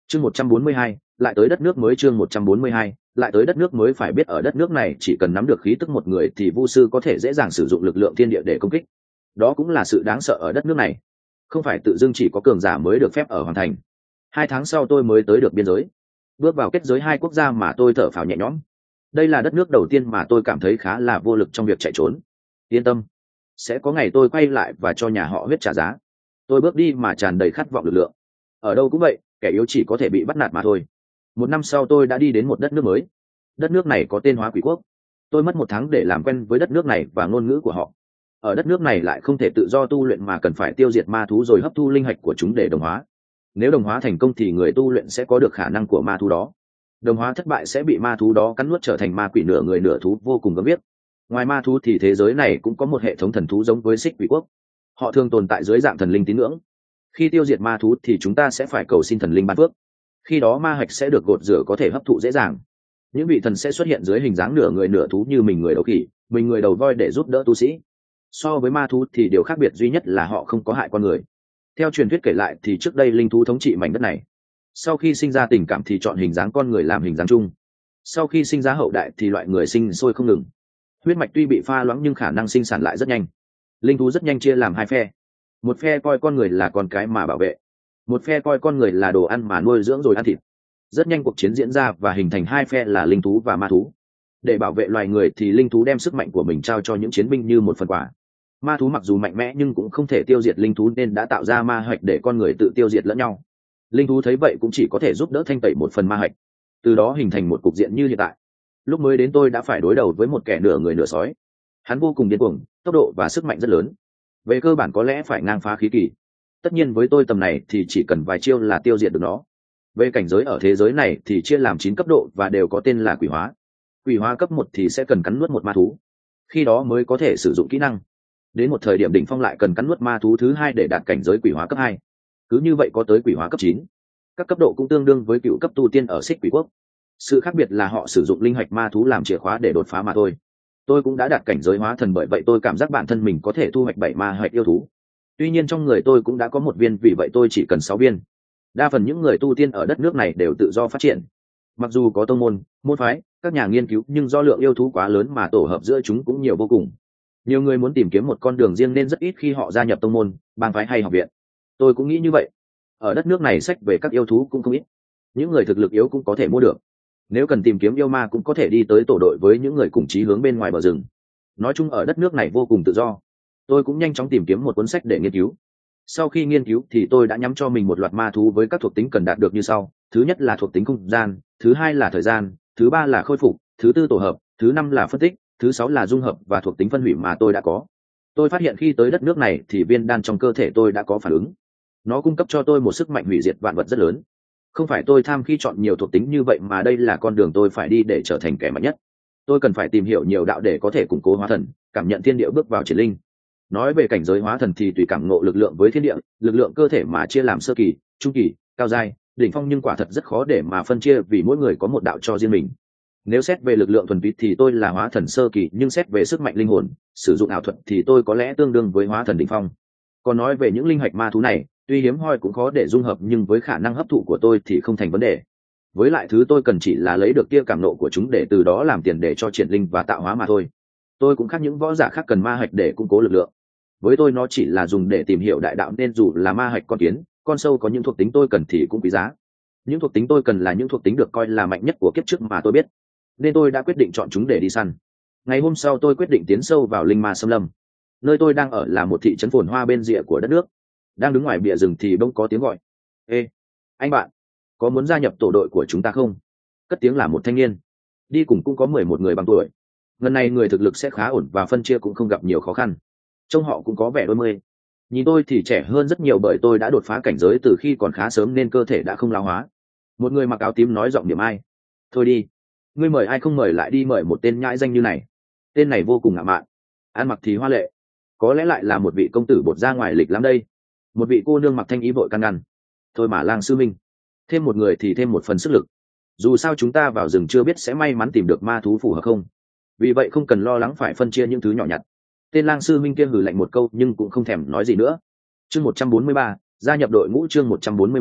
Chương 142, lại tới đất nước mới. Chương 142, lại tới đất nước mới. Phải biết ở đất nước này chỉ cần nắm được khí tức một người thì vu sư có thể dễ dàng sử dụng lực lượng thiên địa để công kích. Đó cũng là sự đáng sợ ở đất nước này. Không phải tự dưng chỉ có cường giả mới được phép ở hoàn thành. 2 tháng sau tôi mới tới được biên giới. Bước vào kết giới 2 quốc gia mà tôi thở phào nhẹ nhõm. Đây là đất nước đầu tiên mà tôi cảm thấy khá là vô lực trong việc chạy trốn. Yên tâm, sẽ có ngày tôi quay lại và cho nhà họ huyết trả giá. Tôi bước đi mà tràn đầy khát vọng lực lượng. Ở đâu cũng vậy, kẻ yếu chỉ có thể bị bắt nạt mà thôi. 1 năm sau tôi đã đi đến một đất nước mới. Đất nước này có tên Hóa Quỷ Quốc. Tôi mất 1 tháng để làm quen với đất nước này và ngôn ngữ của họ. Ở đất nước này lại không thể tự do tu luyện mà cần phải tiêu diệt ma thú rồi hấp thu linh hạch của chúng để đồng hóa. Nếu đồng hóa thành công thì người tu luyện sẽ có được khả năng của ma thú đó. Đồng hóa thất bại sẽ bị ma thú đó cắn nuốt trở thành ma quỷ nửa người nửa thú vô cùng gớm ghiếc. Ngoài ma thú thì thế giới này cũng có một hệ thống thần thú giống với Xích Quỷ Quốc. Họ thường tồn tại dưới dạng thần linh tín ngưỡng. Khi tiêu diệt ma thú thì chúng ta sẽ phải cầu xin thần linh ban phước. Khi đó ma hạch sẽ được gột rửa có thể hấp thụ dễ dàng. Những vị thần sẽ xuất hiện dưới hình dáng nửa người nửa thú như mình người đầu khỉ, mình người đầu voi để giúp đỡ tu sĩ. So với ma thú thì điều khác biệt duy nhất là họ không có hại con người. Theo truyền thuyết kể lại thì trước đây linh thú thống trị mảnh đất này. Sau khi sinh ra tình cảm thì chọn hình dáng con người làm hình dáng chung. Sau khi sinh ra hậu đại thì loại người sinh sôi không ngừng. Huyết mạch tuy bị pha loãng nhưng khả năng sinh sản lại rất nhanh. Linh thú rất nhanh chia làm 2 phe. Một phe coi con người là con cái mà bảo vệ, một phe coi con người là đồ ăn mà nuôi dưỡng rồi ăn thịt. Rất nhanh cuộc chiến diễn ra và hình thành 2 phe là linh thú và ma thú. Để bảo vệ loài người thì linh thú đem sức mạnh của mình trao cho những chiến binh như một phần quà. Ma thú mặc dù mạnh mẽ nhưng cũng không thể tiêu diệt linh thú nên đã tạo ra ma hạch để con người tự tiêu diệt lẫn nhau. Linh thú thấy vậy cũng chỉ có thể giúp đỡ thanh tẩy một phần ma hạch, từ đó hình thành một cục diện như hiện tại. Lúc mới đến tôi đã phải đối đầu với một kẻ nửa người nửa sói. Hắn vô cùng điên cuồng, tốc độ và sức mạnh rất lớn. Về cơ bản có lẽ phải ngang phá khí kỳ. Tất nhiên với tôi tầm này thì chỉ cần vài chiêu là tiêu diệt được nó. Về cảnh giới ở thế giới này thì chia làm 9 cấp độ và đều có tên là quỷ hóa. Quỷ hóa cấp 1 thì sẽ cần cắn nuốt một ma thú, khi đó mới có thể sử dụng kỹ năng. Đến một thời điểm đỉnh phong lại cần cắn nuốt ma thú thứ 2 để đạt cảnh giới quỷ hóa cấp 2. Cứ như vậy có tới quỷ hóa cấp 9. Các cấp độ cũng tương đương với cựu cấp tu tiên ở Xích Quỷ Quốc. Sự khác biệt là họ sử dụng linh hạch ma thú làm chìa khóa để đột phá mà thôi. Tôi cũng đã đạt cảnh giới hóa thần, bởi vậy tôi cảm giác bản thân mình có thể thu hoạch 7 ma hạch yêu thú. Tuy nhiên trong người tôi cũng đã có 1 viên, vì vậy tôi chỉ cần 6 viên. Đa phần những người tu tiên ở đất nước này đều tự do phát triển. Mặc dù có tông môn, môn phái, các nhà nghiên cứu nhưng do lượng yêu thú quá lớn mà tổ hợp giữa chúng cũng nhiều vô cùng. Nhiều người muốn tìm kiếm một con đường riêng nên rất ít khi họ gia nhập tông môn, bang phái hay học viện. Tôi cũng nghĩ như vậy. Ở đất nước này sách về các yêu thú cũng không ít. Những người thực lực yếu cũng có thể mua được. Nếu cần tìm kiếm yêu ma cũng có thể đi tới tổ đội với những người cùng chí hướng bên ngoài bờ rừng. Nói chung ở đất nước này vô cùng tự do. Tôi cũng nhanh chóng tìm kiếm một cuốn sách để nghiên cứu. Sau khi nghiên cứu thì tôi đã nhắm cho mình một loạt ma thú với các thuộc tính cần đạt được như sau. Thứ nhất là thuộc tính không gian, thứ 2 là thời gian, thứ 3 là khôi phục, thứ 4 tổ hợp, thứ 5 là phân tích, thứ 6 là dung hợp và thuộc tính phân hủy mà tôi đã có. Tôi phát hiện khi tới đất nước này thì viên đan trong cơ thể tôi đã có phản ứng. Nó cung cấp cho tôi một sức mạnh hủy diệt vạn vật rất lớn. Không phải tôi tham khi chọn nhiều thuộc tính như vậy mà đây là con đường tôi phải đi để trở thành kẻ mạnh nhất. Tôi cần phải tìm hiểu nhiều đạo để có thể củng cố hóa thần, cảm nhận thiên địa, bước vào triển linh. Nói về cảnh giới hóa thần thì tùy cảm ngộ lực lượng với thiên địa, lực lượng cơ thể mà chia làm sơ kỳ, trung kỳ, cao giai, đỉnh phong, nhưng quả thật rất khó để mà phân chia vì mỗi người có một đạo cho riêng mình. Nếu xét về lực lượng thuần túy thì tôi là hóa thần sơ kỳ, nhưng xét về sức mạnh linh hồn, sử dụng ảo thuật thì tôi có lẽ tương đương với hóa thần đỉnh phong. Còn nói về những linh hạch ma thú này, tuy hiếm hoi cũng khó để dung hợp, nhưng với khả năng hấp thụ của tôi thì không thành vấn đề. Với lại thứ tôi cần chỉ là lấy được tia cảm nộ của chúng để từ đó làm tiền để cho triển linh và tạo hóa mà thôi. Tôi cũng khác những võ giả khác cần ma hạch để củng cố lực lượng. Với tôi nó chỉ là dùng để tìm hiểu đại đạo, nên dù là ma hạch con kiến, con sâu có những thuộc tính tôi cần thì cũng quý giá. Những thuộc tính tôi cần là những thuộc tính được coi là mạnh nhất của kiếp trước mà tôi biết, nên tôi đã quyết định chọn chúng để đi săn. Ngày hôm sau tôi quyết định tiến sâu vào linh ma xâm lâm. Nơi tôi đang ở là một thị trấn phồn hoa bên rìa của đất nước. Đang đứng ngoài bìa rừng thì bỗng có tiếng gọi. Ê, anh bạn, có muốn gia nhập tổ đội của chúng ta không? Cất tiếng là một thanh niên. Đi cùng cũng có 11 người bằng tuổi. Lần này người thực lực sẽ khá ổn và phân chia cũng không gặp nhiều khó khăn. Trông họ cũng có vẻ đôi mươi. Nhìn tôi thì trẻ hơn rất nhiều bởi tôi đã đột phá cảnh giới từ khi còn khá sớm nên cơ thể đã không lão hóa. Một người mặc áo tím nói giọng điểm ai. Thôi đi, ngươi mời ai không mời lại đi mời một tên nhãi danh như này. Tên này vô cùng ngạo mạn, ăn mặc thì hoa lệ, có lẽ lại là một vị công tử bột ra ngoài lịch lắm đây. Một vị cô nương mặc thanh ý vội can ngăn. Thôi mà Lang sư minh, thêm một người thì thêm một phần sức lực. Dù sao chúng ta vào rừng chưa biết sẽ may mắn tìm được ma thú phù hợp không, vì vậy không cần lo lắng phải phân chia những thứ nhỏ nhặt. Tên Lang sư minh kia hừ lạnh một câu nhưng cũng không thèm nói gì nữa. Chương 143, gia nhập đội ngũ. Chương 143,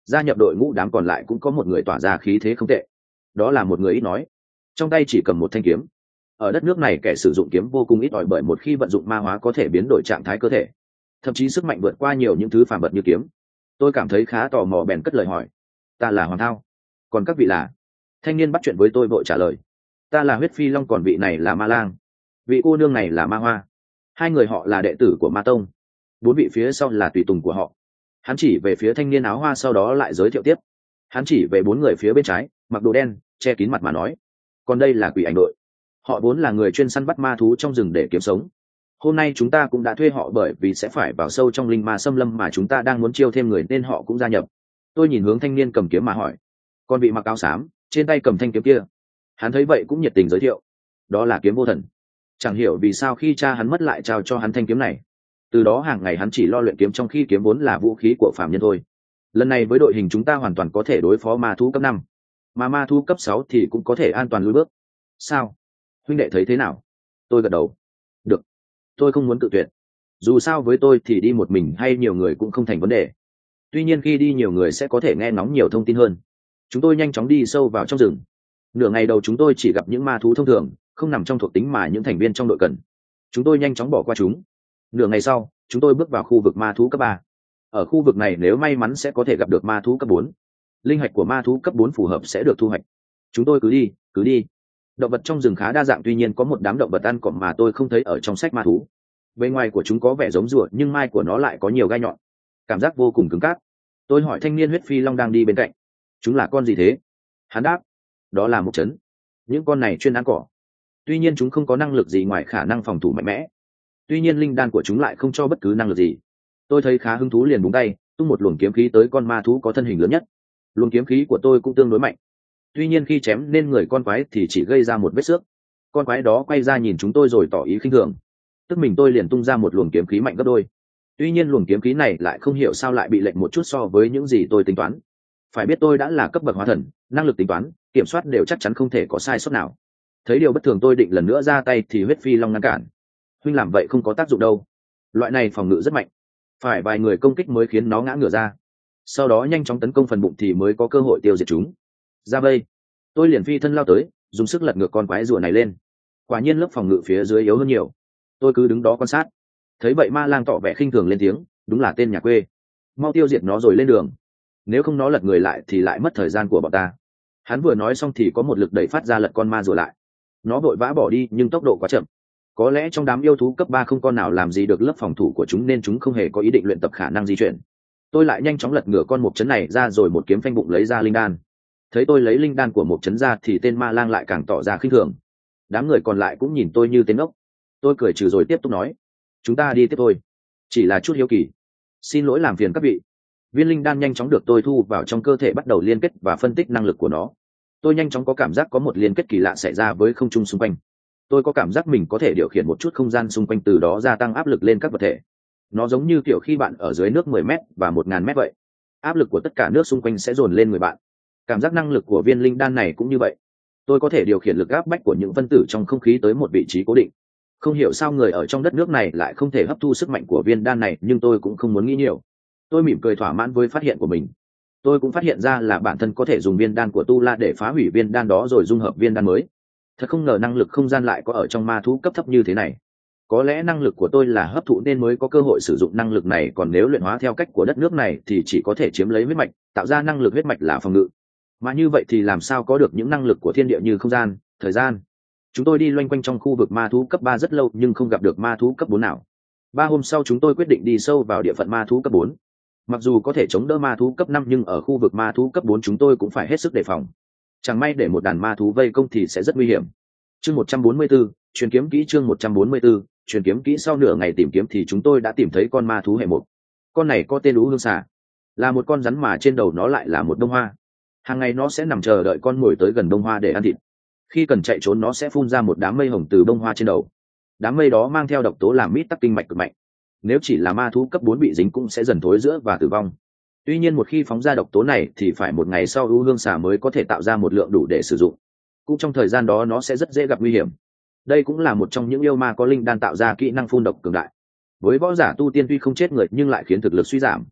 Gia nhập đội ngũ đám còn lại cũng có một người tỏa ra khí thế không tệ, đó là một người ít nói, trong tay chỉ cầm một thanh kiếm. Ở đất nước này kẻ sử dụng kiếm vô cùng ít ỏi, bởi một khi vận dụng ma hóa có thể biến đổi trạng thái cơ thể, thậm chí sức mạnh vượt qua nhiều những thứ phàm vật như kiếm. Tôi cảm thấy khá tò mò bèn cất lời hỏi, ta là Hoàng Thao, còn các vị là? Thanh niên bắt chuyện với tôi vội trả lời, ta là Huyết Phi Long, còn vị này là Ma Lang, vị cô nương này là Ma Hoa. Hai người họ là đệ tử của Ma Tông, bốn vị phía sau là tùy tùng của họ. Hắn chỉ về phía thanh niên áo hoa, sau đó lại giới thiệu tiếp. Hắn chỉ về bốn người phía bên trái mặc đồ đen che kín mặt mà nói, còn đây là Quỷ Ảnh đội, họ vốn là người chuyên săn bắt ma thú trong rừng để kiếm sống. Hôm nay chúng ta cũng đã thuê họ bởi vì sẽ phải vào sâu trong linh ma xâm lâm mà chúng ta đang muốn chiêu thêm người nên họ cũng gia nhập. Tôi nhìn hướng thanh niên cầm kiếm mà hỏi, còn vị mặc áo xám trên tay cầm thanh kiếm kia? Hắn thấy vậy cũng nhiệt tình giới thiệu, đó là kiếm vô thần. Chẳng hiểu vì sao khi cha hắn mất lại trao cho hắn thanh kiếm này, từ đó hàng ngày hắn chỉ lo luyện kiếm, trong khi kiếm vốn là vũ khí của phàm nhân thôi. Lần này với đội hình chúng ta hoàn toàn có thể đối phó ma thú cấp 5, mà ma thú cấp 6 thì cũng có thể an toàn lùi bước. Sao huynh đệ thấy thế nào? Tôi gật đầu. Được, tôi không muốn cự tuyệt, dù sao với tôi thì đi một mình hay nhiều người cũng không thành vấn đề. Tuy nhiên khi đi nhiều người sẽ có thể nghe ngóng nhiều thông tin hơn. Chúng tôi nhanh chóng đi sâu vào trong rừng. Nửa ngày đầu chúng tôi chỉ gặp những ma thú thông thường, không nằm trong thuộc tính mà những thành viên trong đội cần. Chúng tôi nhanh chóng bỏ qua chúng. Nửa ngày sau chúng tôi bước vào khu vực ma thú cấp 3. Ở khu vực này nếu may mắn sẽ có thể gặp được ma thú cấp 4. Linh hạch của ma thú cấp 4 phù hợp sẽ được thu hoạch. Chúng tôi cứ đi. Động vật trong rừng khá đa dạng, tuy nhiên có một đám động vật ăn cọp mà tôi không thấy ở trong sách ma thú. Bề ngoài của chúng có vẻ giống rùa nhưng mai của nó lại có nhiều gai nhọn, cảm giác vô cùng cứng cáp. Tôi hỏi thanh niên Huyết Phi Long đang đi bên cạnh, chúng là con gì thế? Hắn đáp, đó là mục trấn. Những con này chuyên ăn cỏ. Tuy nhiên chúng không có năng lực gì ngoài khả năng phòng thủ mạnh mẽ. Tuy nhiên linh đan của chúng lại không cho bất cứ năng lực gì. Tôi thấy khá hứng thú liền búng tay tung một luồng kiếm khí tới con ma thú có thân hình lớn nhất. Luồng kiếm khí của tôi cũng tương đối mạnh. Tuy nhiên khi chém lên người con quái thì chỉ gây ra một vết xước. Con quái đó quay ra nhìn chúng tôi rồi tỏ ý khinh thường. Tức mình tôi liền tung ra một luồng kiếm khí mạnh gấp đôi. Tuy nhiên luồng kiếm khí này lại không hiểu sao lại bị lệch một chút so với những gì tôi tính toán. Phải biết tôi đã là cấp bậc hóa thần, năng lực tính toán, kiểm soát đều chắc chắn không thể có sai sót nào. Thấy điều bất thường tôi định lần nữa ra tay thì Huyết Phi Long ngăn cản. Huynh làm vậy không có tác dụng đâu. Loại này phòng ngự rất mạnh, phải vài người công kích mới khiến nó ngã ngửa ra. Sau đó nhanh chóng tấn công phần bụng thì mới có cơ hội tiêu diệt chúng. Ra vây. Tôi liền phi thân lao tới, dùng sức lật ngược con quái rùa này lên. Quả nhiên lớp phòng ngự phía dưới yếu hơn nhiều. Tôi cứ đứng đó quan sát. Thấy vậy Ma Lang tỏ vẻ khinh thường lên tiếng, đúng là tên nhà quê. Mau tiêu diệt nó rồi lên đường. Nếu không nó lật người lại thì lại mất thời gian của bọn ta. Hắn vừa nói xong thì có một lực đẩy phát ra lật con ma rùa lại. Nó vội vã bỏ đi nhưng tốc độ quá chậm. Có lẽ trong đám yêu thú cấp 3 không con nào làm gì được lớp phòng thủ của chúng nên chúng không hề có ý định luyện tập khả năng di chuyển. Tôi lại nhanh chóng lật ngửa con mục trấn này ra rồi một kiếm phanh bụng lấy ra linh đan. Thấy tôi lấy linh đan của mục trấn ra thì tên Ma Lang lại càng tỏ ra khinh thường. Đám người còn lại cũng nhìn tôi như tên ốc. Tôi cười trừ rồi tiếp tục nói, chúng ta đi tiếp thôi, chỉ là chút hiếu kỳ, xin lỗi làm phiền các vị. Viên linh đan nhanh chóng được tôi thu vào trong cơ thể, bắt đầu liên kết và phân tích năng lực của nó. Tôi nhanh chóng có cảm giác có một liên kết kỳ lạ xảy ra với không trung xung quanh. Tôi có cảm giác mình có thể điều khiển một chút không gian xung quanh, từ đó gia tăng áp lực lên các vật thể. Nó giống như kiểu khi bạn ở dưới nước 10 m và 1000 m vậy, áp lực của tất cả nước xung quanh sẽ dồn lên người bạn. Cảm giác năng lực của viên linh đan này cũng như vậy. Tôi có thể điều khiển lực áp bách của những phân tử trong không khí tới một vị trí cố định. Không hiểu sao người ở trong đất nước này lại không thể hấp thu sức mạnh của viên đan này, nhưng tôi cũng không muốn nghĩ nhiều. Tôi mỉm cười thỏa mãn với phát hiện của mình. Tôi cũng phát hiện ra là bản thân có thể dùng viên đan của Tu La để phá hủy viên đan đó rồi dung hợp viên đan mới. Thật không ngờ năng lực không gian lại có ở trong ma thú cấp thấp như thế này. Có lẽ năng lực của tôi là hấp thụ nên mới có cơ hội sử dụng năng lực này, còn nếu luyện hóa theo cách của đất nước này thì chỉ có thể chiếm lấy huyết mạch, tạo ra năng lực huyết mạch là phòng ngự. Mà như vậy thì làm sao có được những năng lực của thiên địa như không gian, thời gian. Chúng tôi đi loanh quanh trong khu vực ma thú cấp 3 rất lâu nhưng không gặp được ma thú cấp 4 nào. 3 hôm sau chúng tôi quyết định đi sâu vào địa phận ma thú cấp 4. Mặc dù có thể chống đỡ ma thú cấp 5 nhưng ở khu vực ma thú cấp 4 chúng tôi cũng phải hết sức đề phòng. Chẳng may để một đàn ma thú vây công thì sẽ rất nguy hiểm. Chương 144, truyền kiếm kỹ. Chương 144, truyền kiếm kỹ. Sau nửa ngày tìm kiếm thì chúng tôi đã tìm thấy con ma thú hệ 1. Con này có tên Ú Hương Xà, là một con rắn mà trên đầu nó lại là một bông hoa. Hàng ngày nó sẽ nằm chờ đợi con mồi tới gần bông hoa để ăn thịt. Khi cần chạy trốn nó sẽ phun ra một đám mây hồng từ bông hoa trên đầu. Đám mây đó mang theo độc tố làm mít tắc kinh mạch cực mạnh. Nếu chỉ là ma thú cấp 4 bị dính cũng sẽ dần thối rữa và tử vong. Tuy nhiên một khi phóng ra độc tố này thì phải một ngày sau U Hương Xà mới có thể tạo ra một lượng đủ để sử dụng. Cũng trong thời gian đó nó sẽ rất dễ gặp nguy hiểm. Đây cũng là một trong những yêu ma có linh đan tạo ra kỹ năng phun độc cường đại. Với võ giả tu tiên tuy không chết người nhưng lại khiến thực lực suy giảm.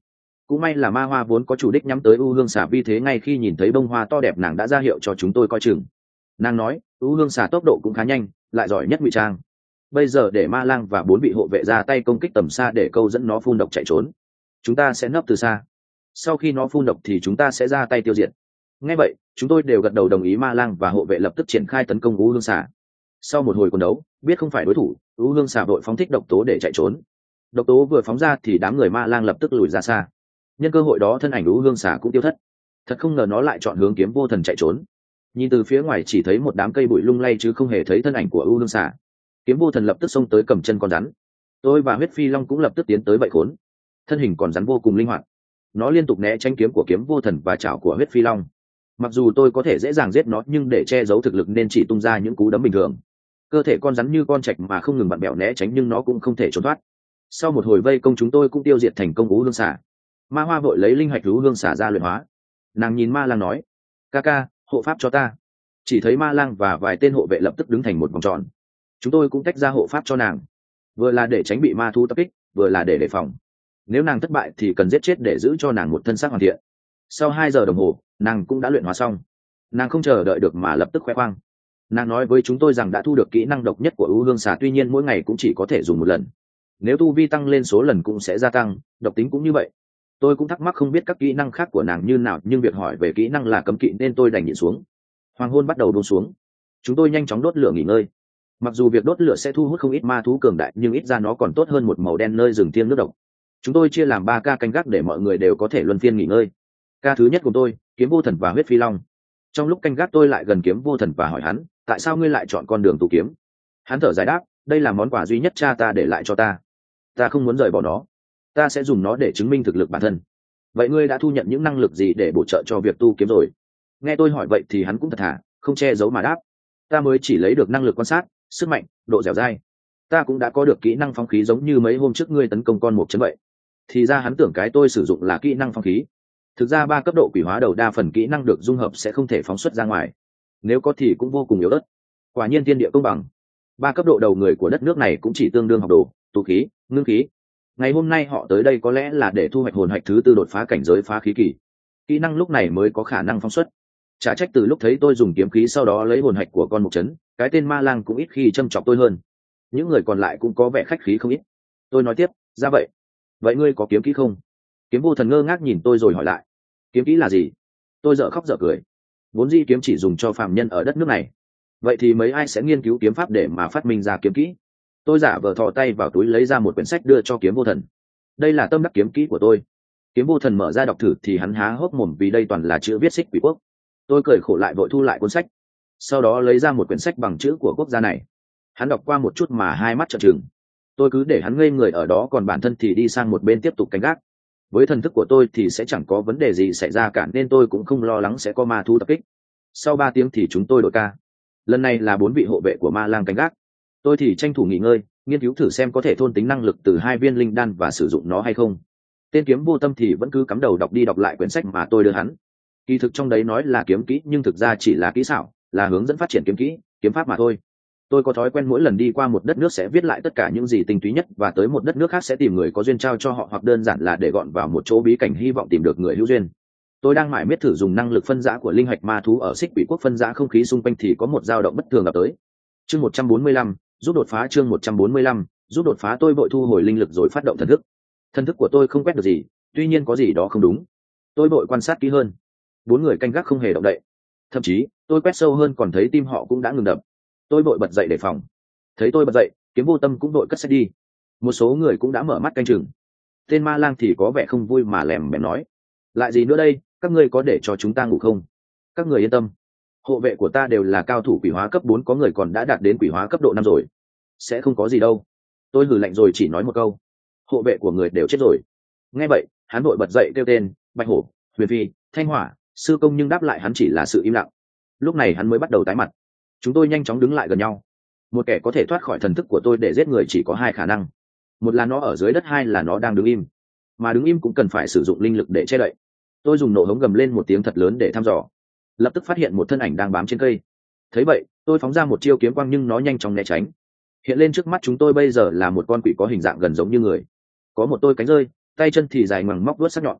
cũng may là ma hoa vốn có chủ đích nhắm tới u hương xà, vì thế ngay khi nhìn thấy bông hoa to đẹp nàng đã ra hiệu cho chúng tôi coi chừng. Nàng nói u hương xà tốc độ cũng khá nhanh, lại giỏi nhất ngụy trang. Bây giờ để ma lang và 4 vị hộ vệ ra tay công kích tầm xa để câu dẫn nó phun độc chạy trốn. Chúng ta sẽ nấp từ xa, sau khi nó phun độc thì chúng ta sẽ ra tay tiêu diệt. Nghe vậy chúng tôi đều gật đầu đồng ý. Ma lang và hộ vệ lập tức triển khai tấn công u hương xà. Sau một hồi quần đấu biết không phải đối thủ, u hương xà vội phóng thích độc tố để chạy trốn. Độc tố vừa phóng ra thì đám người ma lang lập tức lùi ra xa. Nhân cơ hội đó thân ảnh u hương xà cũng tiêu thất. Thật không ngờ nó lại chọn hướng kiếm vô thần chạy trốn. Nhìn từ phía ngoài chỉ thấy một đám cây bụi lung lay chứ không hề thấy thân ảnh của u hương xà. Kiếm vô thần lập tức xông tới cầm chân con rắn. Tôi và huyết phi long cũng lập tức tiến tới bậy khốn. Thân hình con rắn vô cùng linh hoạt, nó liên tục né tránh kiếm của kiếm vô thần và chảo của huyết phi long. Mặc dù tôi có thể dễ dàng giết nó nhưng để che giấu thực lực nên chỉ tung ra những cú đấm bình thường. Cơ thể con rắn như con trạch mà không ngừng vặn bẹo né tránh nhưng nó cũng không thể trốn thoát. Sau một hồi vây công chúng tôi cũng tiêu diệt thành công u hương xà. Ma hoa vội lấy linh hạch u hương xà ra luyện hóa. Nàng nhìn ma lang nói, ca ca, hộ pháp cho ta. Chỉ thấy ma lang và vài tên hộ vệ lập tức đứng thành một vòng tròn. Chúng tôi cũng tách ra hộ pháp cho nàng, vừa là để tránh bị ma thú tập kích, vừa là để đề phòng. Nếu nàng thất bại thì cần giết chết để giữ cho nàng một thân xác hoàn thiện. Sau 2 giờ đồng hồ nàng cũng đã luyện hóa xong. Nàng không chờ đợi được mà lập tức khoe khoang. Nàng nói với chúng tôi rằng đã thu được kỹ năng độc nhất của u hương xà, tuy nhiên mỗi ngày cũng chỉ có thể dùng một lần. Nếu tu vi tăng lên số lần cũng sẽ gia tăng, độc tính cũng như vậy. Tôi cũng thắc mắc không biết các kỹ năng khác của nàng như nào, nhưng việc hỏi về kỹ năng là cấm kỵ nên tôi đành nhịn xuống. Hoàng hôn bắt đầu buông xuống, chúng tôi nhanh chóng đốt lửa nghỉ ngơi. Mặc dù việc đốt lửa sẽ thu hút không ít ma thú cường đại nhưng ít ra nó còn tốt hơn một màu đen nơi rừng thiêng nước độc. Chúng tôi chia làm 3 ca canh gác để mọi người đều có thể luân phiên nghỉ ngơi. Ca thứ nhất của tôi, kiếm vô thần và huyết phi long. Trong lúc canh gác tôi lại gần kiếm vô thần và hỏi hắn, tại sao ngươi lại chọn con đường tù kiếm? Hắn thở dài đáp, đây là món quà duy nhất cha ta để lại cho ta. Ta không muốn rời bỏ nó, ta sẽ dùng nó để chứng minh thực lực bản thân. Vậy ngươi đã thu nhận những năng lực gì để bổ trợ cho việc tu kiếm rồi? Nghe tôi hỏi vậy thì hắn cũng thật thà, không che giấu mà đáp, ta mới chỉ lấy được năng lực quan sát, sức mạnh, độ dẻo dai. Ta cũng đã có được kỹ năng phong khí giống như mấy hôm trước ngươi tấn công con mục chấn vậy. Thì ra hắn tưởng cái tôi sử dụng là kỹ năng phong khí. Thực ra 3 cấp độ quỷ hóa đầu đa phần kỹ năng được dung hợp sẽ không thể phóng xuất ra ngoài, nếu có thì cũng vô cùng yếu ớt. Quả nhiên thiên địa công bằng. 3 cấp độ đầu người của đất nước này cũng chỉ tương đương học đồ, tu khí, ngưng khí. Ngày hôm nay họ tới đây có lẽ là để thu hoạch hồn hạch thứ 4 đột phá cảnh giới phá khí kỳ. Kỹ năng lúc này mới có khả năng phóng xuất. Chả trách từ lúc thấy tôi dùng kiếm khí sau đó lấy hồn hạch của con mục chấn, cái tên ma lang cũng ít khi châm chọc tôi hơn. Những người còn lại cũng có vẻ khách khí không ít. Tôi nói tiếp, ra vậy ngươi có kiếm kỹ không? Kiếm vô thần ngơ ngác nhìn tôi rồi hỏi lại, kiếm kỹ là gì? Tôi dở khóc dở cười. Vốn dĩ kiếm chỉ dùng cho phàm nhân ở đất nước này, vậy thì mấy ai sẽ nghiên cứu kiếm pháp để mà phát minh ra kiếm kỹ? Tôi giả vờ thò tay vào túi lấy ra một quyển sách đưa cho kiếm vô thần. Đây là tâm đắc kiếm kỹ của tôi. Kiếm vô thần mở ra đọc thử thì hắn há hốc mồm vì đây toàn là chữ viết Xích Quỷ Quốc. Tôi cười khổ lại vội thu lại cuốn sách, sau đó lấy ra một quyển sách bằng chữ của quốc gia này. Hắn đọc qua một chút mà 2 mắt trợn trừng. Tôi cứ để hắn ngây người ở đó, còn bản thân thì đi sang một bên tiếp tục canh gác. Với thần thức của tôi thì sẽ chẳng có vấn đề gì xảy ra cả nên tôi cũng không lo lắng sẽ có ma thú tập kích. Sau 3 tiếng thì chúng tôi đổi ca. Lần này là 4 vị hộ vệ của ma lang canh gác. Tôi thì tranh thủ nghỉ ngơi, nghiên cứu thử xem có thể thôn tính năng lực từ 2 viên linh đan và sử dụng nó hay không. Tên kiếm vô tâm thì vẫn cứ cắm đầu đọc đi đọc lại quyển sách mà tôi đưa hắn. Kỳ thực trong đấy nói là kiếm kỹ nhưng thực ra chỉ là kỹ xảo, là hướng dẫn phát triển kiếm kỹ, kiếm pháp mà thôi. Tôi có thói quen mỗi lần đi qua một đất nước sẽ viết lại tất cả những gì tinh túy nhất, và tới một đất nước khác sẽ tìm người có duyên trao cho họ, hoặc đơn giản là để gọn vào một chỗ bí cảnh hy vọng tìm được người hữu duyên. Tôi đang mải miết thử dùng năng lực phân rã của linh hạch ma thú ở Xích Quỷ Quốc phân rã không khí xung quanh thì có một dao động bất thường ập tới. Chương 145, giúp đột phá. Chương 145, giúp đột phá. Tôi vội thu hồi linh lực rồi phát động thần thức. Thần thức của tôi không quét được gì, tuy nhiên có gì đó không đúng. Tôi vội quan sát kỹ hơn. 4 người canh gác không hề động đậy. Thậm chí tôi quét sâu hơn còn thấy tim họ cũng đã ngừng đập. Tôi vội bật dậy đề phòng. Thấy tôi bật dậy, kiếm vô tâm cũng vội cất sách đi. Một số người cũng đã mở mắt canh chừng. Tên ma lang thì có vẻ không vui mà lèm bèm nói, lại gì nữa đây, các ngươi có để cho chúng ta ngủ không? Các người yên tâm, hộ vệ của ta đều là cao thủ quỷ hóa cấp 4, có người còn đã đạt đến quỷ hóa cấp độ 5 rồi, sẽ không có gì đâu. Tôi hừ lạnh rồi chỉ nói một câu, hộ vệ của người đều chết rồi. Nghe vậy hắn vội bật dậy kêu tên Bạch Hổ, Huyền Phi, Thanh Hỏa, Sư Công, nhưng đáp lại hắn chỉ là sự im lặng. Lúc này hắn mới bắt đầu tái mặt. Chúng tôi nhanh chóng đứng lại gần nhau. Một kẻ có thể thoát khỏi thần thức của tôi để giết người chỉ có 2 khả năng, một là nó ở dưới đất, 2 là nó đang đứng im. Mà đứng im cũng cần phải sử dụng linh lực để che đậy. Tôi dùng nổ hống gầm lên một tiếng thật lớn để thăm dò, lập tức phát hiện một thân ảnh đang bám trên cây. Thấy vậy tôi phóng ra một chiêu kiếm quang nhưng nó nhanh chóng né tránh. Hiện lên trước mắt chúng tôi bây giờ là một con quỷ có hình dạng gần giống như người, có một đôi cánh rơi, tay chân thì dài ngoằng móc vuốt sắc nhọn.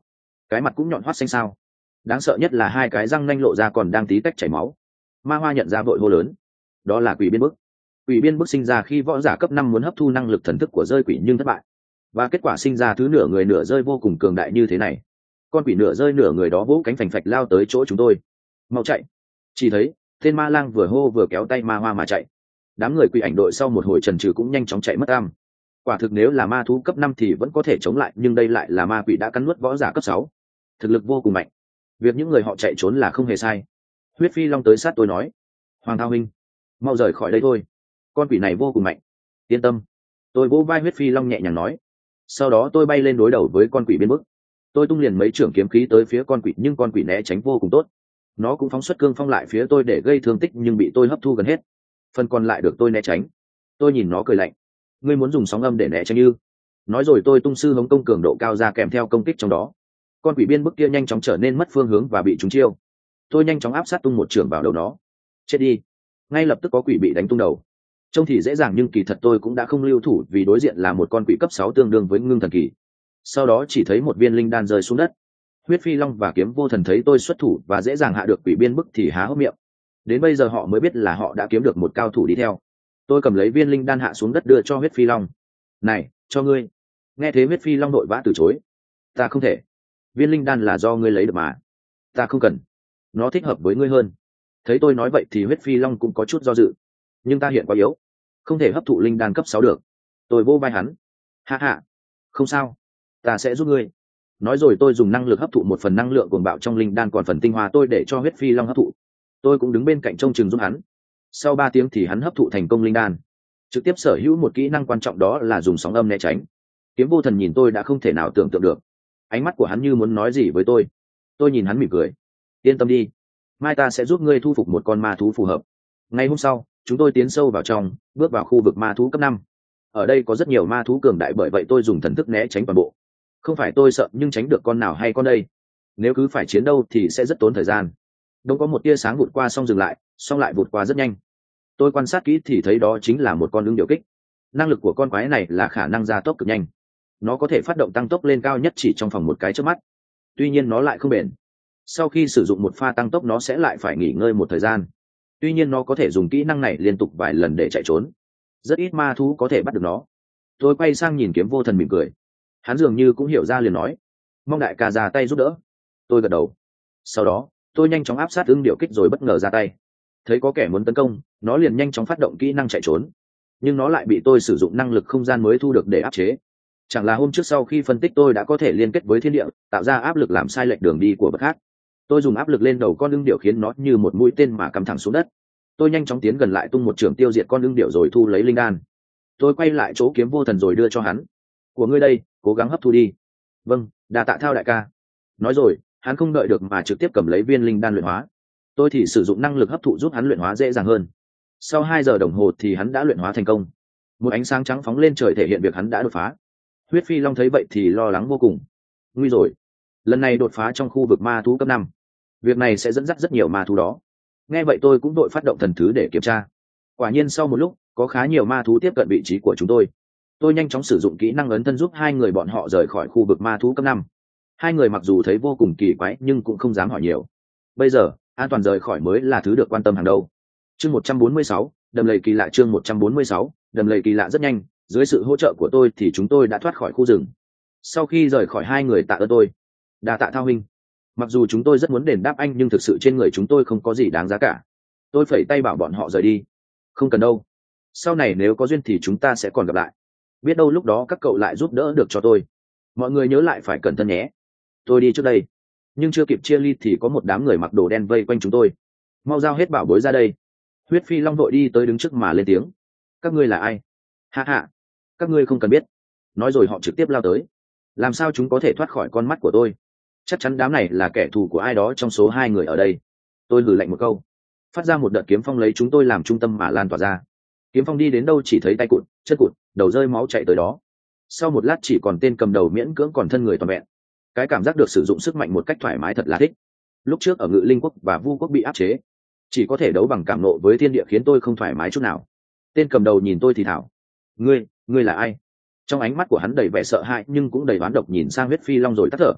cái mặt cũng nhọn hoắt xanh sao. Đáng sợ nhất là hai cái răng nanh lộ ra còn đang tí tách chảy máu. Ma Hoa nhận ra vội hô lớn, đó là quỷ biên bức. Quỷ biên bức sinh ra khi võ giả cấp 5 muốn hấp thu năng lực thần thức của rơi quỷ nhưng thất bại, và kết quả sinh ra thứ nửa người nửa rơi vô cùng cường đại như thế này. Con quỷ nửa rơi nửa người đó vỗ cánh phành phạch lao tới chỗ chúng tôi. Mau chạy! Chỉ thấy tên ma lang vừa hô vừa kéo tay Ma Hoa mà chạy. Đám người quỷ ảnh đội sau một hồi chần chừ cũng nhanh chóng chạy mất am. Quả thực nếu là ma thú cấp 5 thì vẫn có thể chống lại, nhưng đây lại là ma quỷ đã cắn nuốt võ giả cấp 6, thực lực vô cùng mạnh. Việc những người họ chạy trốn là không hề sai. Huyết Phi Long tới sát tôi nói, Hoàng Thao huynh, mau rời khỏi đây thôi, con quỷ này vô cùng mạnh. Yên tâm, tôi vỗ vai Huyết Phi Long nhẹ nhàng nói. Sau đó tôi bay lên đối đầu với con quỷ biên bức. Tôi tung liền mấy chưởng kiếm khí tới phía con quỷ, nhưng con quỷ né tránh vô cùng tốt. Nó cũng phóng xuất cương phong lại phía tôi để gây thương tích, nhưng bị tôi hấp thu gần hết. Phần còn lại được tôi né tránh. Tôi nhìn nó cười lạnh, ngươi muốn dùng sóng âm để né tránh ư? Nói rồi tôi tung sư hống công cường độ cao ra kèm theo công kích trong đó. Con quỷ biên bức kia nhanh chóng trở nên mất phương hướng và bị trúng chiêu. Tôi nhanh chóng áp sát tung một chưởng vào đầu nó. Chết đi! Ngay lập tức có quỷ bị đánh tung đầu. Trông thì dễ dàng nhưng kỳ thật tôi cũng đã không lưu thủ, vì đối diện là một con quỷ cấp 6 tương đương với ngưng thần kỳ. Sau đó chỉ thấy một viên linh đan rơi xuống đất. Huyết Phi Long và Kiếm Vô Thần thấy tôi xuất thủ và dễ dàng hạ được quỷ biên bức thì há hốc miệng. Đến bây giờ họ mới biết là họ đã kiếm được một cao thủ đi theo. Tôi cầm lấy viên linh đan hạ xuống đất đưa cho Huyết Phi Long. Này, cho ngươi. Nghe thế Huyết Phi Long đội vã từ chối. Ta không thể. Viên linh đan là do ngươi lấy được mà. Ta không cần. Nó thích hợp với ngươi hơn. Thấy tôi nói vậy thì Huyết Phi Long cũng có chút do dự. Nhưng ta hiện quá yếu, không thể hấp thụ linh đan cấp 6 được. Tôi vô vai hắn. Ha ha. Không sao. Ta sẽ giúp ngươi. Nói rồi tôi dùng năng lực hấp thụ một phần năng lượng cuồng bạo trong linh đan, còn phần tinh hoa tôi để cho Huyết Phi Long hấp thụ. Tôi cũng đứng bên cạnh trông chừng giúp hắn. Sau 3 tiếng thì hắn hấp thụ thành công linh đan, trực tiếp sở hữu một kỹ năng quan trọng, đó là dùng sóng âm né tránh. Kiếm Vô Thần nhìn tôi đã không thể nào tưởng tượng được, ánh mắt của hắn như muốn nói gì với tôi. Tôi nhìn hắn mỉm cười. Yên tâm đi, mai ta sẽ giúp ngươi thu phục một con ma thú phù hợp. Ngày hôm sau chúng tôi tiến sâu vào trong, bước vào khu vực ma thú cấp 5. Ở đây có rất nhiều ma thú cường đại, bởi vậy tôi dùng thần thức né tránh toàn bộ. Không phải tôi sợ, nhưng tránh được con nào hay con đây. Nếu cứ phải chiến đấu thì sẽ rất tốn thời gian. Đông có một tia sáng vụt qua xong dừng lại, xong lại vụt qua rất nhanh. Tôi quan sát kỹ thì thấy đó chính là một con ưng điệu kích. Năng lực của con quái này là khả năng gia tốc cực nhanh. Nó có thể phát động tăng tốc lên cao nhất chỉ trong vòng một cái chớp mắt. Tuy nhiên nó lại không bền. Sau khi sử dụng một pha tăng tốc nó sẽ lại phải nghỉ ngơi một thời gian. Tuy nhiên nó có thể dùng kỹ năng này liên tục vài lần để chạy trốn. Rất ít ma thú có thể bắt được nó. Tôi quay sang nhìn Kiếm Vô Thần mỉm cười. Hắn dường như cũng hiểu ra liền nói, mong đại ca ra tay giúp đỡ. Tôi gật đầu. Sau đó tôi nhanh chóng áp sát ưng điệu kích rồi bất ngờ ra tay. Thấy có kẻ muốn tấn công, nó liền nhanh chóng phát động kỹ năng chạy trốn, nhưng nó lại bị tôi sử dụng năng lực không gian mới thu được để áp chế. Chẳng là hôm trước sau khi phân tích tôi đã có thể liên kết với thiên địa, tạo ra áp lực làm sai lệch đường đi của vật khác. Tôi dùng áp lực lên đầu con ưng điệu khiến nó như một mũi tên mà cắm thẳng xuống đất. Tôi nhanh chóng tiến gần lại tung một chưởng tiêu diệt con ưng điệu rồi thu lấy linh đan. Tôi quay lại chỗ Kiếm Vô Thần rồi đưa cho hắn. Của ngươi đây, cố gắng hấp thu đi. Vâng, đa tạ Thao đại ca. Nói rồi hắn không đợi được mà trực tiếp cầm lấy viên linh đan luyện hóa. Tôi thì sử dụng năng lực hấp thụ giúp hắn luyện hóa dễ dàng hơn. Sau 2 giờ đồng hồ thì hắn đã luyện hóa thành công. Một ánh sáng trắng phóng lên trời thể hiện việc hắn đã đột phá. Huyết Phi Long thấy vậy thì lo lắng vô cùng. Nguy rồi, lần này đột phá trong khu vực ma thú cấp 5. Việc này sẽ dẫn dắt rất nhiều ma thú đó. Nghe vậy tôi cũng đội phát động thần thứ để kiểm tra. Quả nhiên sau một lúc có khá nhiều ma thú tiếp cận vị trí của chúng tôi. Tôi nhanh chóng sử dụng kỹ năng ấn thân giúp 2 người bọn họ rời khỏi khu vực ma thú cấp 5. 2 người mặc dù thấy vô cùng kỳ quái nhưng cũng không dám hỏi nhiều. Bây giờ an toàn rời khỏi mới là thứ được quan tâm hàng đầu. Chương 146, đầm lầy kỳ lạ. Chương 146, đầm lầy kỳ lạ. Rất nhanh, dưới sự hỗ trợ của tôi thì chúng tôi đã thoát khỏi khu rừng. Sau khi rời khỏi 2 người tạ ơn tôi. Đa tạ Thao huynh. Mặc dù chúng tôi rất muốn đền đáp anh nhưng thực sự trên người chúng tôi không có gì đáng giá cả. Tôi phẩy tay bảo bọn họ rời đi. Không cần đâu. Sau này nếu có duyên thì chúng ta sẽ còn gặp lại. Biết đâu lúc đó các cậu lại giúp đỡ được cho tôi. Mọi người nhớ lại phải cẩn thận nhé. Tôi đi trước đây. Nhưng chưa kịp chia ly thì có một đám người mặc đồ đen vây quanh chúng tôi. Mau giao hết bảo bối ra đây. Huyết Phi Long vội đi tới đứng trước mà lên tiếng. Các ngươi là ai? Ha ha. Các ngươi không cần biết. Nói rồi họ trực tiếp lao tới. Làm sao chúng có thể thoát khỏi con mắt của tôi? Chắc chắn đám này là kẻ thù của ai đó trong số 2 người ở đây. Tôi hừ lạnh một câu, phát ra một đợt kiếm phong lấy chúng tôi làm trung tâm mà lan tỏa ra. Kiếm phong đi đến đâu chỉ thấy tay cụt, chân cụt, đầu rơi máu chạy tới đó. Sau một lát chỉ còn tên cầm đầu miễn cưỡng còn thân người toàn vẹn. Cái cảm giác được sử dụng sức mạnh một cách thoải mái thật là thích. Lúc trước ở Ngự Linh Quốc và Vu Quốc bị áp chế, chỉ có thể đấu bằng cảm nộ với thiên địa khiến tôi không thoải mái chút nào. Tên cầm đầu nhìn tôi thì thảo, ngươi là ai? Trong ánh mắt của hắn đầy vẻ sợ hãi nhưng cũng đầy oán độc, nhìn sang Huyết Phi Long rồi tắt thở.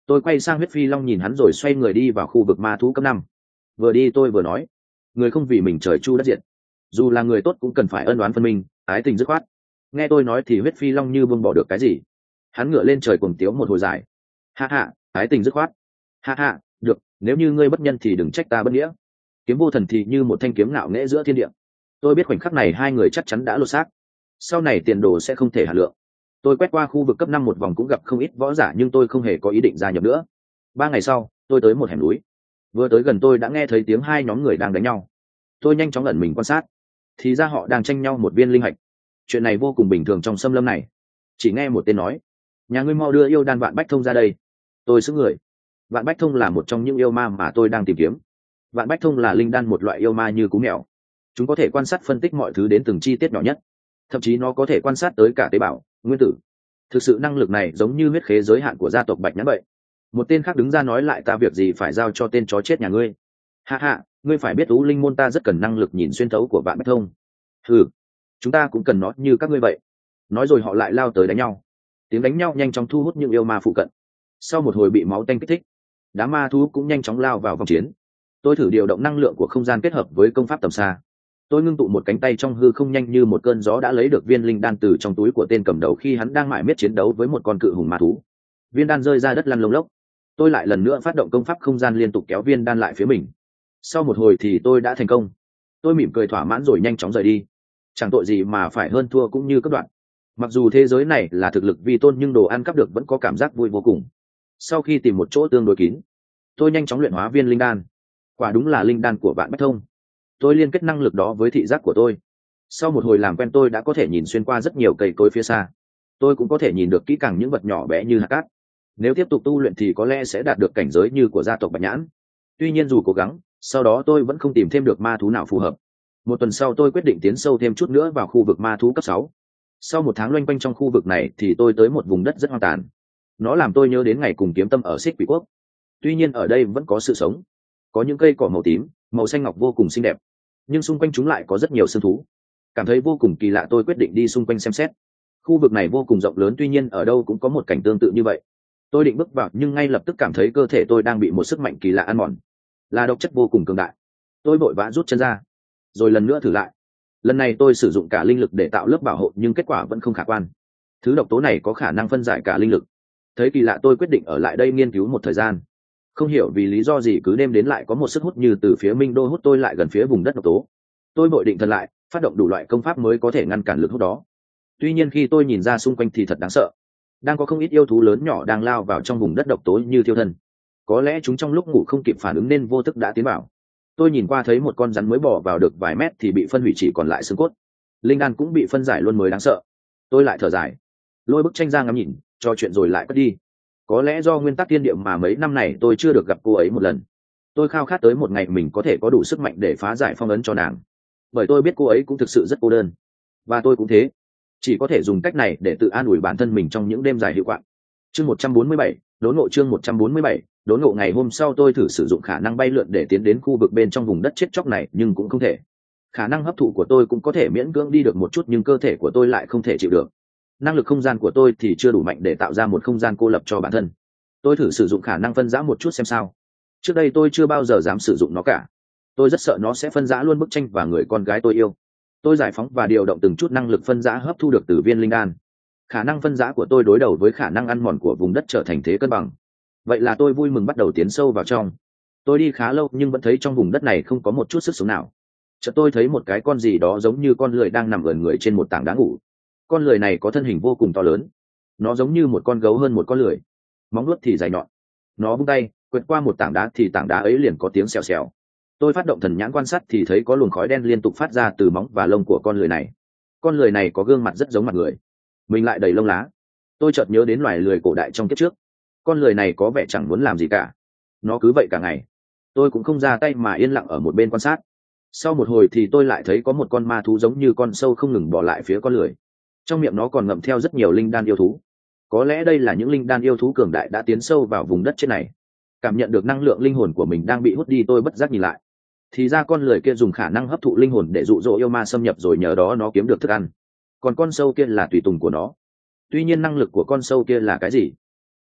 Tôi quay sang huyết phi long nhìn hắn rồi xoay người đi vào khu vực ma thú cấp 5. Vừa đi tôi vừa nói, người không vì mình trời chu đất diệt, dù là người tốt cũng cần phải ân oán phân minh, ái tình dứt khoát. Nghe tôi nói thì huyết phi long như buông bỏ được cái gì, hắn ngửa lên trời cuồng tiếu một hồi dài. Ha ha, ái tình dứt khoát. Ha ha, được, nếu như ngươi bất nhân thì đừng trách ta bất nghĩa. Kiếm vô thần thì như một thanh kiếm ngạo nghễ giữa thiên địa. Tôi biết khoảnh khắc này hai người chắc chắn đã lột xác, sau này tiền đồ sẽ không thể hà lượng. Tôi quét qua khu vực cấp 5 một vòng cũng gặp không ít võ giả, nhưng tôi không hề có ý định gia nhập nữa. 3 ngày sau, tôi tới một hẻm núi. Vừa tới gần tôi đã nghe thấy tiếng hai nhóm người đang đánh nhau. Tôi nhanh chóng ẩn mình quan sát, thì ra họ đang tranh nhau một viên linh hạch. Chuyện này vô cùng bình thường trong xâm lâm này. Chỉ nghe một tên nói, nhà ngươi mau đưa yêu đan Vạn Bách Thông ra đây. Tôi sững người. Vạn Bách Thông là một trong những yêu ma mà tôi đang tìm kiếm. Vạn Bách Thông là linh đan, một loại yêu ma như cú mèo. Chúng có thể quan sát phân tích mọi thứ đến từng chi tiết nhỏ nhất, thậm chí nó có thể quan sát tới cả tế bào, nguyên tử. Thực sự năng lực này giống như huyết khế giới hạn của gia tộc Bạch Nhãn vậy. Một tên khác đứng ra nói lại, ta việc gì phải giao cho tên chó chết nhà ngươi. Ha ha, ngươi phải biết U Linh môn ta rất cần năng lực nhìn xuyên thấu của Vạn Bách Thông. Ừ, chúng ta cũng cần nó như các ngươi vậy. Nói rồi họ lại lao tới đánh nhau. Tiếng đánh nhau nhanh chóng thu hút những yêu ma phụ cận. Sau một hồi bị máu tanh kích thích, đám ma thú cũng nhanh chóng lao vào vòng chiến. Tôi thử điều động năng lượng của không gian kết hợp với công pháp tầm xa. Tôi ngưng tụ một cánh tay trong hư không nhanh như một cơn gió đã lấy được viên linh đan từ trong túi của tên cầm đầu khi hắn đang mải miết chiến đấu với một con cự hùng ma thú. Viên đan rơi ra đất lăn lông lốc. Tôi lại lần nữa phát động công pháp không gian liên tục kéo viên đan lại phía mình. Sau một hồi thì tôi đã thành công. Tôi mỉm cười thỏa mãn rồi nhanh chóng rời đi. Chẳng tội gì mà phải hơn thua cũng như cấp đoạn. Mặc dù thế giới này là thực lực vi tôn nhưng đồ ăn cắp được vẫn có cảm giác vui vô cùng. Sau khi tìm một chỗ tương đối kín, tôi nhanh chóng luyện hóa viên linh đan. Quả đúng là linh đan của Vạn Bách Thông. Tôi liên kết năng lực đó với thị giác của tôi. Sau một hồi làm quen tôi đã có thể nhìn xuyên qua rất nhiều cây cối phía xa. Tôi cũng có thể nhìn được kỹ càng những vật nhỏ bé như hạt cát. Nếu tiếp tục tu luyện thì có lẽ sẽ đạt được cảnh giới như của gia tộc Bạch Nhãn. Tuy nhiên dù cố gắng, sau đó tôi vẫn không tìm thêm được ma thú nào phù hợp. Một tuần sau tôi quyết định tiến sâu thêm chút nữa vào khu vực ma thú cấp 6. Sau một tháng loanh quanh trong khu vực này thì tôi tới một vùng đất rất hoang tàn. Nó làm tôi nhớ đến ngày cùng kiếm tâm ở Xích Quỷ Quốc. Tuy nhiên ở đây vẫn có sự sống. Có những cây cỏ màu tím, màu xanh ngọc vô cùng xinh đẹp, nhưng xung quanh chúng lại có rất nhiều sương thú. Cảm thấy vô cùng kỳ lạ, tôi quyết định đi xung quanh xem xét. Khu vực này vô cùng rộng lớn, tuy nhiên ở đâu cũng có một cảnh tương tự như vậy. Tôi định bước vào nhưng ngay lập tức cảm thấy cơ thể tôi đang bị một sức mạnh kỳ lạ ăn mòn, là độc chất vô cùng cường đại. Tôi vội vã rút chân ra, rồi lần nữa thử lại. Lần này tôi sử dụng cả linh lực để tạo lớp bảo hộ nhưng kết quả vẫn không khả quan. Thứ độc tố này có khả năng phân giải cả linh lực. Thấy kỳ lạ tôi quyết định ở lại đây nghiên cứu một thời gian. Không hiểu vì lý do gì cứ đêm đến lại có một sức hút như từ phía Minh Đô hút tôi lại gần phía vùng đất độc tố. Tôi vội định thần lại, phát động đủ loại công pháp mới có thể ngăn cản lực hút đó. Tuy nhiên khi tôi nhìn ra xung quanh thì thật đáng sợ. Đang có không ít yêu thú lớn nhỏ đang lao vào trong vùng đất độc tố như thiêu thân. Có lẽ chúng trong lúc ngủ không kịp phản ứng nên vô thức đã tiến vào. Tôi nhìn qua thấy một con rắn mới bò vào được vài mét thì bị phân hủy, chỉ còn lại xương cốt. Linh đan cũng bị phân giải luôn mới đáng sợ. Tôi lại thở dài, lôi bức tranh ra ngắm nhìn, trò chuyện rồi lại cất đi. Có lẽ do nguyên tắc thiên địa mà mấy năm này tôi chưa được gặp cô ấy một lần. Tôi khao khát tới một ngày mình có thể có đủ sức mạnh để phá giải phong ấn cho nàng. Bởi tôi biết cô ấy cũng thực sự rất cô đơn. Và tôi cũng thế. Chỉ có thể dùng cách này để tự an ủi bản thân mình trong những đêm dài hiệu quạng. Chương 147, đốn ngộ. Chương 147, đốn ngộ. Ngày hôm sau tôi thử sử dụng khả năng bay lượn để tiến đến khu vực bên trong vùng đất chết chóc này nhưng cũng không thể. Khả năng hấp thụ của tôi cũng có thể miễn cưỡng đi được một chút nhưng cơ thể của tôi lại không thể chịu được. Năng lực không gian của tôi thì chưa đủ mạnh để tạo ra một không gian cô lập cho bản thân. Tôi thử sử dụng khả năng phân rã một chút xem sao. Trước đây tôi chưa bao giờ dám sử dụng nó cả. Tôi rất sợ nó sẽ phân rã luôn bức tranh và người con gái tôi yêu. Tôi giải phóng và điều động từng chút năng lực phân rã hấp thu được từ viên linh đan. Khả năng phân rã của tôi đối đầu với khả năng ăn mòn của vùng đất trở thành thế cân bằng. Vậy là tôi vui mừng bắt đầu tiến sâu vào trong. Tôi đi khá lâu nhưng vẫn thấy trong vùng đất này không có một chút sức sống nào. Chợt tôi thấy một cái con gì đó giống như con lười đang nằm ườn người trên một tảng đá ngủ. Con lười này có thân hình vô cùng to lớn. Nó giống như một con gấu hơn một con lười. Móng vuốt thì dài nhọn. Nó vung tay quẹt qua một tảng đá thì tảng đá ấy liền có tiếng xèo xèo. Tôi phát động thần nhãn quan sát thì thấy có luồng khói đen liên tục phát ra từ móng và lông của con lười này. Con lười này có gương mặt rất giống mặt người, mình lại đầy lông lá. Tôi chợt nhớ đến loài lười cổ đại trong kiếp trước. Con lười này có vẻ chẳng muốn làm gì cả, nó cứ vậy cả ngày. Tôi cũng không ra tay mà yên lặng ở một bên quan sát. Sau một hồi thì tôi lại thấy có một con ma thú giống như con sâu không ngừng bỏ lại phía con lười. Trong miệng nó còn ngậm theo rất nhiều linh đan yêu thú. Có lẽ đây là những linh đan yêu thú cường đại đã tiến sâu vào vùng đất trên này. Cảm nhận được năng lượng linh hồn của mình đang bị hút đi, tôi bất giác nhìn lại. Thì ra con lười kia dùng khả năng hấp thụ linh hồn để dụ dỗ yêu ma xâm nhập, rồi nhờ đó nó kiếm được thức ăn. Còn con sâu kia là tùy tùng của nó. Tuy nhiên năng lực của con sâu kia là cái gì?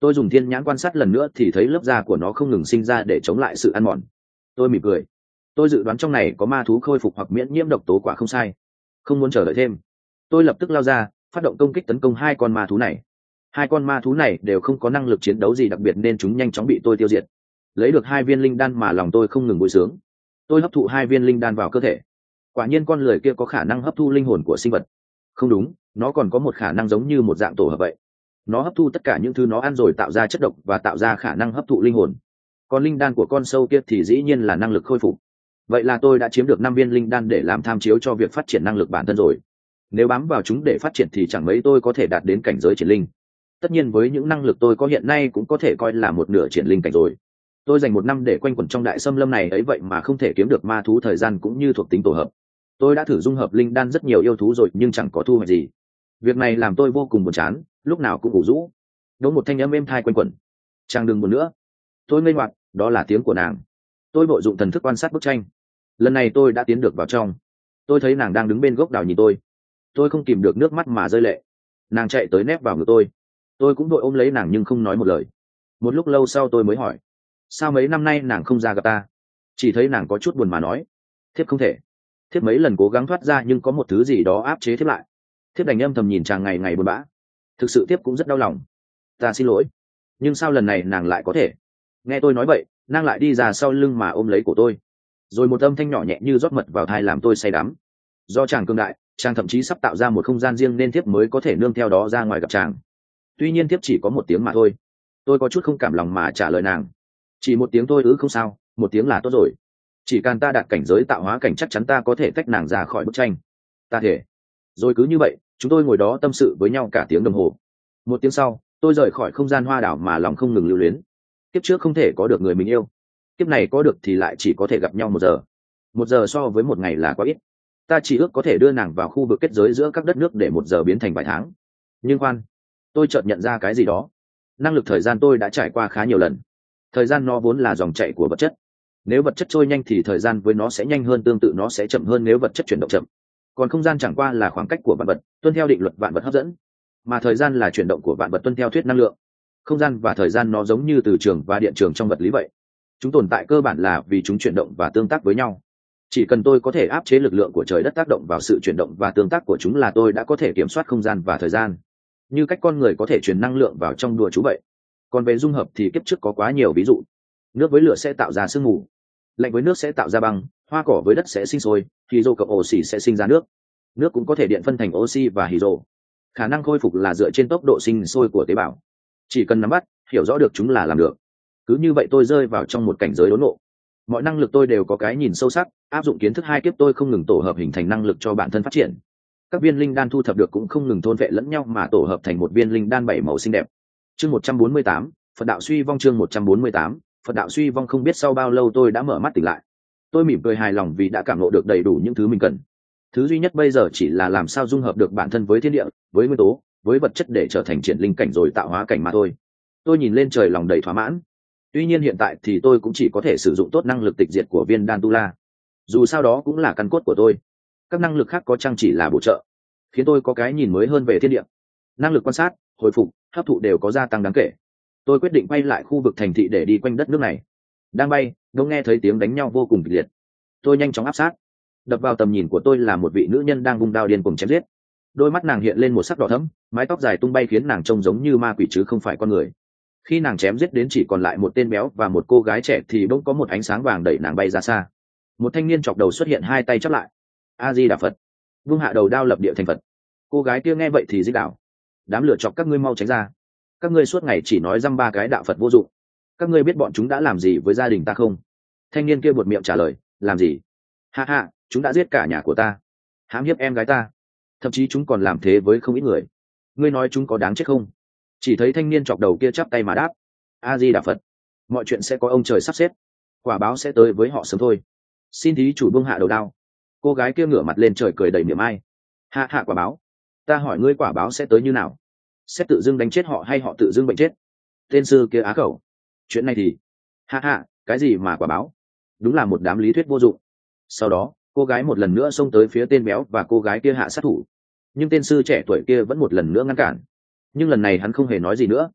Tôi dùng thiên nhãn quan sát lần nữa thì thấy lớp da của nó không ngừng sinh ra để chống lại sự ăn mòn. Tôi mỉm cười. Tôi dự đoán trong này có ma thú khôi phục hoặc miễn nhiễm độc tố quả không sai. Không muốn chờ đợi thêm, tôi lập tức lao ra, phát động công kích tấn công hai con ma thú này. Hai con ma thú này đều không có năng lực chiến đấu gì đặc biệt nên chúng nhanh chóng bị tôi tiêu diệt. Lấy được 2 viên linh đan mà lòng tôi không ngừng vui sướng. Tôi hấp thụ 2 viên linh đan vào cơ thể. Quả nhiên con lười kia có khả năng hấp thu linh hồn của sinh vật. Không đúng, nó còn có một khả năng giống như một dạng tổ hợp vậy. Nó hấp thu tất cả những thứ nó ăn rồi tạo ra chất độc và tạo ra khả năng hấp thụ linh hồn. Còn linh đan của con sâu kia thì dĩ nhiên là năng lực khôi phục. Vậy là tôi đã chiếm được 5 viên linh đan để làm tham chiếu cho việc phát triển năng lực bản thân rồi. Nếu bám vào chúng để phát triển thì chẳng mấy tôi có thể đạt đến cảnh giới triển linh. Tất nhiên với những năng lực tôi có hiện nay cũng có thể coi là một nửa triển linh cảnh rồi. Tôi dành 1 năm để quanh quẩn trong đại xâm lâm này ấy vậy mà không thể kiếm được ma thú thời gian cũng như thuộc tính tổ hợp. Tôi đã thử dung hợp linh đan rất nhiều yêu thú rồi nhưng chẳng có thu hoạch gì. Việc này làm tôi vô cùng buồn chán, lúc nào cũng ủ rũ. Đống một thanh âm êm thai quanh quẩn. Chàng đừng buồn nữa. Tôi ngây ngoặt, đó là tiếng của nàng. Tôi vội dụng thần thức quan sát bức tranh. Lần này tôi đã tiến được vào trong. Tôi thấy nàng đang đứng bên gốc đào nhìn tôi. Tôi không kìm được nước mắt mà rơi lệ. Nàng chạy tới nép vào ngực tôi. Tôi cũng vội ôm lấy nàng nhưng không nói một lời. Một lúc lâu sau tôi mới hỏi, sao mấy năm nay nàng không ra gặp ta? Chỉ thấy nàng có chút buồn mà nói, thiếp không thể. Thiếp mấy lần cố gắng thoát ra nhưng có một thứ gì đó áp chế thiếp lại. Thiếp đành âm thầm nhìn chàng ngày ngày buồn bã. Thực sự thiếp cũng rất đau lòng. Ta xin lỗi. Nhưng sao lần này nàng lại có thể? Nghe tôi nói vậy, nàng lại đi ra sau lưng mà ôm lấy cổ tôi. Rồi một âm thanh nhỏ nhẹ như rót mật vào tai làm tôi say đắm. Do chàng cường đại, chàng thậm chí sắp tạo ra một không gian riêng nên thiếp mới có thể nương theo đó ra ngoài gặp chàng. Tuy nhiên thiếp chỉ có 1 tiếng mà thôi. Tôi có chút không cảm lòng mà trả lời nàng. Chỉ 1 tiếng thôi ư? Không sao, 1 tiếng là tốt rồi. Chỉ cần ta đạt cảnh giới tạo hóa cảnh chắc chắn ta có thể tách nàng ra khỏi bức tranh. Ta thể. Rồi cứ như vậy, chúng tôi ngồi đó tâm sự với nhau cả tiếng đồng hồ. 1 tiếng sau, tôi rời khỏi không gian hoa đảo mà lòng không ngừng lưu luyến. Kiếp trước không thể có được người mình yêu. Kiếp này có được thì lại chỉ có thể gặp nhau 1 giờ. 1 giờ so với 1 ngày là quá ít. Ta chỉ ước có thể đưa nàng vào khu vực kết giới giữa các đất nước để 1 giờ biến thành vài tháng. Nhưng khoan, tôi chợt nhận ra cái gì đó. Năng lực thời gian tôi đã trải qua khá nhiều lần. Thời gian nó vốn là dòng chảy của vật chất. Nếu vật chất trôi nhanh thì thời gian với nó sẽ nhanh hơn, tương tự nó sẽ chậm hơn nếu vật chất chuyển động chậm. Còn không gian chẳng qua là khoảng cách của vạn vật, tuân theo định luật vạn vật hấp dẫn, mà thời gian là chuyển động của vạn vật tuân theo thuyết năng lượng. Không gian và thời gian nó giống như từ trường và điện trường trong vật lý vậy. Chúng tồn tại cơ bản là vì chúng chuyển động và tương tác với nhau. Chỉ cần tôi có thể áp chế lực lượng của trời đất tác động vào sự chuyển động và tương tác của chúng là tôi đã có thể kiểm soát không gian và thời gian, như cách con người có thể truyền năng lượng vào trong đùa chú vậy. Còn về dung hợp thì kiếp trước có quá nhiều ví dụ. Nước với lửa sẽ tạo ra sương mù, lạnh với nước sẽ tạo ra băng, hoa cỏ với đất sẽ sinh sôi, hydro cộng oxy sẽ sinh ra nước. Nước cũng có thể điện phân thành oxy và hydro. Khả năng khôi phục là dựa trên tốc độ sinh sôi của tế bào. Chỉ cần nắm bắt, hiểu rõ được chúng là làm được. Cứ như vậy tôi rơi vào trong một cảnh giới đốn ngộ. Mọi năng lực tôi đều có cái nhìn sâu sắc, áp dụng kiến thức 2 kiếp tôi không ngừng tổ hợp hình thành năng lực cho bản thân phát triển. Các viên linh đan thu thập được cũng không ngừng thôn vệ lẫn nhau mà tổ hợp thành một viên linh đan 7 màu xinh đẹp. Chương 148, Phật đạo suy vong. Chương 148, Phật đạo suy vong. Không biết sau bao lâu tôi đã mở mắt tỉnh lại. Tôi mỉm cười hài lòng vì đã cảm ngộ được đầy đủ những thứ mình cần. Thứ duy nhất bây giờ chỉ là làm sao dung hợp được bản thân với thiên địa, với nguyên tố, với vật chất để trở thành triển linh cảnh rồi tạo hóa cảnh mà thôi. Tôi nhìn lên trời lòng đầy thỏa mãn. Tuy nhiên hiện tại thì tôi cũng chỉ có thể sử dụng tốt năng lực tịch diệt của viên đan tu la. Dù sao đó cũng là căn cốt của tôi. Các năng lực khác có chăng chỉ là bổ trợ, khiến tôi có cái nhìn mới hơn về thiên địa. Năng lực quan sát, hồi phục, hấp thụ đều có gia tăng đáng kể. Tôi quyết định quay lại khu vực thành thị để đi quanh đất nước này. Đang bay, đông nghe thấy tiếng đánh nhau vô cùng kịch liệt. Tôi nhanh chóng áp sát. Đập vào tầm nhìn của tôi là một vị nữ nhân đang vung đao điên cuồng chém giết. Đôi mắt nàng hiện lên một sắc đỏ thẫm, mái tóc dài tung bay khiến nàng trông giống như ma quỷ chứ không phải con người. Khi nàng chém giết đến chỉ còn lại một tên béo và một cô gái trẻ thì bỗng có một ánh sáng vàng đẩy nàng bay ra xa. Một thanh niên chọc đầu xuất hiện, 2 tay chắp lại. A Di Đà Phật. Vung hạ đầu đao lập địa thành Phật. Cô gái kia nghe vậy thì dích đạo. Đám lửa chọc các ngươi mau tránh ra. Các ngươi suốt ngày chỉ nói dăm ba cái đạo Phật vô dụng. Các ngươi biết bọn chúng đã làm gì với gia đình ta không? Thanh niên kia buột miệng trả lời. Làm gì? Ha ha, chúng đã giết cả nhà của ta, hãm hiếp em gái ta, thậm chí chúng còn làm thế với không ít người. Ngươi nói chúng có đáng chết không? Chỉ thấy thanh niên chọc đầu kia chắp tay mà đáp. A Di Đà Phật. Mọi chuyện sẽ có ông trời sắp xếp, quả báo sẽ tới với họ sớm thôi. Xin thí chủ buông hạ đầu đao. Cô gái kia ngửa mặt lên trời cười đầy niềm ai. Hạ hạ, quả báo? Ta hỏi ngươi quả báo sẽ tới như nào? Sẽ tự dưng đánh chết họ hay họ tự dưng bệnh chết? Tên sư kia á khẩu. Chuyện này thì hạ hạ, cái gì mà quả báo? Đúng là một đám lý thuyết vô dụng. Sau đó cô gái một lần nữa xông tới phía tên béo và cô gái kia hạ sát thủ, nhưng tên sư trẻ tuổi kia vẫn một lần nữa ngăn cản. Nhưng lần này hắn không hề nói gì nữa.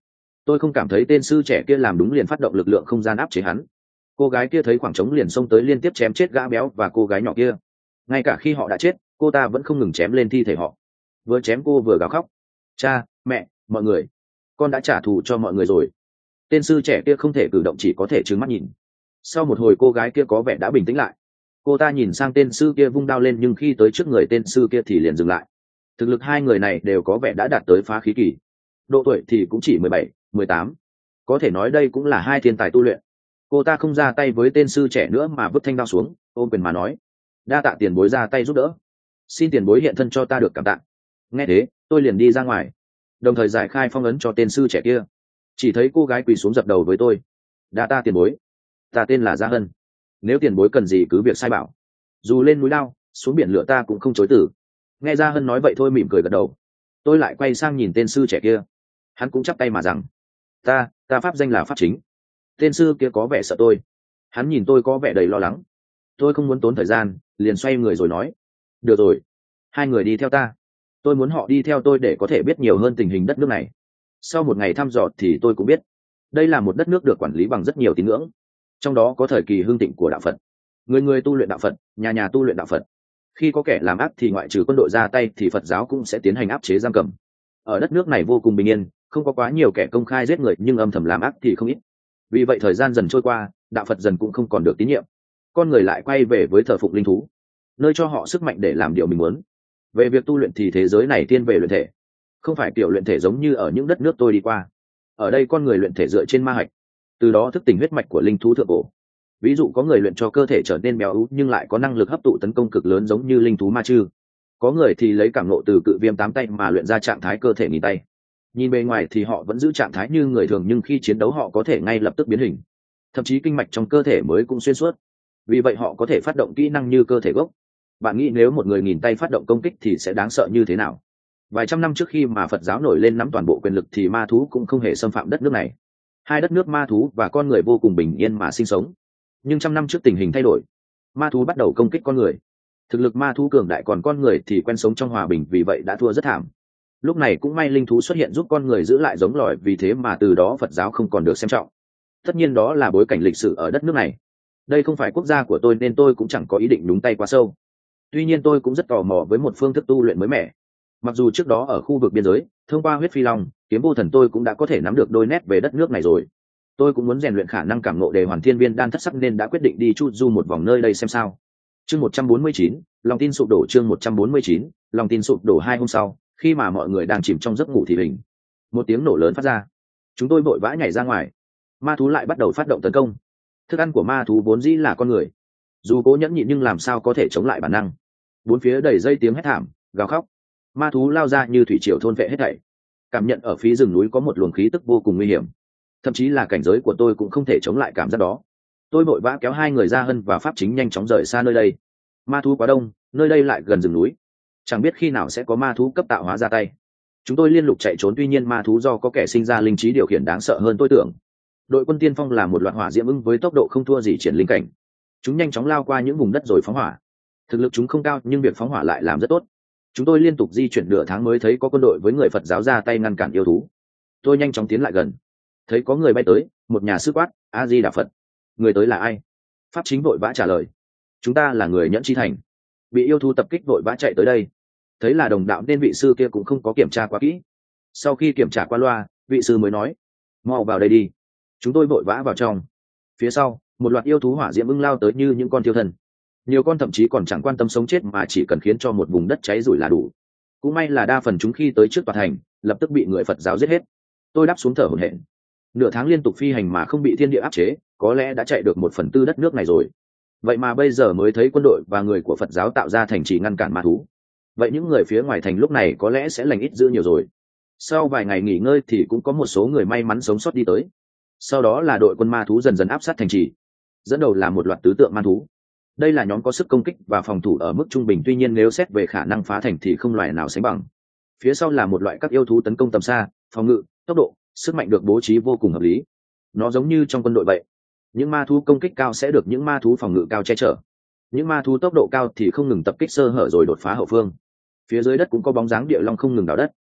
Tôi không cảm thấy tên sư trẻ kia làm đúng, liền phát động lực lượng không gian áp chế hắn. Cô gái kia thấy khoảng trống liền xông tới liên tiếp chém chết gã béo và cô gái nhỏ kia. Ngay cả khi họ đã chết, cô ta vẫn không ngừng chém lên thi thể họ, vừa chém cô vừa gào khóc: cha, mẹ, mọi người, con đã trả thù cho mọi người rồi. Tên sư trẻ kia không thể cử động, chỉ có thể trừng mắt nhìn. Sau một hồi cô gái kia có vẻ đã bình tĩnh lại. Cô ta nhìn sang tên sư kia vung đao lên, nhưng khi tới trước người tên sư kia thì liền dừng lại. Thực lực hai người này đều có vẻ đã đạt tới phá khí kỳ. Độ tuổi thì cũng chỉ 17, 18. Có thể nói đây cũng là hai thiên tài tu luyện. Cô ta không ra tay với tên sư trẻ nữa mà vứt thanh đao xuống, ôm quyền mà nói: đa tạ tiền bối ra tay giúp đỡ, xin tiền bối hiện thân cho ta được cảm tạ. Nghe thế, tôi liền đi ra ngoài, đồng thời giải khai phong ấn cho tên sư trẻ kia. Chỉ thấy cô gái quỳ xuống dập đầu với tôi: đa tạ tiền bối, ta tên là Gia Hân, nếu tiền bối cần gì cứ việc sai bảo, dù lên núi lao xuống biển lửa ta cũng không chối từ. Nghe Gia Hân nói vậy thôi mỉm cười gật đầu. Tôi lại quay sang nhìn tên sư trẻ kia, hắn cũng chắp tay mà rằng: ta pháp danh là Pháp Chính. Tên sư kia có vẻ sợ tôi, hắn nhìn tôi có vẻ đầy lo lắng. Tôi không muốn tốn thời gian, liền xoay người rồi nói: được rồi, hai người đi theo ta. Tôi muốn họ đi theo tôi để có thể biết nhiều hơn tình hình đất nước này. Sau một ngày thăm dò thì tôi cũng biết đây là một đất nước được quản lý bằng rất nhiều tín ngưỡng, trong đó có thời kỳ hưng thịnh của đạo Phật. Người người tu luyện đạo Phật, nhà nhà tu luyện đạo Phật. Khi có kẻ làm ác thì ngoại trừ quân đội ra tay thì Phật giáo cũng sẽ tiến hành áp chế giam cầm. Ở đất nước này vô cùng bình yên, không có quá nhiều kẻ công khai giết người, nhưng âm thầm làm ác thì không ít. Vì vậy thời gian dần trôi qua, đạo Phật dần cũng không còn được tín nhiệm. Con người lại quay về với thờ phụng linh thú, nơi cho họ sức mạnh để làm điều mình muốn. Về việc tu luyện thì thế giới này thiên về luyện thể, không phải kiểu luyện thể giống như ở những đất nước tôi đi qua. Ở đây con người luyện thể dựa trên ma hạch, từ đó thức tỉnh huyết mạch của linh thú thượng cổ. Ví dụ có người luyện cho cơ thể trở nên béo ú nhưng lại có năng lực hấp thụ tấn công cực lớn giống như linh thú ma chư. Có người thì lấy cảm ngộ từ cự viêm 8 tay mà luyện ra trạng thái cơ thể nghìn tay. Nhìn bề ngoài thì họ vẫn giữ trạng thái như người thường, nhưng khi chiến đấu họ có thể ngay lập tức biến hình, thậm chí kinh mạch trong cơ thể mới cũng xuyên suốt. Vì vậy họ có thể phát động kỹ năng như cơ thể gốc. Bạn nghĩ nếu một người nghìn tay phát động công kích thì sẽ đáng sợ như thế nào? Vài trăm năm trước khi mà Phật giáo nổi lên nắm toàn bộ quyền lực thì ma thú cũng không hề xâm phạm đất nước này. Hai đất nước ma thú và con người vô cùng bình yên mà sinh sống. Nhưng trăm năm trước tình hình thay đổi, ma thú bắt đầu công kích con người. Thực lực ma thú cường đại, còn con người thì quen sống trong hòa bình, vì vậy đã thua rất thảm. Lúc này cũng may linh thú xuất hiện giúp con người giữ lại giống loài, vì thế mà từ đó Phật giáo không còn được xem trọng. Tất nhiên đó là bối cảnh lịch sử ở đất nước này. Đây không phải quốc gia của tôi nên tôi cũng chẳng có ý định nhúng tay quá sâu. Tuy nhiên tôi cũng rất tò mò với một phương thức tu luyện mới mẻ. Mặc dù trước đó ở khu vực biên giới, thông qua huyết phi long, kiếm vô thần, tôi cũng đã có thể nắm được đôi nét về đất nước này rồi. Tôi cũng muốn rèn luyện khả năng cảm ngộ để hoàn thiên viên đan thất sắc, nên đã quyết định đi chu du một vòng nơi đây xem sao. Chương 149, lòng tin sụp đổ. Chương 149, lòng tin sụp đổ. 2 hôm sau, khi mà mọi người đang chìm trong giấc ngủ thì hình một tiếng nổ lớn phát ra. Chúng tôi vội vã nhảy ra ngoài. Ma thú lại bắt đầu phát động tấn công. Thức ăn của ma thú vốn dĩ là con người, dù cố nhẫn nhịn nhưng làm sao có thể chống lại bản năng. Bốn phía đầy dây tiếng hét thảm, gào khóc. Ma thú lao ra như thủy triều thôn vệ hết thảy. Cảm nhận ở phía rừng núi có một luồng khí tức vô cùng nguy hiểm, thậm chí là cảnh giới của tôi cũng không thể chống lại cảm giác đó. Tôi vội vã kéo hai người Gia Hân và Pháp Chính nhanh chóng rời xa nơi đây. Ma thú quá đông, nơi đây lại gần rừng núi, chẳng biết khi nào sẽ có ma thú cấp tạo hóa ra tay. Chúng tôi liên tục chạy trốn, tuy nhiên ma thú do có kẻ sinh ra linh trí điều khiển đáng sợ hơn tôi tưởng. Đội quân tiên phong là một loạt hỏa diễm ưng với tốc độ không thua gì triển linh cảnh. Chúng nhanh chóng lao qua những vùng đất rồi phóng hỏa. Thực lực chúng không cao nhưng việc phóng hỏa lại làm rất tốt. Chúng tôi liên tục di chuyển nửa tháng mới thấy có quân đội với người Phật giáo ra tay ngăn cản yêu thú. Tôi nhanh chóng tiến lại gần, thấy có người bay tới, một nhà sư quát: A Di Đà Phật. Người tới là ai? Pháp Chính vội vã trả lời: chúng ta là người Nhẫn Chi Thành, bị yêu thú tập kích vội vã chạy tới đây. Thấy là đồng đạo nên vị sư kia cũng không có kiểm tra quá kỹ. Sau khi kiểm tra qua loa, vị sư mới nói: mau vào đây đi. Chúng tôi vội vã vào trong. Phía sau, một loạt yêu thú hỏa diễm ưng lao tới như những con thiêu thân. Nhiều con thậm chí còn chẳng quan tâm sống chết mà chỉ cần khiến cho một vùng đất cháy rủi là đủ. Cũng may là đa phần chúng khi tới trước tòa thành lập tức bị người Phật giáo giết hết. Tôi đáp xuống thở hổn hển. Nửa tháng liên tục phi hành mà không bị thiên địa áp chế, có lẽ đã chạy được 1/4 đất nước này rồi. Vậy mà bây giờ mới thấy quân đội và người của Phật giáo tạo ra thành trì ngăn cản ma thú. Vậy những người phía ngoài thành lúc này có lẽ sẽ lành ít dữ nhiều rồi. Sau vài ngày nghỉ ngơi thì cũng có một số người may mắn sống sót đi tới. Sau đó là đội quân ma thú dần dần áp sát thành trì. Dẫn đầu là một loạt tứ tượng ma thú. Đây là nhóm có sức công kích và phòng thủ ở mức trung bình, tuy nhiên nếu xét về khả năng phá thành thì không loại nào sánh bằng. Phía sau là một loại các yêu thú tấn công tầm xa, phòng ngự, tốc độ, sức mạnh được bố trí vô cùng hợp lý. Nó giống như trong quân đội vậy. Những ma thú công kích cao sẽ được những ma thú phòng ngự cao che chở. Những ma thú tốc độ cao thì không ngừng tập kích sơ hở rồi đột phá hậu phương. Phía dưới đất cũng có bóng dáng địa long không ngừng đào đất.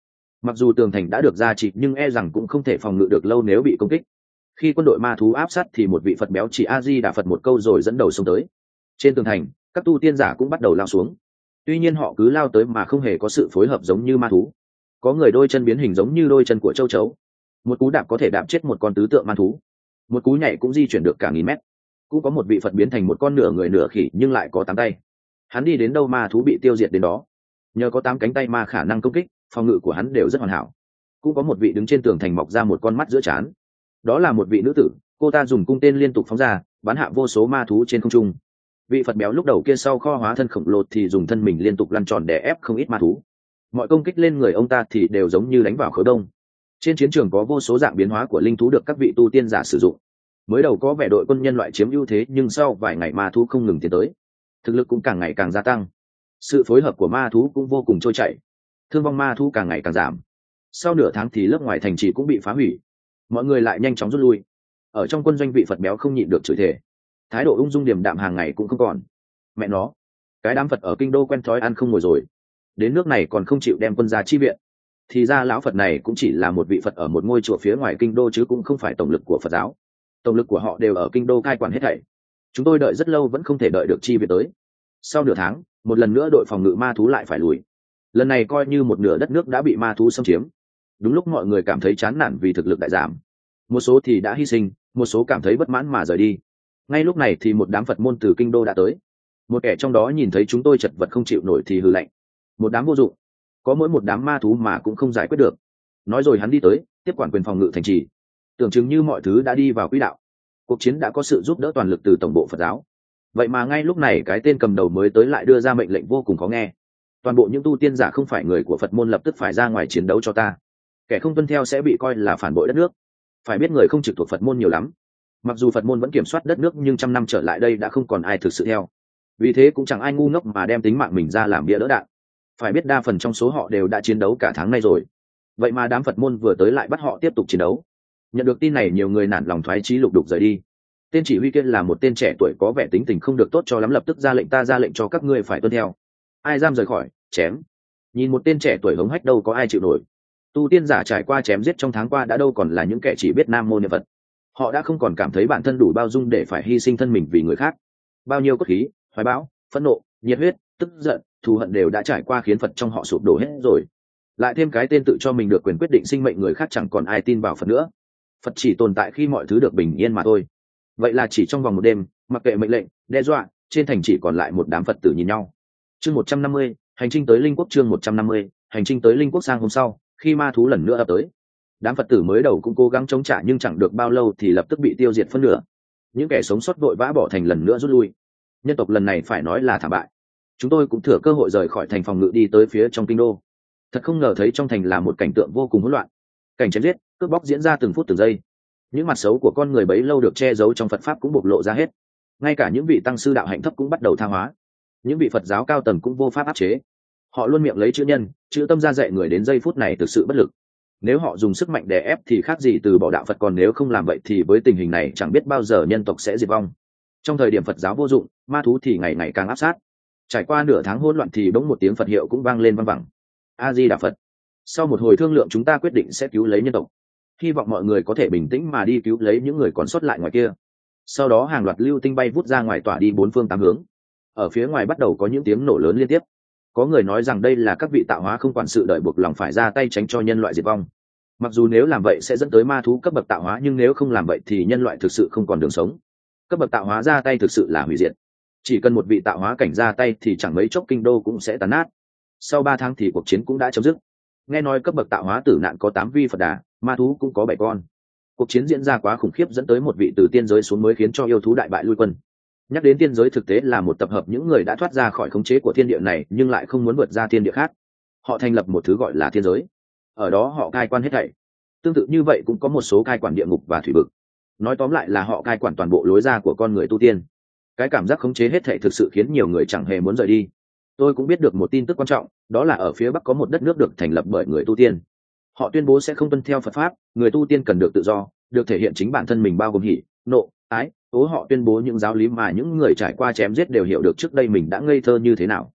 Mặc dù tường thành đã được gia trì nhưng e rằng cũng không thể phòng ngự được lâu nếu bị công kích. Khi quân đội ma thú áp sát thì một vị Phật béo chỉ A Di Đà Phật một câu rồi dẫn đầu xông tới. Trên tường thành, các tu tiên giả cũng bắt đầu lao xuống. Tuy nhiên họ cứ lao tới mà không hề có sự phối hợp giống như ma thú. Có người đôi chân biến hình giống như đôi chân của châu chấu. Một cú đạp có thể đạp chết một con tứ tượng ma thú. Một cú nhảy cũng di chuyển được cả nghìn mét. Cũng có một vị Phật biến thành một con nửa người nửa khỉ nhưng lại có 8 tay. Hắn đi đến đâu ma thú bị tiêu diệt đến đó. Nhờ có 8 cánh tay ma khả năng công kích, phòng ngự của hắn đều rất hoàn hảo. Cũng có một vị đứng trên tường thành mọc ra một con mắt giữa trán. Đó là một vị nữ tử, cô ta dùng cung tên liên tục phóng ra, bắn hạ vô số ma thú trên không trung. Vị Phật béo lúc đầu kia sau kho hóa thân khổng lồ thì dùng thân mình liên tục lăn tròn để ép không ít ma thú. Mọi công kích lên người ông ta thì đều giống như đánh vào khối đông. Trên chiến trường có vô số dạng biến hóa của linh thú được các vị tu tiên giả sử dụng. Mới đầu có vẻ đội quân nhân loại chiếm ưu thế nhưng sau vài ngày ma thú không ngừng tiến tới, thực lực cũng càng ngày càng gia tăng. Sự phối hợp của ma thú cũng vô cùng trôi chảy, thương vong ma thú càng ngày càng giảm. Sau nửa tháng thì lớp ngoài thành trì cũng bị phá hủy, mọi người lại nhanh chóng rút lui. Ở trong quân doanh vị Phật béo không nhịn được chửi thề, thái độ ung dung điềm đạm hàng ngày cũng không còn. Mẹ nó, cái đám Phật ở kinh đô quen thói ăn không ngồi rồi, đến nước này còn không chịu đem quân ra chi viện. Thì ra lão Phật này cũng chỉ là một vị Phật ở một ngôi chùa phía ngoài kinh đô chứ cũng không phải tổng lực của Phật giáo. Tổng lực của họ đều ở kinh đô cai quản hết thảy. Chúng tôi đợi rất lâu vẫn không thể đợi được chi viện tới. Sau nửa tháng, một lần nữa đội phòng ngự ma thú lại phải lùi. Lần này coi như một nửa đất nước đã bị ma thú xâm chiếm. Đúng lúc mọi người cảm thấy chán nản vì thực lực đại giảm, một số thì đã hy sinh, một số cảm thấy bất mãn mà rời đi. Ngay lúc này thì một đám Phật môn từ kinh đô đã tới. Một kẻ trong đó nhìn thấy chúng tôi chật vật không chịu nổi thì hừ lạnh: một đám vô dụng, có mỗi một đám ma thú mà cũng không giải quyết được. Nói rồi hắn đi tới tiếp quản quyền phòng ngự thành trì, tưởng chừng như mọi thứ đã đi vào quỹ đạo. Cuộc chiến đã có sự giúp đỡ toàn lực từ tổng bộ Phật giáo. Vậy mà ngay lúc này cái tên cầm đầu mới tới lại đưa ra mệnh lệnh vô cùng khó nghe: toàn bộ những tu tiên giả không phải người của Phật môn lập tức phải ra ngoài chiến đấu cho ta. Kẻ không tuân theo sẽ bị coi là phản bội đất nước. Phải biết người không trực thuộc Phật môn nhiều lắm. Mặc dù Phật môn vẫn kiểm soát đất nước nhưng trăm năm trở lại đây đã không còn ai thực sự theo. Vì thế cũng chẳng ai ngu ngốc mà đem tính mạng mình ra làm bia đỡ đạn. Phải biết đa phần trong số họ đều đã chiến đấu cả tháng nay rồi. Vậy mà đám Phật môn vừa tới lại bắt họ tiếp tục chiến đấu. Nhận được tin này nhiều người nản lòng thoái chí lục đục rời đi. Tên chỉ huy kia là một tên trẻ tuổi có vẻ tính tình không được tốt cho lắm, lập tức ra lệnh: ta ra lệnh cho các ngươi phải tuân theo. Ai dám rời khỏi, chém. Nhìn một tên trẻ tuổi hống hách đâu có ai chịu nổi. Tu tiên giả trải qua chém giết trong tháng qua đã đâu còn là những kẻ chỉ biết nam mô niệm Phật. Họ đã không còn cảm thấy bản thân đủ bao dung để phải hy sinh thân mình vì người khác. Bao nhiêu cốt khí, hoài bão, phẫn nộ, nhiệt huyết, tức giận, thù hận đều đã trải qua khiến Phật trong họ sụp đổ hết rồi. Lại thêm cái tên tự cho mình được quyền quyết định sinh mệnh người khác, chẳng còn ai tin vào Phật nữa. Phật chỉ tồn tại khi mọi thứ được bình yên mà thôi. Vậy là chỉ trong vòng một đêm, mặc kệ mệnh lệnh, đe dọa, trên thành chỉ còn lại một đám Phật tử nhìn nhau. Chương 150, hành trình tới Linh Quốc. Chương 150, hành trình tới Linh Quốc. Sang hôm sau, khi ma thú lần nữa ập tới, đám Phật tử mới đầu cũng cố gắng chống trả nhưng chẳng được bao lâu thì lập tức bị tiêu diệt phân nửa. Những kẻ sống sót vội vã bỏ thành lần nữa rút lui. Nhân tộc lần này phải nói là thảm bại. Chúng tôi cũng thừa cơ hội rời khỏi thành phòng ngự đi tới phía trong kinh đô. Thật không ngờ thấy trong thành là một cảnh tượng vô cùng hỗn loạn. Cảnh chém giết, cướp bóc diễn ra từng phút từng giây. Những mặt xấu của con người bấy lâu được che giấu trong Phật pháp cũng bộc lộ ra hết. Ngay cả những vị tăng sư đạo hạnh thấp cũng bắt đầu tha hóa. Những vị Phật giáo cao tầng cũng vô pháp áp chế. Họ luôn miệng lấy chữ nhân, chữ tâm ra dạy người, đến giây phút này thực sự bất lực. Nếu họ dùng sức mạnh đè ép thì khác gì từ bỏ đạo Phật, còn nếu không làm vậy thì với tình hình này chẳng biết bao giờ nhân tộc sẽ diệt vong. Trong thời điểm Phật giáo vô dụng, ma thú thì ngày ngày càng áp sát. Trải qua nửa tháng hỗn loạn thì bỗng một tiếng Phật hiệu cũng vang lên vang vẳng: A Di Đà Phật. Sau một hồi thương lượng chúng ta quyết định sẽ cứu lấy nhân tộc. Hy vọng mọi người có thể bình tĩnh mà đi cứu lấy những người còn sót lại ngoài kia. Sau đó hàng loạt lưu tinh bay vút ra ngoài tỏa đi bốn phương tám hướng. Ở phía ngoài bắt đầu có những tiếng nổ lớn liên tiếp. Có người nói rằng đây là các vị tạo hóa không quản sự đợi buộc lòng phải ra tay tránh cho nhân loại diệt vong. Mặc dù nếu làm vậy sẽ dẫn tới ma thú cấp bậc tạo hóa, nhưng nếu không làm vậy thì nhân loại thực sự không còn đường sống. Cấp bậc tạo hóa ra tay thực sự là hủy diệt. Chỉ cần một vị tạo hóa cảnh ra tay thì chẳng mấy chốc kinh đô cũng sẽ tàn nát. Sau 3 tháng thì cuộc chiến cũng đã chấm dứt. Nghe nói cấp bậc tạo hóa tử nạn có 8 vi Phật Đà, ma thú cũng có 7 con. Cuộc chiến diễn ra quá khủng khiếp, dẫn tới một vị từ tiên giới xuống mới khiến cho yêu thú đại bại lui quân. Nhắc đến tiên giới, thực tế là một tập hợp những người đã thoát ra khỏi khống chế của thiên địa này nhưng lại không muốn vượt ra thiên địa khác. Họ thành lập một thứ gọi là thiên giới. Ở đó họ cai quản hết thảy. Tương tự như vậy cũng có một số cai quản địa ngục và thủy vực. Nói tóm lại là họ cai quản toàn bộ lối ra của con người tu tiên. Cái cảm giác khống chế hết thảy thực sự khiến nhiều người chẳng hề muốn rời đi. Tôi cũng biết được một tin tức quan trọng, đó là ở phía Bắc có một đất nước được thành lập bởi người tu tiên. Họ tuyên bố sẽ không tuân theo Phật pháp, người tu tiên cần được tự do, được thể hiện chính bản thân mình bao gồm hỉ, nộ, ái, tố. Họ tuyên bố những giáo lý mà những người trải qua chém giết đều hiểu được trước đây mình đã ngây thơ như thế nào.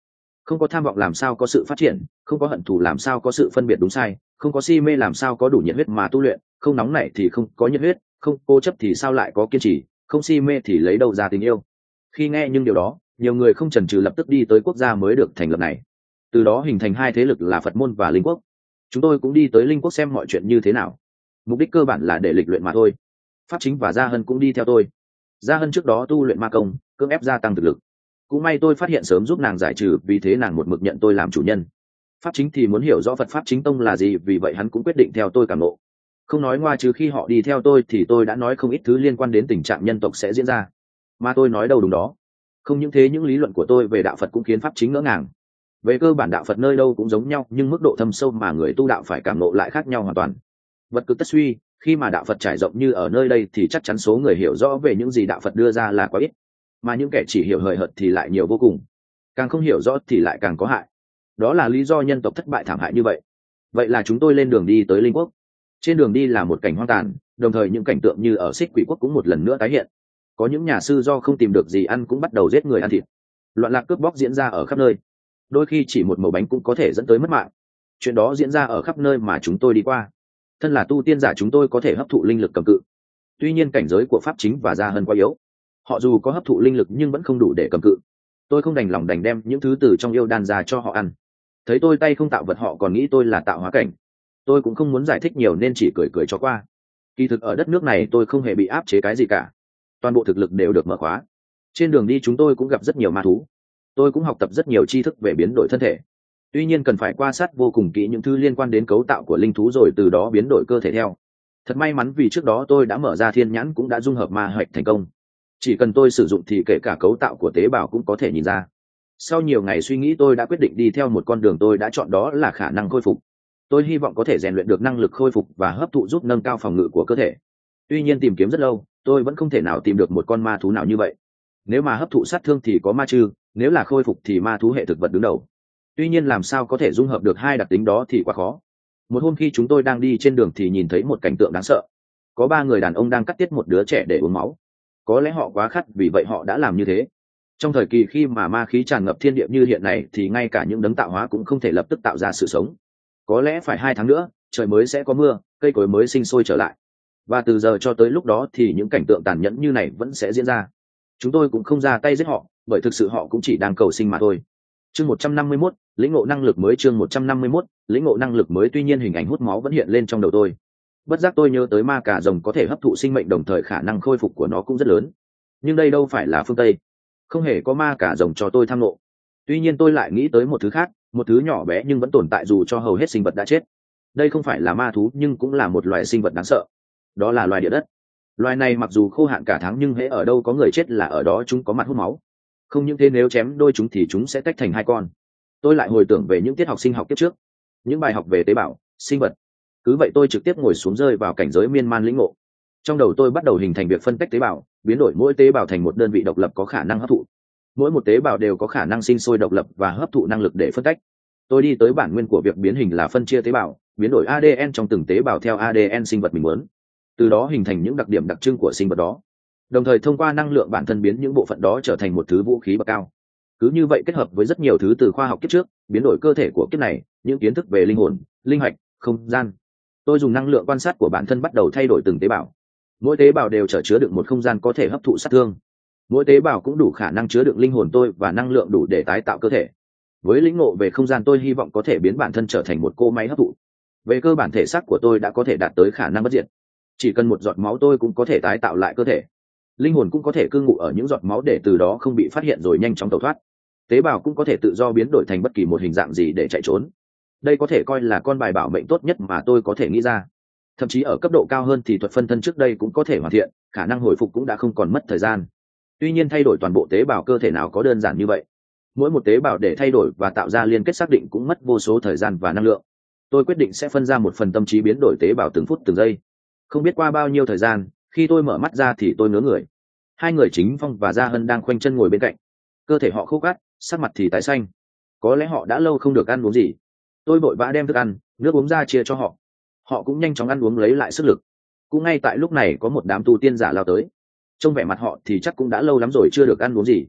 Không có tham vọng làm sao có sự phát triển, không có hận thù làm sao có sự phân biệt đúng sai, không có si mê làm sao có đủ nhiệt huyết mà tu luyện, không nóng nảy thì không có nhiệt huyết, không cố chấp thì sao lại có kiên trì, không si mê thì lấy đâu ra tình yêu. Khi nghe những điều đó, nhiều người không chần chừ lập tức đi tới quốc gia mới được thành lập này. Từ đó hình thành hai thế lực là Phật môn và Linh quốc. Chúng tôi cũng đi tới Linh quốc xem mọi chuyện như thế nào. Mục đích cơ bản là để lịch luyện mà thôi. Pháp Chính và Gia Hân cũng đi theo tôi. Gia Hân trước đó tu luyện ma công, cưỡng ép gia tăng thực lực. Cũng may tôi phát hiện sớm giúp nàng giải trừ, vì thế nàng một mực nhận tôi làm chủ nhân. Pháp Chính thì muốn hiểu rõ Phật Pháp Chính Tông là gì, vì vậy hắn cũng quyết định theo tôi cảm ngộ. Không nói ngoa, trừ khi họ đi theo tôi thì tôi đã nói không ít thứ liên quan đến tình trạng nhân tộc sẽ diễn ra. Mà tôi nói đâu đúng đó. Không những thế, những lý luận của tôi về đạo Phật cũng khiến Pháp Chính ngỡ ngàng. Về cơ bản đạo Phật nơi đâu cũng giống nhau, nhưng mức độ thâm sâu mà người tu đạo phải cảm ngộ lại khác nhau hoàn toàn. Vật cực tất suy, khi mà đạo Phật trải rộng như ở nơi đây thì chắc chắn số người hiểu rõ về những gì đạo Phật đưa ra là quá ít, mà những kẻ chỉ hiểu hời hợt thì lại nhiều vô cùng, càng không hiểu rõ thì lại càng có hại. Đó là lý do nhân tộc thất bại thảm hại như vậy. Vậy là chúng tôi lên đường đi tới Linh quốc. Trên đường đi là một cảnh hoang tàn, đồng thời những cảnh tượng như ở Xích Quỷ quốc cũng một lần nữa tái hiện. Có những nhà sư do không tìm được gì ăn cũng bắt đầu giết người ăn thịt. Loạn lạc cướp bóc diễn ra ở khắp nơi, đôi khi chỉ một mẩu bánh cũng có thể dẫn tới mất mạng. Chuyện đó diễn ra ở khắp nơi mà chúng tôi đi qua. Thân là tu tiên giả, chúng tôi có thể hấp thụ linh lực cầm cự. Tuy nhiên cảnh giới của Pháp Chính và Gia Hân quá yếu. Họ dù có hấp thụ linh lực nhưng vẫn không đủ để cầm cự. Tôi không đành lòng đành đem những thứ từ trong yêu đan ra cho họ ăn. Thấy tôi tay không tạo vật, họ còn nghĩ tôi là tạo hóa cảnh. Tôi cũng không muốn giải thích nhiều nên chỉ cười cười cho qua. Kỳ thực ở đất nước này tôi không hề bị áp chế cái gì cả. Toàn bộ thực lực đều được mở khóa. Trên đường đi chúng tôi cũng gặp rất nhiều ma thú. Tôi cũng học tập rất nhiều tri thức về biến đổi thân thể. Tuy nhiên cần phải quan sát vô cùng kỹ những thứ liên quan đến cấu tạo của linh thú rồi từ đó biến đổi cơ thể theo. Thật may mắn vì trước đó tôi đã mở ra thiên nhãn, cũng đã dung hợp ma hạch thành công. Chỉ cần tôi sử dụng thì kể cả cấu tạo của tế bào cũng có thể nhìn ra. Sau nhiều ngày suy nghĩ, tôi đã quyết định đi theo một con đường tôi đã chọn, đó là khả năng khôi phục. Tôi hy vọng có thể rèn luyện được năng lực khôi phục và hấp thụ, giúp nâng cao phòng ngự của cơ thể. Tuy nhiên tìm kiếm rất lâu, tôi vẫn không thể nào tìm được một con ma thú nào như vậy. Nếu mà hấp thụ sát thương thì có ma chư, nếu là khôi phục thì ma thú hệ thực vật đứng đầu. Tuy nhiên làm sao có thể dung hợp được hai đặc tính đó thì quá khó. Một hôm khi chúng tôi đang đi trên đường thì nhìn thấy một cảnh tượng đáng sợ. Có 3 người đàn ông đang cắt tiết một đứa trẻ để uống máu. Có lẽ họ quá khát, vì vậy họ đã làm như thế. Trong thời kỳ khi mà ma khí tràn ngập thiên địa như hiện nay thì ngay cả những đấng tạo hóa cũng không thể lập tức tạo ra sự sống. Có lẽ phải 2 tháng nữa trời mới sẽ có mưa, cây cối mới sinh sôi trở lại. Và từ giờ cho tới lúc đó thì những cảnh tượng tàn nhẫn như này vẫn sẽ diễn ra. Chúng tôi cũng không ra tay giết họ, bởi thực sự họ cũng chỉ đang cầu sinh mà thôi. Chương 151, lĩnh ngộ năng lực mới. Chương 151, lĩnh ngộ năng lực mới. Tuy nhiên hình ảnh hút máu vẫn hiện lên trong đầu tôi. Bất giác tôi nhớ tới ma cà rồng có thể hấp thụ sinh mệnh, đồng thời khả năng khôi phục của nó cũng rất lớn. Nhưng đây đâu phải là phương Tây, không hề có ma cà rồng cho tôi tham ngộ. Tuy nhiên tôi lại nghĩ tới một thứ khác, một thứ nhỏ bé nhưng vẫn tồn tại dù cho hầu hết sinh vật đã chết. Đây không phải là ma thú nhưng cũng là một loài sinh vật đáng sợ. Đó là loài địa đất. Loài này mặc dù khô hạn cả tháng nhưng hễ ở đâu có người chết là ở đó chúng có mặt hút máu. Không những thế, nếu chém đôi chúng thì chúng sẽ tách thành 2 con. Tôi lại hồi tưởng về những tiết học sinh học kiếp trước, những bài học về tế bào, sinh vật. Cứ vậy tôi trực tiếp ngồi xuống rơi vào cảnh giới miên man lĩnh ngộ. Trong đầu tôi bắt đầu hình thành việc phân tách tế bào, biến đổi mỗi tế bào thành một đơn vị độc lập có khả năng hấp thụ. Mỗi một tế bào đều có khả năng sinh sôi độc lập và hấp thụ năng lực để phân tách. Tôi đi tới bản nguyên của việc biến hình là phân chia tế bào, biến đổi ADN trong từng tế bào theo ADN sinh vật mình muốn. Từ đó hình thành những đặc điểm đặc trưng của sinh vật đó. Đồng thời thông qua năng lượng bản thân biến những bộ phận đó trở thành một thứ vũ khí bậc cao. Cứ như vậy kết hợp với rất nhiều thứ từ khoa học kiếp trước, biến đổi cơ thể của kiếp này, những kiến thức về linh hồn, linh hạch, không gian. Tôi dùng năng lượng quan sát của bản thân bắt đầu thay đổi từng tế bào. Mỗi tế bào đều chứa đựng một không gian có thể hấp thụ sát thương. Mỗi tế bào cũng đủ khả năng chứa đựng linh hồn tôi và năng lượng đủ để tái tạo cơ thể. Với lĩnh ngộ về không gian, tôi hy vọng có thể biến bản thân trở thành một cỗ máy hấp thụ. Về cơ bản thể xác của tôi đã có thể đạt tới khả năng bất diệt. Chỉ cần một giọt máu tôi cũng có thể tái tạo lại cơ thể. Linh hồn cũng có thể cư ngụ ở những giọt máu để từ đó không bị phát hiện rồi nhanh chóng tẩu thoát. Tế bào cũng có thể tự do biến đổi thành bất kỳ một hình dạng gì để chạy trốn. Đây có thể coi là con bài bảo mệnh tốt nhất mà tôi có thể nghĩ ra. Thậm chí ở cấp độ cao hơn thì thuật phân thân trước đây cũng có thể hoàn thiện, khả năng hồi phục cũng đã không còn mất thời gian. Tuy nhiên thay đổi toàn bộ tế bào cơ thể nào có đơn giản như vậy. Mỗi một tế bào để thay đổi và tạo ra liên kết xác định cũng mất vô số thời gian và năng lượng. Tôi quyết định sẽ phân ra một phần tâm trí biến đổi tế bào từng phút từng giây. Không biết qua bao nhiêu thời gian, khi tôi mở mắt ra thì tôi ngớ người. 2 người Chính Phong và Gia Hân đang khoanh chân ngồi bên cạnh. Cơ thể họ khô cát, sắc mặt thì tái xanh. Có lẽ họ đã lâu không được ăn uống gì. Tôi vội vã đem thức ăn, nước uống ra chia cho họ. Họ cũng nhanh chóng ăn uống lấy lại sức lực. Cũng ngay tại lúc này có một đám tu tiên giả lao tới. Trông vẻ mặt họ thì chắc cũng đã lâu lắm rồi chưa được ăn uống gì.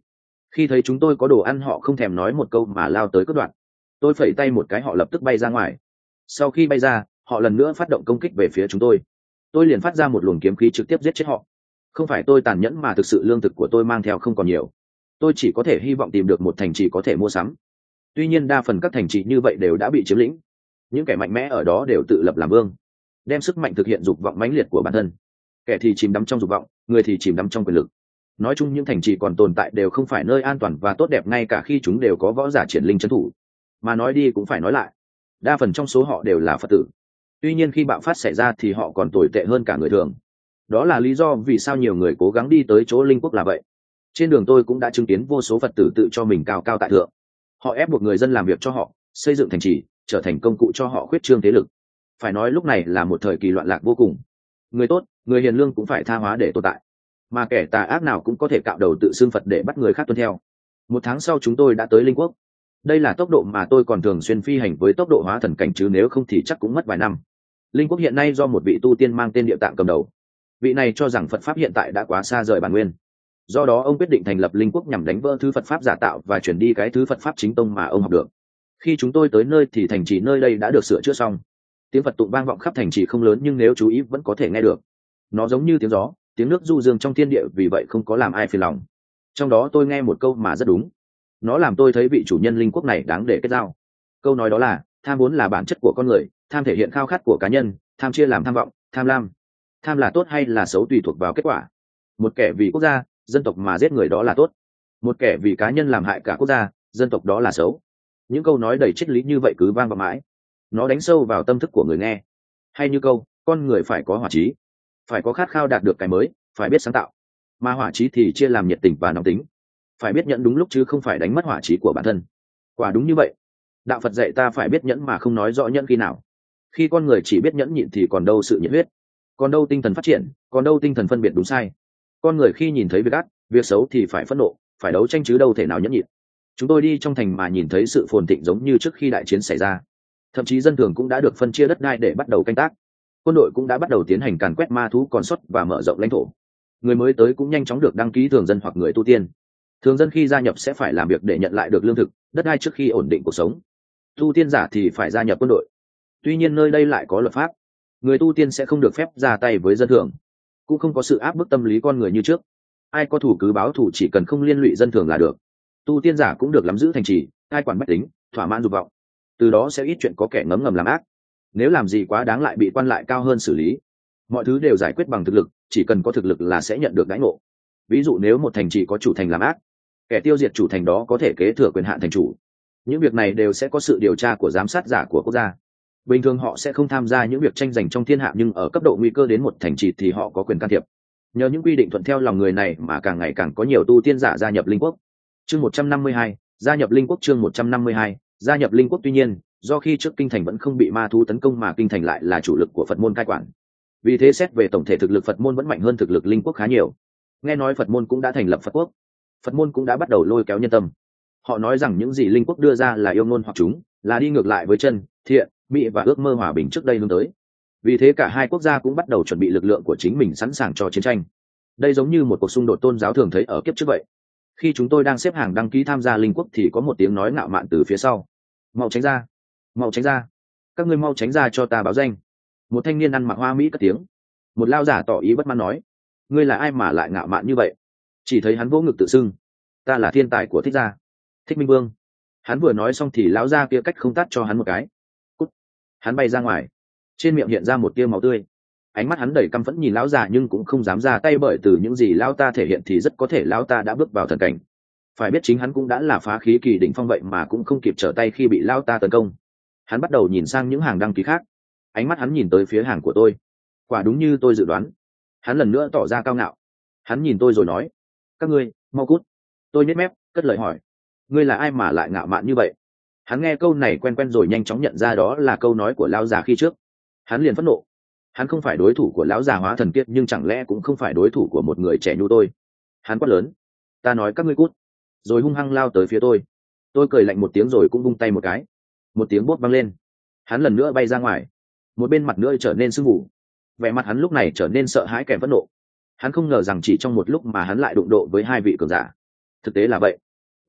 Khi thấy chúng tôi có đồ ăn họ không thèm nói một câu mà lao tới cướp đoạt. Tôi phẩy tay một cái họ lập tức bay ra ngoài. Sau khi bay ra họ lần nữa phát động công kích về phía chúng tôi liền phát ra một luồng kiếm khí trực tiếp giết chết họ. Không phải tôi tàn nhẫn mà thực sự lương thực của tôi mang theo không còn nhiều, tôi chỉ có thể hy vọng tìm được một thành trì có thể mua sắm. Tuy nhiên đa phần các thành trì như vậy đều đã bị chiếm lĩnh, những kẻ mạnh mẽ ở đó đều tự lập làm vương, đem sức mạnh thực hiện dục vọng mãnh liệt của bản thân. Kẻ thì chìm đắm trong dục vọng, người thì chìm đắm trong quyền lực. Nói chung những thành trì còn tồn tại đều không phải nơi an toàn và tốt đẹp, ngay cả khi chúng đều có võ giả triển linh trấn thủ. Mà nói đi cũng phải nói lại, đa phần trong số họ đều là Phật tử. Tuy nhiên khi bạo phát xảy ra thì họ còn tồi tệ hơn cả người thường. Đó là lý do vì sao nhiều người cố gắng đi tới chỗ linh quốc là vậy. Trên đường tôi cũng đã chứng kiến vô số Phật tử tự cho mình cao cao tại thượng. Họ ép buộc người dân làm việc cho họ, xây dựng thành trì, trở thành công cụ cho họ khuyết trương thế lực. Phải nói lúc này là một thời kỳ loạn lạc vô cùng. Người tốt, người hiền lương cũng phải tha hóa để tồn tại, mà kẻ tà ác nào cũng có thể cạo đầu tự xưng Phật để bắt người khác tuân theo. 1 tháng sau chúng tôi đã tới linh quốc. Đây là tốc độ mà tôi còn thường xuyên phi hành với tốc độ hóa thần cảnh, chứ nếu không thì chắc cũng mất vài năm. Linh quốc hiện nay do một vị tu tiên mang tên Địa Tạng cầm đầu. Vị này cho rằng Phật pháp hiện tại đã quá xa rời bản nguyên, do đó ông quyết định thành lập linh quốc nhằm đánh vỡ thứ Phật pháp giả tạo và chuyển đi cái thứ Phật pháp chính tông mà ông học được. Khi chúng tôi tới nơi thì thành trì nơi đây đã được sửa chữa xong. Tiếng Phật tụng vang vọng khắp thành trì, không lớn nhưng nếu chú ý vẫn có thể nghe được. Nó giống như tiếng gió, tiếng nước du dương trong thiên địa, vì vậy không có làm ai phiền lòng. Trong đó tôi nghe một câu mà rất đúng, nó làm tôi thấy vị chủ nhân linh quốc này đáng để kết giao. Câu nói đó là: tham vốn là bản chất của con người, tham thể hiện khao khát của cá nhân, tham chia làm tham vọng, tham lam. Tham là tốt hay là xấu tùy thuộc vào kết quả. Một kẻ vì quốc gia, dân tộc mà giết người đó là tốt, một kẻ vì cá nhân làm hại cả quốc gia, dân tộc đó là xấu. Những câu nói đầy triết lý như vậy cứ vang vọng mãi, nó đánh sâu vào tâm thức của người nghe. Hay như câu: con người phải có hỏa chí, phải có khát khao đạt được cái mới, phải biết sáng tạo. Mà hỏa chí thì chia làm nhiệt tình và nóng tính, phải biết nhẫn đúng lúc chứ không phải đánh mất hỏa chí của bản thân. Quả đúng như vậy, đạo Phật dạy ta phải biết nhẫn mà không nói rõ nhẫn khi nào. Khi con người chỉ biết nhẫn nhịn thì còn đâu sự nhiệt huyết, còn đâu tinh thần phát triển, còn đâu tinh thần phân biệt đúng sai. Con người khi nhìn thấy việc ác, việc xấu thì phải phẫn nộ, phải đấu tranh chứ đâu thể nào nhẫn nhịn. Chúng tôi đi trong thành mà nhìn thấy sự phồn thịnh giống như trước khi đại chiến xảy ra. Thậm chí dân thường cũng đã được phân chia đất đai để bắt đầu canh tác. Quân đội cũng đã bắt đầu tiến hành càn quét ma thú còn sót và mở rộng lãnh thổ. Người mới tới cũng nhanh chóng được đăng ký thường dân hoặc người tu tiên. Thường dân khi gia nhập sẽ phải làm việc để nhận lại được lương thực, đất đai trước khi ổn định cuộc sống. Tu tiên giả thì phải gia nhập quân đội. Tuy nhiên nơi đây lại có luật pháp, người tu tiên sẽ không được phép ra tay với dân thường, cũng không có sự áp bức tâm lý con người như trước. Ai có thủ cứ báo thủ, chỉ cần không liên lụy dân thường là được. Tu tiên giả cũng được nắm giữ thành trì, ai quản bách tính, thỏa mãn dục vọng. Từ đó sẽ ít chuyện có kẻ ngấm ngầm làm ác. Nếu làm gì quá đáng lại bị quan lại cao hơn xử lý. Mọi thứ đều giải quyết bằng thực lực, chỉ cần có thực lực là sẽ nhận được đãi ngộ. Ví dụ nếu một thành trì có chủ thành làm ác, kẻ tiêu diệt chủ thành đó có thể kế thừa quyền hạn thành chủ. Những việc này đều sẽ có sự điều tra của giám sát giả của quốc gia. Bình thường họ sẽ không tham gia những việc tranh giành trong thiên hạ, nhưng ở cấp độ nguy cơ đến một thành trì thì họ có quyền can thiệp. Nhờ những quy định thuận theo lòng người này mà càng ngày càng có nhiều tu tiên giả gia nhập linh quốc. Chương 152, gia nhập linh quốc. Chương 152, gia nhập linh quốc. Tuy nhiên, do khi trước kinh thành vẫn không bị ma thú tấn công mà kinh thành lại là chủ lực của Phật môn cai quản, vì thế xét về tổng thể thực lực Phật môn vẫn mạnh hơn thực lực linh quốc khá nhiều. Nghe nói Phật môn cũng đã thành lập Phật quốc, Phật môn cũng đã bắt đầu lôi kéo nhân tâm. Họ nói rằng những gì linh quốc đưa ra là yêu ngôn hoặc chúng, là đi ngược lại với chân, thiện, mỹ và ước mơ hòa bình trước đây hướng tới. Vì thế cả hai quốc gia cũng bắt đầu chuẩn bị lực lượng của chính mình sẵn sàng cho chiến tranh. Đây giống như một cuộc xung đột tôn giáo thường thấy ở kiếp trước vậy. Khi chúng tôi đang xếp hàng đăng ký tham gia linh quốc thì có một tiếng nói ngạo mạn từ phía sau: mau tránh ra, mau tránh ra, các ngươi mau tránh ra cho ta báo danh. Một thanh niên ăn mặc hoa mỹ cất tiếng. Một lao giả tỏ ý bất mãn nói: ngươi là ai mà lại ngạo mạn như vậy? Chỉ thấy hắn vỗ ngực tự xưng: ta là thiên tài của Thích gia, Thích Minh Vương. Hắn vừa nói xong thì lão gia kia cách không tát cho hắn một cái. Cút. Hắn bay ra ngoài, trên miệng hiện ra một tia máu tươi. Ánh mắt hắn đầy căm phẫn nhìn lão già nhưng cũng không dám ra tay, bởi từ những gì lão ta thể hiện thì rất có thể lão ta đã bước vào thần cảnh. Phải biết chính hắn cũng đã là phá khí kỳ đỉnh phong vậy mà cũng không kịp trở tay khi bị lão ta tấn công. Hắn bắt đầu nhìn sang những hàng đăng ký khác. Ánh mắt hắn nhìn tới phía hàng của tôi. Quả đúng như tôi dự đoán, hắn lần nữa tỏ ra cao ngạo. Hắn nhìn tôi rồi nói: các ngươi mau cút. Tôi nhếch mép cất lời hỏi: ngươi là ai mà lại ngạo mạn như vậy? Hắn nghe câu này quen quen rồi nhanh chóng nhận ra đó là câu nói của lão già khi trước. Hắn liền phẫn nộ. Hắn không phải đối thủ của lão già hóa thần kiệt, nhưng chẳng lẽ cũng không phải đối thủ của một người trẻ như tôi? Hắn quát lớn: ta nói các ngươi cút, rồi hung hăng lao tới phía tôi. Tôi cười lạnh một tiếng rồi cũng vung tay một cái. Một tiếng bốp vang lên. Hắn lần nữa bay ra ngoài. Một bên mặt nữa trở nên sưng mù. Vẻ mặt hắn lúc này trở nên sợ hãi kèm phẫn nộ. Hắn không ngờ rằng chỉ trong một lúc mà hắn lại đụng độ với hai vị cường giả. Thực tế là vậy.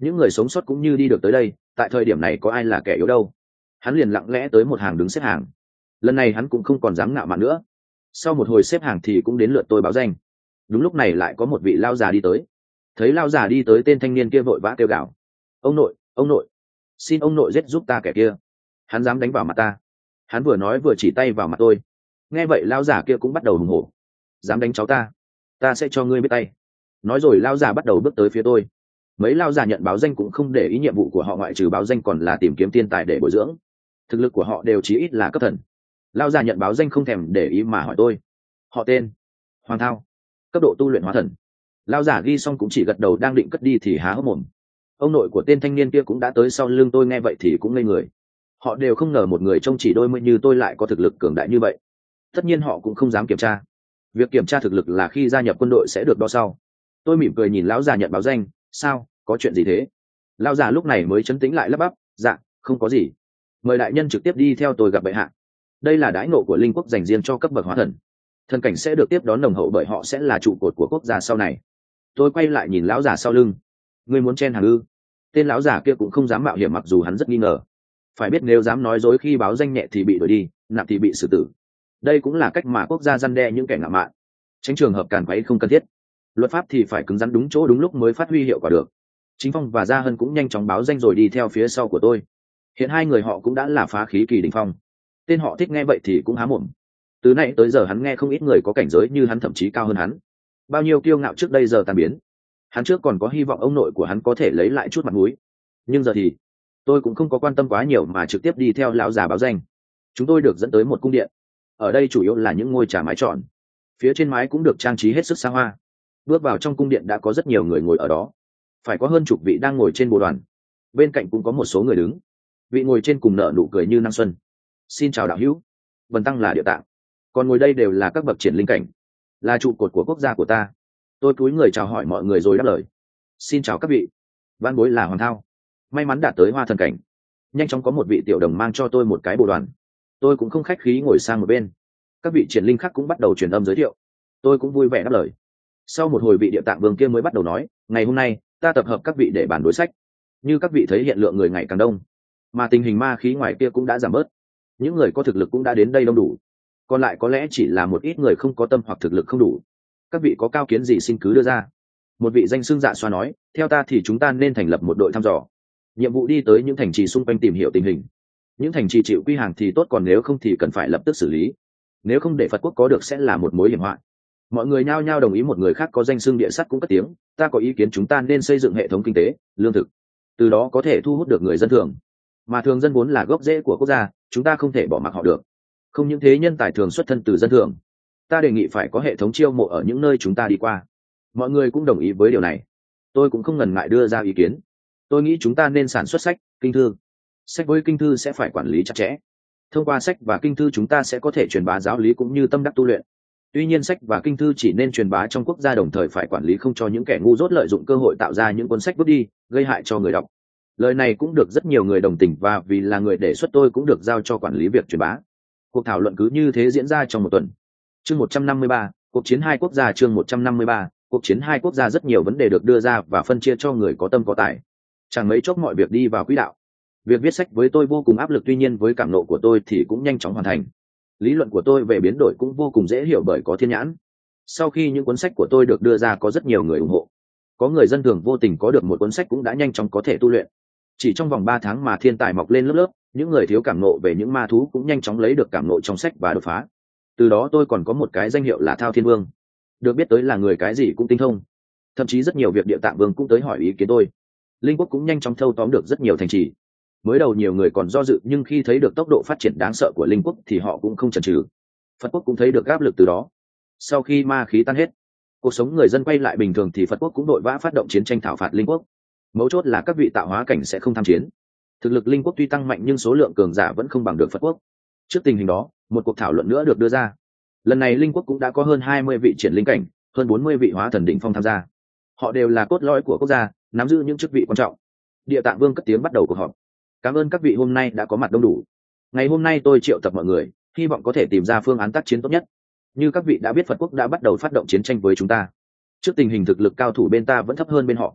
những người sống sót cũng như đi được tới đây, tại thời điểm này có ai là kẻ yếu đâu. Hắn liền lặng lẽ tới một hàng đứng xếp hàng. Lần này hắn cũng không còn dám ngạo mạn nữa. Sau một hồi xếp hàng thì cũng đến lượt tôi báo danh. Đúng lúc này lại có một vị lao già đi tới. Thấy lao già đi tới, tên thanh niên kia vội vã kêu gào: ông nội, xin ông nội giết giúp ta kẻ kia, hắn dám đánh vào mặt ta. Hắn vừa nói vừa chỉ tay vào mặt tôi. Nghe vậy lao già kia cũng bắt đầu hùng hổ: dám đánh cháu ta sẽ cho ngươi biết tay. Nói rồi lao già bắt đầu bước tới phía tôi. Mấy lao già nhận báo danh cũng không để ý nhiệm vụ của họ, ngoại trừ báo danh còn là tìm kiếm thiên tài để bồi dưỡng. Thực lực của họ đều chí ít là cấp thần. Lao già nhận báo danh không thèm để ý mà hỏi tôi: họ tên? Hoàng Thao, cấp độ tu luyện hóa thần. Lao giả ghi xong cũng chỉ gật đầu, đang định cất đi thì há hốc mồm. Ông nội của tên thanh niên kia cũng đã tới sau lưng tôi, nghe vậy thì cũng ngây người. Họ đều không ngờ một người trông chỉ đôi mươi như tôi lại có thực lực cường đại như vậy. Tất nhiên họ cũng không dám kiểm tra. Việc kiểm tra thực lực là khi gia nhập quân đội sẽ được đo sau. Tôi mỉm cười nhìn lão già nhận báo danh: sao, có chuyện gì thế? Lão già lúc này mới trấn tĩnh lại, lắp bắp: dạ không có gì, mời đại nhân trực tiếp đi theo tôi gặp bệ hạ. Đây là đãi ngộ của linh quốc dành riêng cho cấp bậc hóa thần. Thần cảnh sẽ được tiếp đón nồng hậu bởi họ sẽ là trụ cột của quốc gia sau này. Tôi quay lại nhìn lão già sau lưng: ngươi muốn chen hàng ư? Tên lão già kia cũng không dám mạo hiểm, mặc dù hắn rất nghi ngờ. Phải biết nếu dám nói dối khi báo danh nhẹ thì bị đuổi đi, nặng thì bị xử tử. Đây cũng là cách mà quốc gia răn đe những kẻ ngạo mạn, tránh trường hợp càn quấy không cần thiết. Luật pháp thì phải cứng rắn đúng chỗ đúng lúc mới phát huy hiệu quả được. Chính Phong và Gia Hân cũng nhanh chóng báo danh rồi đi theo phía sau của tôi. Hiện hai người họ cũng đã là phá khí kỳ đỉnh phong. Tên họ Thích nghe vậy thì cũng há mồm. Từ nay tới giờ hắn nghe không ít người có cảnh giới như hắn, thậm chí cao hơn hắn. Bao nhiêu kiêu ngạo trước đây giờ tan biến. Hắn trước còn có hy vọng ông nội của hắn có thể lấy lại chút mặt mũi, nhưng giờ thì tôi cũng không có quan tâm quá nhiều mà trực tiếp đi theo lão già báo danh. Chúng tôi được dẫn tới một cung điện. Ở đây chủ yếu là những ngôi trà mái tròn, phía trên mái cũng được trang trí hết sức xa hoa. Bước vào trong cung điện đã có rất nhiều người ngồi ở đó, phải có hơn chục vị đang ngồi trên bồ đoàn. Bên cạnh cũng có một số người đứng. Vị ngồi trên cùng nở nụ cười như năng xuân: xin chào đạo hữu, Vân Tăng là Địa Tạng. Còn ngồi đây đều là các bậc triển linh cảnh, là trụ cột của quốc gia của ta. Tôi cúi người chào hỏi mọi người rồi đáp lời: xin chào các vị, văn bối là Hoàng Thao, may mắn đạt tới hoa thần cảnh. Nhanh chóng có một vị tiểu đồng mang cho tôi một cái bồ đoàn. Tôi cũng không khách khí ngồi sang một bên. Các vị triển linh khác cũng bắt đầu truyền âm giới thiệu. Tôi cũng vui vẻ đáp lời. Sau một hồi, vị Địa Tạng vương kia mới bắt đầu nói: ngày hôm nay ta tập hợp các vị để bàn đối sách. Như các vị thấy, hiện lượng người ngày càng đông, mà tình hình ma khí ngoài kia cũng đã giảm bớt. Những người có thực lực cũng đã đến đây đông đủ, còn lại có lẽ chỉ là một ít người không có tâm hoặc thực lực không đủ. Các vị có cao kiến gì xin cứ đưa ra. Một vị danh xưng Dạ Xoa nói: theo ta thì chúng ta nên thành lập một đội thăm dò, nhiệm vụ đi tới những thành trì xung quanh tìm hiểu tình hình. Những thành trì chịu quy hàng thì tốt, còn nếu không thì cần phải lập tức xử lý. Nếu không để Phật quốc có được sẽ là một mối hiểm họa. Mọi người nhao nhao đồng ý. Một người khác có danh xưng Địa Sắt cũng cất tiếng: ta có ý kiến, chúng ta nên xây dựng hệ thống kinh tế, lương thực, từ đó có thể thu hút được người dân thường. Mà thường dân vốn là gốc rễ của quốc gia, chúng ta không thể bỏ mặc họ được. Không những thế, nhân tài thường xuất thân từ dân thường. Ta đề nghị phải có hệ thống chiêu mộ ở những nơi chúng ta đi qua. Mọi người cũng đồng ý với điều này. Tôi cũng không ngần ngại đưa ra ý kiến. Tôi nghĩ chúng ta nên sản xuất sách, kinh thư. Sách với kinh thư sẽ phải quản lý chặt chẽ. Thông qua sách và kinh thư chúng ta sẽ có thể truyền bá giáo lý cũng như tâm đắc tu luyện. Tuy nhiên sách và kinh thư chỉ nên truyền bá trong quốc gia, đồng thời phải quản lý không cho những kẻ ngu dốt lợi dụng cơ hội tạo ra những cuốn sách bước đi, gây hại cho người đọc. Lời này cũng được rất nhiều người đồng tình, và vì là người đề xuất tôi cũng được giao cho quản lý việc truyền bá. Cuộc thảo luận cứ như thế diễn ra trong một tuần. Chương 153, cuộc chiến hai quốc gia. Chương 153, cuộc chiến hai quốc gia. Rất nhiều vấn đề được đưa ra và phân chia cho người có tâm có tài. Chẳng mấy chốc mọi việc đi vào quỹ đạo. Việc viết sách với tôi vô cùng áp lực, tuy nhiên với cảm nộ của tôi thì cũng nhanh chóng hoàn thành. Lý luận của tôi về biến đổi cũng vô cùng dễ hiểu bởi có thiên nhãn. Sau khi những cuốn sách của tôi được đưa ra, có rất nhiều người ủng hộ. Có người dân thường vô tình có được một cuốn sách cũng đã nhanh chóng có thể tu luyện. Chỉ trong vòng 3 tháng mà thiên tài mọc lên lớp lớp. Những người thiếu cảm nộ về những ma thú cũng nhanh chóng lấy được cảm nộ trong sách và đột phá. Từ đó tôi còn có một cái danh hiệu là Thao Thiên Vương, được biết tới là người cái gì cũng tinh thông. Thậm chí rất nhiều việc Địa Tạng Vương cũng tới hỏi ý kiến tôi. Linh quốc cũng nhanh chóng thâu tóm được rất nhiều thành trì. Mới đầu nhiều người còn do dự, nhưng khi thấy được tốc độ phát triển đáng sợ của Linh quốc thì họ cũng không chần chừ. Phật quốc cũng thấy được áp lực từ đó. Sau khi ma khí tan hết, cuộc sống người dân quay lại bình thường thì Phật quốc cũng đội vã phát động chiến tranh thảo phạt Linh quốc. Mấu chốt là các vị tạo hóa cảnh sẽ không tham chiến. Thực lực Linh quốc tuy tăng mạnh nhưng số lượng cường giả vẫn không bằng được Phật quốc. Trước tình hình đó, một cuộc thảo luận nữa được đưa ra. Lần này Linh quốc cũng đã có hơn 20 vị triển linh cảnh, hơn 40 vị hóa thần đỉnh phong tham gia. Họ đều là cốt lõi của quốc gia, nắm giữ những chức vị quan trọng. Địa Tạng Vương cất tiếng bắt đầu cuộc họp: cảm ơn các vị hôm nay đã có mặt đông đủ. Ngày hôm nay tôi triệu tập mọi người, hy vọng có thể tìm ra phương án tác chiến tốt nhất. Như các vị đã biết, Phật quốc đã bắt đầu phát động chiến tranh với chúng ta. Trước tình hình thực lực cao thủ bên ta vẫn thấp hơn bên họ,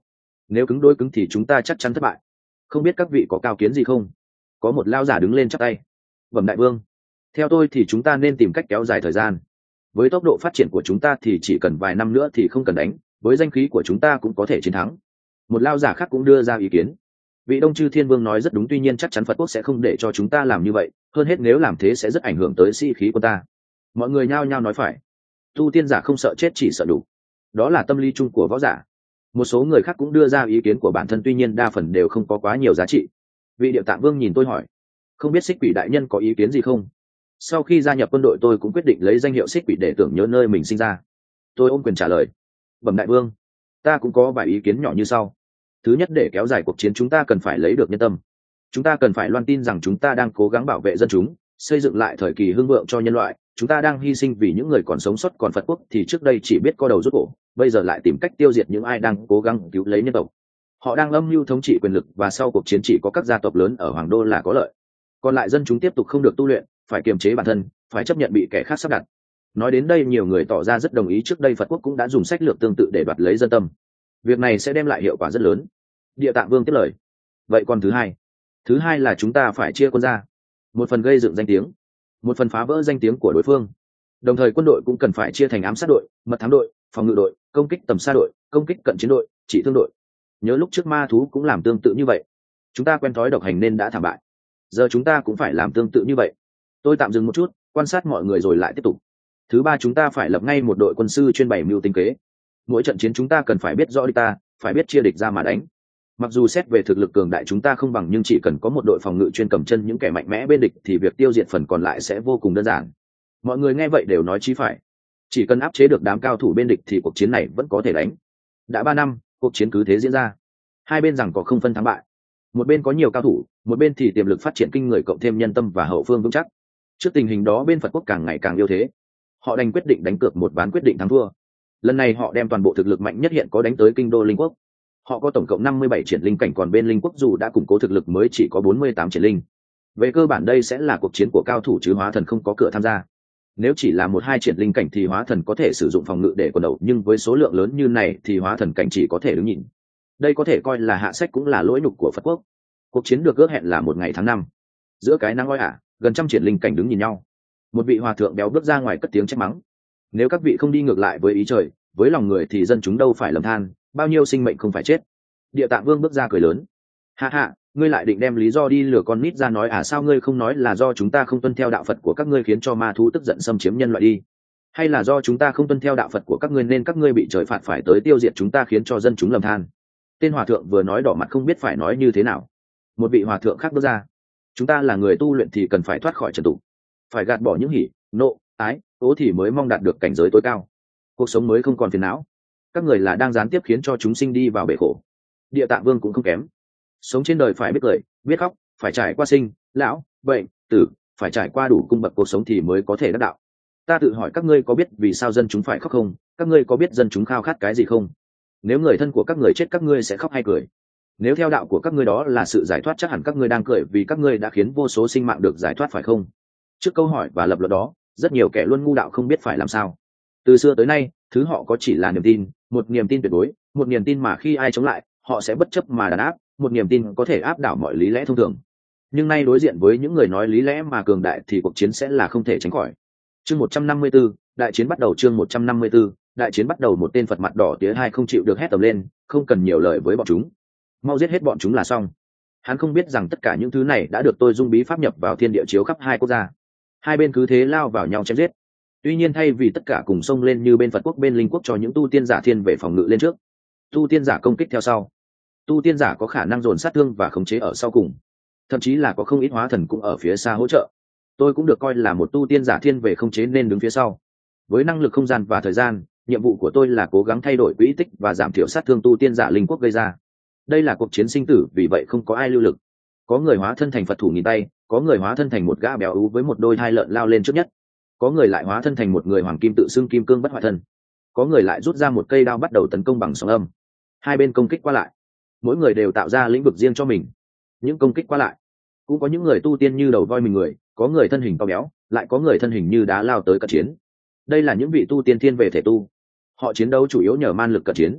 nếu cứng đối cứng thì chúng ta chắc chắn thất bại. Không biết các vị có cao kiến gì không? Có một lao giả đứng lên chắp tay. Bẩm đại vương, theo tôi thì chúng ta nên tìm cách kéo dài thời gian. Với tốc độ phát triển của chúng ta thì chỉ cần vài năm nữa thì không cần đánh, với danh khí của chúng ta cũng có thể chiến thắng. Một lao giả khác cũng đưa ra ý kiến. Vị Đông Chư Thiên Vương nói rất đúng, tuy nhiên chắc chắn Phật quốc sẽ không để cho chúng ta làm như vậy, hơn hết nếu làm thế sẽ rất ảnh hưởng tới sĩ khí của ta. Mọi người nhao nhao nói phải. Tu tiên giả không sợ chết, chỉ sợ đủ. Đó là tâm lý chung của võ giả. Một số người khác cũng đưa ra ý kiến của bản thân, tuy nhiên đa phần đều không có quá nhiều giá trị. Vị Địa Tạng Vương nhìn tôi hỏi, không biết Xích Quỷ đại nhân có ý kiến gì không? Sau khi gia nhập quân đội tôi cũng quyết định lấy danh hiệu Xích Quỷ để tưởng nhớ nơi mình sinh ra. Tôi ôm quyền trả lời. Bẩm đại vương, ta cũng có vài ý kiến nhỏ như sau. Thứ nhất, để kéo dài cuộc chiến chúng ta cần phải lấy được nhân tâm. Chúng ta cần phải loan tin rằng chúng ta đang cố gắng bảo vệ dân chúng, xây dựng lại thời kỳ hưng vượng cho nhân loại. Chúng ta đang hy sinh vì những người còn sống sót, còn Phật quốc thì trước đây chỉ biết co đầu rút cổ, bây giờ lại tìm cách tiêu diệt những ai đang cố gắng cứu lấy nhân tộc. Họ đang âm mưu thống trị quyền lực, và sau cuộc chiến chỉ có các gia tộc lớn ở Hoàng Đô là có lợi. Còn lại dân chúng tiếp tục không được tu luyện, phải kiềm chế bản thân, phải chấp nhận bị kẻ khác sắp đặt. Nói đến đây nhiều người tỏ ra rất đồng ý, trước đây Phật quốc cũng đã dùng sách lược tương tự để đoạt lấy dân tâm. Việc này sẽ đem lại hiệu quả rất lớn. Địa Tạng Vương tiếp lời. Vậy còn thứ hai là chúng ta phải chia quân ra, một phần gây dựng danh tiếng, một phần phá vỡ danh tiếng của đối phương. Đồng thời quân đội cũng cần phải chia thành ám sát đội, mật thám đội, phòng ngự đội, công kích tầm xa đội, công kích cận chiến đội, trị thương đội. Nhớ lúc trước ma thú cũng làm tương tự như vậy. Chúng ta quen thói độc hành nên đã thảm bại, giờ chúng ta cũng phải làm tương tự như vậy. Tôi tạm dừng một chút, quan sát mọi người rồi lại tiếp tục. Thứ ba, chúng ta phải lập ngay một đội quân sư chuyên bày mưu tính kế. Mỗi trận chiến chúng ta cần phải biết rõ địch ta, phải biết chia địch ra mà đánh. Mặc dù xét về thực lực cường đại chúng ta không bằng, nhưng chỉ cần có một đội phòng ngự chuyên cầm chân những kẻ mạnh mẽ bên địch thì việc tiêu diệt phần còn lại sẽ vô cùng đơn giản. Mọi người nghe vậy đều nói chí phải. Chỉ cần áp chế được đám cao thủ bên địch thì cuộc chiến này vẫn có thể đánh. Đã 3 năm, cuộc chiến cứ thế diễn ra. Hai bên rằng có không phân thắng bại. Một bên có nhiều cao thủ, một bên thì tiềm lực phát triển kinh người, cộng thêm nhân tâm và hậu phương vững chắc. Trước tình hình đó, bên Phật quốc càng ngày càng yêu thế. Họ đành quyết định đánh cược một ván quyết định thắng thua. Lần này họ đem toàn bộ thực lực mạnh nhất hiện có đánh tới kinh đô Linh Quốc. Họ có tổng cộng 57 triển linh cảnh, còn bên Linh Quốc dù đã củng cố thực lực mới chỉ có 48 triển linh. Về cơ bản đây sẽ là cuộc chiến của cao thủ chứ hóa thần không có cửa tham gia. Nếu chỉ là 1-2 triển linh cảnh thì hóa thần có thể sử dụng phòng ngự để quần đầu, nhưng với số lượng lớn như này thì hóa thần cảnh chỉ có thể đứng nhìn. Đây có thể coi là hạ sách, cũng là lỗi nhục của Phật quốc. Cuộc chiến được ước hẹn là một ngày tháng 5. Giữa cái nắng oi ả, gần trăm triển linh cảnh đứng nhìn nhau. Một vị hòa thượng béo bước ra ngoài cất tiếng trách mắng. Nếu các vị không đi ngược lại với ý trời, với lòng người thì dân chúng đâu phải lầm than, bao nhiêu sinh mệnh không phải chết. Địa Tạng Vương bước ra cười lớn. Hạ hạ, ngươi lại định đem lý do đi lừa con nít ra nói à? Sao ngươi không nói là do chúng ta không tuân theo đạo Phật của các ngươi khiến cho ma thú tức giận xâm chiếm nhân loại đi? Hay là do chúng ta không tuân theo đạo Phật của các ngươi nên các ngươi bị trời phạt phải tới tiêu diệt chúng ta khiến cho dân chúng lầm than? Tên hòa thượng vừa nói đỏ mặt không biết phải nói như thế nào. Một vị hòa thượng khác bước ra. Chúng ta là người tu luyện thì cần phải thoát khỏi trần tục, phải gạt bỏ những hỉ, nộ, ái, ố thì mới mong đạt được cảnh giới tối cao. Cuộc sống mới không còn phiền não. Các người là đang gián tiếp khiến cho chúng sinh đi vào bể khổ. Địa Tạng Vương cũng không kém. Sống trên đời phải biết cười, biết khóc, phải trải qua sinh, lão, bệnh, tử, phải trải qua đủ cung bậc cuộc sống thì mới có thể đắc đạo. Ta tự hỏi các ngươi có biết vì sao dân chúng phải khóc không? Các ngươi có biết dân chúng khao khát cái gì không? Nếu người thân của các người chết các ngươi sẽ khóc hay cười? Nếu theo đạo của các ngươi đó là sự giải thoát, chắc hẳn các ngươi đang cười vì các ngươi đã khiến vô số sinh mạng được giải thoát phải không? Trước câu hỏi và lập luận đó, rất nhiều kẻ luôn ngu đạo không biết phải làm sao. Từ xưa tới nay, thứ họ có chỉ là niềm tin, một niềm tin tuyệt đối, một niềm tin mà khi ai chống lại, họ sẽ bất chấp mà đàn áp, một niềm tin có thể áp đảo mọi lý lẽ thông thường. Nhưng nay đối diện với những người nói lý lẽ mà cường đại thì cuộc chiến sẽ là không thể tránh khỏi. Chương 154, đại chiến bắt đầu. Chương 154, đại chiến bắt đầu. Một tên Phật mặt đỏ tía hai không chịu được hét tầm lên, không cần nhiều lời với bọn chúng, mau giết hết bọn chúng là xong. Hắn không biết rằng tất cả những thứ này đã được tôi dung bí pháp nhập vào thiên địa chiếu khắp hai quốc gia. Hai bên cứ thế lao vào nhau chém giết. Tuy nhiên thay vì tất cả cùng xông lên như bên Phật quốc, bên Linh quốc cho những tu tiên giả thiên về phòng ngự lên trước, tu tiên giả công kích theo sau. Tu tiên giả có khả năng dồn sát thương và khống chế ở sau cùng, thậm chí là có không ít hóa thần cũng ở phía xa hỗ trợ. Tôi cũng được coi là một tu tiên giả thiên về khống chế nên đứng phía sau. Với năng lực không gian và thời gian, nhiệm vụ của tôi là cố gắng thay đổi quỹ tích và giảm thiểu sát thương tu tiên giả Linh quốc gây ra. Đây là cuộc chiến sinh tử, vì vậy không có ai lưu lực. Có người hóa thân thành Phật thủ nghìn tay, có người hóa thân thành một gã béo ú với một đôi thai lợn lao lên trước nhất, có người lại hóa thân thành một người hoàng kim tự xưng kim cương bất hoại thân, có người lại rút ra một cây đao bắt đầu tấn công bằng sóng âm. Hai bên công kích qua lại, mỗi người đều tạo ra lĩnh vực riêng cho mình. Những công kích qua lại cũng có những người tu tiên như đầu voi mình người, có người thân hình to béo, lại có người thân hình như đá lao tới cận chiến. Đây là những vị tu tiên thiên về thể tu. Họ chiến đấu chủ yếu nhờ man lực cận chiến.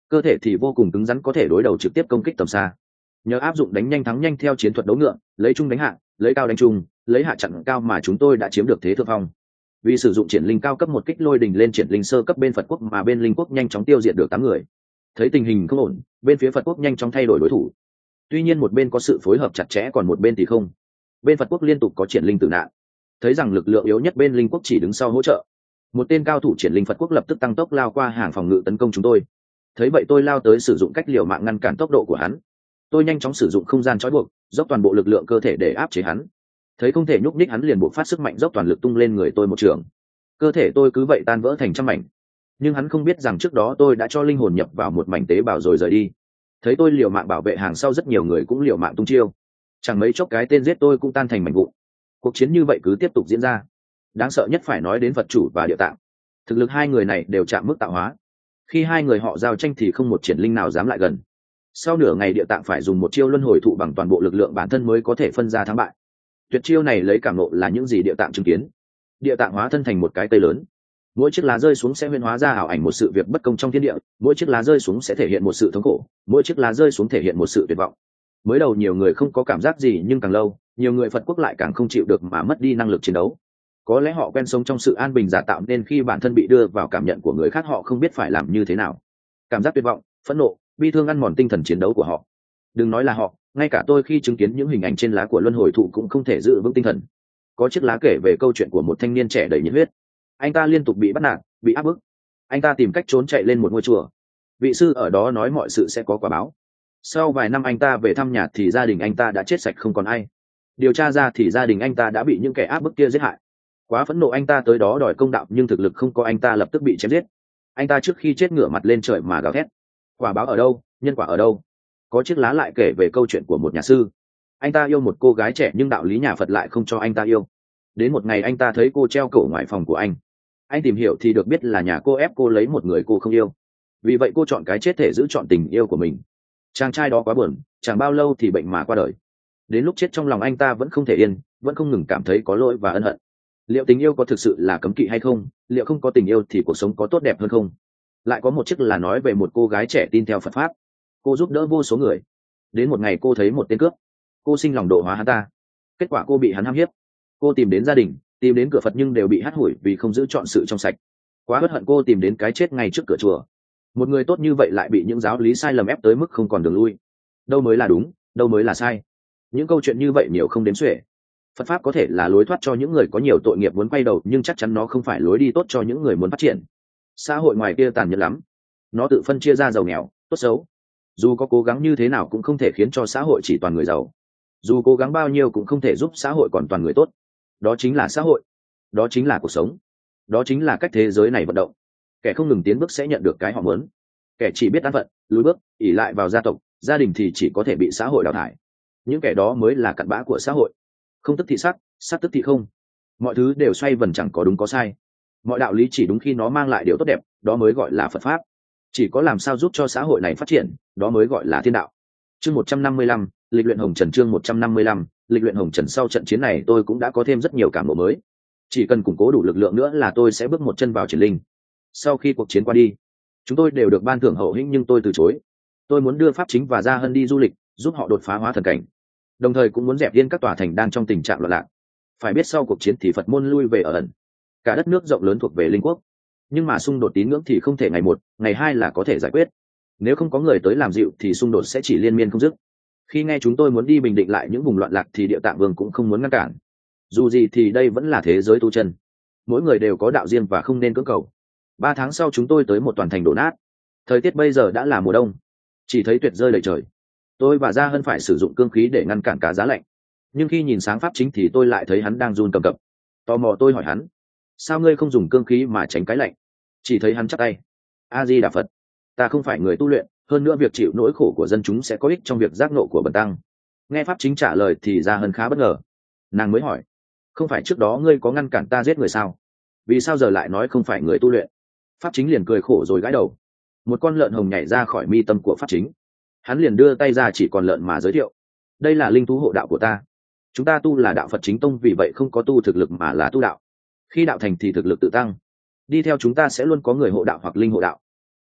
cơ thể thì vô cùng cứng rắn, có thể đối đầu trực tiếp công kích tầm xa. Nhờ áp dụng đánh nhanh thắng nhanh theo chiến thuật đấu ngựa, lấy trung đánh hạ, lấy cao đánh trung, lấy hạ chặn cao mà chúng tôi đã chiếm được thế thượng phong. Vì sử dụng triển linh cao cấp một kích lôi đình lên triển linh sơ cấp bên Phật quốc mà bên Linh quốc nhanh chóng tiêu diệt được 8 người. Thấy tình hình không ổn, bên phía Phật quốc nhanh chóng thay đổi đối thủ. Tuy nhiên một bên có sự phối hợp chặt chẽ còn một bên thì không. Bên Phật quốc liên tục có triển linh tử nạn. Thấy rằng lực lượng yếu nhất bên Linh quốc chỉ đứng sau hỗ trợ, một tên cao thủ triển linh Phật quốc lập tức tăng tốc lao qua hàng phòng ngự tấn công chúng tôi. Thấy vậy tôi lao tới sử dụng cách liều mạng ngăn cản tốc độ của hắn. Tôi nhanh chóng sử dụng không gian trói buộc, dốc toàn bộ lực lượng cơ thể để áp chế hắn. Thấy không thể nhúc nhích hắn liền buộc phát sức mạnh dốc toàn lực tung lên người tôi một trường. Cơ thể tôi cứ vậy tan vỡ thành trăm mảnh. Nhưng hắn không biết rằng trước đó tôi đã cho linh hồn nhập vào một mảnh tế bào rồi rời đi. Thấy tôi liều mạng bảo vệ hàng sau, rất nhiều người cũng liều mạng tung chiêu. Chẳng mấy chốc cái tên giết tôi cũng tan thành mảnh vụn. Cuộc chiến như vậy cứ tiếp tục diễn ra. Đáng sợ nhất phải nói đến Phật chủ và Địa Tạng. Thực lực hai người này đều chạm mức tạo hóa. Khi hai người họ giao tranh thì không một triển linh nào dám lại gần. Sau nửa ngày Địa Tạng phải dùng một chiêu luân hồi thụ bằng toàn bộ lực lượng bản thân mới có thể phân ra thắng bại. Tuyệt chiêu này lấy cảm ngộ là những gì Địa Tạng chứng kiến. Địa Tạng hóa thân thành một cái cây lớn, mỗi chiếc lá rơi xuống sẽ huyễn hóa ra ảo ảnh một sự việc bất công trong thiên địa, mỗi chiếc lá rơi xuống sẽ thể hiện một sự thống khổ, mỗi chiếc lá rơi xuống thể hiện một sự tuyệt vọng. Mới đầu nhiều người không có cảm giác gì, nhưng càng lâu nhiều người Phật quốc lại càng không chịu được mà mất đi năng lực chiến đấu. Có lẽ họ quen sống trong sự an bình giả tạo nên khi bản thân bị đưa vào cảm nhận của người khác họ không biết phải làm như thế nào. Cảm giác tuyệt vọng, phẫn nộ, bi thương ăn mòn tinh thần chiến đấu của họ. Đừng nói là họ, ngay cả tôi khi chứng kiến những hình ảnh trên lá của luân hồi thụ cũng không thể giữ vững tinh thần. Có chiếc lá kể về câu chuyện của một thanh niên trẻ đầy nhiệt huyết. Anh ta liên tục bị bắt nạt, bị áp bức. Anh ta tìm cách trốn chạy lên một ngôi chùa. Vị sư ở đó nói mọi sự sẽ có quả báo. Sau vài năm anh ta về thăm nhà thì gia đình anh ta đã chết sạch không còn ai. Điều tra ra thì gia đình anh ta đã bị những kẻ áp bức kia giết hại. Quá phẫn nộ anh ta tới đó đòi công đạo, nhưng thực lực không có, anh ta lập tức bị chém giết. Anh ta trước khi chết ngửa mặt lên trời mà gào thét: quả báo ở đâu, nhân quả ở đâu? Có chiếc lá lại kể về câu chuyện của một nhà sư. Anh ta yêu một cô gái trẻ nhưng đạo lý nhà Phật lại không cho anh ta yêu. Đến một ngày anh ta thấy cô treo cổ ngoài phòng của anh tìm hiểu thì được biết là nhà cô ép cô lấy một người cô không yêu. Vì vậy cô chọn cái chết thể giữ chọn tình yêu của mình. Chàng trai đó quá buồn, chẳng bao lâu thì bệnh mà qua đời. Đến lúc chết trong lòng anh ta vẫn không thể yên, vẫn không ngừng cảm thấy có lỗi và ân hận. Liệu tình yêu có thực sự là cấm kỵ hay không? Liệu không có tình yêu thì cuộc sống có tốt đẹp hơn không? Lại có một chiếc là nói về một cô gái trẻ tin theo Phật pháp. Cô giúp đỡ vô số người. Đến một ngày cô thấy một tên cướp. Cô sinh lòng độ hóa hắn ta. Kết quả cô bị hắn hãm hiếp. Cô tìm đến gia đình, tìm đến cửa Phật nhưng đều bị hắt hủi vì không giữ trọn sự trong sạch. Quá hất hận cô tìm đến cái chết ngay trước cửa chùa. Một người tốt như vậy lại bị những giáo lý sai lầm ép tới mức không còn đường lui. Đâu mới là đúng, đâu mới là sai? Những câu chuyện như vậy nhiều không đếm xuể. Phật pháp có thể là lối thoát cho những người có nhiều tội nghiệp muốn quay đầu, nhưng chắc chắn nó không phải lối đi tốt cho những người muốn phát triển. Xã hội ngoài kia tàn nhẫn lắm. Nó tự phân chia ra giàu nghèo, tốt xấu. Dù có cố gắng như thế nào cũng không thể khiến cho xã hội chỉ toàn người giàu. Dù cố gắng bao nhiêu cũng không thể giúp xã hội còn toàn người tốt. Đó chính là xã hội. Đó chính là cuộc sống. Đó chính là cách thế giới này vận động. Kẻ không ngừng tiến bước sẽ nhận được cái họ muốn. Kẻ chỉ biết an phận, lùi bước, ỷ lại vào gia tộc, gia đình thì chỉ có thể bị xã hội đào thải. Những kẻ đó mới là cặn bã của xã hội. Không tức thì sắc, sắc tức thì không. Mọi thứ đều xoay vần, chẳng có đúng có sai. Mọi đạo lý chỉ đúng khi nó mang lại điều tốt đẹp, đó mới gọi là Phật pháp. Chỉ có làm sao giúp cho xã hội này phát triển, đó mới gọi là thiên đạo. Chương 155, lịch luyện Hồng Trần. Chương 155, lịch luyện Hồng Trần. Sau trận chiến này tôi cũng đã có thêm rất nhiều cảm ngộ mới. Chỉ cần củng cố đủ lực lượng nữa là tôi sẽ bước một chân vào triển linh. Sau khi cuộc chiến qua đi, chúng tôi đều được ban thưởng hậu hĩnh nhưng tôi từ chối. Tôi muốn đưa Pháp Chính và Gia Hân đi du lịch, giúp họ đột phá hóa thần cảnh. Đồng thời cũng muốn dẹp yên các tòa thành đang trong tình trạng loạn lạc. Phải biết sau cuộc chiến thì Phật môn lui về ở ẩn. Cả đất nước rộng lớn thuộc về Linh quốc. Nhưng mà xung đột tín ngưỡng thì không thể ngày một, ngày hai là có thể giải quyết. Nếu không có người tới làm dịu thì xung đột sẽ chỉ liên miên không dứt. Khi nghe chúng tôi muốn đi bình định lại những vùng loạn lạc thì Địa Tạng Vương cũng không muốn ngăn cản. Dù gì thì đây vẫn là thế giới tu chân. Mỗi người đều có đạo riêng và không nên cưỡng cầu. 3 tháng sau chúng tôi tới một toàn thành đổ nát. Thời tiết bây giờ đã là mùa đông. Chỉ thấy tuyết rơi đầy trời. Tôi và Gia Hân phải sử dụng cương khí để ngăn cản cá giá lạnh. Nhưng khi nhìn sáng Pháp Chính thì tôi lại thấy hắn đang run cầm cập. Tò mò tôi hỏi hắn: sao ngươi không dùng cương khí mà tránh cái lạnh? Chỉ thấy hắn chắp tay: A Di Đà Phật, ta không phải người tu luyện, hơn nữa việc chịu nỗi khổ của dân chúng sẽ có ích trong việc giác ngộ của bần tăng. Nghe Pháp Chính trả lời thì Gia Hân khá bất ngờ. Nàng mới hỏi: không phải trước đó ngươi có ngăn cản ta giết người sao? Vì sao giờ lại nói không phải người tu luyện? Pháp Chính liền cười khổ rồi gãi đầu. Một con lợn hồng nhảy ra khỏi mi tâm của Pháp Chính. Hắn liền đưa tay ra chỉ còn lợn mà giới thiệu: đây là linh thú hộ đạo của ta. Chúng ta tu là đạo Phật chính tông, vì vậy không có tu thực lực mà là tu đạo. Khi đạo thành thì thực lực tự tăng. Đi theo chúng ta sẽ luôn có người hộ đạo hoặc linh hộ đạo.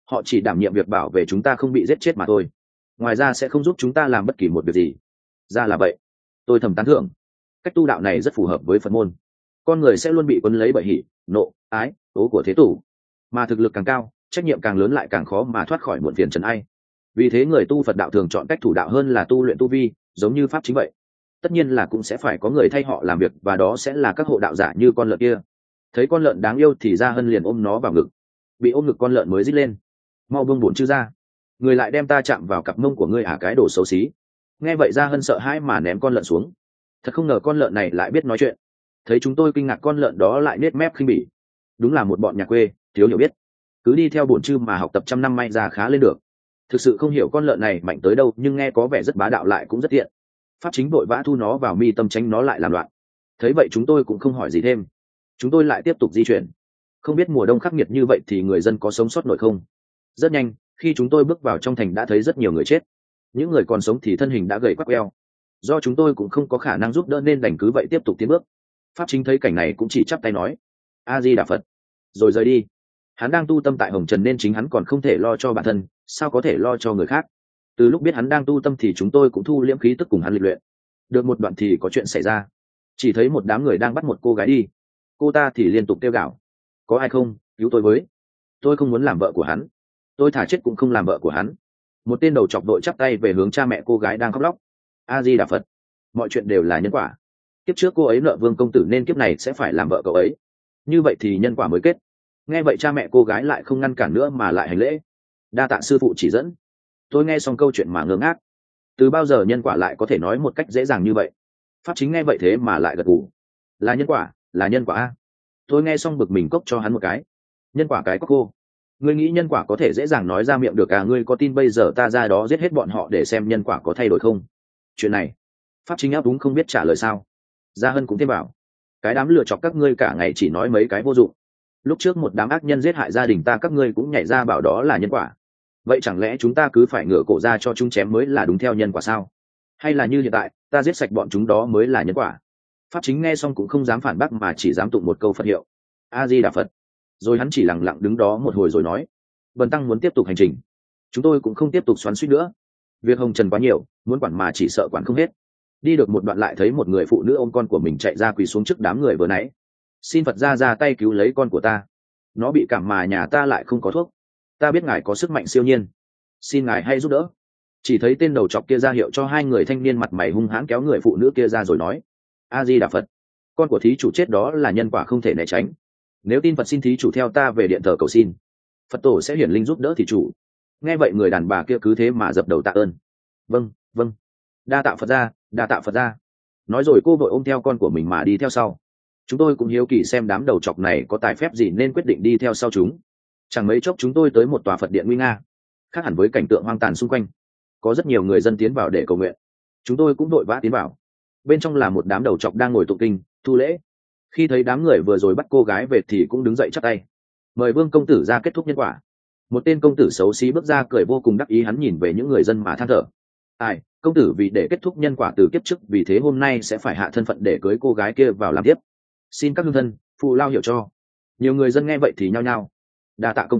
họ chỉ đảm nhiệm việc bảo vệ chúng ta không bị giết chết mà thôi, ngoài ra sẽ không giúp chúng ta làm bất kỳ một việc gì. Ra là vậy, tôi thầm tán thưởng. Cách tu đạo này rất phù hợp với Phật môn. Con người sẽ luôn bị quấn lấy bởi hỉ, nộ, ái, tố của thế tục, mà thực lực càng cao, trách nhiệm càng lớn lại càng khó mà thoát khỏi muộn phiền trần ai. Vì thế người tu Phật đạo thường chọn cách thủ đạo hơn là tu luyện tu vi, giống như pháp chính vậy. Tất nhiên là cũng sẽ phải có người thay họ làm việc, và đó sẽ là các hộ đạo giả như con lợn kia. Thấy con lợn đáng yêu thì Gia Hân liền ôm nó vào ngực. Bị ôm ngực con lợn mới rít lên: mau buông bổn chư ra, người lại đem ta chạm vào cặp mông của ngươi à, cái đồ xấu xí. Nghe vậy Gia Hân sợ hãi mà ném con lợn xuống. Thật không ngờ con lợn này lại biết nói chuyện. Thấy chúng tôi kinh ngạc, con lợn đó lại nết mép khinh bỉ. Đúng là một bọn nhà quê thiếu hiểu biết, cứ đi theo bổn chư mà học tập trăm năm may ra khá lên được. Thực sự không hiểu con lợn này mạnh tới đâu, nhưng nghe có vẻ rất bá đạo, lại cũng rất tiện. Pháp chính vội vã thu nó vào mi tâm tránh nó lại làm loạn. Thấy vậy chúng tôi cũng không hỏi gì thêm, chúng tôi lại tiếp tục di chuyển. Không biết mùa đông khắc nghiệt như vậy thì người dân có sống sót nổi không. Rất nhanh, khi chúng tôi bước vào trong thành đã thấy rất nhiều người chết. Những người còn sống thì thân hình đã gầy quắt queo. Do chúng tôi cũng không có khả năng giúp đỡ nên đành cứ vậy tiếp tục tiến bước. Pháp chính thấy cảnh này cũng chỉ chắp tay nói: A Di Đà Phật, rồi rời đi. Hắn đang tu tâm tại Hồng Trần nên chính hắn còn không thể lo cho bản thân, sao có thể lo cho người khác. Từ lúc biết hắn đang tu tâm thì chúng tôi cũng thu liễm khí tức cùng hắn lịch luyện. Được một đoạn thì có chuyện xảy ra. Chỉ thấy một đám người đang bắt một cô gái đi. Cô ta thì liên tục kêu gào: có ai không, cứu tôi với, tôi không muốn làm vợ của hắn, tôi thà chết cũng không làm vợ của hắn. Một tên đầu chọc đội chắp tay về hướng cha mẹ cô gái đang khóc lóc: A Di Đà Phật, mọi chuyện đều là nhân quả. Kiếp trước cô ấy nợ Vương công tử nên kiếp này sẽ phải làm vợ cậu ấy, như vậy thì nhân quả mới kết. Nghe vậy cha mẹ cô gái lại không ngăn cản nữa mà lại hành lễ: đa tạ sư phụ chỉ dẫn. Tôi nghe xong câu chuyện mà ngơ ngác. Từ bao giờ nhân quả lại có thể nói một cách dễ dàng như vậy? Pháp chính nghe vậy thế mà lại gật gù: là nhân quả, là nhân quả a. Tôi nghe xong bực mình cốc cho hắn một cái: nhân quả cái cốc cô, ngươi nghĩ nhân quả có thể dễ dàng nói ra miệng được à? Ngươi có tin bây giờ ta ra đó giết hết bọn họ để xem nhân quả có thay đổi không? Chuyện này Pháp chính áp đúng không biết trả lời sao. Gia Hân cũng thêm bảo: cái đám lừa chọc các ngươi cả ngày chỉ nói mấy cái vô dụng. Lúc trước một đám ác nhân giết hại gia đình ta, các ngươi cũng nhảy ra bảo đó là nhân quả. Vậy chẳng lẽ chúng ta cứ phải ngửa cổ ra cho chúng chém mới là đúng theo nhân quả sao? Hay là như hiện tại ta giết sạch bọn chúng đó mới là nhân quả? Pháp chính nghe xong cũng không dám phản bác mà chỉ dám tụng một câu Phật hiệu: A Di Đà Phật. Rồi hắn chỉ lặng lặng đứng đó một hồi rồi nói: Bần tăng muốn tiếp tục hành trình. Chúng tôi cũng không tiếp tục xoắn suýt nữa, việc hồng trần quá nhiều, muốn quản mà chỉ sợ quản không hết. Đi được một đoạn lại thấy một người phụ nữ ôm con của mình chạy ra quỳ xuống trước đám người vừa nãy: xin Phật ra tay cứu lấy con của ta, nó bị cảm mà nhà ta lại không có thuốc. Ta biết ngài có sức mạnh siêu nhiên, xin ngài hay giúp đỡ. Chỉ thấy tên đầu chọc kia ra hiệu cho hai người thanh niên mặt mày hung hãn kéo người phụ nữ kia ra rồi nói: A Di Đà Phật, con của thí chủ chết đó là nhân quả không thể né tránh. Nếu tin Phật xin thí chủ theo ta về điện thờ cầu xin, Phật tổ sẽ hiển linh giúp đỡ thí chủ. Nghe vậy người đàn bà kia cứ thế mà dập đầu tạ ơn: vâng vâng, đa tạ Phật gia, đa tạ Phật gia. Nói rồi cô vội ôm theo con của mình mà đi theo sau. Chúng tôi cũng hiếu kỳ xem đám đầu chọc này có tài phép gì nên quyết định đi theo sau chúng. Chẳng mấy chốc chúng tôi tới một tòa Phật điện nguy nga, khác hẳn với cảnh tượng hoang tàn xung quanh. Có rất nhiều người dân tiến vào để cầu nguyện. Chúng tôi cũng vội vã tiến vào. Bên trong là một đám đầu chọc đang ngồi tụng kinh thu lễ. Khi thấy đám người vừa rồi bắt cô gái về thì cũng đứng dậy chắp tay mời Vương công tử ra kết thúc nhân quả. Một tên công tử xấu xí bước ra cười vô cùng đắc ý, hắn nhìn về những người dân mà than thở: ai, công tử vì để kết thúc nhân quả từ kiếp trước, vì thế hôm nay sẽ phải hạ thân phận để cưới cô gái kia vào làm tiếp. Xin các hương thân phụ lao hiểu cho. Nhiều người dân nghe vậy thì nhao nhao: đa tạ công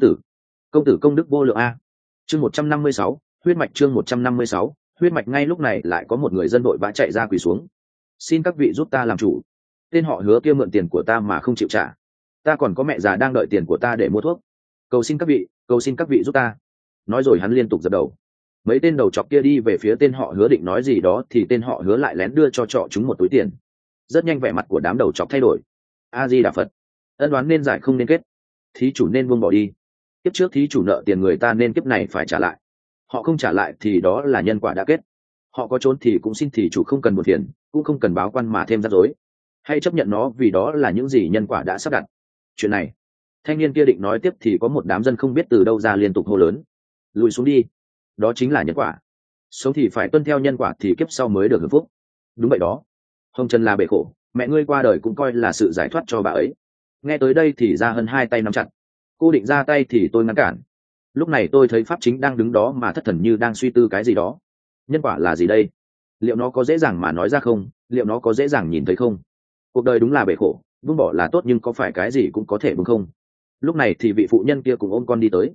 tử công đức vô lượng a. Chương 156, huyết mạch. Chương 156, huyết mạch. Ngay lúc này lại có một người dân đội vã chạy ra quỳ xuống: xin các vị giúp ta làm chủ. Tên họ Hứa kia mượn tiền của ta mà không chịu trả, ta còn có mẹ già đang đợi tiền của ta để mua thuốc. Cầu xin các vị giúp ta. Nói rồi hắn liên tục dập đầu. Mấy tên đầu chọc kia đi về phía tên họ Hứa định nói gì đó thì tên họ Hứa lại lén đưa cho trọ chúng một túi tiền. Rất nhanh vẻ mặt của đám đầu chọc thay đổi: A Di Đà Phật, ân đoán nên giải không nên kết, thí chủ nên buông bỏ đi. Kiếp trước thí chủ nợ tiền người ta nên kiếp này phải trả lại. Họ không trả lại thì đó là nhân quả đã kết. Họ có trốn thì cũng xin thí chủ không cần buồn phiền, cũng không cần báo quan mà thêm rắc rối. Hãy chấp nhận nó vì đó là những gì nhân quả đã sắp đặt. Chuyện này thanh niên kia định nói tiếp thì có một đám dân không biết từ đâu ra liên tục hô lớn: lùi xuống đi, đó chính là nhân quả. Sống thì phải tuân theo nhân quả thì kiếp sau mới được hưởng phúc. Đúng vậy đó, hồng trần là bể khổ, mẹ ngươi qua đời cũng coi là sự giải thoát cho bà ấy. Nghe tới đây thì Gia Hân hai tay nắm chặt. Cô định ra tay thì tôi ngăn cản. Lúc này tôi thấy Pháp chính đang đứng đó mà thất thần như đang suy tư cái gì đó. Nhân quả là gì đây? Liệu nó có dễ dàng mà nói ra không? Liệu nó có dễ dàng nhìn thấy không? Cuộc đời đúng là bể khổ, buông bỏ là tốt nhưng có phải cái gì cũng có thể buông không? Lúc này thì vị phụ nhân kia cùng ôm con đi tới.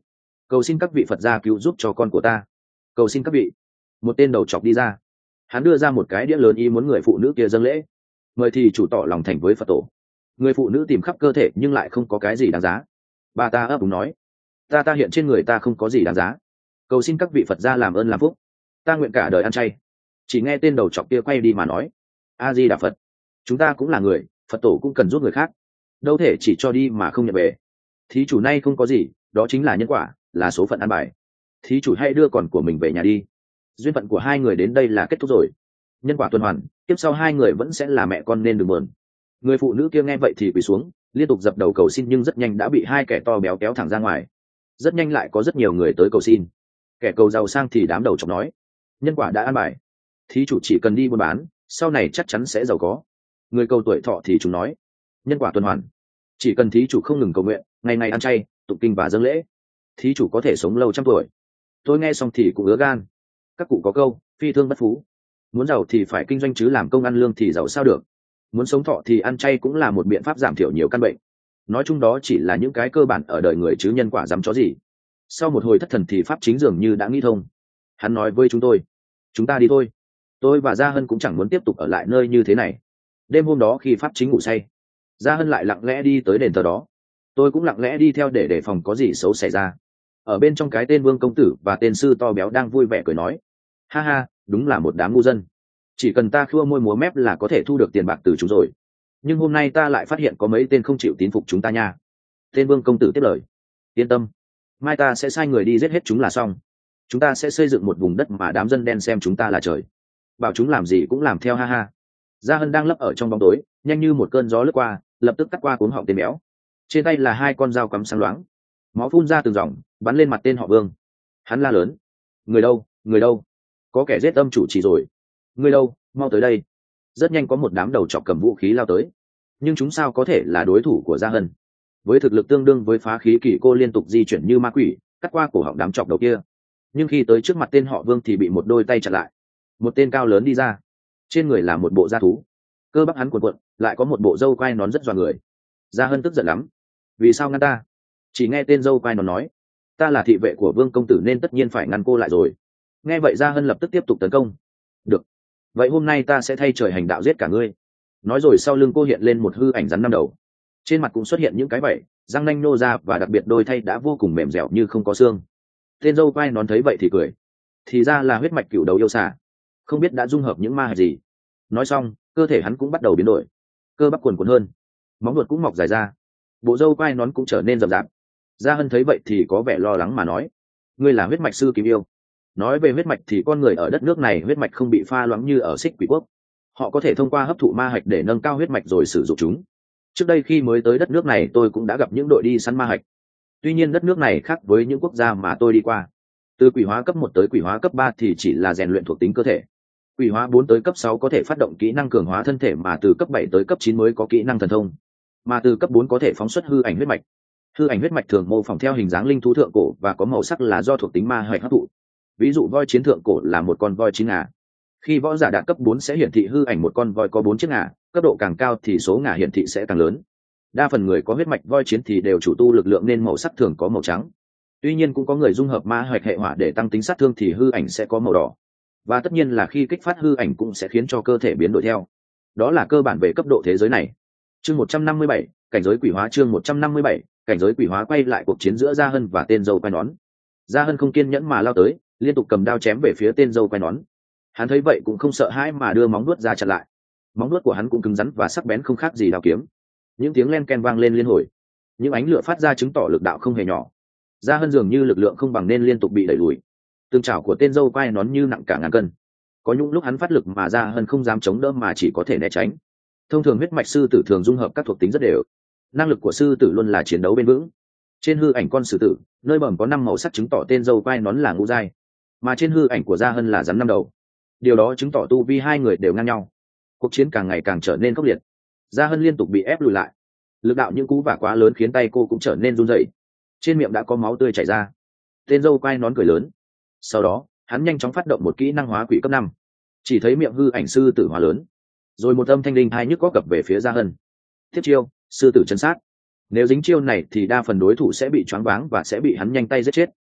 cầu xin các vị Phật gia cứu giúp cho con của ta, cầu xin các vị. Một tên đầu chọc đi ra, hắn đưa ra một cái đĩa lớn ý muốn người phụ nữ kia dâng lễ, mời thì chủ tỏ lòng thành với Phật tổ. Người phụ nữ tìm khắp cơ thể nhưng lại không có cái gì đáng giá. Bà ta ấp úng nói, ta hiện trên người ta không có gì đáng giá, cầu xin các vị Phật gia làm ơn làm phúc, ta nguyện cả đời ăn chay. Chỉ nghe tên đầu chọc kia quay đi mà nói, A Di Đà Phật, chúng ta cũng là người, Phật tổ cũng cần giúp người khác, đâu thể chỉ cho đi mà không nhận về. Thí chủ nay không có gì, đó chính là nhân quả, là số phận ăn bài. Thí chủ hãy đưa con của mình về nhà đi, duyên phận của hai người đến đây là kết thúc rồi, nhân quả tuần hoàn, tiếp sau hai người vẫn sẽ là mẹ con nên đừng buồn. Người phụ nữ kia nghe vậy thì quỳ xuống, liên tục dập đầu cầu xin, nhưng rất nhanh đã bị hai kẻ to béo kéo thẳng ra ngoài. Rất nhanh lại có rất nhiều người tới cầu xin. Kẻ cầu giàu sang thì đám đầu chọc nói, nhân quả đã an bài, thí chủ chỉ cần đi buôn bán, sau này chắc chắn sẽ giàu có. Người cầu tuổi thọ thì chúng nói, nhân quả tuần hoàn, chỉ cần thí chủ không ngừng cầu nguyện, ngày ngày ăn chay, tụng kinh và dâng lễ, thí chủ có thể sống lâu trăm tuổi. Tôi nghe xong thì cũng ứa gan. Các cụ có câu, phi thương bất phú, muốn giàu thì phải kinh doanh chứ làm công ăn lương thì giàu sao được. Muốn sống thọ thì ăn chay cũng là một biện pháp giảm thiểu nhiều căn bệnh. Nói chung đó chỉ là những cái cơ bản ở đời người chứ nhân quả dám chó gì. Sau một hồi thất thần thì pháp chính dường như đã nghĩ thông. Hắn nói với chúng tôi, chúng ta đi thôi. Tôi và Gia Hân cũng chẳng muốn tiếp tục ở lại nơi như thế này. Đêm hôm đó khi pháp chính ngủ say, Gia Hân lại lặng lẽ đi tới đền thờ đó. Tôi cũng lặng lẽ đi theo để đề phòng có gì xấu xảy ra. Ở bên trong, cái tên Vương công tử và tên sư to béo đang vui vẻ cười nói, ha ha, đúng là một đám ngu dân, chỉ cần ta khua môi múa mép là có thể thu được tiền bạc từ chúng rồi. Nhưng hôm nay ta lại phát hiện có mấy tên không chịu tín phục chúng ta nha. Tên Vương công tử tiếp lời, yên tâm, mai ta sẽ sai người đi giết hết chúng là xong. Chúng ta sẽ xây dựng một vùng đất mà đám dân đen xem chúng ta là trời, bảo chúng làm gì cũng làm theo, ha ha. Gia Hân đang lấp ở trong bóng tối, nhanh như một cơn gió lướt qua, lập tức cắt qua cuống họng tên béo. Trên tay là hai con dao cắm sáng loáng, máu phun ra từng dòng, bắn lên mặt tên họ Vương. Hắn la lớn, người đâu, người đâu, có kẻ giết âm chủ trì rồi, người đâu, mau tới đây. Rất nhanh có một đám đầu trọc cầm vũ khí lao tới, nhưng chúng sao có thể là đối thủ của Gia Hân. Với thực lực tương đương với phá khí kỳ, cô liên tục di chuyển như ma quỷ, cắt qua cổ họng đám trọc đầu kia. Nhưng khi tới trước mặt tên họ Vương thì bị một đôi tay chặn lại. Một tên cao lớn đi ra, trên người là một bộ da thú, cơ bắp hắn cuồn cuộn, lại có một bộ râu quai nón rất dọa người. Gia Hân tức giận lắm, vì sao ngăn ta? Chỉ nghe tên râu quai nón nói, ta là thị vệ của Vương công tử nên tất nhiên phải ngăn cô lại rồi. Nghe vậy Gia Hân lập tức tiếp tục tấn công. Được, vậy hôm nay ta sẽ thay trời hành đạo giết cả ngươi. Nói rồi sau lưng cô hiện lên một hư ảnh rắn năm đầu, trên mặt cũng xuất hiện những cái vảy, răng nanh nô ra, và đặc biệt đôi thay đã vô cùng mềm dẻo như không có xương. Tên râu quai nón thấy vậy thì cười, thì ra là huyết mạch cửu đầu yêu xà, không biết đã dung hợp những ma hạch gì. Nói xong cơ thể hắn cũng bắt đầu biến đổi, cơ bắp cuồn cuộn hơn, móng nuốt cũng mọc dài ra, bộ râu quai nón cũng trở nên rậm rạp. Gia Hân thấy vậy thì có vẻ lo lắng mà nói, ngươi là huyết mạch sư Kim Yêu. Nói về huyết mạch thì con người ở đất nước này huyết mạch không bị pha loãng như ở Xích Quỷ Quốc, họ có thể thông qua hấp thụ ma hạch để nâng cao huyết mạch rồi sử dụng chúng. Trước đây khi mới tới đất nước này tôi cũng đã gặp những đội đi săn ma hạch. Tuy nhiên đất nước này khác với những quốc gia mà tôi đi qua. Từ quỷ hóa cấp 1 tới quỷ hóa cấp 3 thì chỉ là rèn luyện thuộc tính cơ thể. Quỷ hóa 4 tới cấp 6 có thể phát động kỹ năng cường hóa thân thể, mà từ cấp 7 tới cấp 9 mới có kỹ năng thần thông. Mà từ cấp 4 có thể phóng xuất hư ảnh huyết mạch. Hư ảnh huyết mạch thường mô phỏng theo hình dáng linh thú thượng cổ và có màu sắc là do thuộc tính ma hạch hấp thụ. Ví dụ voi chiến thượng cổ là một con voi 9 ngà. Khi võ giả đạt cấp 4 sẽ hiển thị hư ảnh một con voi có 4 chiếc ngà, cấp độ càng cao thì số ngà hiển thị sẽ càng lớn. Đa phần người có huyết mạch voi chiến thì đều chủ tu lực lượng nên màu sắc thường có màu trắng. Tuy nhiên cũng có người dung hợp ma hạch hệ hỏa để tăng tính sát thương thì hư ảnh sẽ có màu đỏ. Và tất nhiên là khi kích phát hư ảnh cũng sẽ khiến cho cơ thể biến đổi theo. Đó là cơ bản về cấp độ thế giới này. Chương 157, cảnh giới quỷ hóa. Chương 157, cảnh giới quỷ hóa. Quay lại cuộc chiến giữa Gia Hân và tên dâu quai nón. Gia Hân không kiên nhẫn mà lao tới, liên tục cầm đao chém về phía tên dâu quai nón. Hắn thấy vậy cũng không sợ hãi mà đưa móng vuốt ra chặn lại. Móng vuốt của hắn cũng cứng rắn và sắc bén không khác gì đao kiếm. Những tiếng len ken vang lên liên hồi, những ánh lửa phát ra chứng tỏ lực đạo không hề nhỏ. Gia Hân dường như lực lượng không bằng nên liên tục bị đẩy lùi. Từng chảo của tên dâu quai nón như nặng cả ngàn cân. Có những lúc hắn phát lực mà Gia Hân không dám chống đỡ mà chỉ có thể né tránh. Thông thường huyết mạch sư tử thường dung hợp các thuộc tính rất đều. Năng lực của sư tử luôn là chiến đấu bền vững. Trên hư ảnh con sư tử, nơi bẩm có 5 màu sắc chứng tỏ tên dâu quai nón là ngũ giai, mà trên hư ảnh của Gia Hân là rắn 5 đầu. Điều đó chứng tỏ tu vi hai người đều ngang nhau. Cuộc chiến càng ngày càng trở nên khốc liệt. Gia Hân liên tục bị ép lùi lại. Lực đạo những cú vả quá lớn khiến tay cô cũng trở nên run rẩy. Trên miệng đã có máu tươi chảy ra. Tên dâu quai nón cười lớn. Sau đó hắn nhanh chóng phát động một kỹ năng hóa quỷ cấp 5. Chỉ thấy miệng hư ảnh sư tử hóa lớn, rồi một âm thanh linh hai nhức có cập về phía Gia Hân. Tiếp chiêu, sư tử chân sát. Nếu dính chiêu này thì đa phần đối thủ sẽ bị choáng váng và sẽ bị hắn nhanh tay giết chết.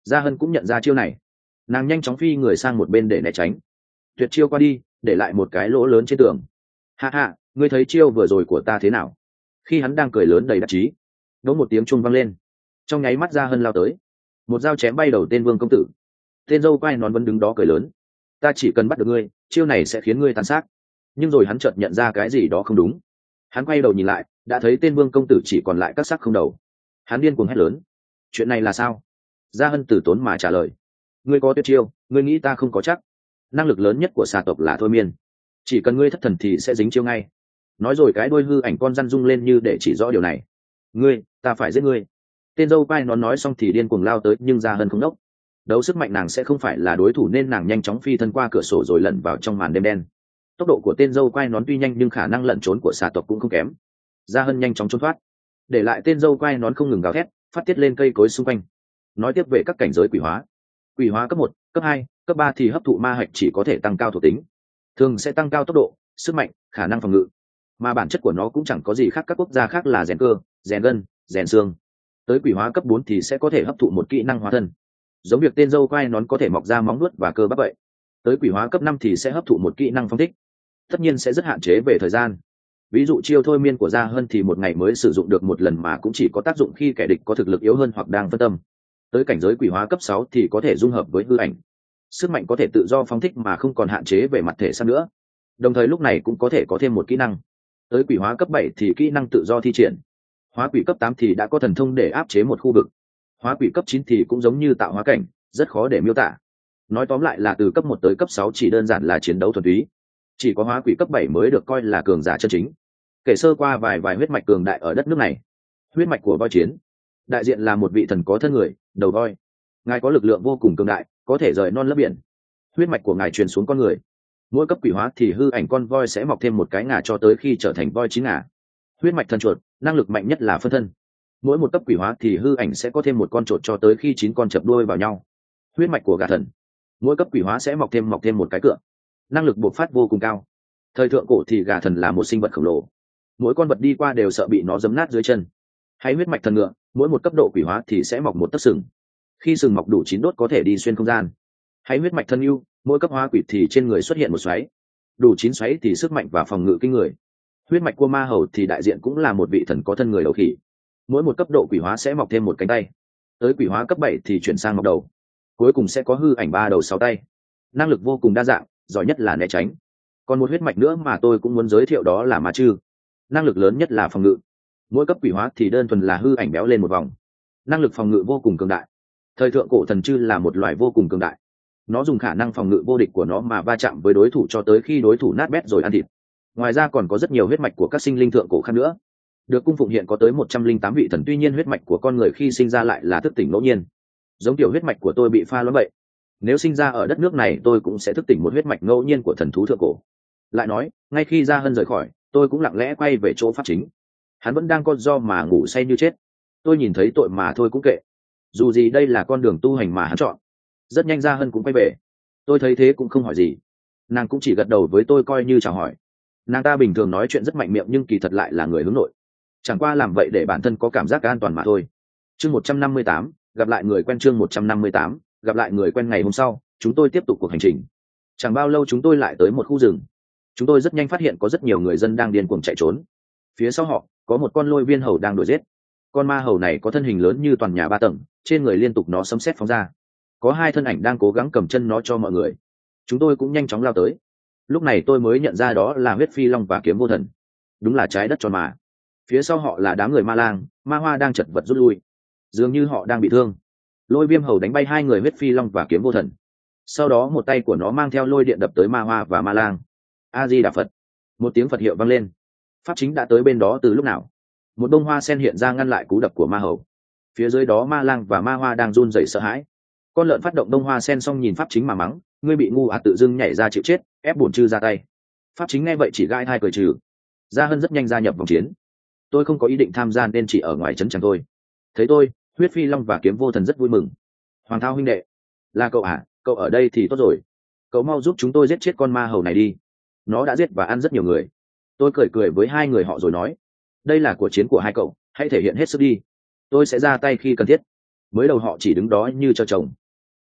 Gia Hân cũng nhận ra chiêu này, nàng nhanh chóng phi người sang một bên để né tránh, tuyệt chiêu qua đi để lại một cái lỗ lớn trên tường. Hạ hạ, ngươi thấy chiêu vừa rồi của ta thế nào? Khi hắn đang cười lớn đầy đắc chí, đống một tiếng chuông vang lên, trong nháy mắt Gia Hân lao tới, một dao chém bay đầu tên Vương công tử. Tên dâu quai nón vẫn đứng đó cười lớn, ta chỉ cần bắt được ngươi, chiêu này sẽ khiến ngươi tàn xác. Nhưng rồi hắn chợt nhận ra cái gì đó không đúng, hắn quay đầu nhìn lại, đã thấy tên Vương công tử chỉ còn lại các xác không đầu. Hắn điên cuồng hét lớn, chuyện này là sao? Gia Hân từ tốn mà trả lời, ngươi có tuyệt chiêu, ngươi nghĩ ta không có chắc. Năng lực lớn nhất của xà tộc là thôi miên, chỉ cần ngươi thất thần thì sẽ dính chiêu ngay. Nói rồi cái đôi hư ảnh con răn rung lên như để chỉ rõ điều này. Ngươi, ta phải giết ngươi. Tên dâu quai nón nói xong thì điên cuồng lao tới, nhưng Gia Hân không đốc. Đấu sức mạnh nàng sẽ không phải là đối thủ nên nàng nhanh chóng phi thân qua cửa sổ rồi lẩn vào trong màn đêm đen. Tốc độ của tên dâu quai nón tuy nhanh nhưng khả năng lẩn trốn của xà tộc cũng không kém. Gia Hân nhanh chóng trốn thoát, để lại tên dâu quai nón không ngừng gào thét, phát tiết lên cây cối xung quanh. Nói tiếp về các cảnh giới quỷ hóa. Quỷ hóa cấp 1, cấp 2, cấp 3 thì hấp thụ ma hạch chỉ có thể tăng cao thuộc tính, thường sẽ tăng cao tốc độ, sức mạnh, khả năng phòng ngự, mà bản chất của nó cũng chẳng có gì khác các quốc gia khác là rèn cơ, rèn gân, rèn xương. Tới quỷ hóa cấp 4 thì sẽ có thể hấp thụ một kỹ năng hóa thân, giống việc tên dâu quai nón có thể mọc ra móng nuốt và cơ bắp vậy. Tới quỷ hóa cấp 5 thì sẽ hấp thụ một kỹ năng phong thích, tất nhiên sẽ rất hạn chế về thời gian. Ví dụ chiêu thôi miên của Gia Hân thì một ngày mới sử dụng được một lần, mà cũng chỉ có tác dụng khi kẻ địch có thực lực yếu hơn hoặc đang phân tâm. Tới cảnh giới quỷ hóa cấp 6 thì có thể dung hợp với hư ảnh, sức mạnh có thể tự do phóng thích mà không còn hạn chế về mặt thể xác nữa. Đồng thời lúc này cũng có thể có thêm một kỹ năng. Tới quỷ hóa cấp 7 thì kỹ năng tự do thi triển. Hóa quỷ cấp 8 thì đã có thần thông để áp chế một khu vực. Hóa quỷ cấp 9 thì cũng giống như tạo hóa cảnh, rất khó để miêu tả. Nói tóm lại là từ cấp 1 tới cấp 6 chỉ đơn giản là chiến đấu thuần túy. Chỉ có hóa quỷ cấp 7 mới được coi là cường giả chân chính. Kể sơ qua vài huyết mạch cường đại ở đất nước này. Huyết mạch của voi chiến, đại diện là một vị thần có thân người, đầu voi. Ngài có lực lượng vô cùng cường đại, có thể rời non lấp biển. Huyết mạch của ngài truyền xuống con người. Mỗi cấp quỷ hóa thì hư ảnh con voi sẽ mọc thêm một cái ngà cho tới khi trở thành voi 9 ngà. Huyết mạch thần chuột, năng lực mạnh nhất là phân thân. Mỗi một cấp quỷ hóa thì hư ảnh sẽ có thêm một con chuột cho tới khi 9 con chập đuôi vào nhau. Huyết mạch của gà thần, mỗi cấp quỷ hóa sẽ mọc thêm một cái cựa, năng lực bộc phát vô cùng cao. Thời thượng cổ thì gà thần là một sinh vật khổng lồ, mỗi con vật đi qua đều sợ bị nó giấm nát dưới chân. Hay huyết mạch thần ngựa, mỗi một cấp độ quỷ hóa thì sẽ mọc một tấc sừng, khi sừng mọc đủ 9 đốt có thể đi xuyên không gian. Hay huyết mạch thân yêu, mỗi cấp hóa quỷ thì trên người xuất hiện một xoáy, đủ 9 xoáy thì sức mạnh và phòng ngự kinh người. Huyết mạch của ma hầu thì đại diện cũng là một vị thần có thân người đầu khỉ, mỗi một cấp độ quỷ hóa sẽ mọc thêm một cánh tay. Tới quỷ hóa cấp 7 thì chuyển sang mọc đầu, cuối cùng sẽ có hư ảnh 3 đầu 6 tay. Năng lực vô cùng đa dạng, giỏi nhất là né tránh. Còn một huyết mạch nữa mà tôi cũng muốn giới thiệu đó là ma chư, năng lực lớn nhất là phòng ngự. Mỗi cấp quỷ hóa thì đơn thuần là hư ảnh béo lên một vòng, năng lực phòng ngự vô cùng cường đại. Thời thượng cổ thần chư là một loài vô cùng cường đại, nó dùng khả năng phòng ngự vô địch của nó mà va chạm với đối thủ cho tới khi đối thủ nát bét rồi ăn thịt. Ngoài ra còn có rất nhiều huyết mạch của các sinh linh thượng cổ khác nữa. Được cung phụng hiện có tới 108 vị thần, tuy nhiên huyết mạch của con người khi sinh ra lại là thức tỉnh ngẫu nhiên, giống kiểu huyết mạch của tôi bị pha loãng vậy. Nếu sinh ra ở đất nước này tôi cũng sẽ thức tỉnh một huyết mạch ngẫu nhiên của thần thú thượng cổ. Lại nói, ngay khi Gia Hân rời khỏi, tôi cũng lặng lẽ quay về chỗ pháp chính. Hắn vẫn đang co do mà ngủ say như chết. Tôi nhìn thấy tội mà thôi cũng kệ, dù gì đây là con đường tu hành mà hắn chọn. Rất nhanh Gia Hân cũng quay về, tôi thấy thế cũng không hỏi gì, nàng cũng chỉ gật đầu với tôi coi như chào hỏi. Nàng ta bình thường nói chuyện rất mạnh miệng nhưng kỳ thật lại là người hướng nội, chẳng qua làm vậy để bản thân có cảm giác an toàn mà thôi. Chương 158, gặp lại người quen. Chương 158, gặp lại người quen. Ngày hôm sau chúng tôi tiếp tục cuộc hành trình. Chẳng bao lâu chúng tôi lại tới một khu rừng. Chúng tôi rất nhanh phát hiện có rất nhiều người dân đang điên cuồng chạy trốn. Phía sau họ có một con lôi viên hầu đang đuổi giết. Con ma hầu này có thân hình lớn như toàn nhà 3 tầng, trên người liên tục nó sấm sét phóng ra. Có 2 thân ảnh đang cố gắng cầm chân nó cho mọi người. Chúng tôi cũng nhanh chóng lao tới. Lúc này tôi mới nhận ra đó là huyết phi long và kiếm vô thần. Đúng là trái đất tròn mà. Phía sau họ là đám người ma lang, ma hoa đang chật vật rút lui, dường như họ đang bị thương. Lôi viêm hầu đánh bay 2 người huyết phi long và kiếm vô thần, sau đó một tay của nó mang theo lôi điện đập tới ma hoa và ma lang. A Di Đà Phật. Một tiếng Phật hiệu vang lên. Pháp chính đã tới bên đó từ lúc nào. Một bông hoa sen hiện ra ngăn lại cú đập của ma hầu. Phía dưới đó ma lang và ma hoa đang run rẩy sợ hãi. Con lợn phát động bông hoa sen xong nhìn pháp chính mà mắng, ngươi bị ngu à, tự dưng nhảy ra chịu chết, ép bổn chư ra tay. Pháp chính nghe vậy chỉ gai hai cười trừ. Gia Hân rất nhanh gia nhập vòng chiến. Tôi không có ý định tham gia nên chỉ ở ngoài trấn chẳng thôi. Thấy tôi, huyết phi long và kiếm vô thần rất vui mừng. Hoàng Thao huynh đệ, là cậu à? Cậu ở đây thì tốt rồi. Cậu mau giúp chúng tôi giết chết con ma hầu này đi. Nó đã giết và ăn rất nhiều người. Tôi cười cười với 2 người họ rồi nói, đây là cuộc chiến của 2 cậu, hãy thể hiện hết sức đi. Tôi sẽ ra tay khi cần thiết. Mới đầu họ chỉ đứng đó như cho chồng,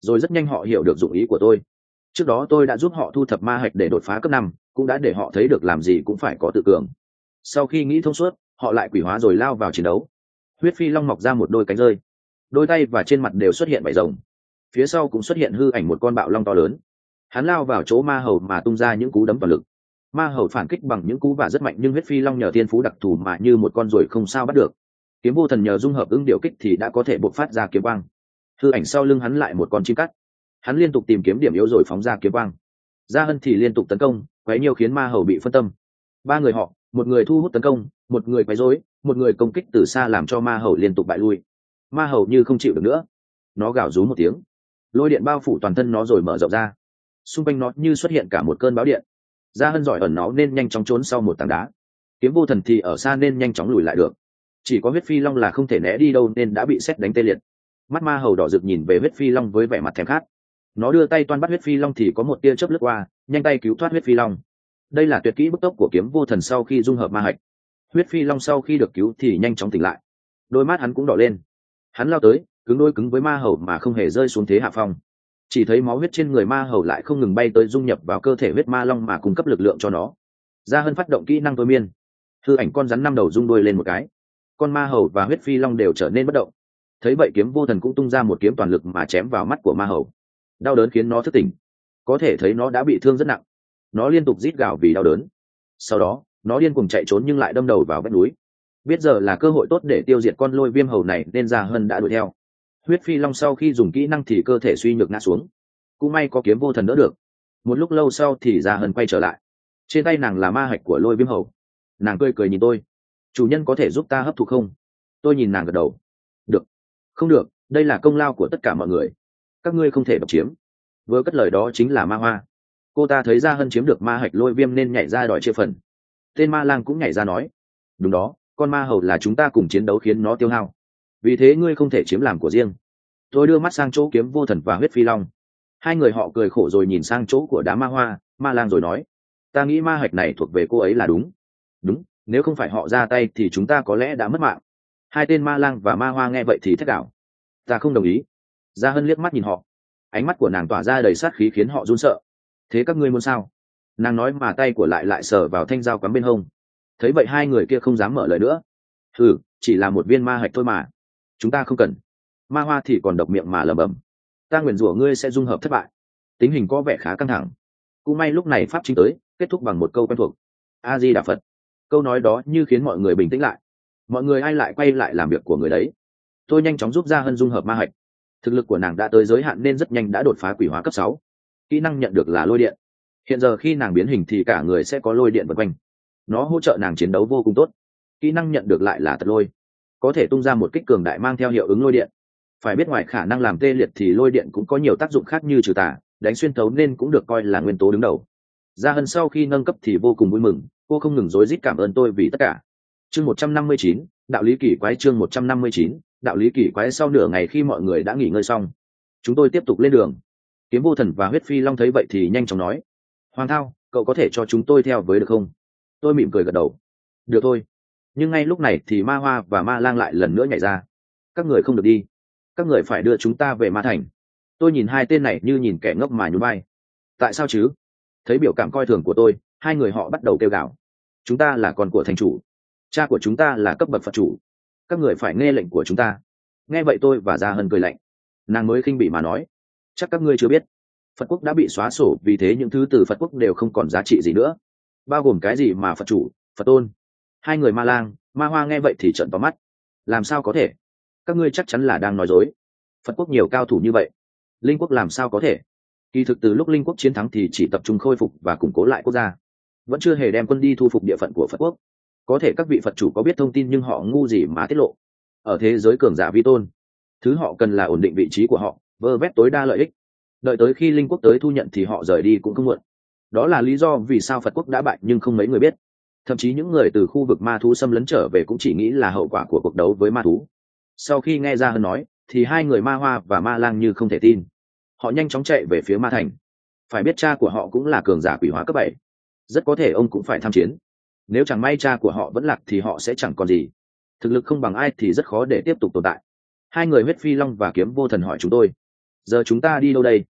rồi rất nhanh họ hiểu được dụng ý của tôi. Trước đó tôi đã giúp họ thu thập ma hạch để đột phá cấp 5, cũng đã để họ thấy được làm gì cũng phải có tự cường. Sau khi nghĩ thông suốt, họ lại quỷ hóa rồi lao vào chiến đấu. Huyết phi long mọc ra một đôi cánh rơi, đôi tay và trên mặt đều xuất hiện vảy rồng, phía sau cũng xuất hiện hư ảnh một con bạo long to lớn. Hắn lao vào chỗ ma hầu mà tung ra những cú đấm toàn lực. Ma hầu phản kích bằng những cú vả rất mạnh, nhưng huyết phi long nhờ thiên phú đặc thù mà như một con ruồi không sao bắt được. Kiếm vô thần nhờ dung hợp ứng điều kích thì đã có thể bộc phát ra kiếm quang. Hư ảnh sau lưng hắn lại một con chim cắt, hắn liên tục tìm kiếm điểm yếu rồi phóng ra kiếm quang. Gia Hân thì liên tục tấn công, quấy nhiều khiến ma hầu bị phân tâm. Ba người họ, một người thu hút tấn công, một người quấy rối, một người công kích từ xa, làm cho ma hầu liên tục bại lui. Ma hầu như không chịu được nữa, nó gào rú một tiếng, lôi điện bao phủ toàn thân nó rồi mở rộng ra, xung quanh nó như xuất hiện cả một cơn bão điện. Gia Hân giỏi ẩn nó nên nhanh chóng trốn sau một tảng đá, kiếm vô thần thì ở xa nên nhanh chóng lùi lại được. Chỉ có huyết phi long là không thể né đi đâu nên đã bị sét đánh tê liệt. Mắt ma hầu đỏ rực nhìn về huyết phi long với vẻ mặt thèm khát. Nó đưa tay toan bắt huyết phi long thì có một tia chớp lướt qua, nhanh tay cứu thoát huyết phi long. Đây là tuyệt kỹ bức tốc của kiếm vô thần sau khi dung hợp ma hạch. Huyết phi long sau khi được cứu thì nhanh chóng tỉnh lại, đôi mắt hắn cũng đỏ lên. Hắn lao tới, cứng đôi cứng với ma hầu mà không hề rơi xuống thế hạ phong. Chỉ thấy máu huyết trên người ma hầu lại không ngừng bay tới dung nhập vào cơ thể huyết ma long mà cung cấp lực lượng cho nó. Gia Hân phát động kỹ năng thôi miên, hư ảnh con rắn 5 đầu rung đuôi lên một cái, con ma hầu và huyết phi long đều trở nên bất động. Thấy vậy kiếm vô thần cũng tung ra một kiếm toàn lực mà chém vào mắt của ma hầu. Đau đớn khiến nó thức tỉnh, có thể thấy nó đã bị thương rất nặng. Nó liên tục rít gào vì đau đớn. Sau đó nó điên cuồng chạy trốn nhưng lại đâm đầu vào vách núi. Biết giờ là cơ hội tốt để tiêu diệt con lôi viêm hầu này nên Gia Hân đã đuổi theo. Huyết phi long sau khi dùng kỹ năng thì cơ thể suy nhược ngã xuống, cũng may có kiếm vô thần đỡ được. Một lúc lâu sau thì Gia Hân quay trở lại, trên tay nàng là ma hạch của lôi viêm hầu. Nàng cười cười nhìn tôi: chủ nhân có thể giúp ta hấp thụ không? Tôi nhìn nàng gật đầu: được. Không được, đây là công lao của tất cả mọi người, các ngươi không thể độc chiếm. Vừa cất lời đó chính là ma hoa. Cô ta thấy Gia Hân chiếm được ma hạch lôi viêm nên nhảy ra đòi chia phần. Tên ma lang cũng nhảy ra nói: đúng đó, con ma hầu là chúng ta cùng chiến đấu khiến nó tiêu hao, vì thế ngươi không thể chiếm làm của riêng. Tôi đưa mắt sang chỗ kiếm vô thần và huyết phi long. Hai người họ cười khổ rồi nhìn sang chỗ của đám ma hoa, ma lang rồi nói: ta nghĩ ma hạch này thuộc về cô ấy là đúng. Đúng, nếu không phải họ ra tay thì chúng ta có lẽ đã mất mạng. Hai tên ma lang và ma hoa nghe vậy thì thét đảo: ta không đồng ý. Gia Hân liếc mắt nhìn họ, ánh mắt của nàng tỏa ra đầy sát khí khiến họ run sợ. thế các ngươi muốn sao? Nàng nói mà tay của lại sờ vào thanh dao cắm bên hông. Thấy vậy hai người kia không dám mở lời nữa. Ừ, chỉ là một viên ma hạch thôi mà, chúng ta không cần. Ma hoa thì còn độc miệng mà lẩm bẩm: ta nguyền rủa ngươi sẽ dung hợp thất bại. Tình hình có vẻ khá căng thẳng. Cũng may lúc này pháp chính tới, kết thúc bằng một câu quen thuộc: a di đà Phật. Câu nói đó như khiến mọi người bình tĩnh lại. Mọi người ai lại quay lại làm việc của người đấy. Tôi nhanh chóng giúp Gia Hân dung hợp ma hạch. Thực lực của nàng đã tới giới hạn nên rất nhanh đã đột phá quỷ hóa cấp 6. Kỹ năng nhận được là lôi điện. Hiện giờ khi nàng biến hình thì cả người sẽ có lôi điện vần quanh, nó hỗ trợ nàng chiến đấu vô cùng tốt. Kỹ năng nhận được lại là tật lôi, có thể tung ra một kích cường đại mang theo hiệu ứng lôi điện. Phải biết ngoài khả năng làm tê liệt thì lôi điện cũng có nhiều tác dụng khác như trừ tà, đánh xuyên thấu nên cũng được coi là nguyên tố đứng đầu. Gia Hân sau khi nâng cấp thì vô cùng vui mừng, cô không ngừng rối rít cảm ơn tôi vì tất cả. Chương 159, đạo lý kỳ quái. Chương 159, đạo lý kỳ quái. Sau nửa ngày khi mọi người đã nghỉ ngơi xong, chúng tôi tiếp tục lên đường. Kiếm Vô Thần và Huyết Phi Long thấy vậy thì nhanh chóng nói: Hoàng Thao, cậu có thể cho chúng tôi theo với được không? Tôi mỉm cười gật đầu: được thôi. Nhưng ngay lúc này thì Ma Hoa và Ma Lang lại lần nữa nhảy ra: các người không được đi, các người phải đưa chúng ta về Ma Thành. Tôi nhìn hai tên này như nhìn kẻ ngốc mà nhún vai. Tại sao chứ? Thấy biểu cảm coi thường của tôi, hai người họ bắt đầu kêu gào: chúng ta là con của thành chủ, cha của chúng ta là cấp bậc Phật chủ, các người phải nghe lệnh của chúng ta. Nghe vậy tôi và Gia Hân cười lạnh. Nàng mới khinh bỉ mà nói: chắc các ngươi chưa biết, Phật quốc đã bị xóa sổ, vì thế những thứ từ Phật quốc đều không còn giá trị gì nữa, bao gồm cái gì mà Phật chủ, Phật tôn. Hai người Ma Lang, Ma Hoa nghe vậy thì trợn to mắt. Làm sao có thể? Các ngươi chắc chắn là đang nói dối. Phật quốc nhiều cao thủ như vậy, Linh quốc làm sao có thể? Kỳ thực từ lúc Linh quốc chiến thắng thì chỉ tập trung khôi phục và củng cố lại quốc gia, vẫn chưa hề đem quân đi thu phục địa phận của Phật quốc. Có thể các vị Phật chủ có biết thông tin nhưng họ ngu gì mà tiết lộ. Ở thế giới cường giả vi tôn, thứ họ cần là ổn định vị trí của họ, vơ vét tối đa lợi ích, đợi tới khi Linh quốc tới thu nhận thì họ rời đi cũng không muộn. Đó là lý do vì sao Phật quốc đã bại nhưng không mấy người biết. Thậm chí những người từ khu vực ma thú xâm lấn trở về cũng chỉ nghĩ là hậu quả của cuộc đấu với ma thú. Sau khi nghe Gia Hân nói thì hai người Ma Hoa và Ma Lang như không thể tin. Họ nhanh chóng chạy về phía Ma Thành. Phải biết cha của họ cũng là cường giả quỷ hóa cấp 7, rất có thể ông cũng phải tham chiến. Nếu chẳng may cha của họ vẫn lạc thì họ sẽ chẳng còn gì, thực lực không bằng ai thì rất khó để tiếp tục tồn tại. Hai người Huyết Phi Long và Kiếm Vô Thần hỏi chúng tôi: Giờ chúng ta đi đâu đây?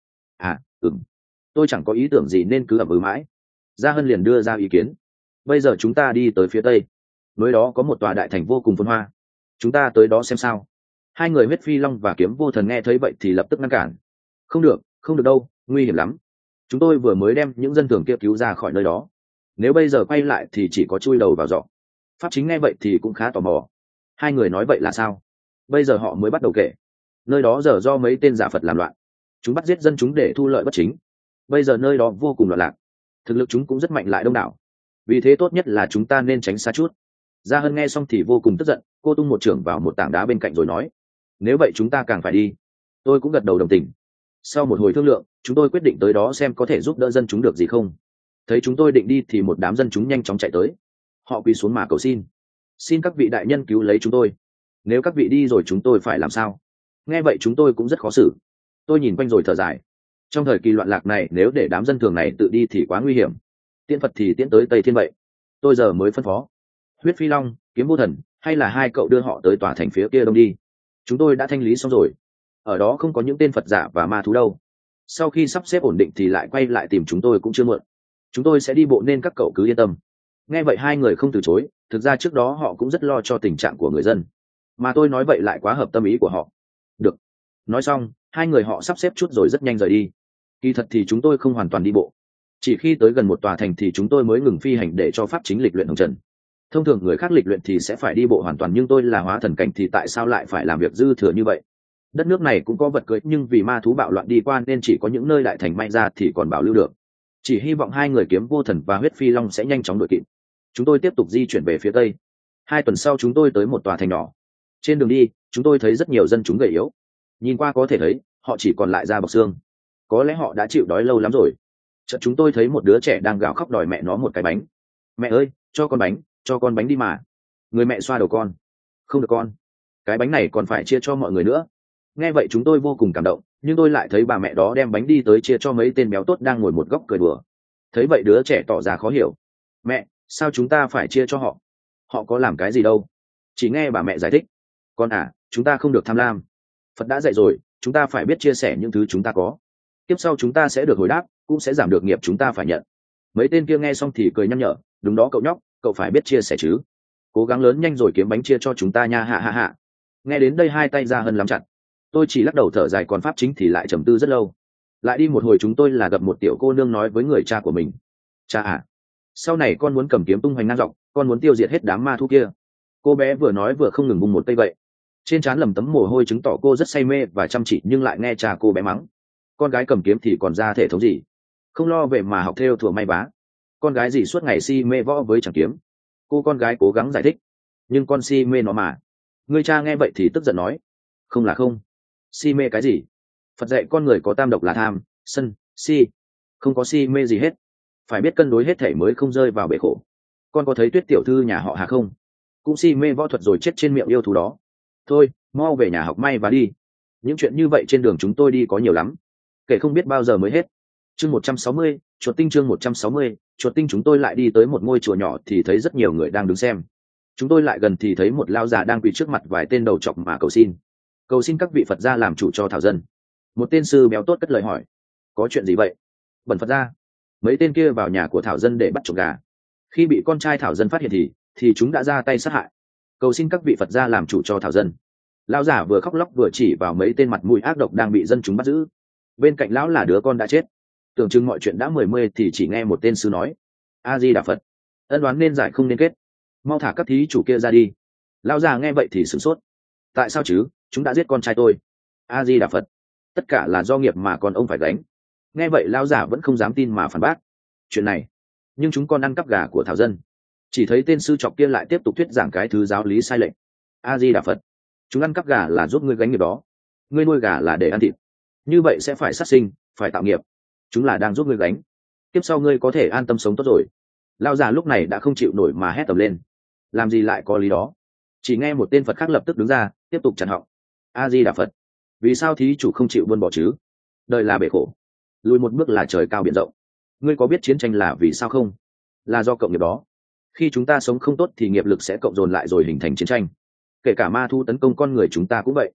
Tôi chẳng có ý tưởng gì nên cứ ậm ừ mãi. Gia Hân liền đưa ra ý kiến. Bây giờ chúng ta đi tới phía tây, nơi đó có một tòa đại thành vô cùng phồn hoa, chúng ta tới đó xem sao. Hai người Huyết Phi Long và Kiếm Vô Thần nghe thấy vậy thì lập tức ngăn cản. Không được, không được đâu, nguy hiểm lắm. Chúng tôi vừa mới đem những dân thường kia cứu ra khỏi nơi đó, nếu bây giờ quay lại thì chỉ có chui đầu vào giỏ. Pháp Chính nghe vậy thì cũng khá tò mò. Hai người nói vậy là sao? Bây giờ họ mới bắt đầu kể. Nơi đó giờ do mấy tên giả Phật làm loạn, chúng bắt giết dân chúng để thu lợi bất chính. Bây giờ nơi đó vô cùng loạn lạc, thực lực chúng cũng rất mạnh lại đông đảo, vì thế tốt nhất là chúng ta nên tránh xa chút. Gia Hân nghe xong thì vô cùng tức giận, cô tung một chưởng vào một tảng đá bên cạnh rồi nói, nếu vậy chúng ta càng phải đi. Tôi cũng gật đầu đồng tình. Sau một hồi thương lượng, chúng tôi quyết định tới đó xem có thể giúp đỡ dân chúng được gì không. Thấy chúng tôi định đi thì một đám dân chúng nhanh chóng chạy tới, họ quỳ xuống mà cầu xin các vị đại nhân cứu lấy chúng tôi. Nếu các vị đi rồi chúng tôi phải làm sao? Nghe vậy chúng tôi cũng rất khó xử. Tôi nhìn quanh rồi thở dài. Trong thời kỳ loạn lạc này, nếu để đám dân thường này tự đi thì quá nguy hiểm. Tiễn Phật thì tiễn tới Tây Thiên vậy. Tôi giờ mới phân phó Huyết Phi Long, Kiếm Vô Thần, hay là hai cậu đưa họ tới tòa thành phía kia đông đi. Chúng tôi đã thanh lý xong rồi, ở đó không có những tên Phật giả và ma thú đâu. Sau khi sắp xếp ổn định thì lại quay lại tìm chúng tôi cũng chưa muộn. Chúng tôi sẽ đi bộ nên các cậu cứ yên tâm. Nghe vậy hai người không từ chối. Thực ra trước đó họ cũng rất lo cho tình trạng của người dân, mà tôi nói vậy lại quá hợp tâm ý của họ. Được. Nói xong, hai người họ sắp xếp chút rồi rất nhanh rời đi. Kỳ thật thì chúng tôi không hoàn toàn đi bộ. Chỉ khi tới gần một tòa thành thì chúng tôi mới ngừng phi hành để cho Pháp Chính lịch luyện hồng trần. Thông thường người khác lịch luyện thì sẽ phải đi bộ hoàn toàn, nhưng tôi là hóa thần cảnh thì tại sao lại phải làm việc dư thừa như vậy? Đất nước này cũng có vật cưỡi, nhưng vì ma thú bạo loạn đi qua nên chỉ có những nơi đại thành may ra thì còn bảo lưu được. Chỉ hy vọng hai người Kiếm Vô Thần và Huyết Phi Long sẽ nhanh chóng đuổi kịp. Chúng tôi tiếp tục di chuyển về phía tây. 2 tuần sau chúng tôi tới một tòa thành nhỏ. Trên đường đi chúng tôi thấy rất nhiều dân chúng gầy yếu, nhìn qua có thể thấy họ chỉ còn lại da bọc xương. Có lẽ họ đã chịu đói lâu lắm rồi. Chợt chúng tôi thấy một đứa trẻ đang gào khóc đòi mẹ nó một cái bánh. Mẹ ơi, cho con bánh đi mà. Người mẹ xoa đầu con. Không được con, cái bánh này còn phải chia cho mọi người nữa. Nghe vậy chúng tôi vô cùng cảm động, nhưng tôi lại thấy bà mẹ đó đem bánh đi tới chia cho mấy tên béo tốt đang ngồi một góc cười đùa. Thấy vậy đứa trẻ tỏ ra khó hiểu. Mẹ, sao chúng ta phải chia cho họ? Họ có làm cái gì đâu. Chỉ nghe bà mẹ giải thích. Con à, chúng ta không được tham lam. Phật đã dạy rồi, chúng ta phải biết chia sẻ những thứ chúng ta có. Tiếp sau chúng ta sẽ được hồi đáp, cũng sẽ giảm được nghiệp chúng ta phải nhận. Mấy tên kia nghe xong thì cười nhăn nhở. Đúng đó cậu nhóc, cậu phải biết chia sẻ chứ. Cố gắng lớn nhanh rồi kiếm bánh chia cho chúng ta nha. Hạ hạ hạ. Nghe đến đây hai tay Gia Hân nắm chặt. Tôi chỉ lắc đầu thở dài, còn Pháp Chính thì lại trầm tư rất lâu. Lại đi một hồi chúng tôi là gặp một tiểu cô nương nói với người cha của mình. Cha à, sau này con muốn cầm kiếm tung hoành ngang dọc, con muốn tiêu diệt hết đám ma thú kia. Cô bé vừa nói vừa không ngừng bung một cây vậy. Trên trán lầm tấm mồ hôi chứng tỏ cô rất say mê và chăm chỉ, nhưng lại nghe cha cô bé mắng. Con gái cầm kiếm thì còn ra thể thống gì, không lo về mà học theo thùa may vá. Con gái gì suốt ngày si mê võ với chẳng kiếm. Cô con gái cố gắng giải thích. Nhưng con si mê nó mà. Người cha nghe vậy thì tức giận nói. Không là không. Si mê cái gì? Phật dạy con người có tam độc là tham, sân, si. Không có si mê gì hết. Phải biết cân đối hết thể mới không rơi vào bể khổ. Con có thấy Tuyết tiểu thư nhà họ Hà không? Cũng si mê võ thuật rồi chết trên miệng yêu thú đó. Thôi, mau về nhà học may và đi. Những chuyện như vậy trên đường chúng tôi đi có nhiều lắm, kể không biết bao giờ mới hết. Chương 160, chuột tinh. Chương 160, chuột tinh. Chúng tôi lại đi tới một ngôi chùa nhỏ thì thấy rất nhiều người đang đứng xem. Chúng tôi lại gần thì thấy một lao già đang quỳ trước mặt vài tên đầu trọc mà cầu xin các vị Phật gia làm chủ cho thảo dân. Một tên sư béo tốt cất lời hỏi. Có chuyện gì vậy? Bẩn Phật gia. Mấy tên kia vào nhà của thảo dân để bắt trộm gà. Khi bị con trai thảo dân phát hiện thì chúng đã ra tay sát hại. Cầu xin các vị Phật gia làm chủ cho thảo dân. Lão giả vừa khóc lóc vừa chỉ vào mấy tên mặt mũi ác độc đang bị dân chúng bắt giữ. Bên cạnh lão là đứa con đã chết. Tưởng chừng mọi chuyện đã mười thì chỉ nghe một tên sư nói. A Di Đà Phật. Ân đoán nên giải không nên kết. Mau thả các thí chủ kia ra đi. Lão già nghe vậy thì sửng sốt. Tại sao chứ, chúng đã giết con trai tôi. A Di Đà Phật. Tất cả là do nghiệp mà con ông phải gánh. Nghe vậy lão già vẫn không dám tin mà phản bác. Chuyện này, nhưng chúng con ăn cắp gà của thảo dân. Chỉ thấy tên sư trọc kia lại tiếp tục thuyết giảng cái thứ giáo lý sai lệch. A Di Đà Phật. Chúng ăn cắp gà là giúp ngươi gánh nghiệp đó. Ngươi nuôi gà là để ăn thịt, như vậy sẽ phải sát sinh, phải tạo nghiệp. Chúng là đang giúp ngươi gánh, tiếp sau ngươi có thể an tâm sống tốt rồi. Lão già lúc này đã không chịu nổi mà hét tầm lên. Làm gì lại có lý đó. Chỉ nghe một tên Phật khác lập tức đứng ra tiếp tục chặn họng. A Di Đà Phật. Vì sao thí chủ không chịu buông bỏ chứ? Đời là bể khổ, lùi một bước là trời cao biển rộng. Ngươi có biết chiến tranh là vì sao không? Là do cộng nghiệp đó. Khi chúng ta sống không tốt thì nghiệp lực sẽ cộng dồn lại rồi hình thành chiến tranh. Kể cả ma thu tấn công con người chúng ta cũng vậy.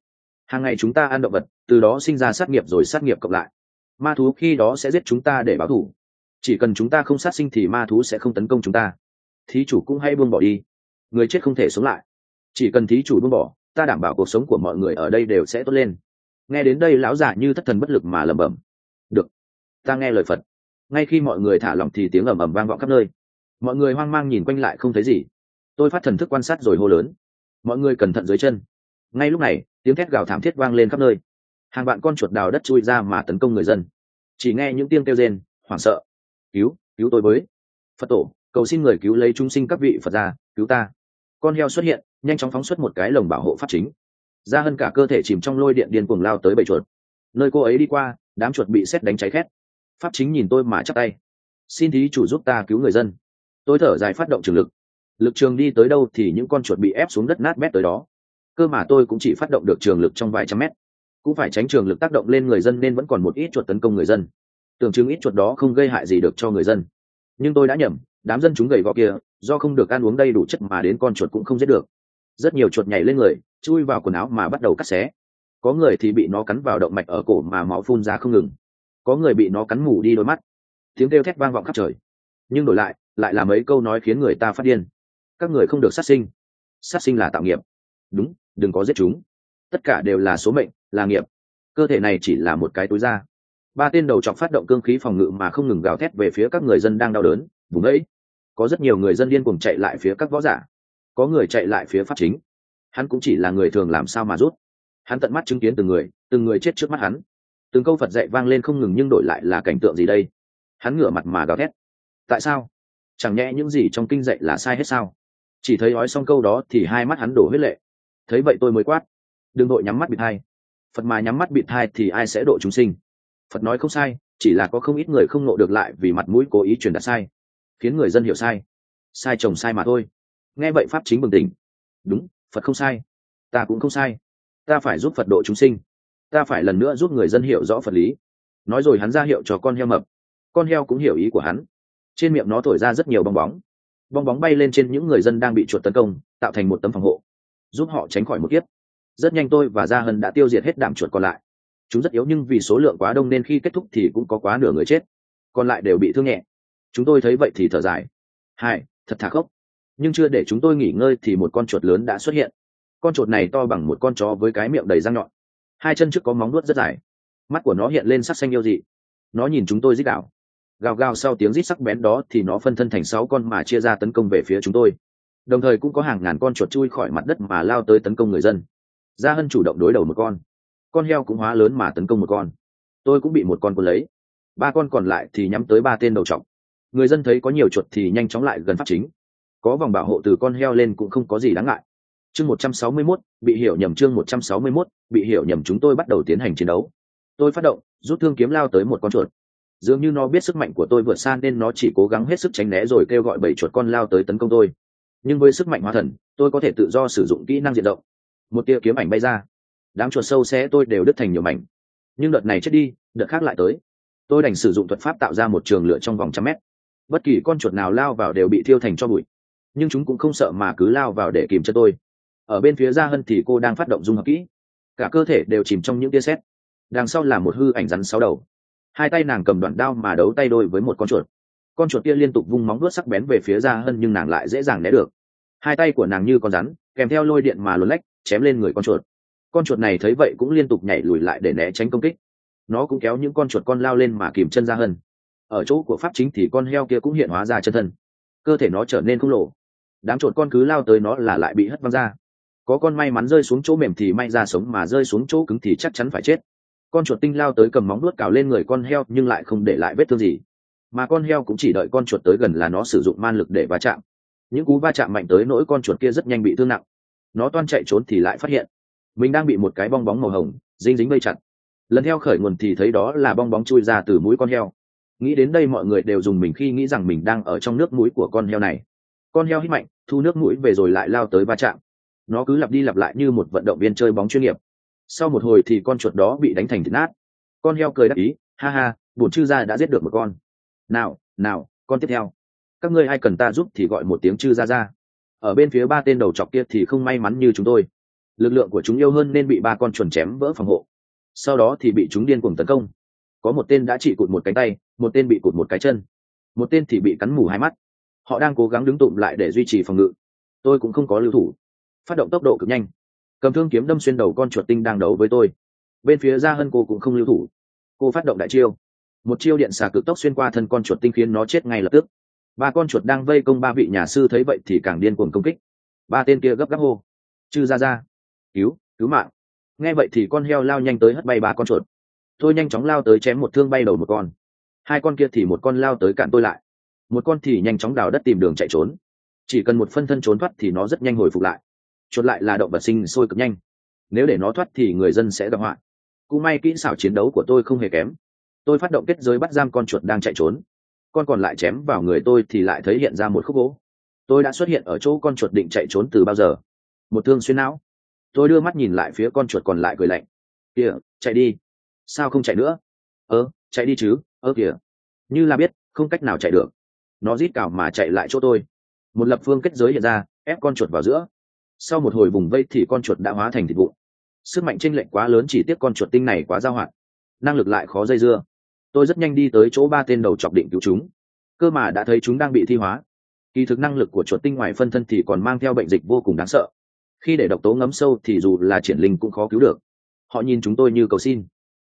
Hàng ngày chúng ta ăn động vật, từ đó sinh ra sát nghiệp rồi sát nghiệp cộng lại. Ma thú khi đó sẽ giết chúng ta để báo thù. Chỉ cần chúng ta không sát sinh thì ma thú sẽ không tấn công chúng ta. Thí chủ cũng hãy buông bỏ đi. Người chết không thể sống lại. Chỉ cần thí chủ buông bỏ, ta đảm bảo cuộc sống của mọi người ở đây đều sẽ tốt lên. Nghe đến đây lão giả như thất thần bất lực mà lẩm bẩm. Được, ta nghe lời Phật. Ngay khi mọi người thả lỏng thì tiếng ầm ầm vang vọng khắp nơi. Mọi người hoang mang nhìn quanh lại không thấy gì. Tôi phát thần thức quan sát rồi hô lớn. Mọi người cẩn thận dưới chân. Ngay lúc này, tiếng thét gào thảm thiết vang lên khắp nơi. Hàng vạn con chuột đào đất chui ra mà tấn công người dân. Chỉ nghe những tiếng kêu rên, hoảng sợ. Cứu tôi với. Phật tổ, cầu xin người cứu lấy chúng sinh các vị Phật gia, cứu ta. Con heo xuất hiện, nhanh chóng phóng xuất một cái lồng bảo hộ pháp chính. Gia Hân cả cơ thể chìm trong lôi điện điên cuồng lao tới bầy chuột. Nơi cô ấy đi qua, đám chuột bị sét đánh cháy khét. Pháp chính nhìn tôi mà chắp tay. Xin thí chủ giúp ta cứu người dân. Tôi thở dài phát động trường lực. Lực trường đi tới đâu thì những con chuột bị ép xuống đất nát bét tới đó. Cơ mà tôi cũng chỉ phát động được trường lực trong vài trăm mét. Cũng phải tránh trường lực tác động lên người dân nên vẫn còn một ít chuột tấn công người dân. Tưởng chừng ít chuột đó không gây hại gì được cho người dân. Nhưng tôi đã nhầm, đám dân chúng gầy gò kia, do không được ăn uống đầy đủ chất mà đến con chuột cũng không giết được. Rất nhiều chuột nhảy lên người, chui vào quần áo mà bắt đầu cắt xé. Có người thì bị nó cắn vào động mạch ở cổ mà máu phun ra không ngừng. Có người bị nó cắn mù đi đôi mắt. Tiếng kêu thét vang vọng khắp trời. Nhưng đổi lại là mấy câu nói khiến người ta phát điên. Các người không được sát sinh. Sát sinh là tạo nghiệp. Đúng, đừng có giết chúng. Tất cả đều là số mệnh, là nghiệp. Cơ thể này chỉ là một cái túi da. Ba tên đầu chọc phát động cương khí phòng ngự mà không ngừng gào thét về phía các người dân đang đau đớn, vùng ấy. Có rất nhiều người dân điên cuồng chạy lại phía các võ giả. Có người chạy lại phía pháp chính. Hắn cũng chỉ là người thường làm sao mà rút. Hắn tận mắt chứng kiến từng người chết trước mắt hắn. Từng câu Phật dạy vang lên không ngừng nhưng đổi lại là cảnh tượng gì đây? Hắn ngửa mặt mà gào thét. Tại sao? Chẳng nhẽ những gì trong kinh dạy là sai hết sao? Chỉ thấy nói xong câu đó thì hai mắt hắn đổ huyết lệ. Thấy vậy tôi mới quát. Đừng đội nhắm mắt bịt hai. Phật mà nhắm mắt bịt hai thì ai sẽ độ chúng sinh? Phật nói không sai, chỉ là có không ít người không nộ được lại vì mặt mũi cố ý truyền đạt sai, khiến người dân hiểu sai. Sai chồng sai mà thôi. Nghe vậy pháp chính bừng tỉnh. Đúng, Phật không sai. Ta cũng không sai. Ta phải giúp Phật độ chúng sinh. Ta phải lần nữa giúp người dân hiểu rõ Phật lý. Nói rồi hắn ra hiệu cho con heo mập. Con heo cũng hiểu ý của hắn. Trên miệng nó thổi ra rất nhiều bong bóng. Bong bóng bay lên trên những người dân đang bị chuột tấn công, tạo thành một tấm phòng hộ, giúp họ tránh khỏi một kiếp. Rất nhanh tôi và Gia Hân đã tiêu diệt hết đám chuột còn lại. Chúng rất yếu nhưng vì số lượng quá đông nên khi kết thúc thì cũng có quá nửa người chết. Còn lại đều bị thương nhẹ. Chúng tôi thấy vậy thì thở dài. Thật thà khốc. Nhưng chưa để chúng tôi nghỉ ngơi thì một con chuột lớn đã xuất hiện. Con chuột này to bằng một con chó với cái miệng đầy răng nhọn. Hai chân trước có móng vuốt rất dài. Mắt của nó hiện lên sắc xanh yêu dị. Nó nhìn chúng tôi rít gào. Gào gào sau tiếng rít sắc bén đó thì nó phân thân thành 6 con mà chia ra tấn công về phía chúng tôi. Đồng thời cũng có hàng ngàn con chuột chui khỏi mặt đất mà lao tới tấn công người dân. Gia Hân chủ động đối đầu một con heo cũng hóa lớn mà tấn công một con. Tôi cũng bị một con cuốn lấy. 3 con còn lại thì nhắm tới 3 tên đầu trọc. Người dân thấy có nhiều chuột thì nhanh chóng lại gần pháp chính. Có vòng bảo hộ từ con heo lên cũng không có gì đáng ngại. Chương 161, bị hiểu nhầm. Chương 161, bị hiểu nhầm. Chúng tôi bắt đầu tiến hành chiến đấu. Tôi phát động, rút thương kiếm lao tới một con chuột. Dường như nó biết sức mạnh của tôi vượt xa nên nó chỉ cố gắng hết sức tránh né rồi kêu gọi 7 chuột con lao tới tấn công tôi. Nhưng với sức mạnh hóa thần, tôi có thể tự do sử dụng kỹ năng diện động. Một tia kiếm ảnh bay ra. Đám chuột sâu xé tôi đều đứt thành nhiều mảnh. Nhưng đợt này chết đi, đợt khác lại tới. Tôi đành sử dụng thuật pháp tạo ra một trường lửa trong vòng trăm mét. Bất kỳ con chuột nào lao vào đều bị thiêu thành tro bụi. Nhưng chúng cũng không sợ mà cứ lao vào để kìm chân tôi. Ở bên phía Gia Hân thì cô đang phát động dung hợp kỹ. Cả cơ thể đều chìm trong những tia sét. Đằng sau là một hư ảnh rắn 6 đầu. Hai tay nàng cầm đoạn đao mà đấu tay đôi với một con chuột. Con chuột kia liên tục vung móng vuốt sắc bén về phía Gia Hân nhưng nàng lại dễ dàng né được. Hai tay của nàng như con rắn, kèm theo lôi điện mà luồn lách, chém lên người con chuột. Con chuột này thấy vậy cũng liên tục nhảy lùi lại để né tránh công kích. Nó cũng kéo những con chuột con lao lên mà kìm chân Gia Hân. Ở chỗ của pháp chính thì con heo kia cũng hiện hóa ra chân thân. Cơ thể nó trở nên khổng lồ. Đám chuột con cứ lao tới nó là lại bị hất văng ra. Có con may mắn rơi xuống chỗ mềm thì may ra sống mà rơi xuống chỗ cứng thì chắc chắn phải chết. Con chuột tinh lao tới cầm móng vuốt cào lên người con heo nhưng lại không để lại vết thương gì. Mà con heo cũng chỉ đợi con chuột tới gần là nó sử dụng man lực để va chạm. Những cú va chạm mạnh tới nỗi con chuột kia rất nhanh bị thương nặng. Nó toan chạy trốn thì lại phát hiện mình đang bị một cái bong bóng màu hồng dính vây chặt. Lần theo khởi nguồn thì thấy đó là bong bóng chui ra từ mũi con heo. Nghĩ đến đây mọi người đều dùng mình khi nghĩ rằng mình đang ở trong nước mũi của con heo này. Con heo hít mạnh, thu nước mũi về rồi lại lao tới va chạm. Nó cứ lặp đi lặp lại như một vận động viên chơi bóng chuyên nghiệp. Sau một hồi thì con chuột đó bị đánh thành thịt nát. Con heo cười đắc ý, ha ha, bổn chư gia đã giết được một con. Nào, con tiếp theo. Các ngươi ai cần ta giúp thì gọi một tiếng chư gia ra. Ở bên phía 3 tên đầu trọc kia thì không may mắn như chúng tôi. lực lượng của chúng yếu hơn nên bị ba con chuồn chém vỡ phòng hộ, sau đó thì bị chúng điên cuồng tấn công. Có một tên đã chỉ cụt một cánh tay, một tên bị cụt một cái chân, một tên thì bị cắn mù hai mắt. Họ đang cố gắng đứng tụm lại để duy trì phòng ngự. Tôi cũng không có lưu thủ, phát động tốc độ cực nhanh, cầm thương kiếm đâm xuyên đầu con chuột tinh đang đấu với tôi. Bên phía Gia Hân cô cũng không lưu thủ, cô phát động đại chiêu, một chiêu điện xà cực tốc xuyên qua thân con chuột tinh khiến nó chết ngay lập tức. Ba con chuột đang vây công ba vị nhà sư thấy vậy thì càng điên cuồng công kích. Ba tên kia gấp gáp hô: chư ra, cứu mạng. Nghe vậy thì con heo lao nhanh tới hất bay ba con chuột. Tôi nhanh chóng lao tới chém một thương bay đầu một con. Hai con kia thì một con lao tới cản tôi lại, một con thì nhanh chóng đào đất tìm đường chạy trốn. Chỉ cần một phân thân trốn thoát thì nó rất nhanh hồi phục lại. Chuột lại là động vật sinh sôi cực nhanh, nếu để nó thoát thì người dân sẽ gặp họa. Cũng may kỹ xảo chiến đấu của tôi không hề kém. Tôi phát động kết giới bắt giam con chuột đang chạy trốn. Con còn lại chém vào người tôi thì lại thấy hiện ra một khúc gỗ. Tôi đã xuất hiện ở chỗ con chuột định chạy trốn từ bao giờ. Một thương xuyên não. Tôi đưa mắt nhìn lại phía con chuột còn lại cười lạnh: kìa, chạy đi. Sao không chạy nữa? Chạy đi chứ. Kìa. Như là biết không cách nào chạy được, nó rít cào mà chạy lại chỗ tôi. Một lập phương kết giới hiện ra, ép con chuột vào giữa. Sau một hồi vùng vây thì con chuột đã hóa thành thịt vụn. Sức mạnh chênh lệch quá lớn, chỉ tiếc con chuột tinh này quá giao hoạt, năng lực lại khó dây dưa. Tôi rất nhanh đi tới chỗ ba tên đầu chọc định cứu chúng, cơ mà đã thấy chúng đang bị thi hóa. Kỳ thực năng lực của chuột tinh ngoài phân thân thì còn mang theo bệnh dịch vô cùng đáng sợ. Khi để độc tố ngấm sâu thì dù là triển linh cũng khó cứu được. Họ nhìn chúng tôi như cầu xin: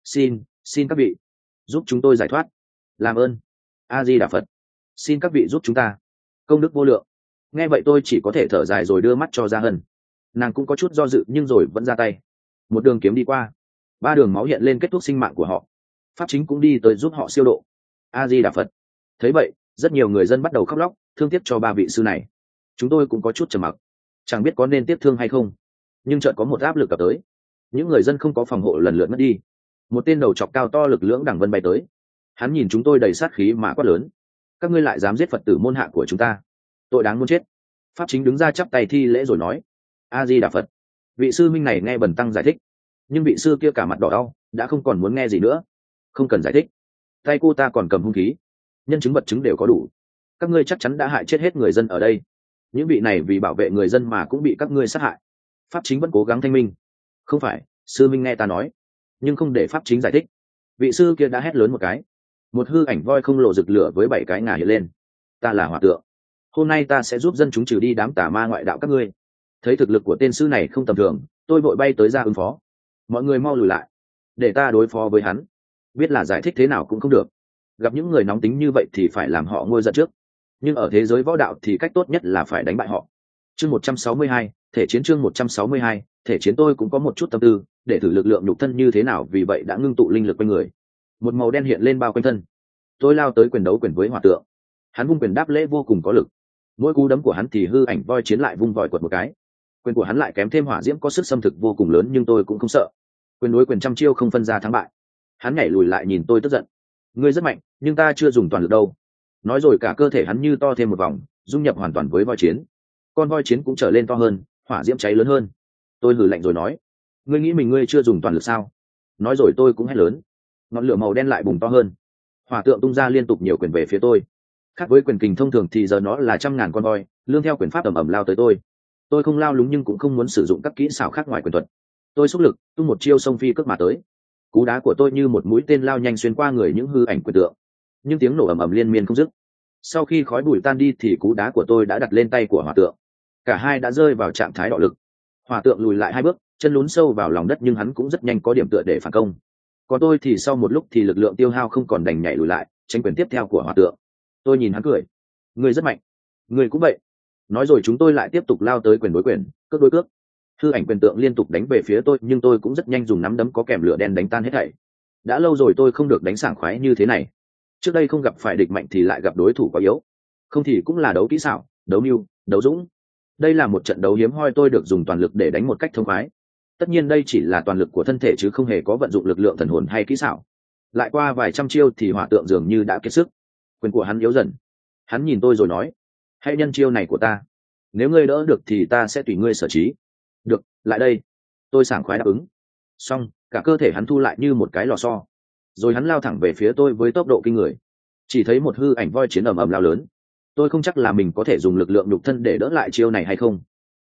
xin các vị giúp chúng tôi giải thoát, làm ơn, A Di Đà Phật, xin các vị giúp chúng ta, công đức vô lượng. Nghe vậy tôi chỉ có thể thở dài rồi đưa mắt cho Gia Hân. Nàng cũng có chút do dự nhưng rồi vẫn ra tay. Một đường kiếm đi qua, ba đường máu hiện lên kết thúc sinh mạng của họ. Pháp chính cũng đi tới giúp họ siêu độ. A Di Đà Phật. Thấy vậy, rất nhiều người dân bắt đầu khóc lóc, thương tiếc cho ba vị sư này. Chúng tôi cũng có chút trầm mặc, chẳng biết có nên tiếc thương hay không. Nhưng chợt có một áp lực ập tới. Những người dân không có phòng hộ lần lượt mất đi. Một tên đầu chọc cao to lực lưỡng đằng vân bay tới. Hắn nhìn chúng tôi đầy sát khí mà quát lớn: các ngươi lại dám giết Phật tử môn hạ của chúng ta, tội đáng muốn chết. Pháp chính đứng ra chắp tay thi lễ rồi nói: A Di Đà Phật. Vị sư minh này nghe bần tăng giải thích, nhưng vị sư kia cả mặt đỏ đau, đã không còn muốn nghe gì nữa. Không cần giải thích, tay cô ta còn cầm hung khí, nhân chứng vật chứng đều có đủ. Các ngươi chắc chắn đã hại chết hết người dân ở đây. Những vị này vì bảo vệ người dân mà cũng bị các ngươi sát hại. Pháp chính vẫn cố gắng thanh minh: không phải, sư minh nghe ta nói. Nhưng không để pháp chính giải thích, vị sư kia đã hét lớn một cái. Một hư ảnh voi không lộ rực lửa với 7 cái ngà hiện lên: ta là hòa tượng, hôm nay ta sẽ giúp dân chúng trừ đi đám tà ma ngoại đạo các ngươi. Thấy thực lực của tên sư này không tầm thường, tôi vội bay tới ra ứng phó: mọi người mau lùi lại, để ta đối phó với hắn. Biết là giải thích thế nào cũng không được, gặp những người nóng tính như vậy thì phải làm họ nguôi giận trước. Nhưng ở thế giới võ đạo thì cách tốt nhất là phải đánh bại họ. Chương 162, thể chiến. Chương 162, thể chiến. Tôi cũng có một chút tâm tư để thử lực lượng nhục thân như thế nào, vì vậy đã ngưng tụ linh lực quanh người. Một màu đen hiện lên bao quanh thân. Tôi lao tới quyền đấu quyền với hòa tượng. Hắn vung quyền đáp lễ vô cùng có lực. Mỗi cú đấm của hắn thì hư ảnh voi chiến lại vung vòi quật một cái. Quyền của hắn lại kém thêm hỏa diễm có sức xâm thực vô cùng lớn, nhưng tôi cũng không sợ. Quyền đối quyền trăm chiêu không phân ra thắng bại. Hắn nhảy lùi lại nhìn tôi tức giận: ngươi rất mạnh, nhưng ta chưa dùng toàn lực đâu. Nói rồi cả cơ thể hắn như to thêm một vòng, dung nhập hoàn toàn với voi chiến. Con voi chiến cũng trở lên to hơn, hỏa diễm cháy lớn hơn. Tôi hừ lạnh rồi nói: ngươi nghĩ mình ngươi chưa dùng toàn lực sao? Nói rồi tôi cũng hét lớn. Ngọn lửa màu đen lại bùng to hơn. Hỏa tượng tung ra liên tục nhiều quyền về phía tôi. Khác với quyền kình thông thường thì giờ nó là trăm ngàn con voi lương theo quyền pháp ầm ầm lao tới tôi. Tôi không lao lúng nhưng cũng không muốn sử dụng các kỹ xảo khác ngoài quyền thuật. Tôi xúc lực tung một chiêu sông phi cước mà tới. Cú đá của tôi như một mũi tên lao nhanh xuyên qua người những hư ảnh quyền tượng, nhưng tiếng nổ ầm ầm liên miên không dứt. Sau khi khói bụi tan đi thì cú đá của tôi đã đặt lên tay của hỏa tượng. Cả hai đã rơi vào trạng thái đọ lực. Hỏa tượng lùi lại 2 bước, chân lún sâu vào lòng đất, nhưng hắn cũng rất nhanh có điểm tựa để phản công. Còn tôi thì sau một lúc thì lực lượng tiêu hao không còn, đành nhảy lùi lại tránh quyền tiếp theo của hỏa tượng. Tôi nhìn hắn cười: ngươi rất mạnh. Ngươi cũng vậy. Nói rồi chúng tôi lại tiếp tục lao tới quyền đối quyền, cước đối cước. Hư ảnh quyền tượng liên tục đánh về phía tôi, nhưng tôi cũng rất nhanh dùng nắm đấm có kèm lửa đen đánh tan hết thảy. Đã lâu rồi tôi không được đánh sảng khoái như thế này. Trước đây không gặp phải địch mạnh thì lại gặp đối thủ quá yếu, không thì cũng là đấu kỹ xảo, đấu mưu, đấu dũng. Đây là một trận đấu hiếm hoi, tôi được dùng toàn lực để đánh một cách thông khoái. Tất nhiên đây chỉ là toàn lực của thân thể chứ không hề có vận dụng lực lượng thần hồn hay kỹ xảo. Lại qua vài trăm chiêu thì hỏa tượng dường như đã kiệt sức. Quyền của hắn yếu dần. Hắn nhìn tôi rồi nói: hãy nhân chiêu này của ta, nếu ngươi đỡ được thì ta sẽ tùy ngươi sở trí. Được, lại đây. Tôi sảng khoái đáp ứng. Xong, cả cơ thể hắn thu lại như một cái lò xo, rồi hắn lao thẳng về phía tôi với tốc độ kinh người. Chỉ thấy một hư ảnh voi chiến ầm ầm lao lớn. Tôi không chắc là mình có thể dùng lực lượng nhục thân để đỡ lại chiêu này hay không.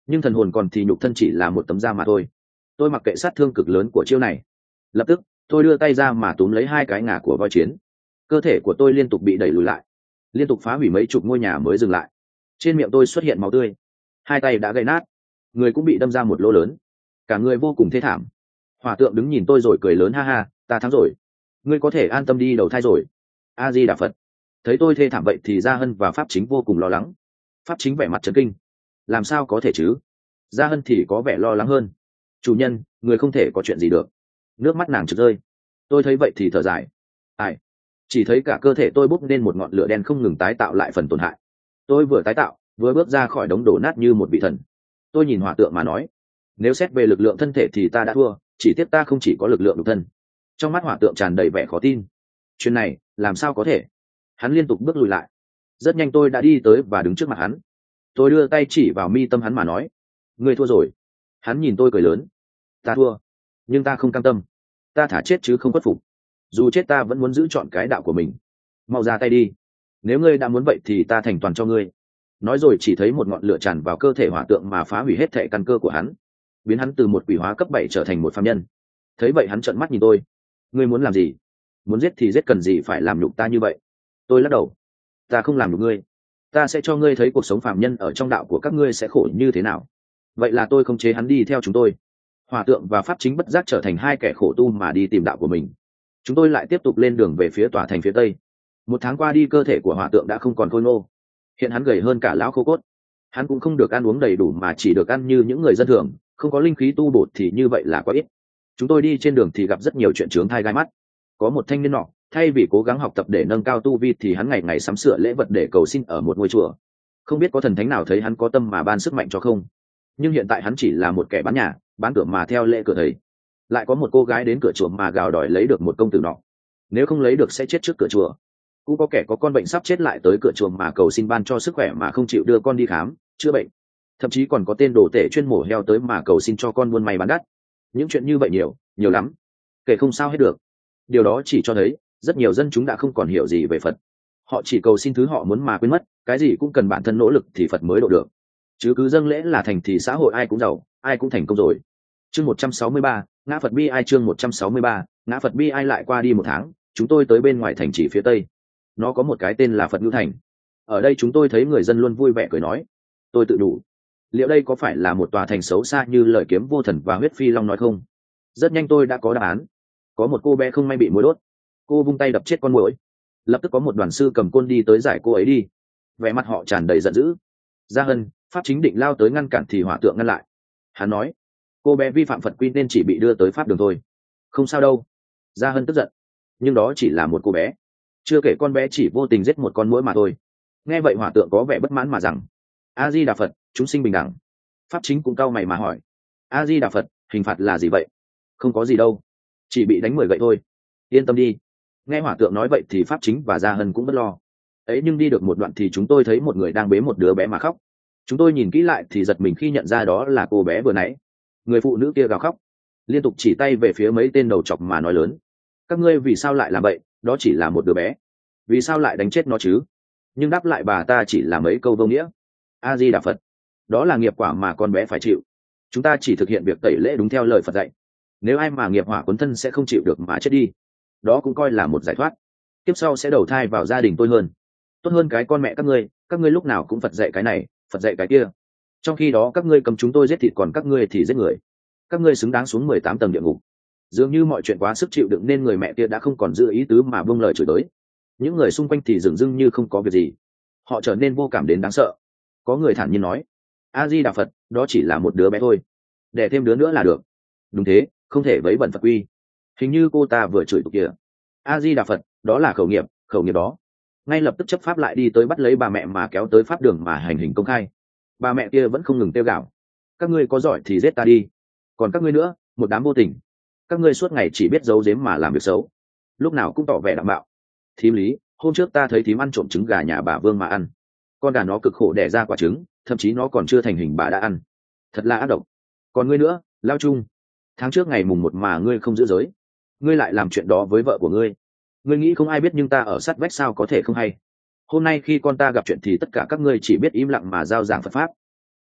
nhưng thần hồn còn thì nhục thân chỉ là một tấm da mà thôi. Tôi mặc kệ sát thương cực lớn của chiêu này, lập tức tôi đưa tay ra mà túm lấy hai cái ngà của voi chiến. Cơ thể của tôi liên tục bị đẩy lùi lại, liên tục phá hủy mấy chục ngôi nhà mới dừng lại. Trên miệng tôi xuất hiện máu tươi, hai tay đã gãy nát, người cũng bị đâm ra một lỗ lớn, cả người vô cùng thê thảm. Hỏa tượng đứng nhìn tôi rồi cười lớn, ha ha, ta thắng rồi, ngươi có thể an tâm đi đầu thai rồi. A Di Đà Phật. Thấy tôi thê thảm vậy thì Gia Hân và Pháp Chính vô cùng lo lắng. Pháp Chính vẻ mặt chấn kinh, làm sao có thể chứ? Gia Hân thì có vẻ lo lắng hơn. Chủ nhân, người không thể có chuyện gì được. Nước mắt nàng trượt rơi. Tôi thấy vậy thì thở dài. Ai? Chỉ thấy cả cơ thể tôi bốc lên một ngọn lửa đen không ngừng tái tạo lại phần tổn hại. Tôi vừa tái tạo, vừa bước ra khỏi đống đổ nát như một vị thần. Tôi nhìn hỏa tượng mà nói, nếu xét về lực lượng thân thể thì ta đã thua, chỉ tiếc ta không chỉ có lực lượng nhục thân. Trong mắt hỏa tượng tràn đầy vẻ khó tin. Chuyện này làm sao có thể? Hắn liên tục bước lùi lại. Rất nhanh tôi đã đi tới và đứng trước mặt hắn. Tôi đưa tay chỉ vào mi tâm hắn mà nói, ngươi thua rồi. Hắn nhìn tôi cười lớn, ta thua, nhưng ta không cam tâm, ta thả chết chứ không khuất phục. Dù chết ta vẫn muốn giữ chọn cái đạo của mình. Mau ra tay đi, nếu ngươi đã muốn vậy thì ta thành toàn cho ngươi. Nói rồi chỉ thấy một ngọn lửa tràn vào cơ thể hỏa tượng mà phá hủy hết thệ căn cơ của hắn, biến hắn từ một quỷ hóa cấp 7 trở thành một phàm nhân. Thấy vậy hắn trợn mắt nhìn tôi, ngươi muốn làm gì? Muốn giết thì giết, cần gì phải làm nhục ta như vậy? Tôi lắc đầu, ta không làm nhục ngươi, ta sẽ cho ngươi thấy cuộc sống phàm nhân ở trong đạo của các ngươi sẽ khổ như thế nào. Vậy là tôi không chế hắn đi theo chúng tôi. Hỏa tượng và Pháp Chính bất giác trở thành hai kẻ khổ tu mà đi tìm đạo của mình. Chúng tôi lại tiếp tục lên đường về phía tòa thành phía tây. Một tháng qua đi, cơ thể của hỏa tượng đã không còn khôi ngô, hiện hắn gầy hơn cả lão khô cốt. Hắn cũng không được ăn uống đầy đủ mà chỉ được ăn như những người dân thường, không có linh khí tu bổ thì như vậy là quá ít. Chúng tôi đi trên đường thì gặp rất nhiều chuyện chướng thai gai mắt. Có một thanh niên nọ, thay vì cố gắng học tập để nâng cao tu vi thì hắn ngày ngày sắm sửa lễ vật để cầu xin ở một ngôi chùa. Không biết có thần thánh nào thấy hắn có tâm mà ban sức mạnh cho không. Nhưng hiện tại hắn chỉ là một kẻ bán nhà bán cửa mà theo lễ cửa thầy. Lại có một cô gái đến cửa chùa mà gào đòi lấy được một công tử nọ, nếu không lấy được sẽ chết trước cửa chùa. Cũng có kẻ có con bệnh sắp chết lại tới cửa chùa mà cầu xin ban cho sức khỏe mà không chịu đưa con đi khám chữa bệnh. Thậm chí còn có tên đồ tể chuyên mổ heo tới mà cầu xin cho con buôn may bán đắt. Những chuyện như vậy nhiều lắm, kể không sao hết được. Điều đó chỉ cho thấy rất nhiều dân chúng đã không còn hiểu gì về Phật. Họ chỉ cầu xin thứ họ muốn mà quên mất cái gì cũng cần bản thân nỗ lực thì Phật mới độ được. Chứ cứ dâng lễ là thành thì xã hội ai cũng giàu, ai cũng thành công rồi. Chương 163, ngã Phật bi ai. Chương 163, ngã Phật bi ai. Lại qua đi một tháng, chúng tôi tới bên ngoài thành trì phía tây. Nó có một cái tên là Phật Ngữ Thành. Ở đây chúng tôi thấy người dân luôn vui vẻ cười nói, tôi tự đủ, liệu đây có phải là một tòa thành xấu xa như lời Kiếm Vô Thần và Huyết Phi Long nói không? Rất nhanh tôi đã có đáp án. Có một cô bé không may bị muỗi đốt, cô vung tay đập chết con muỗi. Lập tức có một đoàn sư cầm côn đi tới giải cô ấy đi. Vẻ mặt họ tràn đầy giận dữ. Gia Hân, Pháp Chính định lao tới ngăn cản thì hỏa tượng ngăn lại. Hắn nói, cô bé vi phạm Phật quy nên chỉ bị đưa tới pháp đường thôi, không sao đâu. Gia Hân tức giận, nhưng đó chỉ là một cô bé, chưa kể con bé chỉ vô tình giết một con muỗi mà thôi. Nghe vậy hỏa tượng có vẻ bất mãn mà rằng, A Di Đà Phật, chúng sinh bình đẳng. Pháp Chính cũng cau mày mà hỏi, A Di Đà Phật, hình phạt là gì vậy? Không có gì đâu, chỉ bị đánh 10 gậy thôi, yên tâm đi. Nghe hỏa tượng nói vậy thì Pháp Chính và Gia Hân cũng bất lo. Ấy nhưng đi được một đoạn thì chúng tôi thấy một người đang bế một đứa bé mà khóc. Chúng tôi nhìn kỹ lại thì giật mình khi nhận ra đó là cô bé vừa nãy. Người phụ nữ kia gào khóc, liên tục chỉ tay về phía mấy tên đầu chọc mà nói lớn, các ngươi vì sao lại làm vậy, đó chỉ là một đứa bé, vì sao lại đánh chết nó chứ? Nhưng đáp lại bà ta chỉ là mấy câu vô nghĩa. A Di Đà Phật, đó là nghiệp quả mà con bé phải chịu, chúng ta chỉ thực hiện việc tẩy lễ đúng theo lời Phật dạy. Nếu ai mà nghiệp hỏa cuốn thân sẽ không chịu được mà chết đi, đó cũng coi là một giải thoát, tiếp sau sẽ đầu thai vào gia đình tôi hơn, tốt hơn cái con mẹ các ngươi lúc nào cũng Phật dạy cái này Phật dạy cái kia, trong khi đó các ngươi cầm chúng tôi giết thịt còn các ngươi thì giết người. Các ngươi xứng đáng xuống 18 tầng địa ngục. Dường như mọi chuyện quá sức chịu đựng nên người mẹ kia đã không còn giữ ý tứ mà buông lời chửi tới. Những người xung quanh thì dường dưng như không có việc gì, họ trở nên vô cảm đến đáng sợ. Có người thản nhiên nói, A Di Đà Phật, đó chỉ là một đứa bé thôi, đẻ thêm đứa nữa là được. Đúng thế, không thể vấy bẩn Phật quy. Hình như cô ta vừa chửi tục kìa. A Di Đà Phật, đó là khẩu nghiệp đó. Ngay lập tức chấp pháp lại đi tới bắt lấy bà mẹ mà kéo tới pháp đường mà hành hình công khai. Bà mẹ kia vẫn không ngừng kêu gào, các ngươi có giỏi thì giết ta đi, còn các ngươi nữa, một đám vô tình, các ngươi suốt ngày chỉ biết giấu giếm mà làm việc xấu, lúc nào cũng tỏ vẻ đảm bạo. Thím Lý, hôm trước ta thấy thím ăn trộm trứng gà nhà bà Vương mà ăn, con gà nó cực khổ đẻ ra quả trứng, thậm chí nó còn chưa thành hình bà đã ăn, thật là ác độc. Còn ngươi nữa, Lao Trung, tháng trước ngày mùng 1 mà ngươi không giữ giới, ngươi lại làm chuyện đó với vợ của ngươi. Ngươi nghĩ không ai biết nhưng ta ở sát vách sao có thể không hay. Hôm nay khi con ta gặp chuyện thì tất cả các ngươi chỉ biết im lặng mà giao giảng Phật pháp. Sao,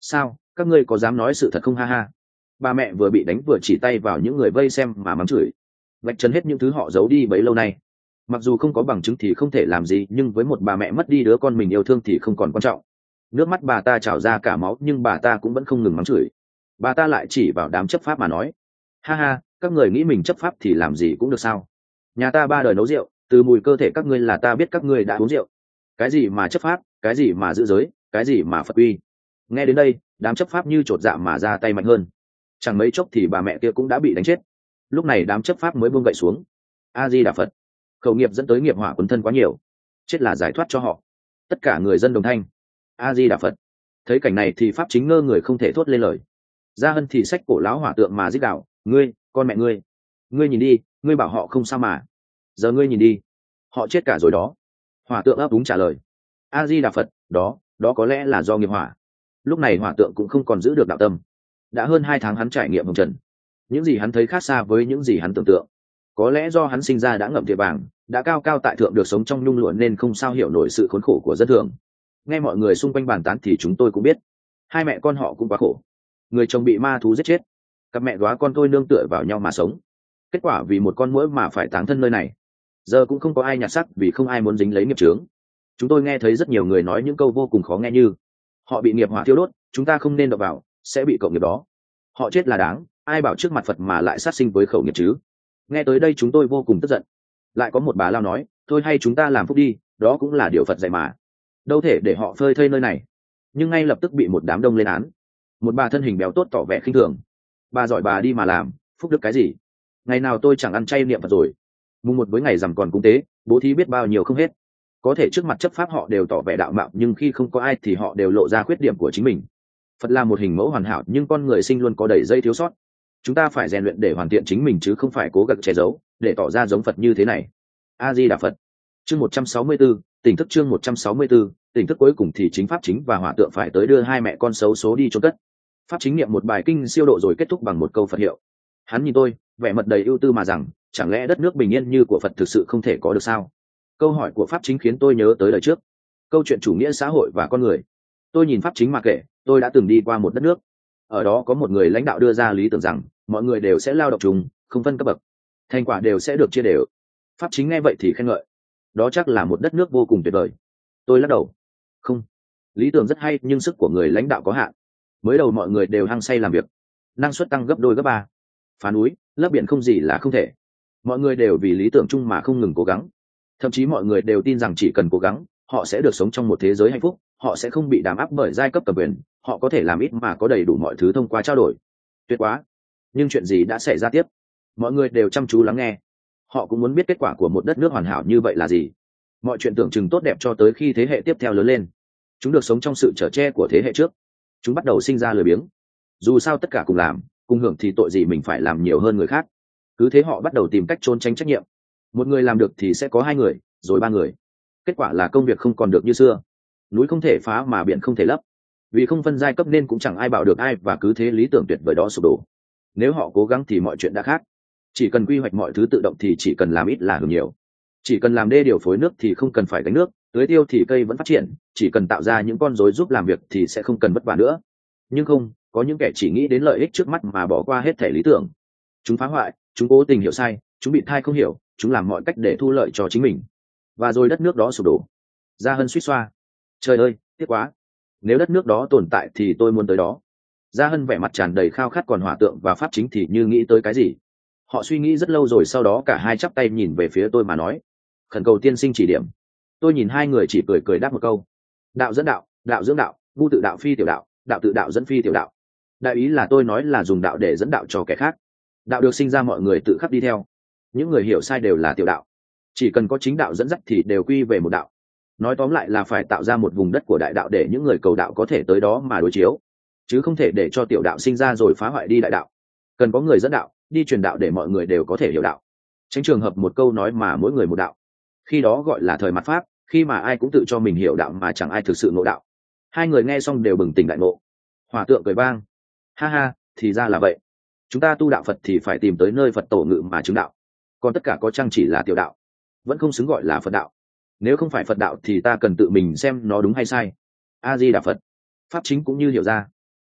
các ngươi có dám nói sự thật không? Ha ha. Bà mẹ vừa bị đánh vừa chỉ tay vào những người vây xem mà mắng chửi, vạch trần hết những thứ họ giấu đi bấy lâu nay. Mặc dù không có bằng chứng thì không thể làm gì, nhưng với một bà mẹ mất đi đứa con mình yêu thương thì không còn quan trọng. Nước mắt bà ta trào ra cả máu, nhưng bà ta cũng vẫn không ngừng mắng chửi. Bà ta lại chỉ vào đám chấp pháp mà nói: ha ha, các người nghĩ mình chấp pháp thì làm gì cũng được sao? Nhà ta 3 đời nấu rượu, từ mùi cơ thể các ngươi là ta biết các ngươi đã uống rượu. Cái gì mà chấp pháp, cái gì mà giữ giới, cái gì mà Phật uy. Nghe đến đây, đám chấp pháp như chột dạ mà ra tay mạnh hơn. Chẳng mấy chốc thì bà mẹ kia cũng đã bị đánh chết. Lúc này đám chấp pháp mới buông gậy xuống. A Di Đà Phật. Khẩu nghiệp dẫn tới nghiệp hỏa quấn thân quá nhiều, chết là giải thoát cho họ. Tất cả người dân đồng thanh: A Di Đà Phật. Thấy cảnh này thì pháp chính ngơ người không thể thốt lên lời. Gia Hân thì xách cổ lão hỏa tượng mà rít gào: ngươi, con mẹ ngươi, ngươi nhìn đi, ngươi bảo họ không sao mà, giờ ngươi nhìn đi, họ chết cả rồi đó. Hỏa tượng ấp úng trả lời: A Di Đà Phật. Đó có lẽ là do nghiệp hỏa. Lúc này hỏa tượng cũng không còn giữ được đạo tâm. Đã hơn 2 tháng hắn trải nghiệm hồng trần, những gì hắn thấy khác xa với những gì hắn tưởng tượng. Có lẽ do hắn sinh ra đã ngậm thìa vàng, đã cao cao tại thượng, được sống trong nhung lụa nên không sao hiểu nổi sự khốn khổ của dân thường. Nghe mọi người xung quanh bàn tán thì chúng tôi cũng biết, hai mẹ con họ cũng quá khổ. Người chồng bị ma thú giết chết, cặp mẹ góa con tôi nương tựa vào nhau mà sống. Kết quả vì một con muỗi mà phải táng thân nơi này. Giờ cũng không có ai nhặt xác vì không ai muốn dính lấy nghiệp chướng. Chúng tôi nghe thấy rất nhiều người nói những câu vô cùng khó nghe như: họ bị nghiệp hỏa thiêu đốt, chúng ta không nên đụng vào, sẽ bị cộng nghiệp đó. Họ chết là đáng, ai bảo trước mặt Phật mà lại sát sinh với khẩu nghiệp chứ. Nghe tới đây chúng tôi vô cùng tức giận. Lại có một bà lao nói: thôi hay chúng ta làm phúc đi, đó cũng là điều Phật dạy mà, đâu thể để họ phơi thây nơi này. Nhưng ngay lập tức bị một đám đông lên án. Một bà thân hình béo tốt tỏ vẻ khinh thường: bà giỏi bà đi mà làm, phúc đức cái gì? Ngày nào tôi chẳng ăn chay niệm Phật rồi. Mùng 1 với ngày rằm còn cúng tế, bố thí biết bao nhiêu không hết. Có thể trước mặt chấp pháp họ đều tỏ vẻ đạo mạo, nhưng khi không có ai thì họ đều lộ ra khuyết điểm của chính mình. Phật là một hình mẫu hoàn hảo, nhưng con người sinh luôn có đầy dây thiếu sót. Chúng ta phải rèn luyện để hoàn thiện chính mình, chứ không phải cố gắng che giấu để tỏ ra giống Phật như thế này. A Di Đà Phật. Chương 164, tỉnh thức. Chương 164, tỉnh thức. Cuối cùng thì chính pháp chính và hỏa tượng phải tới đưa hai mẹ con xấu số đi chôn cất. Pháp chính niệm một bài kinh siêu độ rồi kết thúc bằng một câu Phật hiệu. Hắn nhìn tôi, vẻ mặt đầy ưu tư mà rằng: chẳng lẽ đất nước bình yên như của Phật thực sự không thể có được sao? Câu hỏi của pháp chính khiến tôi nhớ tới đời trước, câu chuyện chủ nghĩa xã hội và con người. Tôi nhìn pháp chính mà kể, tôi đã từng đi qua một đất nước. Ở đó có một người lãnh đạo đưa ra lý tưởng rằng mọi người đều sẽ lao động chung, không phân cấp bậc, thành quả đều sẽ được chia đều. Pháp chính nghe vậy thì khen ngợi: đó chắc là một đất nước vô cùng tuyệt vời. Tôi lắc đầu: không, lý tưởng rất hay nhưng sức của người lãnh đạo có hạn. Mới đầu mọi người đều hăng say làm việc, năng suất tăng gấp đôi gấp ba, phá núi lấp biển không gì là không thể. Mọi người đều vì lý tưởng chung mà không ngừng cố gắng. Thậm chí mọi người đều tin rằng chỉ cần cố gắng, họ sẽ được sống trong một thế giới hạnh phúc, họ sẽ không bị đàn áp bởi giai cấp cầm quyền, họ có thể làm ít mà có đầy đủ mọi thứ thông qua trao đổi. Tuyệt quá. Nhưng chuyện gì đã xảy ra tiếp? Mọi người đều chăm chú lắng nghe. Họ cũng muốn biết kết quả của một đất nước hoàn hảo như vậy là gì. Mọi chuyện tưởng chừng tốt đẹp cho tới khi thế hệ tiếp theo lớn lên. Chúng được sống trong sự chở che của thế hệ trước. Chúng bắt đầu sinh ra lười biếng. Dù sao tất cả cùng làm, cùng hưởng thì tội gì mình phải làm nhiều hơn người khác. Cứ thế họ bắt đầu tìm cách trốn tránh trách nhiệm. Một người làm được thì sẽ có 2 người, rồi 3 người. Kết quả là công việc không còn được như xưa. Núi không thể phá mà biển không thể lấp. Vì không phân giai cấp nên cũng chẳng ai bảo được ai, và cứ thế lý tưởng tuyệt vời đó sụp đổ. Nếu họ cố gắng thì mọi chuyện đã khác. Chỉ cần quy hoạch mọi thứ tự động thì chỉ cần làm ít là hưởng nhiều. Chỉ cần làm đê điều phối nước thì không cần phải gánh nước, tưới tiêu thì cây vẫn phát triển. Chỉ cần tạo ra những con rối giúp làm việc thì sẽ không cần vất vả nữa. Nhưng không, có những kẻ chỉ nghĩ đến lợi ích trước mắt mà bỏ qua hết thể lý tưởng. Chúng phá hoại, chúng cố tình hiểu sai, chúng bị thai không hiểu, chúng làm mọi cách để thu lợi cho chính mình. Và rồi đất nước đó sụp đổ. Gia Hân suýt xoa: trời ơi, tiếc quá. Nếu đất nước đó tồn tại thì tôi muốn tới đó. Gia Hân vẻ mặt tràn đầy khao khát, còn hỏa tượng và pháp chính thì như nghĩ tới cái gì. Họ suy nghĩ rất lâu rồi sau đó cả hai chắp tay nhìn về phía tôi mà nói: khẩn cầu tiên sinh chỉ điểm. Tôi nhìn hai người chỉ cười cười đáp một câu: đạo dẫn đạo, đạo dưỡng đạo, ngu tự đạo phi tiểu đạo, đạo tự đạo dẫn phi tiểu đạo. Đại ý là tôi nói là dùng đạo để dẫn đạo cho kẻ khác. Đạo được sinh ra mọi người tự khắc đi theo. Những người hiểu sai đều là tiểu đạo. Chỉ cần có chính đạo dẫn dắt thì đều quy về một đạo. Nói tóm lại là phải tạo ra một vùng đất của đại đạo để những người cầu đạo có thể tới đó mà đối chiếu, chứ không thể để cho tiểu đạo sinh ra rồi phá hoại đi đại đạo. Cần có người dẫn đạo, đi truyền đạo để mọi người đều có thể hiểu đạo, tránh trường hợp một câu nói mà mỗi người một đạo. Khi đó gọi là thời mạt pháp, khi mà ai cũng tự cho mình hiểu đạo mà chẳng ai thực sự ngộ đạo. Hai người nghe xong đều bừng tỉnh đại ngộ. Hỏa tượng cười vang: ha ha, thì ra là vậy. Chúng ta tu đạo Phật thì phải tìm tới nơi Phật tổ ngự mà chứng đạo, còn tất cả có chăng chỉ là tiểu đạo, vẫn không xứng gọi là Phật đạo. Nếu không phải Phật đạo thì ta cần tự mình xem nó đúng hay sai. A Di Đà Phật. Pháp chính cũng như hiểu ra.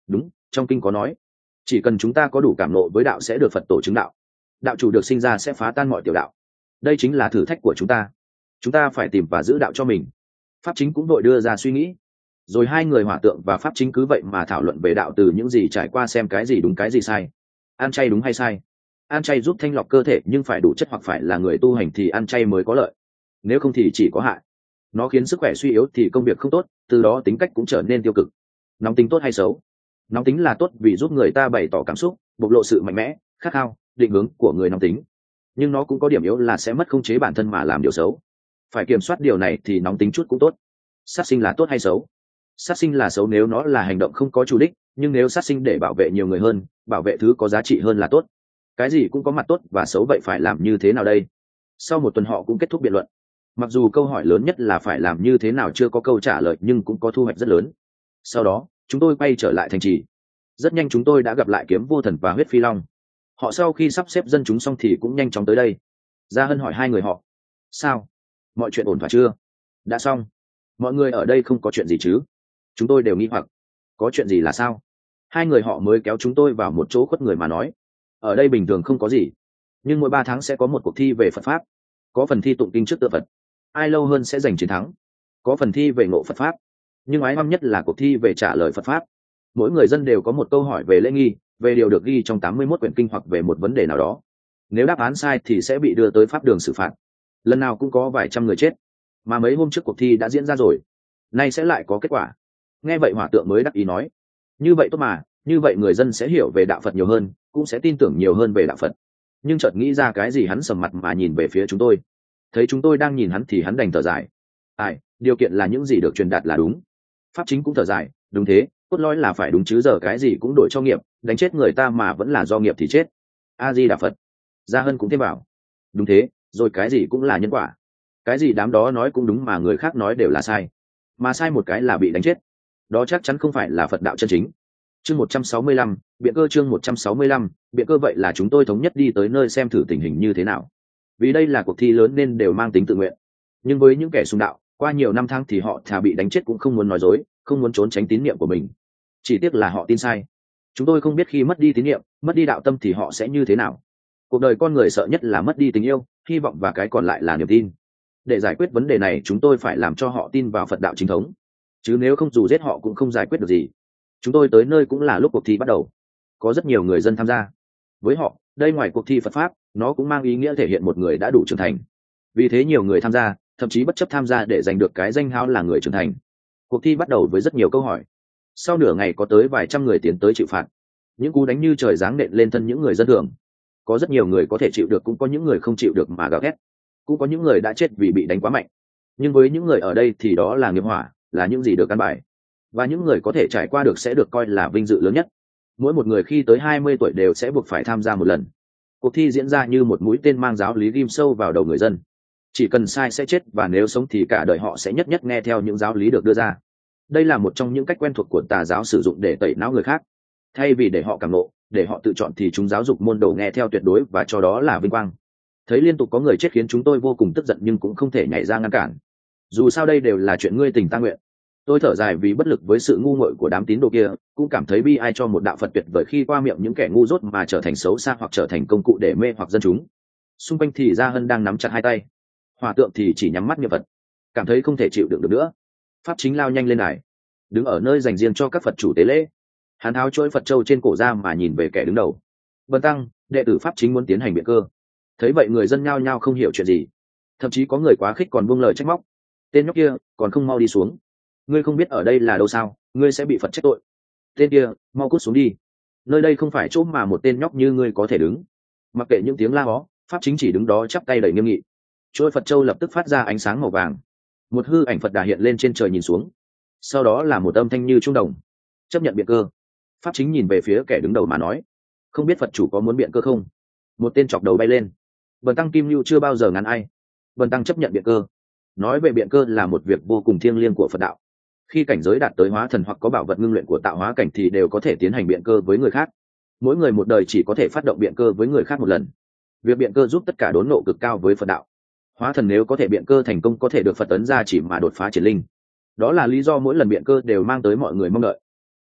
Đúng, trong kinh có nói, chỉ cần chúng ta có đủ cảm nộ với đạo sẽ được Phật tổ chứng đạo, đạo chủ được sinh ra sẽ phá tan mọi tiểu đạo. Đây chính là thử thách của chúng ta phải tìm và giữ đạo cho mình. Pháp Chính cũng đội đưa ra suy nghĩ. Rồi hai người Hỏa Tượng và Pháp Chính cứ vậy mà thảo luận về đạo từ những gì trải qua, xem cái gì đúng cái gì sai. Ăn chay đúng hay sai? Ăn chay giúp thanh lọc cơ thể, nhưng phải đủ chất hoặc phải là người tu hành thì ăn chay mới có lợi, nếu không thì chỉ có hại. Nó khiến sức khỏe suy yếu thì công việc không tốt, từ đó tính cách cũng trở nên tiêu cực. Nóng tính tốt hay xấu? Nóng tính là tốt vì giúp người ta bày tỏ cảm xúc, bộc lộ sự mạnh mẽ, khát khao, định hướng của người nóng tính. Nhưng nó cũng có điểm yếu là sẽ mất khống chế bản thân mà làm điều xấu. Phải kiểm soát điều này thì nóng tính chút cũng tốt. Sát sinh là tốt hay xấu? Sát sinh là xấu nếu nó là hành động không có chủ đích, nhưng nếu sát sinh để bảo vệ nhiều người hơn, bảo vệ thứ có giá trị hơn là tốt. Cái gì cũng có mặt tốt và xấu, vậy phải làm như thế nào đây? Sau một tuần họ cũng kết thúc biện luận. Mặc dù câu hỏi lớn nhất là phải làm như thế nào chưa có câu trả lời, nhưng cũng có thu hoạch rất lớn. Sau đó chúng tôi quay trở lại thành trì. Rất nhanh chúng tôi đã gặp lại Kiếm Vô Thần và Huyết Phi Long. Họ sau khi sắp xếp dân chúng xong thì cũng nhanh chóng tới đây. Gia Hân hỏi hai người họ: sao, mọi chuyện ổn thỏa chưa? Đã xong. Mọi người ở đây không có chuyện gì chứ? Chúng tôi đều nghi hoặc. Có chuyện gì là sao? Hai người họ mới kéo chúng tôi vào một chỗ khuất người mà nói: ở đây bình thường không có gì, nhưng mỗi 3 tháng sẽ có một cuộc thi về Phật pháp. Có phần thi tụng kinh trước tượng Phật, ai lâu hơn sẽ giành chiến thắng. Có phần thi về ngộ Phật pháp, nhưng ái hoăm nhất là cuộc thi về trả lời Phật pháp. Mỗi người dân đều có một câu hỏi về lễ nghi, về điều được ghi trong 81 quyển kinh hoặc về một vấn đề nào đó. Nếu đáp án sai thì sẽ bị đưa tới pháp đường xử phạt. Lần nào cũng có vài trăm người chết, mà mấy hôm trước cuộc thi đã diễn ra rồi, nay sẽ lại có kết quả. Nghe vậy Hỏa Tượng mới đắc ý nói: như vậy tốt mà, như vậy người dân sẽ hiểu về đạo Phật nhiều hơn, cũng sẽ tin tưởng nhiều hơn về đạo Phật. Nhưng chợt nghĩ ra cái gì, hắn sầm mặt mà nhìn về phía chúng tôi. Thấy chúng tôi đang nhìn hắn thì hắn đành thở dài: điều kiện là những gì được truyền đạt là đúng. Pháp Chính cũng thở dài: đúng thế, cốt lõi là phải đúng chứ, giờ cái gì cũng đổi cho nghiệp, đánh chết người ta mà vẫn là do nghiệp thì chết. A Di Đà Phật. Gia Hân cũng thêm vào: đúng thế, rồi cái gì cũng là nhân quả. Cái gì đám đó nói cũng đúng mà người khác nói đều là sai, mà sai một cái là bị đánh chết. Đó chắc chắn không phải là Phật đạo chân chính. Chương 165, biện cơ. Chương 165, biện cơ. Vậy là chúng tôi thống nhất đi tới nơi xem thử tình hình như thế nào. Vì đây là cuộc thi lớn nên đều mang tính tự nguyện. Nhưng với những kẻ xung đạo, qua nhiều năm tháng thì họ thà bị đánh chết cũng không muốn nói dối, không muốn trốn tránh tín niệm của mình. Chỉ tiếc là họ tin sai. Chúng tôi không biết khi mất đi tín niệm, mất đi đạo tâm thì họ sẽ như thế nào. Cuộc đời con người sợ nhất là mất đi tình yêu, hy vọng, và cái còn lại là niềm tin. Để giải quyết vấn đề này, chúng tôi phải làm cho họ tin vào Phật đạo chính thống, chứ nếu không dù giết họ cũng không giải quyết được gì. Chúng tôi tới nơi cũng là lúc cuộc thi bắt đầu. Có rất nhiều người dân tham gia. Với họ, đây ngoài cuộc thi Phật pháp, nó cũng mang ý nghĩa thể hiện một người đã đủ trưởng thành. Vì thế nhiều người tham gia, thậm chí bất chấp tham gia để giành được cái danh hào là người trưởng thành. Cuộc thi bắt đầu với rất nhiều câu hỏi. Sau nửa ngày có tới vài trăm người tiến tới chịu phạt. Những cú đánh như trời giáng nện lên thân những người dân thường. Có rất nhiều người có thể chịu được, cũng có những người không chịu được mà gào thét. Cũng có những người đã chết vì bị đánh quá mạnh. Nhưng với những người ở đây thì đó là nghiệp hỏa, là những gì được căn bài. Và những người có thể trải qua được sẽ được coi là vinh dự lớn nhất. Mỗi một người khi tới 20 tuổi đều sẽ buộc phải tham gia một lần. Cuộc thi diễn ra như một mũi tên mang giáo lý ghim sâu vào đầu người dân. Chỉ cần sai sẽ chết, và nếu sống thì cả đời họ sẽ nhất nhất nghe theo những giáo lý được đưa ra. Đây là một trong những cách quen thuộc của tà giáo sử dụng để tẩy não người khác. Thay vì để họ cảm ngộ, để họ tự chọn, thì chúng giáo dục môn đồ nghe theo tuyệt đối và cho đó là vinh quang. Thấy liên tục có người chết khiến chúng tôi vô cùng tức giận, nhưng cũng không thể nhảy ra ngăn cản. Dù sao đây đều là chuyện ngươi tình ta nguyện. Tôi thở dài vì bất lực với sự ngu muội của đám tín đồ kia, cũng cảm thấy bi ai cho một đạo Phật tuyệt vời khi qua miệng những kẻ ngu dốt mà trở thành xấu xa hoặc trở thành công cụ để mê hoặc dân chúng. Xung quanh thì Gia Hân đang nắm chặt hai tay, Hỏa Tượng thì chỉ nhắm mắt niệm Phật, cảm thấy không thể chịu đựng được nữa. Pháp Chính lao nhanh lên đài, đứng ở nơi dành riêng cho các Phật chủ tế lễ. Hắn tháo chuỗi Phật châu trên cổ ra mà nhìn về kẻ đứng đầu. Bần tăng, đệ tử Pháp Chính muốn tiến hành biện cơ. Thấy vậy người dân nhao nhao không hiểu chuyện gì, thậm chí có người quá khích còn buông lời trách móc: tên nhóc kia còn không mau đi xuống, ngươi không biết ở đây là đâu sao, ngươi sẽ bị Phật trách tội. Tên kia, mau cút xuống đi, nơi đây không phải chỗ mà một tên nhóc như ngươi có thể đứng. Mặc kệ những tiếng la hó, Pháp Chính chỉ đứng đó chắp tay đầy nghiêm nghị. Chuỗi Phật châu lập tức phát ra ánh sáng màu vàng, một hư ảnh Phật Đà hiện lên trên trời nhìn xuống. Sau đó là một âm thanh như trung đồng: chấp nhận biện cơ. Pháp Chính nhìn về phía kẻ đứng đầu mà nói: không biết Phật chủ có muốn biện cơ không? Một tên chọc đầu bay lên: bần tăng Kim Lưu chưa bao giờ ngăn ai, bần tăng chấp nhận biện cơ. Nói về biện cơ là một việc vô cùng thiêng liêng của Phật đạo. Khi cảnh giới đạt tới hóa thần hoặc có bảo vật ngưng luyện của tạo hóa cảnh thì đều có thể tiến hành biện cơ với người khác. Mỗi người một đời chỉ có thể phát động biện cơ với người khác một lần. Việc biện cơ giúp tất cả đốn ngộ cực cao với Phật đạo. Hóa thần nếu có thể biện cơ thành công có thể được Phật ấn ra chỉ mà đột phá triển linh. Đó là lý do mỗi lần biện cơ đều mang tới mọi người mong đợi.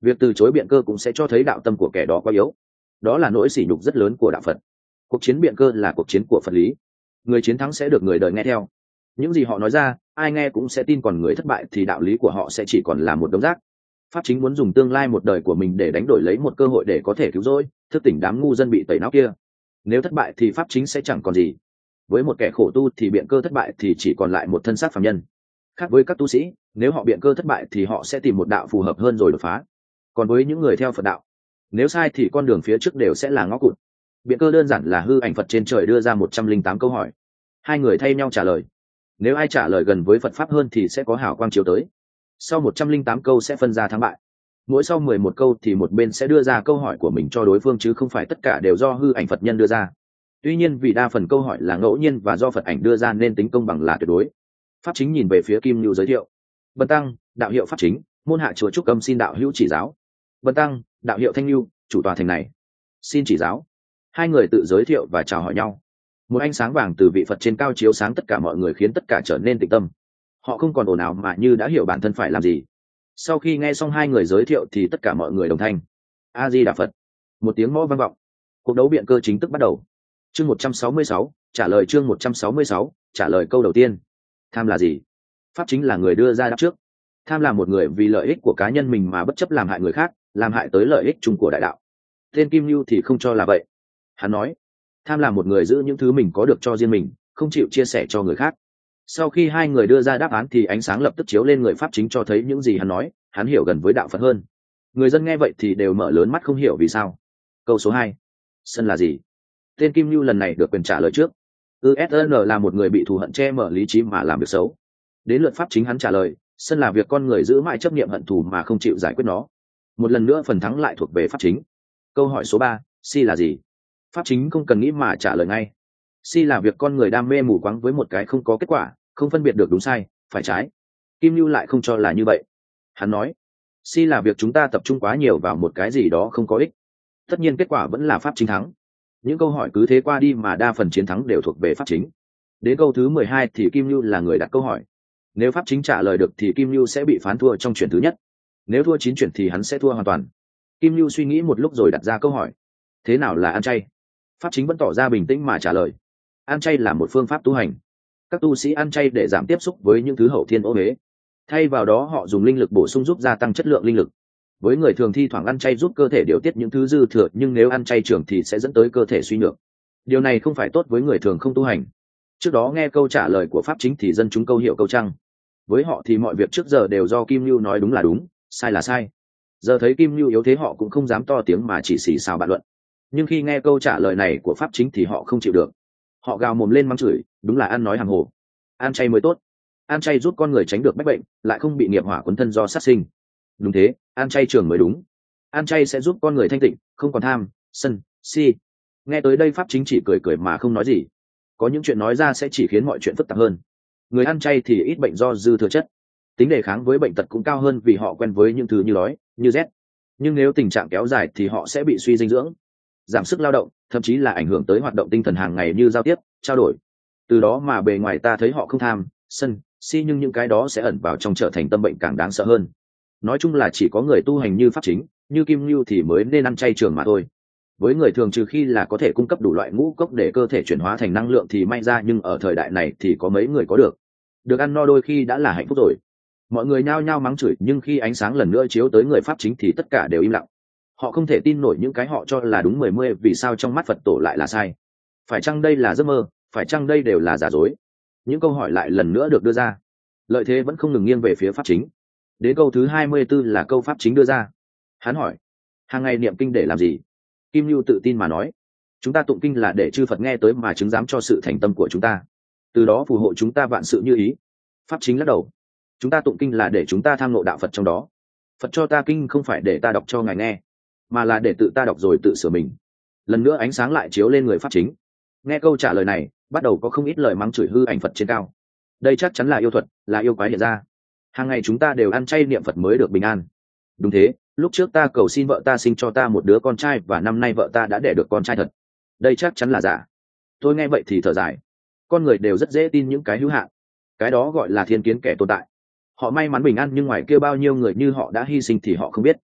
Việc từ chối biện cơ cũng sẽ cho thấy đạo tâm của kẻ đó quá yếu. Đó là nỗi sỉ nhục rất lớn của đạo Phật. Cuộc chiến biện cơ là cuộc chiến của Phật lý. Người chiến thắng sẽ được người đời nghe theo. Những gì họ nói ra ai nghe cũng sẽ tin, còn người thất bại thì đạo lý của họ sẽ chỉ còn là một đống rác. Pháp chính muốn dùng tương lai một đời của mình để đánh đổi lấy một cơ hội để có thể cứu rỗi, thức tỉnh đám ngu dân bị tẩy não kia. Nếu thất bại thì pháp chính sẽ chẳng còn gì. Với một kẻ khổ tu thì biện cơ thất bại thì chỉ còn lại một thân xác phàm nhân. Khác với các tu sĩ, nếu họ biện cơ thất bại thì họ sẽ tìm một đạo phù hợp hơn rồi đột phá. Còn với những người theo Phật đạo, nếu sai thì con đường phía trước đều sẽ là ngõ cụt. Biện cơ đơn giản là hư ảnh Phật trên trời đưa ra 108 câu hỏi. Hai người thay nhau trả lời. Nếu ai trả lời gần với Phật pháp hơn thì sẽ có hào quang chiếu tới. Sau 108 câu sẽ phân ra thắng bại. Mỗi sau 11 câu thì một bên sẽ đưa ra câu hỏi của mình cho đối phương, chứ không phải tất cả đều do hư ảnh Phật nhân đưa ra. Tuy nhiên vì đa phần câu hỏi là ngẫu nhiên và do Phật ảnh đưa ra nên tính công bằng là tuyệt đối. Pháp chính nhìn về phía Kim Nhu giới thiệu. Bần tăng, đạo hiệu Pháp chính, môn hạ chùa Trúc Âm xin đạo hữu chỉ giáo. Bần tăng, đạo hiệu Thanh Nhu, chủ tòa thành này, xin chỉ giáo. Hai người tự giới thiệu và chào hỏi nhau. Một ánh sáng vàng từ vị Phật trên cao chiếu sáng tất cả mọi người, khiến tất cả trở nên tĩnh tâm. Họ không còn ồn ào mà như đã hiểu bản thân phải làm gì. Sau khi nghe xong hai người giới thiệu thì tất cả mọi người đồng thanh A Di Đà Phật. Một tiếng mõ vang vọng. Cuộc đấu biện cơ chính thức bắt đầu. Chương 166, trả lời. Chương 166, trả lời câu đầu tiên. Tham là gì? Pháp chính là người đưa ra đáp trước. Tham là một người vì lợi ích của cá nhân mình mà bất chấp làm hại người khác, làm hại tới lợi ích chung của đại đạo. Tên Kim Nhu thì không cho là vậy. Hắn nói, tham là một người giữ những thứ mình có được cho riêng mình, không chịu chia sẻ cho người khác. Sau khi hai người đưa ra đáp án thì ánh sáng lập tức chiếu lên người Pháp chính, cho thấy những gì hắn nói, hắn hiểu gần với đạo Phật hơn. Người dân nghe vậy thì đều mở lớn mắt không hiểu vì sao. Câu số 2. Sân là gì? Tên Kim Nhu lần này được quyền trả lời trước. USN là một người bị thù hận che mở lý trí mà làm việc xấu. Đến lượt Pháp chính hắn trả lời, sân là việc con người giữ mãi chấp niệm hận thù mà không chịu giải quyết nó. Một lần nữa phần thắng lại thuộc về Pháp chính. Câu hỏi số 3, si là gì? Pháp chính không cần nghĩ mà trả lời ngay. Si là việc con người đam mê mù quáng với một cái không có kết quả, không phân biệt được đúng sai, phải trái. Kim Nhu lại không cho là như vậy. Hắn nói, si là việc chúng ta tập trung quá nhiều vào một cái gì đó không có ích. Tất nhiên kết quả vẫn là Pháp chính thắng. Những câu hỏi cứ thế qua đi mà đa phần chiến thắng đều thuộc về Pháp chính. Đến câu thứ 12 thì Kim Nhu là người đặt câu hỏi. Nếu Pháp chính trả lời được thì Kim Nhu sẽ bị phán thua trong chuyển thứ nhất. Nếu thua 9 chuyển thì hắn sẽ thua hoàn toàn. Kim Nhu suy nghĩ một lúc rồi đặt ra câu hỏi. Thế nào là ăn chay? Pháp chính vẫn tỏ ra bình tĩnh mà trả lời. Ăn chay là một phương pháp tu hành. Các tu sĩ ăn chay để giảm tiếp xúc với những thứ hậu thiên ô uế. Thay vào đó họ dùng linh lực bổ sung giúp gia tăng chất lượng linh lực. Với người thường thi thoảng ăn chay giúp cơ thể điều tiết những thứ dư thừa, nhưng nếu ăn chay trường thì sẽ dẫn tới cơ thể suy nhược. Điều này không phải tốt với người thường không tu hành. Trước đó nghe câu trả lời của Pháp chính thì dân chúng câu hiểu câu trăng. Với họ thì mọi việc trước giờ đều do Kim Nhu nói đúng là đúng, sai là sai. Giờ thấy Kim Nhu yếu thế họ cũng không dám to tiếng mà chỉ xì xào bàn luận. Nhưng khi nghe câu trả lời này của Pháp chính thì họ không chịu được. Họ gào mồm lên mắng chửi, đúng là ăn nói hàng hồ. Ăn chay mới tốt. Ăn chay giúp con người tránh được bách bệnh, lại không bị nghiệp hỏa cuốn thân do sát sinh. Đúng thế, ăn chay trường mới đúng. Ăn chay sẽ giúp con người thanh tịnh, không còn tham, sân, si. Nghe tới đây Pháp chính chỉ cười cười mà không nói gì. Có những chuyện nói ra sẽ chỉ khiến mọi chuyện phức tạp hơn. Người ăn chay thì ít bệnh do dư thừa chất, tính đề kháng với bệnh tật cũng cao hơn vì họ quen với những thứ như đói, như rét. Nhưng nếu tình trạng kéo dài thì họ sẽ bị suy dinh dưỡng, giảm sức lao động, thậm chí là ảnh hưởng tới hoạt động tinh thần hàng ngày như giao tiếp, trao đổi. Từ đó mà bề ngoài ta thấy họ không tham, sân, si, nhưng những cái đó sẽ ẩn vào trong trở thành tâm bệnh càng đáng sợ hơn. Nói chung là chỉ có người tu hành như Pháp chính, như Kim Nhu thì mới nên ăn chay trường mà thôi. Với người thường trừ khi là có thể cung cấp đủ loại ngũ cốc để cơ thể chuyển hóa thành năng lượng thì may ra, nhưng ở thời đại này thì có mấy người có được. Được ăn no đôi khi đã là hạnh phúc rồi. Mọi người nhao nhao mắng chửi, nhưng khi ánh sáng lần nữa chiếu tới người Pháp chính thì tất cả đều im lặng. Họ không thể tin nổi những cái họ cho là đúng 10 vì sao trong mắt Phật tổ lại là sai. Phải chăng đây là giấc mơ, phải chăng đây đều là giả dối? Những câu hỏi lại lần nữa được đưa ra. Lợi thế vẫn không ngừng nghiêng về phía Pháp chính. Đến câu thứ 24 là câu Pháp chính đưa ra. Hắn hỏi, hàng ngày niệm kinh để làm gì? Kim Nhu tự tin mà nói, chúng ta tụng kinh là để chư Phật nghe tới mà chứng giám cho sự thành tâm của chúng ta, từ đó phù hộ chúng ta vạn sự như ý. Pháp chính lắc đầu, chúng ta tụng kinh là để chúng ta tham ngộ đạo Phật trong đó. Phật cho ta kinh không phải để ta đọc cho ngài nghe, mà là để tự ta đọc rồi tự sửa mình. Lần nữa ánh sáng lại chiếu lên người Pháp chính. Nghe câu trả lời này, bắt đầu có không ít lời mắng chửi hư ảnh Phật trên cao. Đây chắc chắn là yêu thuật, là yêu quái hiện ra. Hàng ngày chúng ta đều ăn chay niệm Phật mới được bình an. Đúng thế, lúc trước ta cầu xin vợ ta sinh cho ta một đứa con trai và năm nay vợ ta đã đẻ được con trai thật. Đây chắc chắn là giả. Tôi nghe vậy thì thở dài. Con người đều rất dễ tin những cái hữu hạn. Cái đó gọi là thiên kiến kẻ tồn tại. Họ may mắn bình an, nhưng ngoài kia bao nhiêu người như họ đã hy sinh thì họ không biết.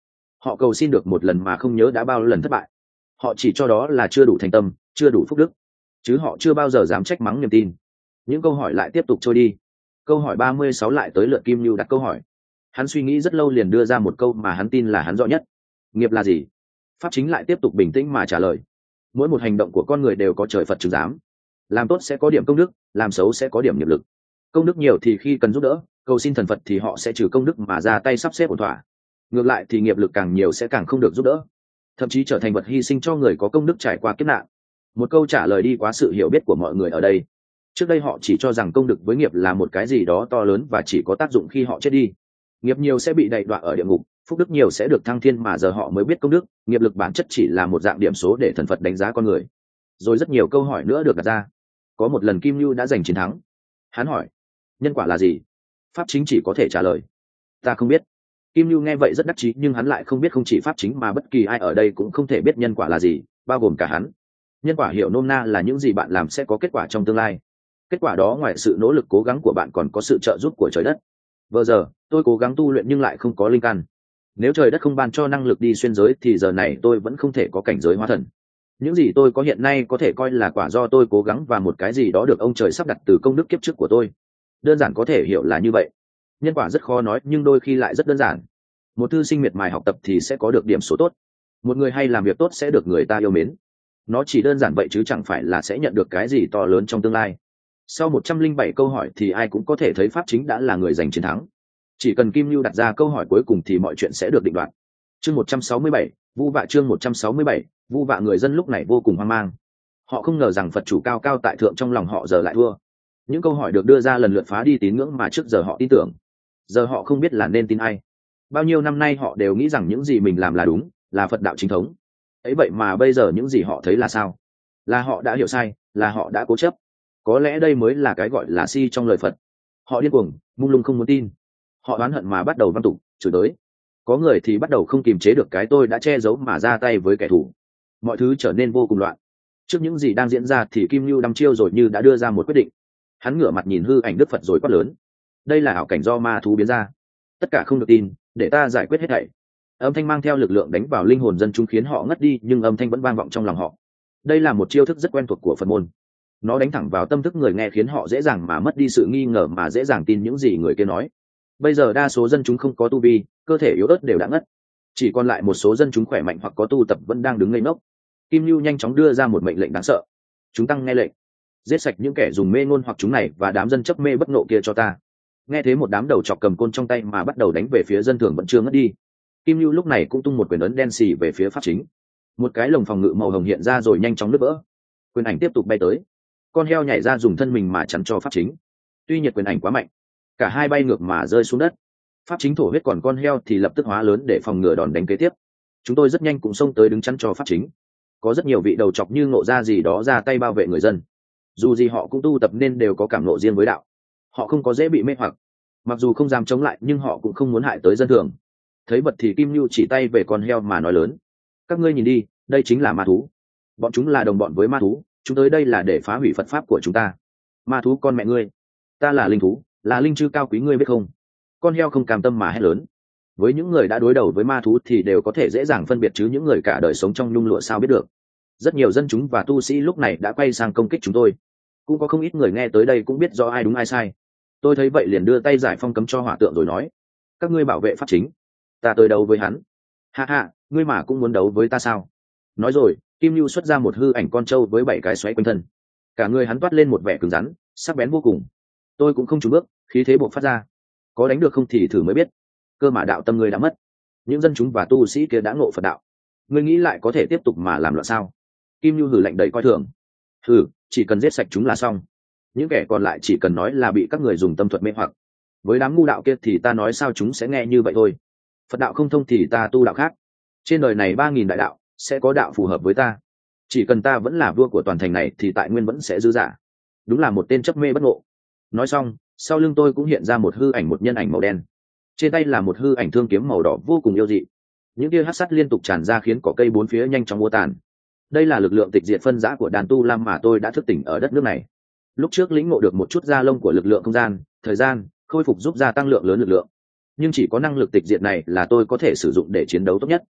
Họ cầu xin được một lần mà không nhớ đã bao lần thất bại. Họ chỉ cho đó là chưa đủ thành tâm, chưa đủ phúc đức, chứ họ chưa bao giờ dám trách mắng niềm tin. Những câu hỏi lại tiếp tục trôi đi. Câu hỏi 36 lại tới lượt Kim Nhu đặt câu hỏi. Hắn suy nghĩ rất lâu liền đưa ra một câu mà hắn tin là hắn rõ nhất. Nghiệp là gì? Pháp Chính lại tiếp tục bình tĩnh mà trả lời. Mỗi một hành động của con người đều có trời Phật chứng giám. Làm tốt sẽ có điểm công đức, làm xấu sẽ có điểm nghiệp lực. Công đức nhiều thì khi cần giúp đỡ, cầu xin thần Phật thì họ sẽ trừ công đức mà ra tay sắp xếp ổn thỏa. Ngược lại thì nghiệp lực càng nhiều sẽ càng không được giúp đỡ, thậm chí trở thành vật hy sinh cho người có công đức trải qua kiếp nạn. Một câu trả lời đi quá sự hiểu biết của mọi người ở đây. Trước đây họ chỉ cho rằng công đức với nghiệp là một cái gì đó to lớn và chỉ có tác dụng khi họ chết đi. Nghiệp nhiều sẽ bị đày đọa ở địa ngục, phúc đức nhiều sẽ được thăng thiên, mà giờ họ mới biết công đức, nghiệp lực bản chất chỉ là một dạng điểm số để thần Phật đánh giá con người. Rồi rất nhiều câu hỏi nữa được đặt ra. Có một lần Kim Nhu đã giành chiến thắng. Hắn hỏi, nhân quả là gì? Pháp Chính chỉ có thể trả lời, ta không biết. Kim Nhu nghe vậy rất đắc chí, nhưng hắn lại không biết không chỉ Pháp Chính mà bất kỳ ai ở đây cũng không thể biết nhân quả là gì, bao gồm cả hắn. Nhân quả hiểu nôm na là những gì bạn làm sẽ có kết quả trong tương lai. Kết quả đó ngoài sự nỗ lực cố gắng của bạn còn có sự trợ giúp của trời đất. Vừa giờ tôi cố gắng tu luyện nhưng lại không có linh căn. Nếu trời đất không ban cho năng lực đi xuyên giới thì giờ này tôi vẫn không thể có cảnh giới hóa thần. Những gì tôi có hiện nay có thể coi là quả do tôi cố gắng và một cái gì đó được ông trời sắp đặt từ công đức kiếp trước của tôi. Đơn giản có thể hiểu là như vậy. Nhân quả rất khó nói nhưng đôi khi lại rất đơn giản. Một thư sinh miệt mài học tập thì sẽ có được điểm số tốt. Một người hay làm việc tốt sẽ được người ta yêu mến. Nó chỉ đơn giản vậy chứ chẳng phải là sẽ nhận được cái gì to lớn trong tương lai. Sau 107 câu hỏi thì ai cũng có thể thấy Pháp Chính đã là người giành chiến thắng. Chỉ cần Kim Nhu đặt ra câu hỏi cuối cùng thì mọi chuyện sẽ được định đoạt. Chương 167, vu vạ. Chương 167, vu vạ. Người dân lúc này vô cùng hoang mang. Họ không ngờ rằng Phật chủ cao cao tại thượng trong lòng họ giờ lại thua. Những câu hỏi được đưa ra lần lượt phá đi tín ngưỡng mà trước giờ họ tin tưởng. Giờ họ không biết là nên tin ai. Bao nhiêu năm nay họ đều nghĩ rằng những gì mình làm là đúng, là Phật đạo chính thống. Ấy vậy mà bây giờ những gì họ thấy là sao? Là họ đã hiểu sai, là họ đã cố chấp. Có lẽ đây mới là cái gọi là si trong lời Phật. Họ điên cuồng, mông lung không muốn tin. Họ oán hận mà bắt đầu văn tục, chửi tới. Có người thì bắt đầu không kiềm chế được cái tôi đã che giấu mà ra tay với kẻ thù. Mọi thứ trở nên vô cùng loạn. Trước những gì đang diễn ra thì Kim Nhu đăm chiêu rồi như đã đưa ra một quyết định. Hắn ngửa mặt nhìn hư ảnh Đức Phật rồi quát lớn. Đây là ảo cảnh do ma thú biến ra. Tất cả không được tin, để ta giải quyết hết thảy. Âm thanh mang theo lực lượng đánh vào linh hồn dân chúng khiến họ ngất đi, nhưng âm thanh vẫn vang vọng trong lòng họ. Đây là một chiêu thức rất quen thuộc của Phật môn. Nó đánh thẳng vào tâm thức người nghe khiến họ dễ dàng mà mất đi sự nghi ngờ, mà dễ dàng tin những gì người kia nói. Bây giờ đa số dân chúng không có tu vi, cơ thể yếu ớt đều đã ngất. Chỉ còn lại một số dân chúng khỏe mạnh hoặc có tu tập vẫn đang đứng ngây ngốc. Kim Nhu nhanh chóng đưa ra một mệnh lệnh đáng sợ. Chúng tăng nghe lệnh, giết sạch những kẻ dùng mê ngôn hoặc chúng này và đám dân chấp mê bất nộ kia cho ta. Nghe thấy một đám đầu chọc cầm côn trong tay mà bắt đầu đánh về phía dân thường vẫn chưa ngất đi. Kim Nhu lúc này cũng tung một quyền ấn đen xì về phía Pháp Chính. Một cái lồng phòng ngự màu hồng hiện ra rồi nhanh chóng nứt vỡ. Quyền ảnh tiếp tục bay tới. Con heo nhảy ra dùng thân mình mà chắn cho Pháp Chính. Tuy nhiệt quyền ảnh quá mạnh, cả hai bay ngược mà rơi xuống đất. Pháp Chính thổ huyết, còn con heo thì lập tức hóa lớn để phòng ngừa đòn đánh kế tiếp. Chúng tôi rất nhanh cũng xông tới đứng chắn cho Pháp Chính. Có rất nhiều vị đầu chọc như Ngộ Ra gì đó ra tay bảo vệ người dân. Dù gì họ cũng tu tập nên đều có cảm ngộ riêng với đạo. Họ không có dễ bị mê hoặc. Mặc dù không dám chống lại nhưng họ cũng không muốn hại tới dân thường. Thấy vật thì Kim Nhu chỉ tay về con heo mà nói lớn. Các ngươi nhìn đi, đây chính là ma thú. Bọn chúng là đồng bọn với ma thú, chúng tới đây là để phá hủy Phật pháp của chúng ta. Ma thú con mẹ ngươi, ta là linh thú, là linh chư cao quý, ngươi biết không? Con heo không cam tâm mà hét lớn. Với những người đã đối đầu với ma thú thì đều có thể dễ dàng phân biệt, chứ những người cả đời sống trong nhung lụa sao biết được. Rất nhiều dân chúng và tu sĩ lúc này đã quay sang công kích chúng tôi. Cũng có không ít người nghe tới đây cũng biết rõ ai đúng ai sai. Tôi thấy vậy liền đưa tay giải phong cấm cho hỏa tượng rồi nói: các ngươi bảo vệ Pháp Chính, ta tới đấu với hắn. Ha ha, ngươi mà cũng muốn đấu với ta sao? Nói rồi Kim Nhu xuất ra một hư ảnh con trâu với 7 cái xoáy quanh thân. Cả người hắn toát lên một vẻ cứng rắn, sắc bén vô cùng. Tôi cũng không chùn bước, khí thế buộc phát ra. Có đánh được không thì thử mới biết. Cơ mà đạo tâm ngươi đã mất. Những dân chúng và tu sĩ kia đã ngộ Phật đạo. Ngươi nghĩ lại có thể tiếp tục mà làm loạn sao? Kim Nhu hừ lạnh đầy coi thường. Hừ, chỉ cần giết sạch chúng là xong. Những kẻ còn lại chỉ cần nói là bị các người dùng tâm thuật mê hoặc. Với đám ngu đạo kia thì ta nói sao chúng sẽ nghe như vậy thôi. Phật đạo không thông thì ta tu đạo khác. Trên đời này 3000 đại đạo, sẽ có đạo phù hợp với ta. Chỉ cần ta vẫn là vua của toàn thành này thì tại nguyên vẫn sẽ dư dả. Đúng là một tên chấp mê bất ngộ. Nói xong, sau lưng tôi cũng hiện ra một hư ảnh, một nhân ảnh màu đen. Trên tay là một hư ảnh thương kiếm màu đỏ vô cùng yêu dị. Những tia hắc sắt liên tục tràn ra khiến cỏ cây bốn phía nhanh chóng mua tàn. Đây là lực lượng tịch diệt phân rã của đàn tu lam mà tôi đã thức tỉnh ở đất nước này. Lúc trước lĩnh ngộ được một chút da lông của lực lượng không gian, thời gian, khôi phục giúp gia tăng lượng lớn lực lượng. Nhưng chỉ có năng lực tịch diệt này là tôi có thể sử dụng để chiến đấu tốt nhất.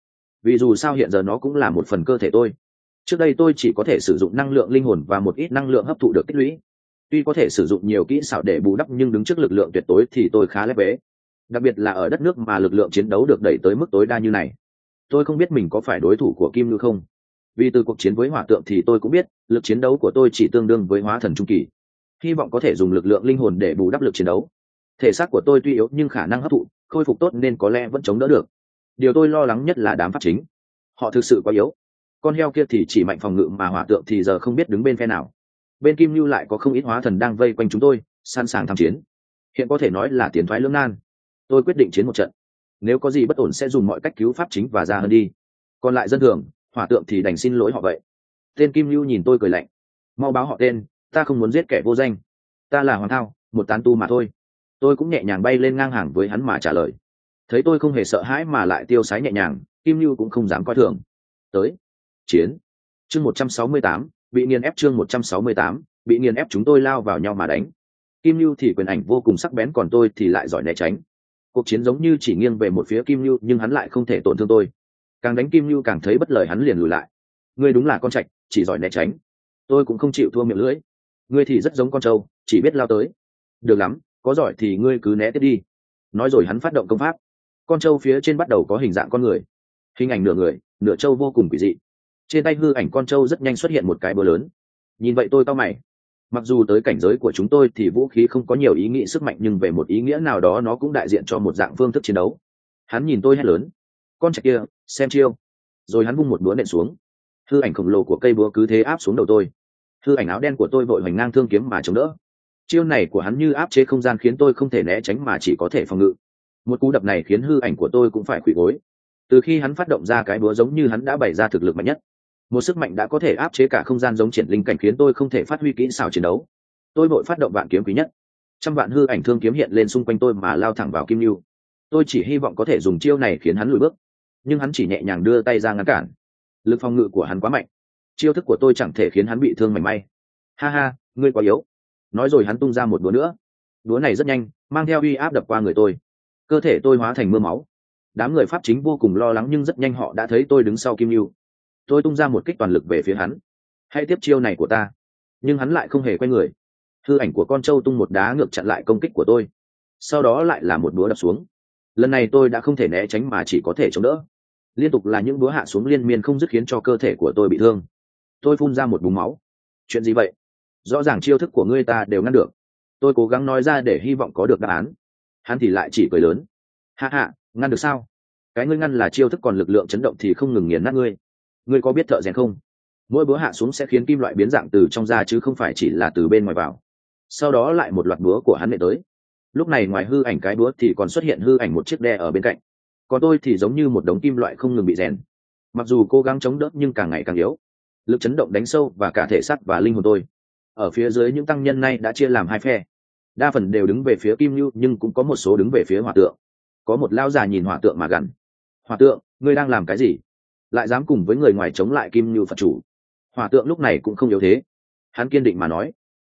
vì dù sao hiện giờ nó cũng là một phần cơ thể tôi. Trước đây tôi chỉ có thể sử dụng năng lượng linh hồn và một ít năng lượng hấp thụ được tích lũy. Tuy có thể sử dụng nhiều kỹ xảo để bù đắp nhưng đứng trước lực lượng tuyệt đối thì tôi khá lép vế, đặc biệt là ở đất nước mà lực lượng chiến đấu được đẩy tới mức tối đa như này. Tôi không biết mình có phải đối thủ của Kim Lưu không, vì từ cuộc chiến với hỏa tượng thì tôi cũng biết lực chiến đấu của tôi chỉ tương đương với hóa thần trung kỳ. Hy vọng có thể dùng lực lượng linh hồn để bù đắp lực chiến đấu. Thể xác của tôi tuy yếu nhưng khả năng hấp thụ khôi phục tốt nên có lẽ vẫn chống đỡ được. Điều tôi lo lắng nhất là đám pháp chính, họ thực sự quá yếu. Con heo kia thì chỉ mạnh phòng ngự mà hỏa tượng thì giờ không biết đứng bên phe nào. Bên Kim Lưu lại có không ít hóa thần đang vây quanh chúng tôi, sẵn sàng tham chiến. Hiện có thể nói là tiến thoái lưỡng nan. Tôi quyết định chiến một trận, nếu có gì bất ổn sẽ dùng mọi cách cứu pháp chính và ra hơn đi. Còn lại dân thường, hỏa tượng thì đành xin lỗi họ vậy. Tên Kim Lưu nhìn tôi cười lạnh. Mau báo họ tên, ta không muốn giết kẻ vô danh. Ta là Hoàng Thao, một tán tu mà thôi. Tôi cũng nhẹ nhàng bay lên ngang hàng với hắn mà trả lời. Thấy tôi không hề sợ hãi mà lại tiêu sái nhẹ nhàng, Kim Lưu cũng không dám coi thường. Tới chiến. Chương 168, bị nghiền ép. Chương 168, bị nghiền ép. Chúng tôi lao vào nhau mà đánh. Kim Lưu thì quyền ảnh vô cùng sắc bén, còn tôi thì lại giỏi né tránh. Cuộc chiến giống như chỉ nghiêng về một phía Kim Lưu, nhưng hắn lại không thể tổn thương tôi. Càng đánh Kim Lưu càng thấy bất lợi, hắn liền lùi lại. Ngươi đúng là con trạch, chỉ giỏi né tránh. Tôi cũng không chịu thua miệng lưỡi. Ngươi thì rất giống con trâu, chỉ biết lao tới. Được lắm, có giỏi thì ngươi cứ né tiếp đi. Nói rồi hắn phát động công pháp. Con trâu phía trên bắt đầu có hình dạng con người, hình ảnh nửa người nửa trâu vô cùng quỷ dị. Trên tay hư ảnh con trâu rất nhanh xuất hiện một cái búa lớn. Nhìn vậy tôi cau mày. Mặc dù tới cảnh giới của chúng tôi thì vũ khí không có nhiều ý nghĩa sức mạnh, nhưng về một ý nghĩa nào đó nó cũng đại diện cho một dạng phương thức chiến đấu. Hắn nhìn tôi hét lớn, con trạch kia, xem chiêu. Rồi hắn vung một búa nện xuống. Hư ảnh khổng lồ của cây búa cứ thế áp xuống đầu tôi. Hư ảnh áo đen của tôi vội hoành ngang thương kiếm mà chống đỡ. Chiêu này của hắn như áp chế không gian khiến tôi không thể né tránh mà chỉ có thể phòng ngự. Một cú đập này khiến hư ảnh của tôi cũng phải khuỵu gối. Từ khi hắn phát động ra cái búa giống như hắn đã bày ra thực lực mạnh nhất, một sức mạnh đã có thể áp chế cả không gian giống triển linh cảnh, khiến tôi không thể phát huy kỹ xảo chiến đấu. Tôi vội phát động vạn kiếm quý nhất. Trăm vạn hư ảnh thương kiếm hiện lên xung quanh tôi mà lao thẳng vào Kim Lưu. Tôi chỉ hy vọng có thể dùng chiêu này khiến hắn lùi bước, nhưng hắn chỉ nhẹ nhàng đưa tay ra ngăn cản. Lực phòng ngự của hắn quá mạnh, chiêu thức của tôi chẳng thể khiến hắn bị thương mảy may. Ha ha, ngươi quá yếu. Nói rồi hắn tung ra một búa nữa. Búa này rất nhanh, mang theo uy áp đập qua người tôi. Cơ thể tôi hóa thành mưa máu. Đám người pháp chính vô cùng lo lắng, nhưng rất nhanh họ đã thấy tôi đứng sau Kim Lưu. Tôi tung ra một kích toàn lực về phía hắn. Hãy tiếp chiêu này của ta. Nhưng hắn lại không hề quay người. Hư ảnh của con trâu tung một đá ngược chặn lại công kích của tôi. Sau đó lại là một búa đập xuống. Lần này tôi đã không thể né tránh mà chỉ có thể chống đỡ. Liên tục là những búa hạ xuống liên miên không dứt khiến cho cơ thể của tôi bị thương. Tôi phun ra một búng máu. Chuyện gì vậy? Rõ ràng chiêu thức của ngươi ta đều ngăn được. Tôi cố gắng nói ra để hy vọng có được đáp án. Hắn thì lại chỉ cười lớn. Ha ha, ngăn được sao? Cái ngươi ngăn là chiêu thức, còn lực lượng chấn động thì không ngừng nghiền nát ngươi. Ngươi có biết thợ rèn không? Mỗi búa hạ xuống sẽ khiến kim loại biến dạng từ trong ra chứ không phải chỉ là từ bên ngoài vào. Sau đó lại một loạt búa của hắn nện tới. Lúc này ngoài hư ảnh cái búa thì còn xuất hiện hư ảnh một chiếc đe ở bên cạnh. Còn tôi thì giống như một đống kim loại không ngừng bị rèn. Mặc dù cố gắng chống đỡ nhưng càng ngày càng yếu. Lực chấn động đánh sâu và cả thể xác và linh hồn tôi. Ở phía dưới những tăng nhân này đã chia làm hai phe. Đa phần đều đứng về phía Kim Lưu, nhưng cũng có một số đứng về phía Hỏa Tượng. Có một lão già nhìn Hỏa Tượng mà gằn: Hỏa Tượng, ngươi đang làm cái gì? Lại dám cùng với người ngoài chống lại Kim Lưu Phật chủ? Hỏa Tượng lúc này cũng không yếu thế. Hắn kiên định mà nói: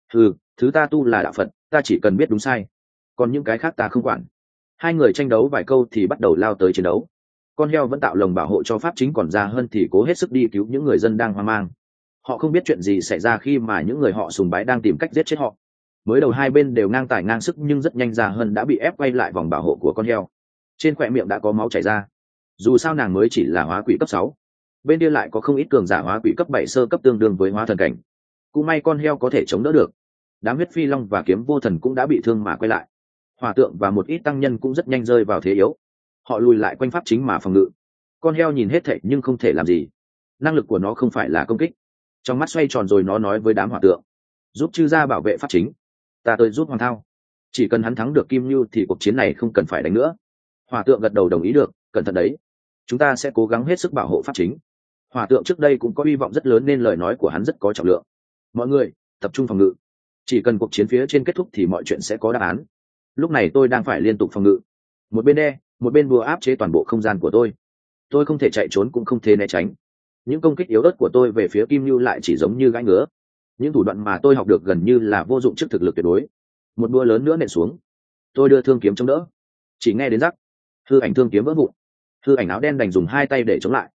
thứ ta tu là đạo Phật, ta chỉ cần biết đúng sai, còn những cái khác ta không quản. Hai người tranh đấu vài câu thì bắt đầu lao tới chiến đấu. Con heo vẫn tạo lồng bảo hộ cho pháp chính, còn Ra Hân thì cố hết sức đi cứu những người dân đang hoang mang. Họ không biết chuyện gì xảy ra khi mà những người họ sùng bái đang tìm cách giết chết họ. Mới đầu hai bên đều ngang tài ngang sức, nhưng rất nhanh Ra Hân đã bị ép quay lại vòng bảo hộ của con heo. Trên khóe miệng đã có máu chảy ra. Dù sao nàng mới chỉ là hóa quỷ cấp 6. Bên kia lại có không ít cường giả hóa quỷ cấp 7 sơ cấp, tương đương với hóa thần cảnh. Cũng may con heo có thể chống đỡ được. Đám huyết phi long và kiếm vô thần cũng đã bị thương mà quay lại. Hỏa Tượng và một ít tăng nhân cũng rất nhanh rơi vào thế yếu. Họ lùi lại quanh pháp chính mà phòng ngự. Con heo nhìn hết thảy nhưng không thể làm gì. Năng lực của nó không phải là công kích. Trong mắt xoay tròn rồi nó nói với đám Hỏa Tượng: giúp chư gia bảo vệ pháp chính, ta tới giúp Hoàng Thao. Chỉ cần hắn thắng được Kim Lưu thì cuộc chiến này không cần phải đánh nữa. Hỏa Tượng gật đầu đồng ý được. Cẩn thận đấy, chúng ta sẽ cố gắng hết sức bảo hộ pháp chính. Hỏa Tượng trước đây cũng có hy vọng rất lớn nên lời nói của hắn rất có trọng lượng. Mọi người tập trung phòng ngự, chỉ cần cuộc chiến phía trên kết thúc thì mọi chuyện sẽ có đáp án. Lúc này tôi đang phải liên tục phòng ngự, một bên đe một bên búa áp chế toàn bộ không gian của tôi không thể chạy trốn cũng không thể né tránh. Những công kích yếu ớt của tôi về phía Kim Lưu lại chỉ giống như gãi ngứa. Những thủ đoạn mà tôi học được gần như là vô dụng trước thực lực tuyệt đối. Một búa lớn nữa nện xuống, tôi đưa thương kiếm chống đỡ. Chỉ nghe đến rắc, hư ảnh thương kiếm vỡ vụn. Hư ảnh áo đen đành dùng hai tay để chống lại.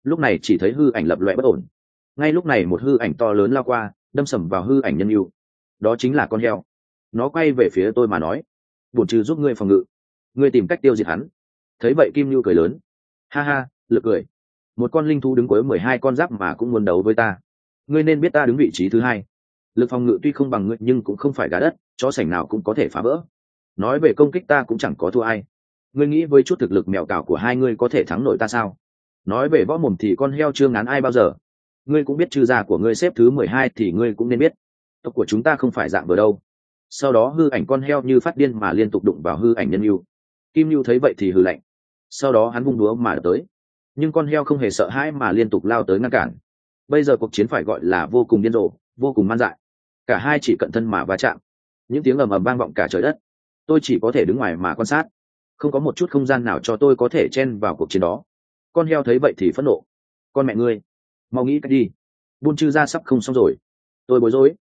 lúc này chỉ thấy hư ảnh lập loẹ bất ổn. Ngay lúc này một hư ảnh to lớn lao qua, đâm sầm vào hư ảnh nhân yêu. Đó chính là con heo. Nó quay về phía tôi mà nói: bổn trừ giúp ngươi phòng ngự, ngươi tìm cách tiêu diệt hắn. Thấy vậy Kim Nhu cười lớn: ha ha, lực cười. Một con linh thú đứng cuối 12 con giáp mà cũng muốn đấu với ta. Ngươi nên biết ta đứng vị trí thứ hai, lực phòng ngự tuy không bằng ngươi nhưng cũng không phải gà đất, chó sành nào cũng có thể phá vỡ. Nói về công kích ta cũng chẳng có thua ai. Ngươi nghĩ với chút thực lực mèo cào của hai ngươi có thể thắng nổi ta sao? Nói về võ mồm thì con heo chưa ngán ai bao giờ. Ngươi cũng biết trừ gia của ngươi xếp thứ 12 thì ngươi cũng nên biết tộc của chúng ta không phải dạng vừa đâu. Sau đó hư ảnh con heo như phát điên mà liên tục đụng vào hư ảnh nhân yêu. Kim Nhu thấy vậy thì hừ lạnh. Sau đó hắn vung đũa mà đập tới, nhưng con heo không hề sợ hãi mà liên tục lao tới ngăn cản. Bây giờ cuộc chiến phải gọi là vô cùng điên rồ, vô cùng man dại. Cả hai chỉ cận thân mà va chạm, những tiếng ầm ầm vang vọng cả trời đất. Tôi chỉ có thể đứng ngoài mà quan sát, không có một chút không gian nào cho tôi có thể chen vào cuộc chiến đó. Con heo thấy vậy thì phẫn nộ: con mẹ ngươi, mau nghĩ cách đi, buôn chư ra sắp không xong rồi. Tôi bối rối: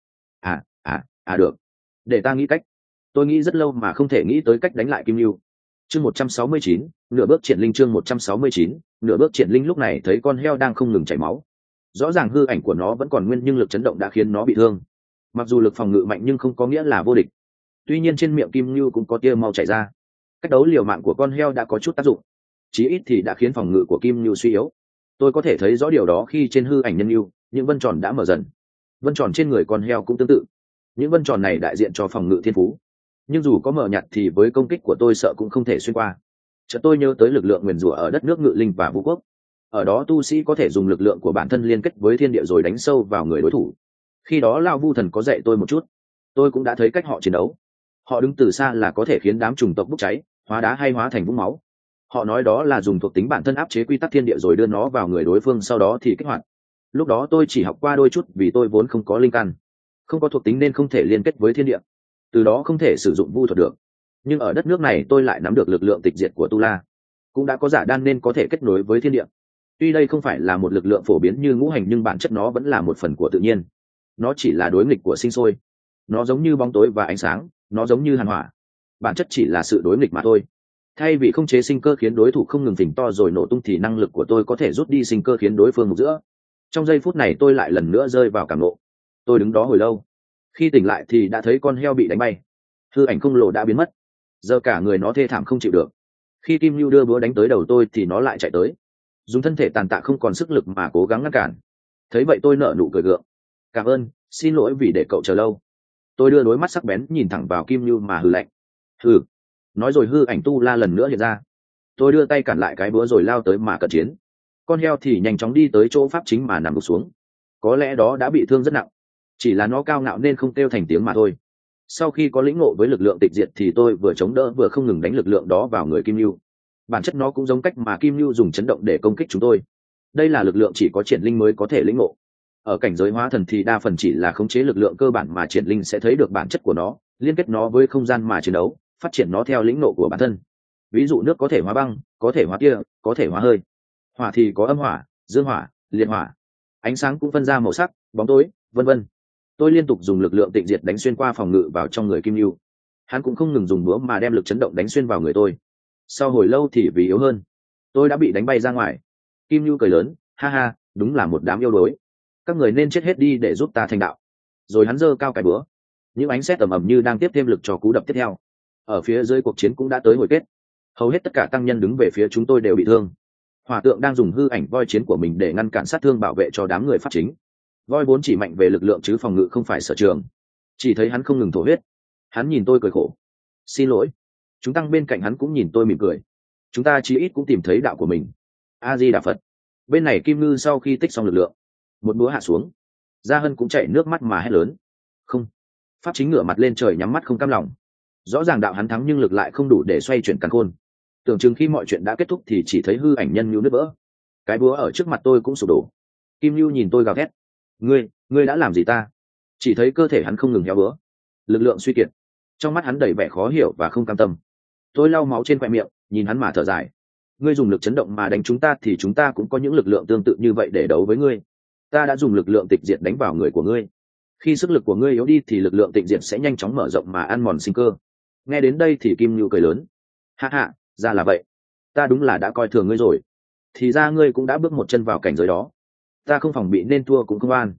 được, để ta nghĩ cách. Tôi nghĩ rất lâu mà không thể nghĩ tới cách đánh lại Kim Lưu. Chương 169, nửa bước triển linh. Chương 169, nửa bước triển linh. Lúc này thấy con heo đang không ngừng chảy máu, rõ ràng hư ảnh của nó vẫn còn nguyên nhưng lực chấn động đã khiến nó bị thương. Mặc dù lực phòng ngự mạnh nhưng không có nghĩa là vô địch. Tuy nhiên trên miệng Kim Lưu cũng có tia mau chảy ra. Cách đấu liều mạng của con heo đã có chút tác dụng, chí ít thì đã khiến phòng ngự của Kim Lưu suy yếu. Tôi có thể thấy rõ điều đó khi trên hư ảnh nhân lưu, những vân tròn đã mở dần. Vân tròn trên người con heo cũng tương tự. Những vân tròn này đại diện cho phòng ngự thiên phú, nhưng dù có mở nhạt thì với công kích của tôi sợ cũng không thể xuyên qua. Chợt tôi nhớ tới lực lượng nguyền rủa ở đất nước Ngự Linh và Vũ Quốc. Ở đó tu sĩ có thể dùng lực lượng của bản thân liên kết với thiên địa rồi đánh sâu vào người đối thủ. Khi đó Lao Vu Thần có dạy tôi một chút, tôi cũng đã thấy cách họ chiến đấu. Họ đứng từ xa là có thể khiến đám trùng tộc bốc cháy, hóa đá hay hóa thành vũng máu. Họ nói đó là dùng thuộc tính bản thân áp chế quy tắc thiên địa rồi đưa nó vào người đối phương, sau đó thì kích hoạt. Lúc đó tôi chỉ học qua đôi chút vì tôi vốn không có linh căn, không có thuộc tính nên không thể liên kết với thiên địa, từ đó không thể sử dụng vu thuật được. Nhưng ở đất nước này tôi lại nắm được lực lượng tịch diệt của Tu La, cũng đã có giả đan nên có thể kết nối với thiên địa. Tuy đây không phải là một lực lượng phổ biến như ngũ hành nhưng bản chất nó vẫn là một phần của tự nhiên. Nó chỉ là đối nghịch của sinh sôi. Nó giống như bóng tối và ánh sáng, nó giống như hàn hỏa, bản chất chỉ là sự đối nghịch mà thôi. Thay vì không chế sinh cơ khiến đối thủ không ngừng phình to rồi nổ tung thì năng lực của tôi có thể rút đi sinh cơ khiến đối phương mục giữa. Trong giây phút này tôi lại lần nữa rơi vào cảm nộ. Tôi đứng đó hồi lâu, khi tỉnh lại thì đã thấy con heo bị đánh bay, hư ảnh khổng lồ đã biến mất. Giờ cả người nó thê thảm không chịu được. Khi Kim Lưu đưa búa đánh tới đầu tôi thì nó lại chạy tới, dùng thân thể tàn tạ không còn sức lực mà cố gắng ngăn cản. Thấy vậy tôi nở nụ cười gượng: cảm ơn, xin lỗi vì để cậu chờ lâu. Tôi đưa đôi mắt sắc bén nhìn thẳng vào Kim Lưu mà hừ lạnh: hừ. Nói rồi hư ảnh Tu La lần nữa hiện ra. Tôi đưa tay cản lại cái búa rồi lao tới mà cận chiến. Con heo thì nhanh chóng đi tới chỗ pháp chính mà nằm gục xuống. Có lẽ đó đã bị thương rất nặng, chỉ là nó cao ngạo nên không kêu thành tiếng mà thôi. Sau khi có lĩnh ngộ với lực lượng tịch diệt thì tôi vừa chống đỡ vừa không ngừng đánh lực lượng đó vào người Kim Lưu. Bản chất nó cũng giống cách mà Kim Lưu dùng chấn động để công kích chúng tôi. Đây là lực lượng chỉ có triển linh mới có thể lĩnh ngộ. Ở cảnh giới hóa thần thì đa phần chỉ là khống chế lực lượng cơ bản mà triển linh sẽ thấy được bản chất của nó, liên kết nó với không gian mà chiến đấu, phát triển nó theo lĩnh ngộ của bản thân. Ví dụ nước có thể hóa băng, có thể hóa kia, có thể hóa hơi. Hỏa thì có âm hỏa, dương hỏa, liệt hỏa. Ánh sáng cũng phân ra màu sắc, bóng tối, vân vân. Tôi liên tục dùng lực lượng tịnh diệt đánh xuyên qua phòng ngự vào trong người Kim Lưu. Hắn cũng không ngừng dùng búa mà đem lực chấn động đánh xuyên vào người tôi. Sau hồi lâu thì vì yếu hơn, tôi đã bị đánh bay ra ngoài. Kim Lưu cười lớn: ha ha, đúng là một đám yêu đuối. Các người nên chết hết đi để giúp ta thành đạo. Rồi hắn giơ cao cái búa. Những ánh sét ầm ầm như đang tiếp thêm lực cho cú đập tiếp theo. Ở phía dưới cuộc chiến cũng đã tới hồi kết. Hầu hết tất cả tăng nhân đứng về phía chúng tôi đều bị thương. Hỏa Tượng đang dùng hư ảnh voi chiến của mình để ngăn cản sát thương bảo vệ cho đám người pháp chính. Voi vốn chỉ mạnh về lực lượng chứ phòng ngự không phải sở trường. Chỉ thấy hắn không ngừng thổ huyết. Hắn nhìn tôi cười khổ: xin lỗi. Chúng tăng bên cạnh hắn cũng nhìn tôi mỉm cười. Chúng ta chí ít cũng tìm thấy đạo của mình. A Di Đà Phật. Bên này Kim Ngư sau khi tích xong lực lượng, một búa hạ xuống. Gia Hân cũng chảy nước mắt mà hét lớn: không. Pháp chính ngửa mặt lên trời nhắm mắt không cam lòng. Rõ ràng đạo hắn thắng nhưng lực lại không đủ để xoay chuyển càn khôn. Tưởng chừng khi mọi chuyện đã kết thúc thì chỉ thấy hư ảnh nhân Nhu nứt vỡ. Cái búa ở trước mặt tôi cũng sụp đổ. Kim Nhu nhìn tôi gào thét: ngươi đã làm gì ta? Chỉ thấy cơ thể hắn không ngừng héo bữa, lực lượng suy kiệt. Trong mắt hắn đầy vẻ khó hiểu và không cam tâm. Tôi lau máu trên khoe miệng, nhìn hắn mà thở dài: ngươi dùng lực chấn động mà đánh chúng ta thì chúng ta cũng có những lực lượng tương tự như vậy để đấu với ngươi. Ta đã dùng lực lượng tịch diệt đánh vào người của ngươi. Khi sức lực của ngươi yếu đi thì lực lượng tịch diệt sẽ nhanh chóng mở rộng mà ăn mòn sinh cơ. Nghe đến đây thì Kim Nhu cười lớn: ha ha, ra là vậy. Ta đúng là đã coi thường ngươi rồi. thì ra ngươi cũng đã bước một chân vào cảnh giới đó. Ta không phòng bị nên thua cũng không an.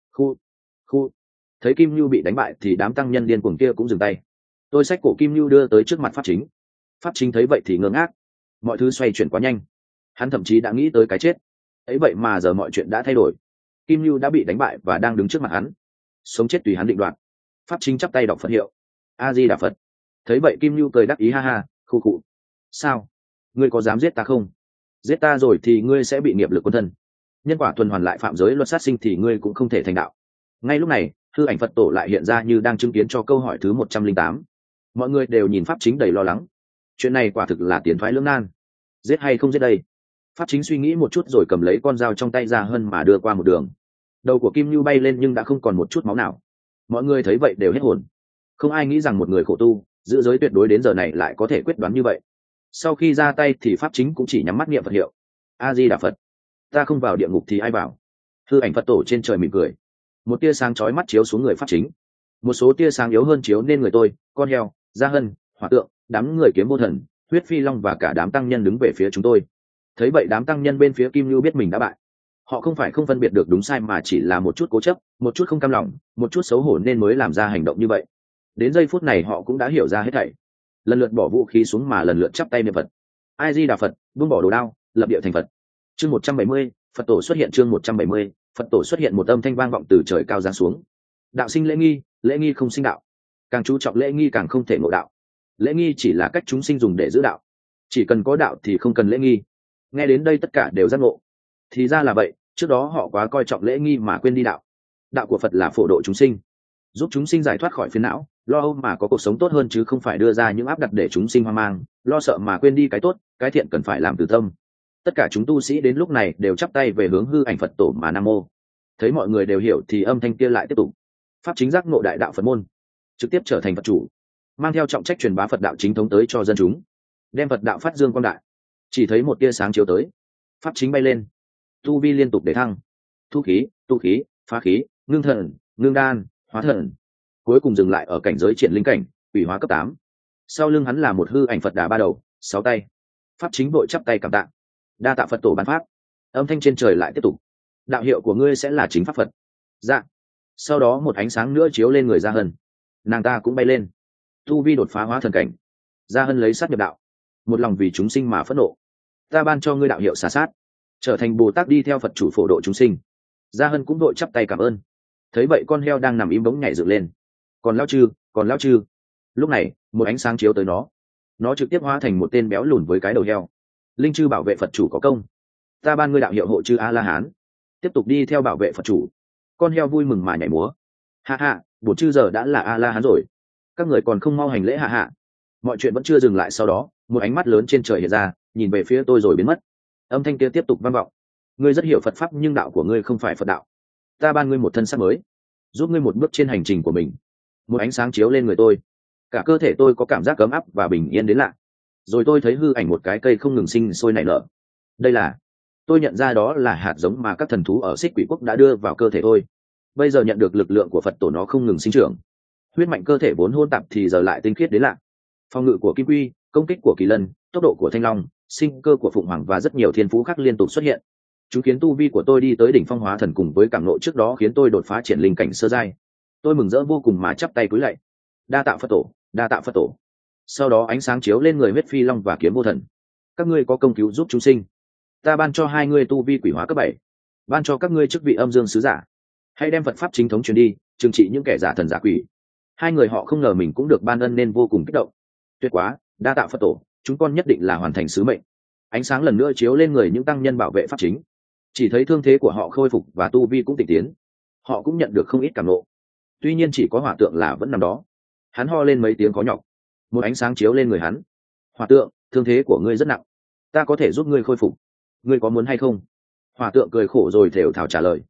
Khu thấy Kim Nhu bị đánh bại thì đám tăng nhân điên cuồng kia cũng dừng tay. Tôi xách cổ Kim Nhu đưa tới trước mặt pháp chính. Pháp chính thấy vậy thì ngơ ngác, mọi thứ xoay chuyển quá nhanh, hắn thậm chí đã nghĩ tới cái chết ấy, vậy mà giờ mọi chuyện đã thay đổi. Kim Nhu đã bị đánh bại và đang đứng trước mặt hắn, sống chết tùy hắn định đoạt. Pháp chính chắp tay đọc Phật hiệu: A Di Đà Phật. Thấy vậy Kim Nhu cười đắc ý ha ha, khu khụ. Sao, ngươi có dám giết ta không? Giết ta rồi thì ngươi sẽ bị nghiệp lực quân thân, nhân quả tuần hoàn lại, phạm giới luật sát sinh thì ngươi cũng không thể thành đạo. Ngay lúc này hư ảnh Phật tổ lại hiện ra như đang chứng kiến cho câu hỏi thứ 108. Mọi người đều nhìn pháp chính đầy lo lắng. Chuyện này quả thực là tiến thoái lưỡng nan, giết hay không giết đây? Pháp chính suy nghĩ một chút rồi cầm lấy con dao trong tay Ra Hân mà đưa qua một đường. Đầu của Kim Nhu bay lên nhưng đã không còn một chút máu nào. Mọi người thấy vậy đều hết hồn, không ai nghĩ rằng một người khổ tu giữ giới tuyệt đối đến giờ này lại có thể quyết đoán như vậy. Sau khi ra tay thì pháp chính cũng chỉ nhắm mắt niệm Phật hiệu: A Di Đà Phật. Ta không vào địa ngục thì ai vào? Hư ảnh Phật tổ trên trời mỉm cười, một tia sáng chói mắt chiếu xuống người pháp chính, một số tia sáng yếu hơn chiếu nên người tôi, con heo, Gia Hân, Hỏa Tượng, đám người Kiếm Vô Thần, Huyết Phi Long và cả đám tăng nhân đứng về phía chúng tôi. Thấy vậy đám tăng nhân bên phía Kim Nhu biết mình đã bại. Họ không phải không phân biệt được đúng sai mà chỉ là một chút cố chấp, một chút không cam lòng, một chút xấu hổ nên mới làm ra hành động như vậy. Đến giây phút này họ cũng đã hiểu ra hết thảy, lần lượt bỏ vũ khí xuống mà lần lượt chắp tay niệm Phật: A Di Đà Phật. Buông bỏ đồ đao, lập địa thành Phật. Chương 170, Phật tổ xuất hiện. Chương 170, Phật tổ xuất hiện. Một âm thanh vang vọng từ trời cao giáng xuống: đạo sinh lễ nghi không sinh đạo. Càng chú trọng lễ nghi càng không thể ngộ đạo. Lễ nghi chỉ là cách chúng sinh dùng để giữ đạo, chỉ cần có đạo thì không cần lễ nghi. Nghe đến đây tất cả đều giác ngộ. Thì ra là vậy, trước đó họ quá coi trọng lễ nghi mà quên đi đạo. Đạo của Phật là phổ độ chúng sinh, giúp chúng sinh giải thoát khỏi phiền não, lo âu mà có cuộc sống tốt hơn, chứ không phải đưa ra những áp đặt để chúng sinh hoang mang, lo sợ mà quên đi cái tốt, cái thiện cần phải làm từ tâm. Tất cả chúng tu sĩ đến lúc này đều chắp tay về hướng hư ảnh Phật tổ mà nam mô. Thấy mọi người đều hiểu thì âm thanh kia lại tiếp tục: pháp chính giác ngộ đại đạo Phật môn, trực tiếp trở thành Phật chủ, mang theo trọng trách truyền bá Phật đạo chính thống tới cho dân chúng, đem Phật đạo phát dương quang đại. Chỉ thấy một tia sáng chiếu tới, pháp chính bay lên, tu vi liên tục để thăng, thu khí, tu khí, phá khí, ngưng thần, ngưng đan, hóa thần, cuối cùng dừng lại ở cảnh giới triển linh cảnh, ủy hóa cấp 8. Sau lưng hắn là một hư ảnh Phật Đà 3 đầu 6 tay. Pháp chính vội chắp tay cảm tạ: đa tạ Phật tổ ban pháp. Âm thanh trên trời lại tiếp tục: đạo hiệu của ngươi sẽ là chính pháp Phật. Dạ. Sau đó một ánh sáng nữa chiếu lên người Gia Hân, nàng ta cũng bay lên, tu vi đột phá hóa thần cảnh. Gia Hân lấy sát nhập đạo, một lòng vì chúng sinh mà phẫn nộ: ta ban cho ngươi đạo hiệu xà sát, trở thành Bồ Tát đi theo Phật chủ phổ độ chúng sinh. Gia Hân cũng vội chắp tay cảm ơn. Thấy vậy con heo đang nằm im bỗng nhảy dựng lên: còn lão chư. Lúc này một ánh sáng chiếu tới nó trực tiếp hóa thành một tên béo lùn với cái đầu heo. Linh chư bảo vệ Phật chủ có công, ta ban ngươi đạo hiệu hộ chư A La Hán, tiếp tục đi theo bảo vệ Phật chủ. Con heo vui mừng mà nhảy múa: hạ hạ, bổn chư giờ đã là A La Hán rồi, các người còn không mau hành lễ hạ hạ. Mọi chuyện vẫn chưa dừng lại, sau đó một ánh mắt lớn trên trời hiện ra, nhìn về phía tôi rồi biến mất. Âm thanh kia tiếp tục vang vọng: ngươi rất hiểu Phật pháp nhưng đạo của ngươi không phải Phật đạo, ta ban ngươi một thân xác mới, giúp ngươi một bước trên hành trình của mình. Một ánh sáng chiếu lên người tôi, cả cơ thể tôi có cảm giác ấm áp và bình yên đến lạ. Rồi tôi thấy hư ảnh một cái cây không ngừng sinh sôi nảy nở. Đây là, tôi nhận ra đó là hạt giống mà các thần thú ở Xích Quỷ Quốc đã đưa vào cơ thể tôi. Bây giờ nhận được lực lượng của Phật tổ, nó không ngừng sinh trưởng. Huyết mạnh cơ thể vốn hỗn tạp thì giờ lại tinh khiết đến lạ. Phòng ngự của Kim Quy, công kích của Kỳ Lân, tốc độ của Thanh Long, sinh cơ của Phụng Hoàng và rất nhiều thiên phú khác liên tục xuất hiện. Chúng khiến tu vi của tôi đi tới đỉnh phong hóa thần, cùng với cảm ngộ trước đó khiến tôi đột phá triển linh cảnh sơ giai. Tôi mừng rỡ vô cùng mà chắp tay cúi lạy: đa tạ Phật tổ, đa tạ Phật tổ. Sau đó ánh sáng chiếu lên người Huyết Phi Long và Kiếm Vô Thần: các ngươi có công cứu giúp chúng sinh, ta ban cho hai ngươi tu vi quỷ hóa cấp 7, ban cho các ngươi chức vị âm dương sứ giả, hãy đem Phật pháp chính thống truyền đi, trừng trị những kẻ giả thần giả quỷ. Hai người họ không ngờ mình cũng được ban ân nên vô cùng kích động. Tuyệt quá, đa tạ Phật tổ, chúng con nhất định là hoàn thành sứ mệnh. Ánh sáng lần nữa chiếu lên người những tăng nhân bảo vệ pháp chính, chỉ thấy thương thế của họ khôi phục và tu vi cũng tịnh tiến. Họ cũng nhận được không ít cảm ngộ. Tuy nhiên chỉ có Hỏa Tượng là vẫn nằm đó. Hắn ho lên mấy tiếng khó nhọc. Một ánh sáng chiếu lên người hắn: Hỏa Tượng, thương thế của ngươi rất nặng, ta có thể giúp ngươi khôi phục, ngươi có muốn hay không? Hỏa Tượng cười khổ rồi thều thào trả lời: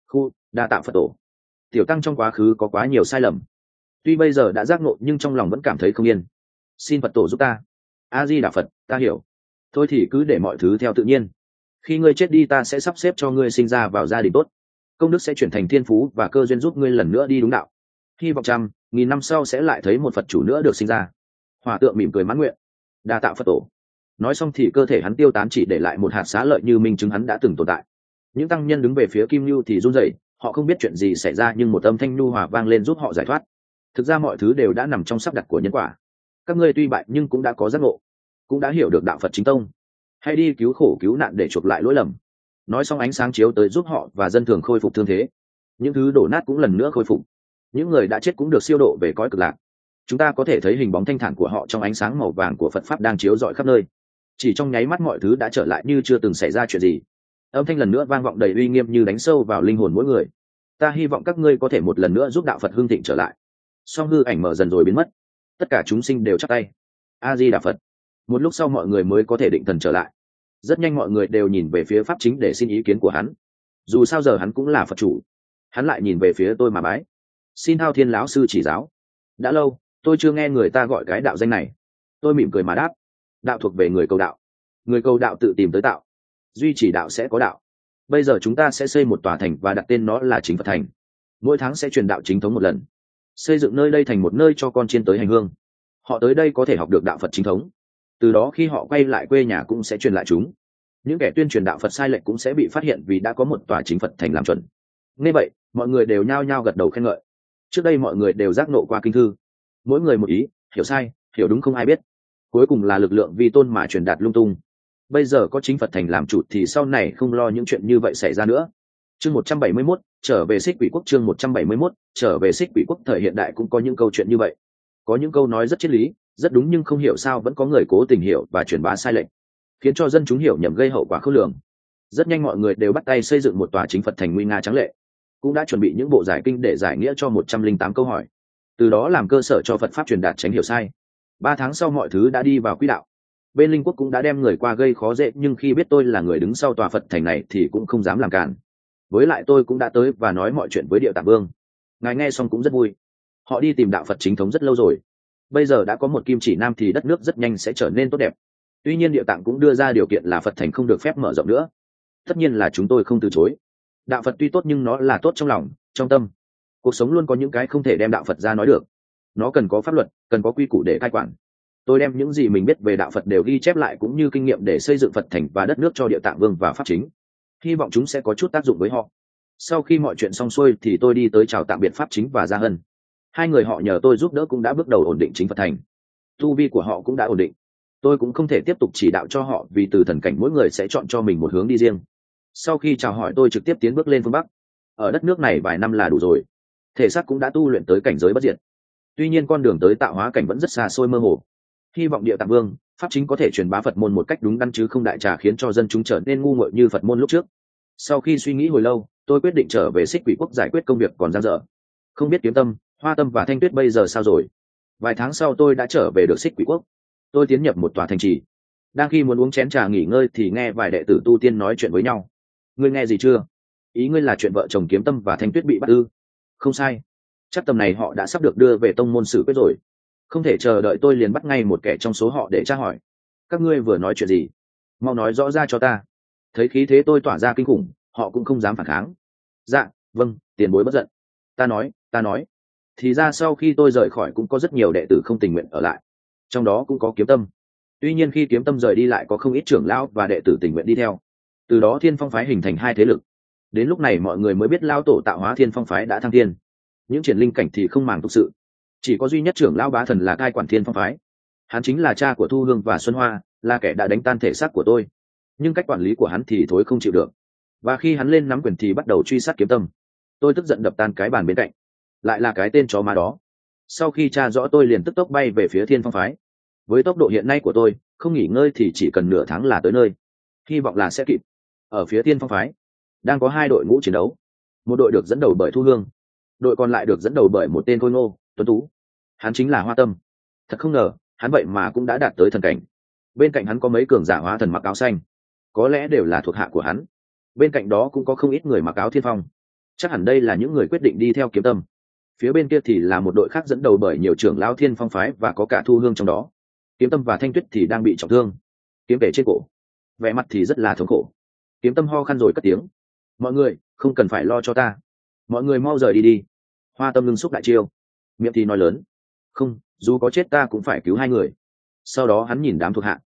đa tạ Phật tổ, tiểu tăng trong quá khứ có quá nhiều sai lầm, tuy bây giờ đã giác ngộ nhưng trong lòng vẫn cảm thấy không yên, xin Phật tổ giúp ta. A Di Đà Phật, ta hiểu. Thôi thì cứ để mọi thứ theo tự nhiên. Khi ngươi chết đi ta sẽ sắp xếp cho ngươi sinh ra vào gia đình tốt, công đức sẽ chuyển thành thiên phú và cơ duyên giúp ngươi lần nữa đi đúng đạo. Hy vọng 100.000 năm sau sẽ lại thấy một Phật chủ nữa được sinh ra. Hỏa Tượng mỉm cười mãn nguyện: đa tạ Phật tổ. nói xong thì cơ thể hắn tiêu tán, chỉ để lại một hạt xá lợi như minh chứng hắn đã từng tồn tại. Những tăng nhân đứng về phía Kim Nhu thì run rẩy, họ không biết chuyện gì xảy ra nhưng một âm thanh nhu hòa vang lên giúp họ giải thoát. Thực ra mọi thứ đều đã nằm trong sắp đặt của nhân quả. Các ngươi tuy bại nhưng cũng đã có giác ngộ, cũng đã hiểu được đạo Phật chính tông, hãy đi cứu khổ cứu nạn để chuộc lại lỗi lầm. Nói xong ánh sáng chiếu tới giúp họ và dân thường khôi phục thương thế. Những thứ đổ nát cũng lần nữa khôi phục, những người đã chết cũng được siêu độ về cõi cực lạc. Chúng ta có thể thấy hình bóng thanh thản của họ trong ánh sáng màu vàng của Phật pháp đang chiếu rọi khắp nơi. Chỉ trong nháy mắt mọi thứ đã trở lại như chưa từng xảy ra chuyện gì. Âm thanh lần nữa vang vọng đầy uy nghiêm như đánh sâu vào linh hồn mỗi người. Ta hy vọng các ngươi có thể một lần nữa giúp đạo Phật hưng thịnh trở lại. Song hư ảnh mở dần rồi biến mất. Tất cả chúng sinh đều chắp tay. A Di Đà Phật. Một lúc sau mọi người mới có thể định thần trở lại. Rất nhanh mọi người đều nhìn về phía pháp chính để xin ý kiến của hắn. Dù sao giờ hắn cũng là Phật chủ. Hắn lại nhìn về phía tôi mà bái. Xin Thao Thiên lão sư chỉ giáo. Đã lâu tôi chưa nghe người ta gọi cái đạo danh này. Tôi mỉm cười mà đáp. Đạo thuộc về người cầu đạo. Người cầu đạo tự tìm tới tạo. Duy trì đạo sẽ có đạo. Bây giờ chúng ta sẽ xây một tòa thành và đặt tên nó là Chính Phật Thành. Mỗi tháng sẽ truyền đạo chính thống một lần, xây dựng nơi đây thành một nơi cho con chiên tới hành hương. Họ tới đây có thể học được đạo Phật chính thống. Từ đó khi họ quay lại quê nhà cũng sẽ truyền lại chúng. Những kẻ tuyên truyền đạo Phật sai lệch cũng sẽ bị phát hiện vì đã có một tòa Chính Phật Thành làm chuẩn. Nghe vậy mọi người đều nhao nhao gật đầu khen ngợi. Trước đây mọi người đều giác nộ qua kinh thư, mỗi người một ý, hiểu sai hiểu đúng không ai biết, cuối cùng là lực lượng vi tôn mà truyền đạt lung tung. Bây giờ có Chính Phật Thành làm chủ thì sau này không lo những chuyện như vậy xảy ra nữa. Chương 171, trở về Xích Quỷ Quốc. Chương 171, trở về Xích Quỷ Quốc. Thời hiện đại cũng có những câu chuyện như vậy. Có những câu nói rất triết lý, rất đúng nhưng không hiểu sao vẫn có người cố tình hiểu và truyền bá sai lệch, khiến cho dân chúng hiểu nhầm gây hậu quả khôn lường. Rất nhanh mọi người đều bắt tay xây dựng một tòa Chính Phật Thành nguy nga tráng lệ, cũng đã chuẩn bị những bộ giải kinh để giải nghĩa cho 108 câu hỏi, từ đó làm cơ sở cho Phật pháp truyền đạt tránh hiểu sai. 3 tháng sau mọi thứ đã đi vào quỹ đạo. Bên Linh Quốc cũng đã đem người qua gây khó dễ, nhưng khi biết tôi là người đứng sau tòa Phật Thành này thì cũng không dám làm cản. Với lại tôi cũng đã tới và nói mọi chuyện với Địa Tạng Vương. Ngài nghe xong cũng rất vui. Họ đi tìm đạo Phật chính thống rất lâu rồi. Bây giờ đã có một kim chỉ nam thì đất nước rất nhanh sẽ trở nên tốt đẹp. Tuy nhiên Địa Tạng cũng đưa ra điều kiện là Phật Thành không được phép mở rộng nữa. Tất nhiên là chúng tôi không từ chối. Đạo Phật tuy tốt nhưng nó là tốt trong lòng, trong tâm. Cuộc sống luôn có những cái không thể đem đạo Phật ra nói được. Nó cần có pháp luật, cần có quy củ để cai quản. Tôi đem những gì mình biết về đạo Phật đều ghi chép lại cũng như kinh nghiệm để xây dựng Phật Thành và đất nước cho Địa Tạng Vương và pháp chính. Hy vọng chúng sẽ có chút tác dụng với họ. Sau khi mọi chuyện xong xuôi thì tôi đi tới chào tạm biệt pháp chính và Gia Hân. Hai người họ nhờ tôi giúp đỡ cũng đã bước đầu ổn định Chính Phật Thành. Tu vi của họ cũng đã ổn định. Tôi cũng không thể tiếp tục chỉ đạo cho họ vì từ thần cảnh mỗi người sẽ chọn cho mình một hướng đi riêng. Sau khi chào hỏi tôi trực tiếp tiến bước lên phương Bắc. Ở đất nước này vài năm là đủ rồi. Thể xác cũng đã tu luyện tới cảnh giới bất diệt. Tuy nhiên con đường tới tạo hóa cảnh vẫn rất xa xôi mơ hồ. Hy vọng Địa Tạng Vương, pháp chính có thể truyền bá Phật môn một cách đúng đắn chứ không đại trà khiến cho dân chúng trở nên ngu ngợi như Phật môn lúc trước. Sau khi suy nghĩ hồi lâu, tôi quyết định trở về Xích Quỷ Quốc giải quyết công việc còn dang dở. Không biết Kiếm Tâm, Hoa Tâm và Thanh Tuyết bây giờ sao rồi? Vài tháng sau tôi đã trở về được Xích Quỷ Quốc. Tôi tiến nhập một tòa thành trì. Đang khi muốn uống chén trà nghỉ ngơi thì nghe vài đệ tử tu tiên nói chuyện với nhau. Ngươi nghe gì chưa? Ý ngươi là chuyện vợ chồng Kiếm Tâm và Thanh Tuyết bị bắt ư? Không sai. Chắc tầm này họ đã sắp được đưa về tông môn xử quyết rồi. Không thể chờ đợi, tôi liền bắt ngay một kẻ trong số họ để tra hỏi. Các ngươi vừa nói chuyện gì? Mau nói rõ ra cho ta. Thấy khí thế tôi tỏa ra kinh khủng, họ cũng không dám phản kháng. Dạ, vâng, tiền bối bất giận. Ta nói. Thì ra sau khi tôi rời khỏi cũng có rất nhiều đệ tử không tình nguyện ở lại. Trong đó cũng có Kiếm Tâm. Tuy nhiên khi Kiếm Tâm rời đi lại có không ít trưởng lão và đệ tử tình nguyện đi theo. Từ đó Thiên Phong phái hình thành hai thế lực. Đến lúc này mọi người mới biết lão tổ tạo hóa Thiên Phong phái đã thăng thiên. Những triển linh cảnh thì không màng tục sự. Chỉ có duy nhất trưởng lão Bá Thần là cai quản Thiên Phong phái. Hắn chính là cha của Thu Hương và Xuân Hoa, là kẻ đã đánh tan thể xác của tôi. Nhưng cách quản lý của hắn thì thối không chịu được. Và khi hắn lên nắm quyền thì bắt đầu truy sát Kiếm Tâm. Tôi tức giận đập tan cái bàn bên cạnh. Lại là cái tên chó má đó. Sau khi tra rõ tôi liền tức tốc bay về phía Thiên Phong phái. Với tốc độ hiện nay của tôi, không nghỉ ngơi thì chỉ cần nửa tháng là tới nơi. Hy vọng là sẽ kịp. Ở phía Thiên Phong phái đang có hai đội ngũ chiến đấu. Một đội được dẫn đầu bởi Thu Hương, đội còn lại được dẫn đầu bởi một tên khôi ngô tuấn tú. Hắn chính là Hoa Tâm. Thật không ngờ hắn vậy mà cũng đã đạt tới thần cảnh. Bên cạnh hắn có mấy cường giả hóa thần mặc áo xanh, có lẽ đều là thuộc hạ của hắn. Bên cạnh đó cũng có không ít người mặc áo Thiên Phong. Chắc hẳn đây là những người quyết định đi theo Kiếm Tâm. Phía bên kia thì là một đội khác dẫn đầu bởi nhiều trưởng lão Thiên Phong phái và có cả Thu Hương trong đó. Kiếm Tâm và Thanh Tuyết thì đang bị trọng thương, kiếm kể trên cổ, vẻ mặt thì rất là thống khổ. Kiếm Tâm ho khăn rồi cất tiếng: mọi người không cần phải lo cho ta, mọi người mau rời đi đi. Hoa Tâm ngưng xúc đại chiêu, miệng thì nói lớn: không, dù có chết ta cũng phải cứu hai người. Sau đó hắn nhìn đám thuộc hạ: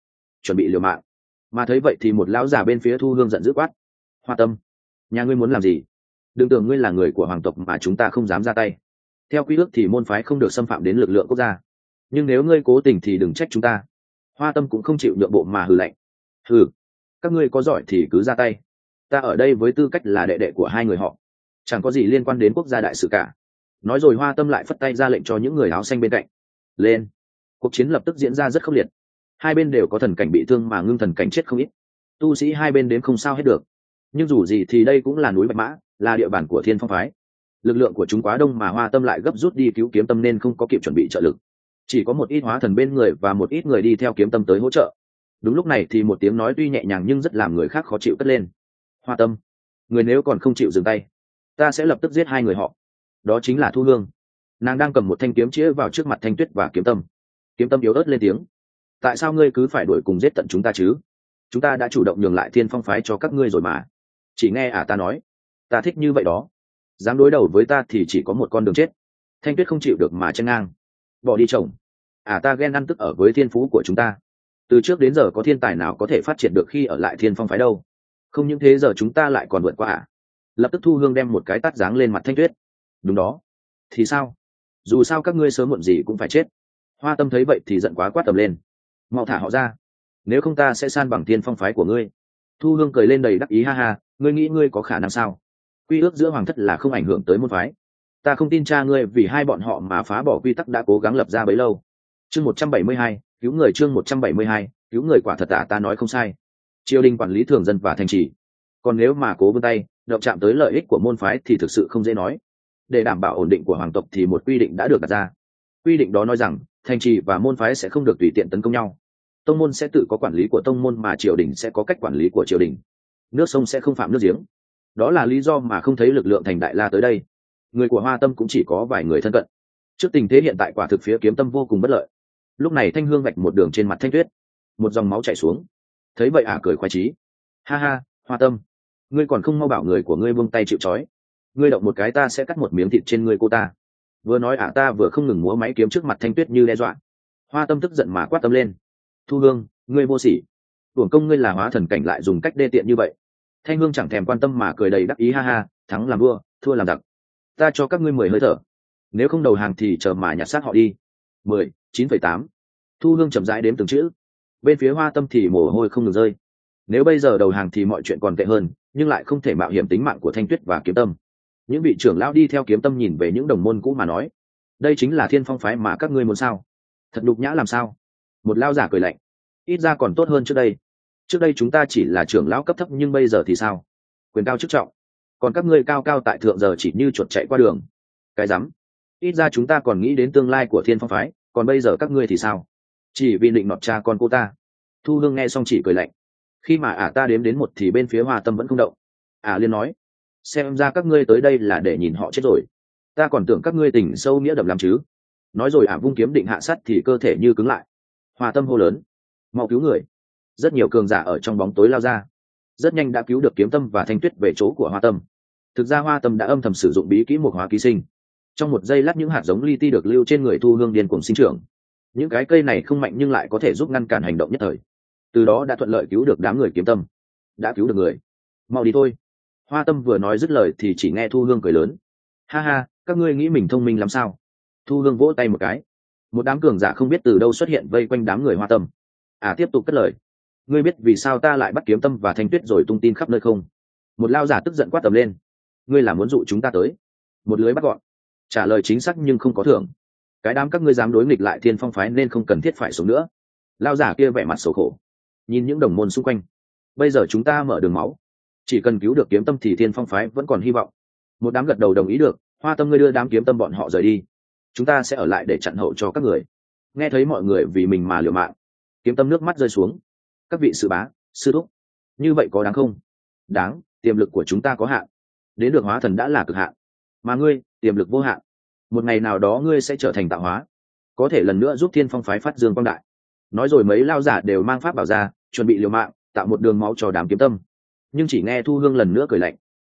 chuẩn bị liều mạng. Mà thấy vậy thì một lão già bên phía Thu Hương giận dữ quát: Hoa Tâm, nhà ngươi muốn làm gì? Đừng tưởng ngươi là người của hoàng tộc mà chúng ta không dám ra tay. Theo quy ước thì môn phái không được xâm phạm đến lực lượng quốc gia, nhưng nếu ngươi cố tình thì đừng trách chúng ta. Hoa Tâm cũng không chịu nhượng bộ mà hừ lạnh: hừ, các ngươi có giỏi thì cứ ra tay, ta ở đây với tư cách là đệ đệ của hai người họ, chẳng có gì liên quan đến quốc gia đại sự cả. Nói rồi Hoa Tâm lại phất tay ra lệnh cho những người áo xanh bên cạnh: lên. Cuộc chiến lập tức diễn ra rất khốc liệt, hai bên đều có thần cảnh bị thương mà ngưng thần cảnh chết không ít, tu sĩ hai bên đến không sao hết được. Nhưng dù gì thì đây cũng là núi Bạch Mã, là địa bàn của Thiên Phong phái, lực lượng của chúng quá đông mà Hoa Tâm lại gấp rút đi cứu Kiếm Tâm nên không có kịp chuẩn bị trợ lực, chỉ có một ít hóa thần bên người và một ít người đi theo Kiếm Tâm tới hỗ trợ. Đúng lúc này thì một tiếng nói tuy nhẹ nhàng nhưng rất làm người khác khó chịu cất lên: Hoa Tâm, người nếu còn không chịu dừng tay, ta sẽ lập tức giết hai người họ. Đó chính là Thu Hương. Nàng đang cầm một thanh kiếm chĩa vào trước mặt Thanh Tuyết và Kiếm Tâm. Kiếm Tâm yếu ớt lên tiếng: tại sao ngươi cứ phải đuổi cùng giết tận chúng ta chứ? Chúng ta đã chủ động nhường lại Thiên Phong phái cho các ngươi rồi mà. Chỉ nghe ta nói, ta thích như vậy đó. Dám đối đầu với ta thì chỉ có một con đường chết. Thanh Tuyết không chịu được mà chen ngang: bỏ đi chồng. Ta ghen ăn tức ở với thiên phú của chúng ta. Từ trước đến giờ có thiên tài nào có thể phát triển được khi ở lại Thiên Phong phái đâu. Không những thế giờ chúng ta lại còn vượt qua. Lập tức Thu Hương đem một cái tát giáng lên mặt Thanh Tuyết. Đúng đó. Thì sao? Dù sao các ngươi sớm muộn gì cũng phải chết. Hoa Tâm thấy vậy thì giận quá quát tầm lên: mau thả họ ra, nếu không ta sẽ san bằng Thiên Phong phái của ngươi. Thu Hương cười lên đầy đắc ý: ha ha, ngươi nghĩ ngươi có khả năng sao? Quy ước giữa hoàng thất là không ảnh hưởng tới môn phái. Ta không tin cha ngươi vì hai bọn họ mà phá bỏ quy tắc đã cố gắng lập ra bấy lâu. Chương 172, cứu người. Chương 172, cứu người. Quả thật ta nói không sai. Triều đình quản lý thường dân và thành trì, còn nếu mà cố vươn tay động chạm tới lợi ích của môn phái thì thực sự không dễ nói. Để đảm bảo ổn định của hoàng tộc thì một quy định đã được đặt ra. Quy định đó nói rằng thành trì và môn phái sẽ không được tùy tiện tấn công nhau. Tông môn sẽ tự có quản lý của tông môn mà triều đình sẽ có cách quản lý của triều đình. Nước sông sẽ không phạm nước giếng. Đó là lý do mà không thấy lực lượng thành Đại La tới đây. Người của Hoa Tâm cũng chỉ có vài người thân cận. Trước tình thế hiện tại quả thực phía Kiếm Tâm vô cùng bất lợi. Lúc này Thanh Hương vạch một đường trên mặt Thanh Tuyết, một dòng máu chảy xuống. Thấy vậy cười khoái chí: ha ha, Hoa Tâm, ngươi còn không mau bảo người của ngươi buông tay chịu trói. Ngươi động một cái ta sẽ cắt một miếng thịt trên ngươi cô ta. Vừa nói ta vừa không ngừng múa máy kiếm trước mặt Thanh Tuyết như đe dọa. Hoa Tâm tức giận mà quát tâm lên: Thu Hương, ngươi vô sỉ, uổng công ngươi là hóa thần cảnh lại dùng cách đê tiện như vậy. Thanh Hương chẳng thèm quan tâm mà cười đầy đắc ý: ha ha, thắng làm vua, thua làm giặc. Ta cho các ngươi 10 hơi thở, nếu không đầu hàng thì chờ mà nhặt xác họ đi. 10, 9,8. Thu Hương chậm rãi đếm từng chữ. Bên phía Hoa Tâm thì mồ hôi không ngừng rơi. Nếu bây giờ đầu hàng thì mọi chuyện còn tệ hơn, nhưng lại không thể mạo hiểm tính mạng của Thanh Tuyết và Kiếm Tâm. Những vị trưởng lão đi theo Kiếm Tâm nhìn về những đồng môn cũ mà nói: đây chính là Thiên Phong phái mà các ngươi muốn sao? Thật nhục nhã làm sao? Một lão giả cười lạnh: ít ra còn tốt hơn trước đây. Trước đây chúng ta chỉ là trưởng lão cấp thấp, nhưng bây giờ thì sao? Quyền cao chức trọng, còn các ngươi cao cao tại thượng giờ chỉ như chuột chạy qua đường. Cái rắm. Ít ra chúng ta còn nghĩ đến tương lai của Thiên Phong phái, còn bây giờ các ngươi thì sao? Chỉ vì định nọt cha con cô ta. Thu Hương nghe xong chỉ cười lạnh. Khi mà ta đếm đến 1 thì bên phía Hoa Tâm vẫn không động. Liên nói: xem ra các ngươi tới đây là để nhìn họ chết rồi. Ta còn tưởng các ngươi tình sâu nghĩa đậm lắm chứ. Nói rồi vung kiếm định hạ sát thì cơ thể như cứng lại. Hoa Tâm hô lớn: mau cứu người. Rất nhiều cường giả ở trong bóng tối lao ra, rất nhanh đã cứu được Kiếm Tâm và Thanh Tuyết về chỗ của Hoa Tâm. Thực ra Hoa Tâm đã âm thầm sử dụng bí kỹ Mộc Hóa Ký Sinh. Trong một giây lát những hạt giống li ti được lưu trên người Thu Hương điên cuồng sinh trưởng. Những cái cây này không mạnh nhưng lại có thể giúp ngăn cản hành động nhất thời, từ đó đã thuận lợi cứu được đám người Kiếm Tâm. Đã cứu được người, mau đi thôi. Hoa Tâm vừa nói dứt lời thì chỉ nghe Thu Hương cười lớn: ha ha, các ngươi nghĩ mình thông minh lắm sao? Thu Hương vỗ tay một cái. Một đám cường giả không biết từ đâu xuất hiện vây quanh đám người Hoa Tâm. Tiếp tục cất lời: ngươi biết vì sao ta lại bắt Kiếm Tâm và Thanh Tuyết rồi tung tin khắp nơi không? Một lao giả tức giận quát tầm lên: ngươi là muốn dụ chúng ta tới một lưới bắt gọn? Trả lời chính xác nhưng không có thưởng. Cái đám các ngươi dám đối nghịch lại Thiên Phong phái nên không cần thiết phải sống nữa. Lao giả kia vẻ mặt xấu khổ, nhìn những đồng môn xung quanh. Bây giờ chúng ta mở đường máu, chỉ cần cứu được Kiếm Tâm thì Thiên Phong phái vẫn còn hy vọng. Một đám gật đầu đồng ý được. Hoa Tâm, ngươi đưa đám Kiếm Tâm bọn họ rời đi, chúng ta sẽ ở lại để chặn hậu cho các người. Nghe thấy mọi người vì mình mà liều mạng, Kiếm Tâm nước mắt rơi xuống. Các vị sư bá, sư thúc, như vậy có đáng không? Đáng. Tiềm lực của chúng ta có hạn, đến được hóa thần đã là cực hạn, mà ngươi tiềm lực vô hạn. Một ngày nào đó ngươi sẽ trở thành tạo hóa, có thể lần nữa giúp Thiên Phong phái phát dương quang đại. Nói rồi mấy lao giả đều mang pháp bảo ra, chuẩn bị liều mạng tạo một đường máu cho đám Kiếm Tâm. Nhưng chỉ nghe Thu Hương lần nữa cười lạnh: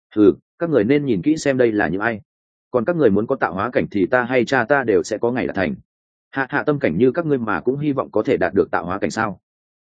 các người nên nhìn kỹ xem đây là những ai. Còn các người muốn có tạo hóa cảnh thì ta hay cha ta đều sẽ có ngày đạt thành. Hạ tâm cảnh như các ngươi mà cũng hy vọng có thể đạt được tạo hóa cảnh sao?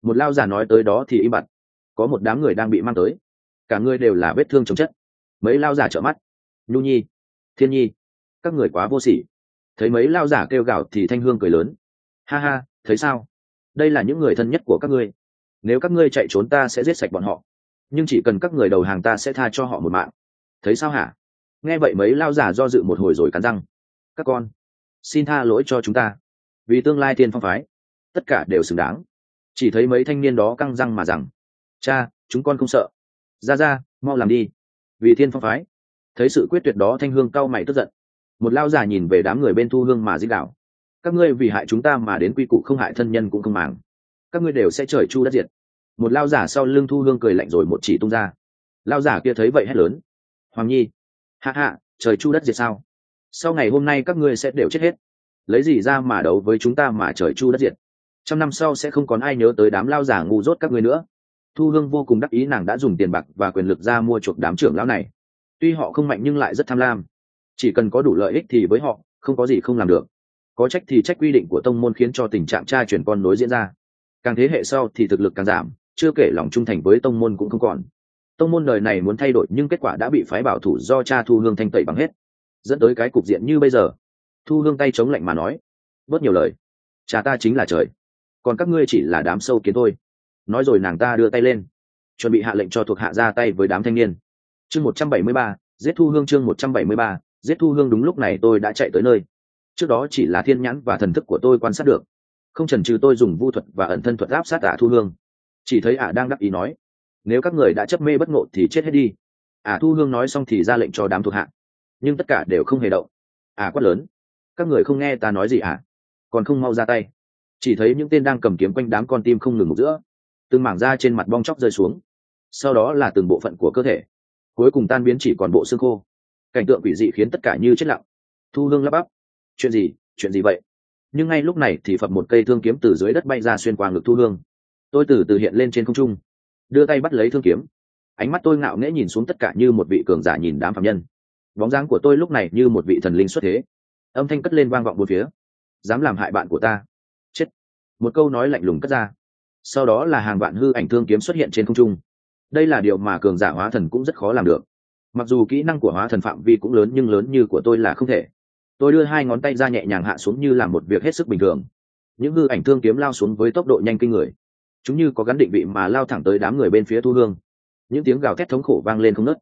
Một lao giả nói tới đó thì im bặt. Có một đám người đang bị mang tới, cả người đều là vết thương chồng chất. Mấy lao giả trợn mắt. Nhu nhi, Thiên nhi, các người quá vô sỉ. Thấy mấy lao giả kêu gào thì Thanh Hương cười lớn. Ha ha, thấy sao, đây là những người thân nhất của các ngươi. Nếu các ngươi chạy trốn ta sẽ giết sạch bọn họ, nhưng chỉ cần các người đầu hàng ta sẽ tha cho họ một mạng. Thấy sao hả? Nghe vậy mấy lao giả do dự một hồi rồi cắn răng. Các con, xin tha lỗi cho chúng ta, vì tương lai Thiên Phong phái tất cả đều xứng đáng. Chỉ thấy mấy thanh niên đó căng răng mà rằng, cha, chúng con không sợ. Ra ra, mau làm đi, vì Thiên Phong phái. Thấy sự quyết tuyệt đó Thanh Hương cau mày tức giận. Một lao giả nhìn về đám người bên Thu Hương mà dích đạo. Các ngươi vì hại chúng ta mà đến quy củ không hại thân nhân cũng không màng, các ngươi đều sẽ trời chu đất diệt. Một lao giả sau lưng Thu Hương cười lạnh rồi một chỉ tung ra. Lao giả kia thấy vậy hét lớn. Hoàng nhi, hạ hạ, trời chu đất diệt sao? Sau ngày hôm nay các ngươi sẽ đều chết hết. Lấy gì ra mà đấu với chúng ta mà trời chu đất diệt? 100 năm sau sẽ không còn ai nhớ tới đám lao giả ngu dốt các ngươi nữa. Thu Hương vô cùng đắc ý, nàng đã dùng tiền bạc và quyền lực ra mua chuộc đám trưởng lão này. Tuy họ không mạnh nhưng lại rất tham lam, chỉ cần có đủ lợi ích thì với họ không có gì không làm được. Có trách thì trách quy định của tông môn khiến cho tình trạng cha truyền con nối diễn ra. Càng thế hệ sau thì thực lực càng giảm, chưa kể lòng trung thành với tông môn cũng không còn. Tông môn đời này muốn thay đổi nhưng kết quả đã bị phái bảo thủ do cha Thu Hương thanh tẩy bằng hết, dẫn tới cái cục diện như bây giờ. Thu Hương tay chống lạnh mà nói, bớt nhiều lời, cha ta chính là trời, còn các ngươi chỉ là đám sâu kiến thôi. Nói rồi nàng ta đưa tay lên, chuẩn bị hạ lệnh cho thuộc hạ ra tay với đám thanh niên. Chương 173, giết Thu Hương. Chương 173, giết Thu Hương. Đúng lúc này tôi đã chạy tới nơi. Trước đó chỉ là thiên nhãn và thần thức của tôi quan sát được, không chần chừ tôi dùng vu thuật và ẩn thân thuật áp sát Thu Hương. Chỉ thấy đang đắc ý nói, nếu các người đã chấp mê bất ngộ thì chết hết đi. Thu Hương nói xong thì ra lệnh cho đám thuộc hạ, nhưng tất cả đều không hề động. Quát lớn, các người không nghe ta nói gì còn không mau ra tay. Chỉ thấy những tên đang cầm kiếm quanh đám con tim không ngừng một giữa, từng mảng da trên mặt bong chóc rơi xuống, sau đó là từng bộ phận của cơ thể, cuối cùng tan biến chỉ còn bộ xương khô. Cảnh tượng quỷ dị khiến tất cả như chết lặng. Thu Hương lắp bắp, chuyện gì vậy? Nhưng ngay lúc này thì phập một cây thương kiếm từ dưới đất bay ra xuyên qua ngực Thu Hương. Tôi từ từ hiện lên trên không trung, đưa tay bắt lấy thương kiếm. Ánh mắt tôi ngạo nghễ nhìn xuống tất cả như một vị cường giả nhìn đám phạm nhân. Bóng dáng của tôi lúc này như một vị thần linh xuất thế. Âm thanh cất lên vang vọng bốn phía, dám làm hại bạn của ta, chết. Một câu nói lạnh lùng cất ra, sau đó là hàng vạn hư ảnh thương kiếm xuất hiện trên không trung. Đây là điều mà cường giả hóa thần cũng rất khó làm được. Mặc dù kỹ năng của hóa thần phạm vi cũng lớn nhưng lớn như của tôi là không thể. Tôi đưa hai ngón tay ra nhẹ nhàng hạ xuống như làm một việc hết sức bình thường. Những hư ảnh thương kiếm lao xuống với tốc độ nhanh kinh người, chúng như có gắn định vị mà lao thẳng tới đám người bên phía Thu Hương. Những tiếng gào thét thống khổ vang lên không ngớt.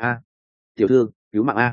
Tiểu thư, cứu mạng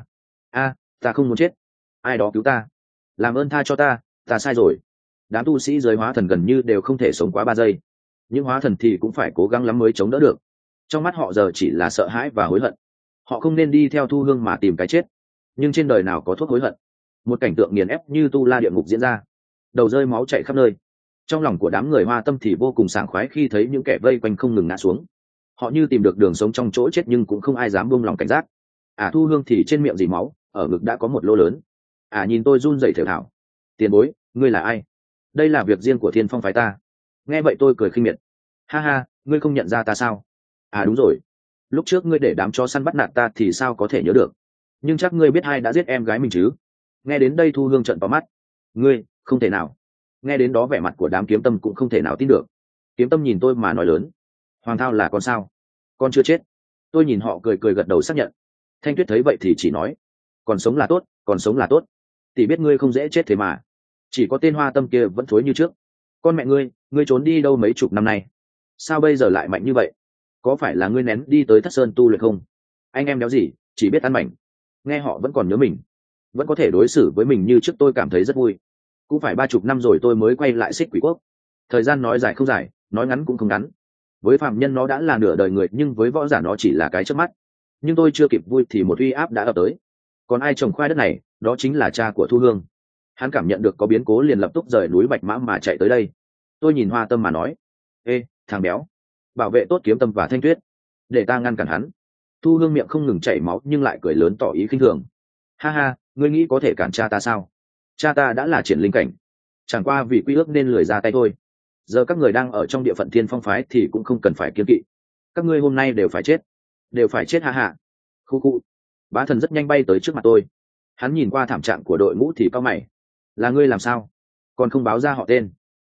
ta không muốn chết, ai đó cứu ta, làm ơn tha cho ta sai rồi. Đám tu sĩ giới hóa thần gần như đều không thể sống quá 3 giây. Những hóa thần thì cũng phải cố gắng lắm mới chống đỡ được. Trong mắt họ giờ chỉ là sợ hãi và hối hận. Họ không nên đi theo Thu Hương mà tìm cái chết, nhưng trên đời nào có thuốc hối hận. Một cảnh tượng nghiền ép như tu la địa ngục diễn ra, đầu rơi máu chảy khắp nơi. Trong lòng của đám người Hoa Tâm thì vô cùng sảng khoái khi thấy những kẻ vây quanh không ngừng ngã xuống. Họ như tìm được đường sống trong chỗ chết nhưng cũng không ai dám buông lòng cảnh giác. Thu Hương thì trên miệng dì máu, ở ngực đã có một lỗ lớn. Nhìn tôi run rẩy thều thào, tiền bối, ngươi là ai? Đây là việc riêng của Thiên Phong phái ta. Nghe vậy tôi cười khinh miệt, ha ha, ngươi không nhận ra ta sao? Đúng rồi, lúc trước ngươi để đám chó săn bắt nạt ta thì sao có thể nhớ được, nhưng chắc ngươi biết ai đã giết em gái mình chứ? Nghe đến đây Thu Hương trợn to mắt. Ngươi, không thể nào. Nghe đến đó vẻ mặt của đám kiếm tâm cũng không thể nào tin được. Kiếm tâm nhìn tôi mà nói lớn, Hoàng Thao là con sao? Con chưa chết. Tôi nhìn họ cười cười gật đầu xác nhận. Thanh Tuyết thấy vậy thì chỉ nói, còn sống là tốt, còn sống là tốt. Tỷ biết ngươi không dễ chết thế mà. Chỉ có tên Hoa Tâm kia vẫn thối như trước. Con mẹ ngươi trốn đi đâu mấy chục năm nay, sao bây giờ lại mạnh như vậy? Có phải là ngươi nén đi tới Thất Sơn tu luyện không? Anh em đéo gì, chỉ biết ăn mảnh. Nghe họ vẫn còn nhớ mình, vẫn có thể đối xử với mình như trước, tôi cảm thấy rất vui. Cũng phải 30 năm rồi tôi mới quay lại Xích Quỷ Quốc. Thời gian nói dài không dài, nói ngắn cũng không ngắn. Với phạm nhân nó đã là nửa đời người, nhưng với võ giả nó chỉ là cái chớp mắt. Nhưng tôi chưa kịp vui thì một uy áp đã ập tới. Còn ai trồng khoai đất này? Đó chính là cha của Thu Hương. Hắn cảm nhận được có biến cố liền lập tức rời núi Bạch Mã mà chạy tới đây. Tôi nhìn Hoa Tâm mà nói, ê, thằng béo, bảo vệ tốt Kiếm Tâm và Thanh Tuyết, để ta ngăn cản hắn. Thu Hương miệng không ngừng chảy máu nhưng lại cười lớn tỏ ý khinh thường. Ha ha, ngươi nghĩ có thể cản cha ta sao? Cha ta đã là triển linh cảnh, chẳng qua vì quy ước nên lười ra tay thôi. Giờ các người đang ở trong địa phận Thiên Phong phái thì cũng không cần phải kiêng kỵ. Các ngươi hôm nay đều phải chết, đều phải chết, ha ha. Khu khu. Bá Thần rất nhanh bay tới trước mặt tôi. Hắn nhìn qua thảm trạng của đội ngũ thì cau mày. Là ngươi làm sao? Còn không báo ra họ tên?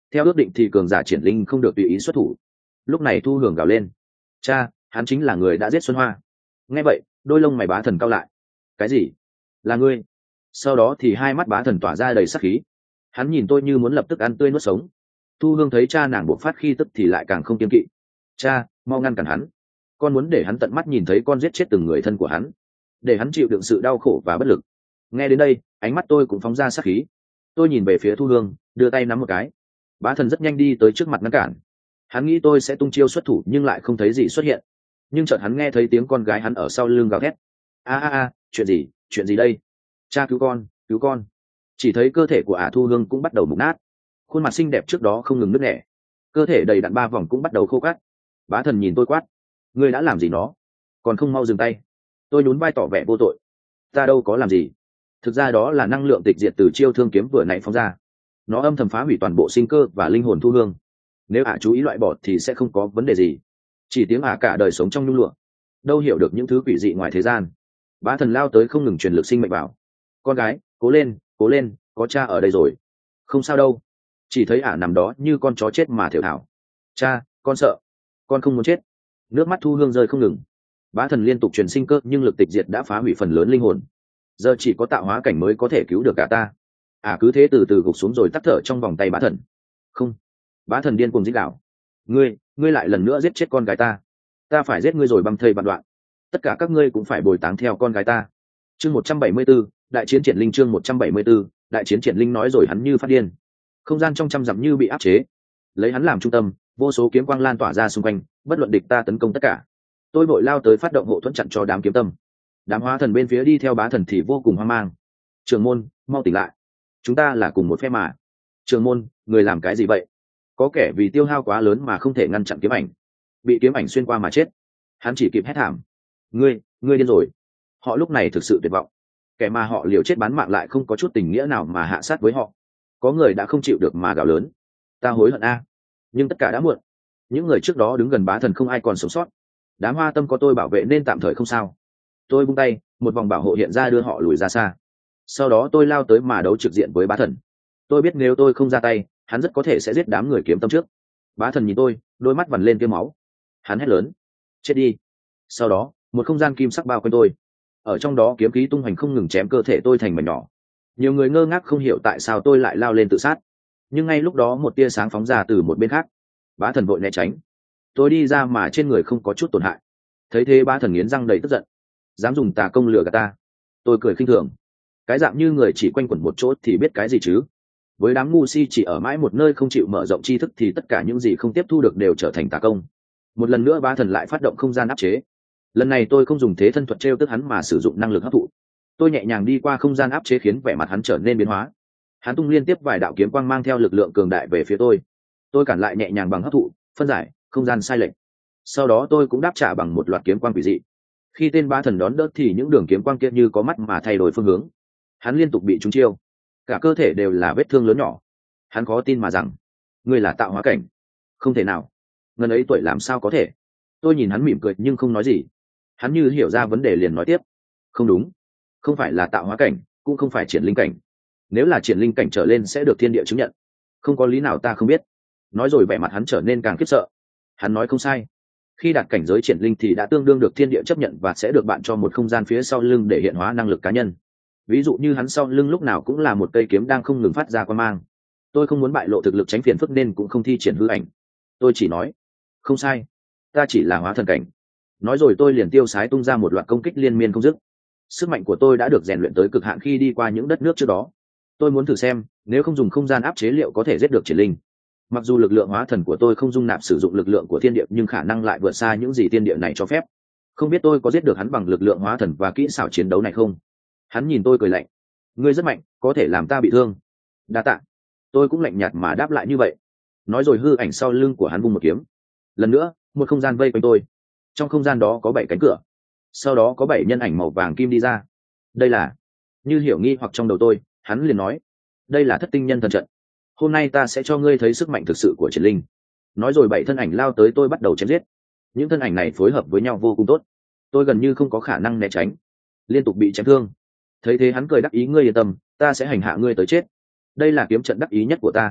theo ước định thì cường giả triển linh không được tùy ý xuất thủ. Lúc này Thu Hường gào lên: cha, hắn chính là người đã giết Xuân Hoa. Nghe vậy đôi lông mày bá thần cao lại. Cái gì? Là ngươi? Sau đó thì hai mắt bá thần tỏa ra đầy sắc khí, hắn nhìn tôi như muốn lập tức ăn tươi nuốt sống. Thu Hương thấy cha nàng buộc phát khi tức thì lại càng không kiêng kỵ. Cha, mau ngăn cản hắn, con muốn để hắn tận mắt nhìn thấy con giết chết từng người thân của hắn, để hắn chịu đựng sự đau khổ và bất lực. Nghe đến đây ánh mắt tôi cũng phóng ra sát khí. Tôi nhìn về phía Thu Hương, đưa tay nắm một cái. Bá thần rất nhanh đi tới trước mặt ngăn cản. Hắn nghĩ tôi sẽ tung chiêu xuất thủ nhưng lại không thấy gì xuất hiện. Nhưng chợt hắn nghe thấy tiếng con gái hắn ở sau lưng gào thét: a, chuyện gì đây? Cha cứu con, cứu con! Chỉ thấy cơ thể của Thu Hương cũng bắt đầu mục nát, khuôn mặt xinh đẹp trước đó không ngừng nứt nẻ, cơ thể đầy đặn 3 vòng cũng bắt đầu khô cát. Bá thần nhìn tôi quát: ngươi đã làm gì nó? Còn không mau dừng tay! Tôi nhún vai tỏ vẻ vô tội: ta đâu có làm gì, thực ra đó là năng lượng tịch diệt từ chiêu thương kiếm vừa nãy phóng ra, nó âm thầm phá hủy toàn bộ sinh cơ và linh hồn Thu Hương. Nếu chú ý loại bỏ thì sẽ không có vấn đề gì. Chỉ tiếng cả đời sống trong nhung lụa, đâu hiểu được những thứ quỷ dị ngoài thế gian. Bá thần lao tới không ngừng truyền lực sinh mệnh vào. Con gái, cố lên, có cha ở đây rồi. Không sao đâu. Chỉ thấy nằm đó như con chó chết mà thều thào. Cha, con sợ, con không muốn chết. Nước mắt Thu Hương rơi không ngừng. Bá thần liên tục truyền sinh cơ nhưng lực tịch diệt đã phá hủy phần lớn linh hồn. Giờ chỉ có tạo hóa cảnh mới có thể cứu được cả ta. Cứ thế từ từ gục xuống rồi tắt thở trong vòng tay bá thần. Không! Bá thần điên cuồng rít gào: ngươi lại lần nữa giết chết con gái ta phải giết ngươi rồi băm thây vạn đoạn, tất cả các ngươi cũng phải bồi táng theo con gái ta. Chương 174, đại chiến triển linh. Chương 174, đại chiến triển linh. Nói rồi hắn như phát điên. Không gian trong trăm dặm như bị áp chế, lấy hắn làm trung tâm, vô số kiếm quang lan tỏa ra xung quanh, bất luận địch ta tấn công tất cả. Tôi vội lao tới phát động hộ thuẫn chặn cho đám kiếm tâm. Đám hóa thần bên phía đi theo bá thần thì vô cùng hoang mang. Trường môn, mau tỉnh lại, chúng ta là cùng một phe mà. Trường môn, người làm cái gì vậy? Có kẻ vì tiêu hao quá lớn mà không thể ngăn chặn kiếm ảnh, bị kiếm ảnh xuyên qua mà chết. Hắn chỉ kịp hét thảm: ngươi điên rồi. Họ lúc này thực sự tuyệt vọng, kẻ mà họ liều chết bán mạng lại không có chút tình nghĩa nào mà hạ sát với họ. Có người đã không chịu được mà gào lớn: ta hối hận a! Nhưng tất cả đã muộn. Những người trước đó đứng gần bá thần không ai còn sống sót. Đám hoa tâm có tôi bảo vệ nên tạm thời không sao. Tôi vung tay, một vòng bảo hộ hiện ra đưa họ lùi ra xa. Sau đó tôi lao tới mà đấu trực diện với bá thần. Tôi biết nếu tôi không ra tay, hắn rất có thể sẽ giết đám người kiếm tâm trước. Bá thần nhìn tôi, đôi mắt vằn lên tia máu. Hắn hét lớn: chết đi! Sau đó một không gian kim sắc bao quanh tôi, ở trong đó kiếm khí tung hoành không ngừng chém cơ thể tôi thành mảnh nhỏ. Nhiều người ngơ ngác không hiểu tại sao tôi lại lao lên tự sát. Nhưng ngay lúc đó một tia sáng phóng ra từ một bên khác. Bá thần vội né tránh. Tôi đi ra mà trên người không có chút tổn hại. Thấy thế bá thần nghiến răng đầy tức giận: dám dùng tà công lừa gạt ta! Tôi cười khinh thường: cái dạng như người chỉ quanh quẩn một chỗ thì biết cái gì chứ. Với đám ngu si chỉ ở mãi một nơi không chịu mở rộng tri thức thì tất cả những gì không tiếp thu được đều trở thành tà công. Một lần nữa bá thần lại phát động không gian áp chế. Lần này tôi không dùng thế thân thuật trêu tức hắn mà sử dụng năng lực hấp thụ. Tôi nhẹ nhàng đi qua không gian áp chế khiến vẻ mặt hắn trở nên biến hóa. Hắn tung liên tiếp vài đạo kiếm quang mang theo lực lượng cường đại về phía tôi. Tôi cản lại nhẹ nhàng bằng hấp thụ, phân giải không gian sai lệch. Sau đó tôi cũng đáp trả bằng một loạt kiếm quang quỷ dị. Khi tên bá thần đón đỡ thì những đường kiếm quang kia như có mắt mà thay đổi phương hướng. Hắn liên tục bị trúng chiêu, cả cơ thể đều là vết thương lớn nhỏ. Hắn khó tin mà rằng: ngươi là tạo hóa cảnh? Không thể nào, ngần ấy tuổi làm sao có thể? Tôi nhìn hắn mỉm cười nhưng không nói gì. Hắn như hiểu ra vấn đề liền nói tiếp: không đúng, không phải là tạo hóa cảnh, cũng không phải triển linh cảnh. Nếu là triển linh cảnh trở lên sẽ được thiên địa chứng nhận. Không có lý nào ta không biết. Nói rồi vẻ mặt hắn trở nên càng khiếp sợ. Hắn nói không sai, khi đạt cảnh giới triển linh thì đã tương đương được thiên địa chấp nhận và sẽ được bạn cho một không gian phía sau lưng để hiện hóa năng lực cá nhân. Ví dụ như hắn sau lưng lúc nào cũng là một cây kiếm đang không ngừng phát ra quang mang. Tôi không muốn bại lộ thực lực tránh phiền phức nên cũng không thi triển hư ảnh. Tôi chỉ nói: không sai, ta chỉ là hóa thần cảnh. Nói rồi tôi liền tiêu sái tung ra một loạt công kích liên miên không dứt. Sức mạnh của tôi đã được rèn luyện tới cực hạn khi đi qua những đất nước trước đó. Tôi muốn thử xem nếu không dùng không gian áp chế liệu có thể giết được triển linh. Mặc dù lực lượng hóa thần của tôi không dung nạp sử dụng lực lượng của thiên địa nhưng khả năng lại vượt xa những gì thiên địa này cho phép. Không biết tôi có giết được hắn bằng lực lượng hóa thần và kỹ xảo chiến đấu này không? Hắn nhìn tôi cười lạnh: ngươi rất mạnh, có thể làm ta bị thương. Đa tạ. Tôi cũng lạnh nhạt mà đáp lại như vậy. Nói rồi hư ảnh sau lưng của hắn vung một kiếm. Lần nữa một không gian vây quanh tôi. Trong không gian đó có 7 cánh cửa. Sau đó có 7 nhân ảnh màu vàng kim đi ra. Đây là... Như hiểu nghi hoặc trong đầu tôi, hắn liền nói: đây là thất tinh nhân thần trận. Hôm nay ta sẽ cho ngươi thấy sức mạnh thực sự của triển linh. Nói rồi 7 thân ảnh lao tới tôi bắt đầu chém giết. Những thân ảnh này phối hợp với nhau vô cùng tốt. Tôi gần như không có khả năng né tránh, liên tục bị chém thương. Thấy thế hắn cười đắc ý: ngươi yên tâm, ta sẽ hành hạ ngươi tới chết. Đây là kiếm trận đắc ý nhất của ta.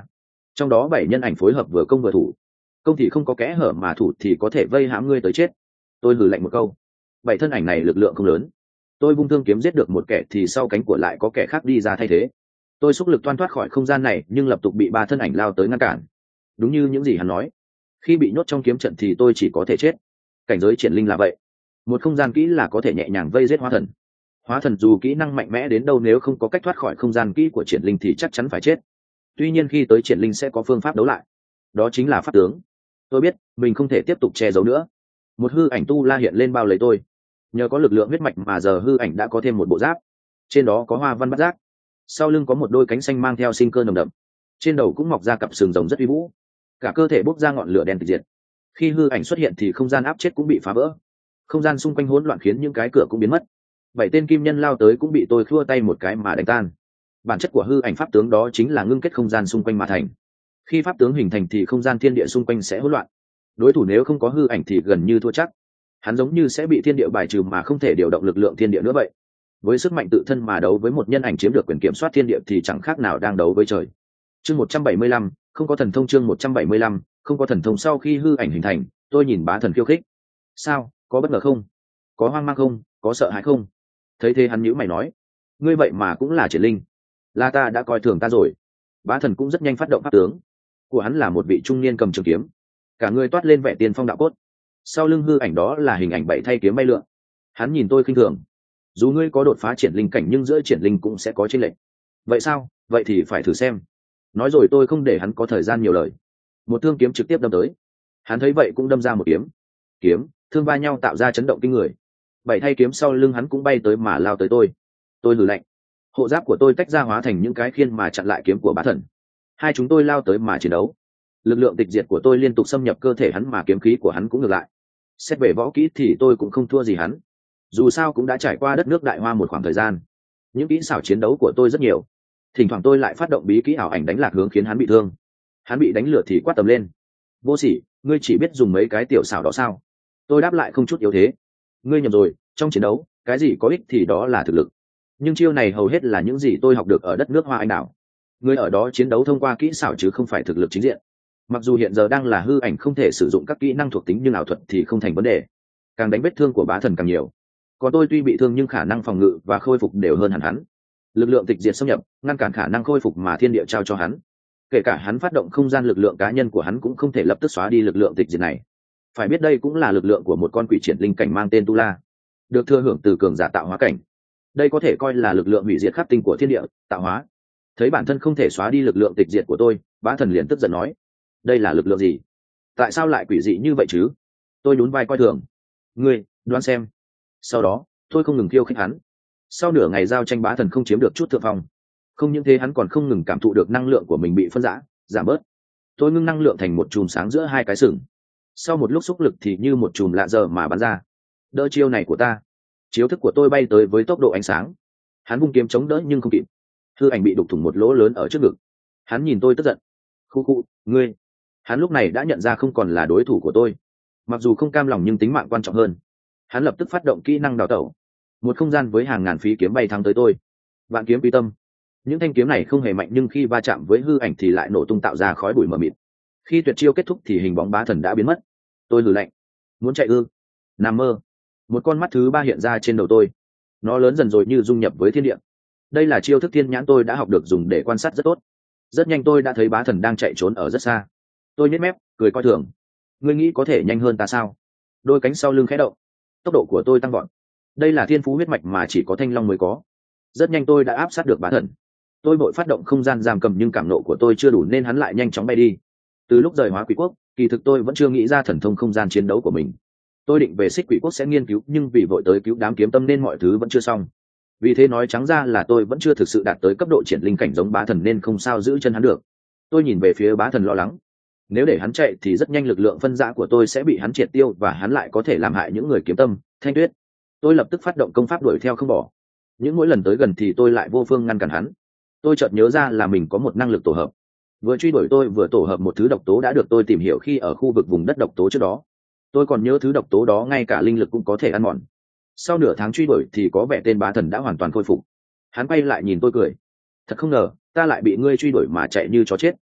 trong đó 7 nhân ảnh phối hợp vừa công vừa thủ, công thì không có kẽ hở mà thủ thì có thể vây hãm ngươi tới chết. Tôi hừ lạnh một câu. 7 thân ảnh này lực lượng không lớn, tôi vung thương kiếm giết được một kẻ thì sau cánh của lại có kẻ khác đi ra thay thế. Tôi xúc lực toan thoát khỏi không gian này nhưng lập tức bị 3 thân ảnh lao tới ngăn cản. Đúng như những gì hắn nói, khi bị nhốt trong kiếm trận thì tôi chỉ có thể chết. Cảnh giới triển linh là vậy, một không gian kỹ là có thể nhẹ nhàng vây giết hóa thần. Hóa thần dù kỹ năng mạnh mẽ đến đâu nếu không có cách thoát khỏi không gian kỹ của triển linh thì chắc chắn phải chết. Tuy nhiên khi tới triển linh sẽ có phương pháp đấu lại, đó chính là pháp tướng. Tôi biết mình không thể tiếp tục che giấu nữa. Một hư ảnh tu la hiện lên bao lấy tôi. Nhờ có lực lượng huyết mạch mà giờ hư ảnh đã có thêm một bộ giáp, trên đó có hoa văn bát giác, sau lưng có một đôi cánh xanh mang theo sinh cơ nồng đậm, trên đầu cũng mọc ra cặp sừng rồng rất uy vũ, cả cơ thể bốc ra ngọn lửa đen tịch diệt. Khi hư ảnh xuất hiện thì không gian áp chết cũng bị phá vỡ, không gian xung quanh hỗn loạn khiến những cái cửa cũng biến mất. 7 tên kim nhân lao tới cũng bị tôi khua tay một cái mà đánh tan. Bản chất của hư ảnh pháp tướng đó chính là ngưng kết không gian xung quanh mà thành. Khi pháp tướng hình thành thì không gian thiên địa xung quanh sẽ hỗn loạn, đối thủ nếu không có hư ảnh thì gần như thua chắc. Hắn giống như sẽ bị thiên địa bài trừ mà không thể điều động lực lượng thiên địa nữa vậy. Với sức mạnh tự thân mà đấu với một nhân ảnh chiếm được quyền kiểm soát thiên địa thì chẳng khác nào đang đấu với trời. Chương 175, không có thần thông. Chương 175, không có thần thông. Sau khi hư ảnh hình thành, tôi nhìn Bá Thần khiêu khích. Sao, có bất ngờ không? Có hoang mang không? Có sợ hãi không? Thấy thế hắn nhíu mày nói, ngươi vậy mà cũng là triển linh, là ta đã coi thường ta rồi. Bá Thần cũng rất nhanh phát động pháp tướng của hắn, là một vị trung niên cầm trường kiếm, cả người toát lên vẻ tiên phong đạo cốt. Sau lưng hư ảnh đó là hình ảnh 7 thay kiếm bay lượn. Hắn nhìn tôi khinh thường, dù ngươi có đột phá triển linh cảnh nhưng giữa triển linh cũng sẽ có chênh lệch. Vậy sao? Vậy thì phải thử xem. Nói rồi tôi không để hắn có thời gian nhiều lời, một thương kiếm trực tiếp đâm tới. Hắn thấy vậy cũng đâm ra một kiếm thương va nhau tạo ra chấn động kinh người. 7 thay kiếm sau lưng hắn cũng bay tới mà lao tới tôi. Tôi hừ lạnh, hộ giáp của tôi tách ra hóa thành những cái khiên mà chặn lại kiếm của Bá Thần. Hai chúng tôi lao tới mà chiến đấu. Lực lượng tịch diệt của tôi liên tục xâm nhập cơ thể hắn mà kiếm khí của hắn cũng ngược lại. Xét về võ kỹ thì tôi cũng không thua gì hắn, dù sao cũng đã trải qua đất nước Đại Hoa một khoảng thời gian. Những kỹ xảo chiến đấu của tôi rất nhiều, thỉnh thoảng tôi lại phát động bí kỹ ảo ảnh đánh lạc hướng khiến hắn bị thương. Hắn bị đánh lửa thì quát tầm lên, vô sỉ, ngươi chỉ biết dùng mấy cái tiểu xảo đó sao? Tôi đáp lại không chút yếu thế, ngươi nhầm rồi, trong chiến đấu cái gì có ích thì đó là thực lực. Nhưng chiêu này hầu hết là những gì tôi học được ở đất nước Hoa Anh Đào. Người ở đó chiến đấu thông qua kỹ xảo chứ không phải thực lực chính diện. Mặc dù hiện giờ đang là hư ảnh không thể sử dụng các kỹ năng thuộc tính nhưng ảo thuật thì không thành vấn đề. Càng đánh vết thương của Bá Thần càng nhiều. Còn tôi tuy bị thương nhưng khả năng phòng ngự và khôi phục đều hơn hẳn hắn. Lực lượng tịch diệt xâm nhập ngăn cản khả năng khôi phục mà thiên địa trao cho hắn. Kể cả hắn phát động không gian lực lượng cá nhân của hắn cũng không thể lập tức xóa đi lực lượng tịch diệt này. Phải biết đây cũng là lực lượng của một con quỷ triển linh cảnh mang tên Tu La, được thừa hưởng từ cường giả tạo hóa cảnh. Đây có thể coi là lực lượng hủy diệt khắc tinh của thiên địa tạo hóa. Thấy bản thân không thể xóa đi lực lượng tịch diệt của tôi, Bá Thần liền tức giận nói, đây là lực lượng gì? Tại sao lại quỷ dị như vậy chứ? Tôi nhún vai coi thường, ngươi đoán xem. Sau đó tôi không ngừng khiêu khích hắn. Sau nửa ngày giao tranh, Bá Thần không chiếm được chút thượng phong. Không những thế, hắn còn không ngừng cảm thụ được năng lượng của mình bị phân rã giảm bớt. Tôi ngưng năng lượng thành một chùm sáng giữa hai cái sừng. Sau một lúc xúc lực thì như một chùm lạ giờ mà bắn ra. Đỡ chiêu này của ta. Chiếu thức của tôi bay tới với tốc độ ánh sáng. Hắn vung kiếm chống đỡ nhưng không kịp. Hư ảnh bị đục thủng một lỗ lớn ở trước ngực. Hắn nhìn tôi tức giận, khu ngươi. Hắn lúc này đã nhận ra không còn là đối thủ của tôi. Mặc dù không cam lòng nhưng tính mạng quan trọng hơn. Hắn lập tức phát động kỹ năng đào tẩu. Một không gian với hàng ngàn phí kiếm bay thắng tới tôi. Vạn kiếm quý tâm. Những thanh kiếm này không hề mạnh nhưng khi va chạm với hư ảnh thì lại nổ tung tạo ra khói bụi mờ mịt. Khi tuyệt chiêu kết thúc thì hình bóng Bá Thần đã biến mất. Tôi hừ lạnh, muốn chạy ư? Nằm mơ. Một con mắt thứ ba hiện ra trên đầu tôi. Nó lớn dần rồi như dung nhập với thiên địa. Đây là chiêu thức thiên nhãn tôi đã học được dùng để quan sát rất tốt. Rất nhanh tôi đã thấy Bá Thần đang chạy trốn ở rất xa. Tôi nhếch mép cười coi thường, ngươi nghĩ có thể nhanh hơn ta sao? Đôi cánh sau lưng khẽ động, tốc độ của tôi tăng vọt. Đây là thiên phú huyết mạch mà chỉ có Thanh Long mới có. Rất nhanh tôi đã áp sát được Bá Thần. Tôi vội phát động không gian giam cầm nhưng cảm nộ của tôi chưa đủ nên hắn lại nhanh chóng bay đi. Từ lúc rời Hóa Quỷ Quốc, kỳ thực tôi vẫn chưa nghĩ ra thần thông không gian chiến đấu của mình. Tôi định về Xích Quỷ Quốc sẽ nghiên cứu nhưng vì vội tới cứu đám kiếm tâm nên mọi thứ vẫn chưa xong. Vì thế nói trắng ra là tôi vẫn chưa thực sự đạt tới cấp độ triển linh cảnh giống Bá Thần nên không sao giữ chân hắn được. Tôi nhìn về phía Bá Thần lo lắng, nếu để hắn chạy thì rất nhanh lực lượng phân rã của tôi sẽ bị hắn triệt tiêu và hắn lại có thể làm hại những người kiếm tâm, Thanh Tuyết. Tôi lập tức phát động công pháp đuổi theo không bỏ. Những mỗi lần tới gần thì tôi lại vô phương ngăn cản hắn. Tôi chợt nhớ ra là mình có một năng lực tổ hợp. Vừa truy đuổi tôi vừa tổ hợp một thứ độc tố đã được tôi tìm hiểu khi ở khu vực vùng đất độc tố trước đó. Tôi còn nhớ thứ độc tố đó ngay cả linh lực cũng có thể ăn mòn. Sau nửa tháng truy đuổi thì có vẻ tên Bá Thần đã hoàn toàn khôi phục. Hắn quay lại nhìn tôi cười, thật không ngờ ta lại bị ngươi truy đuổi mà chạy như chó chết.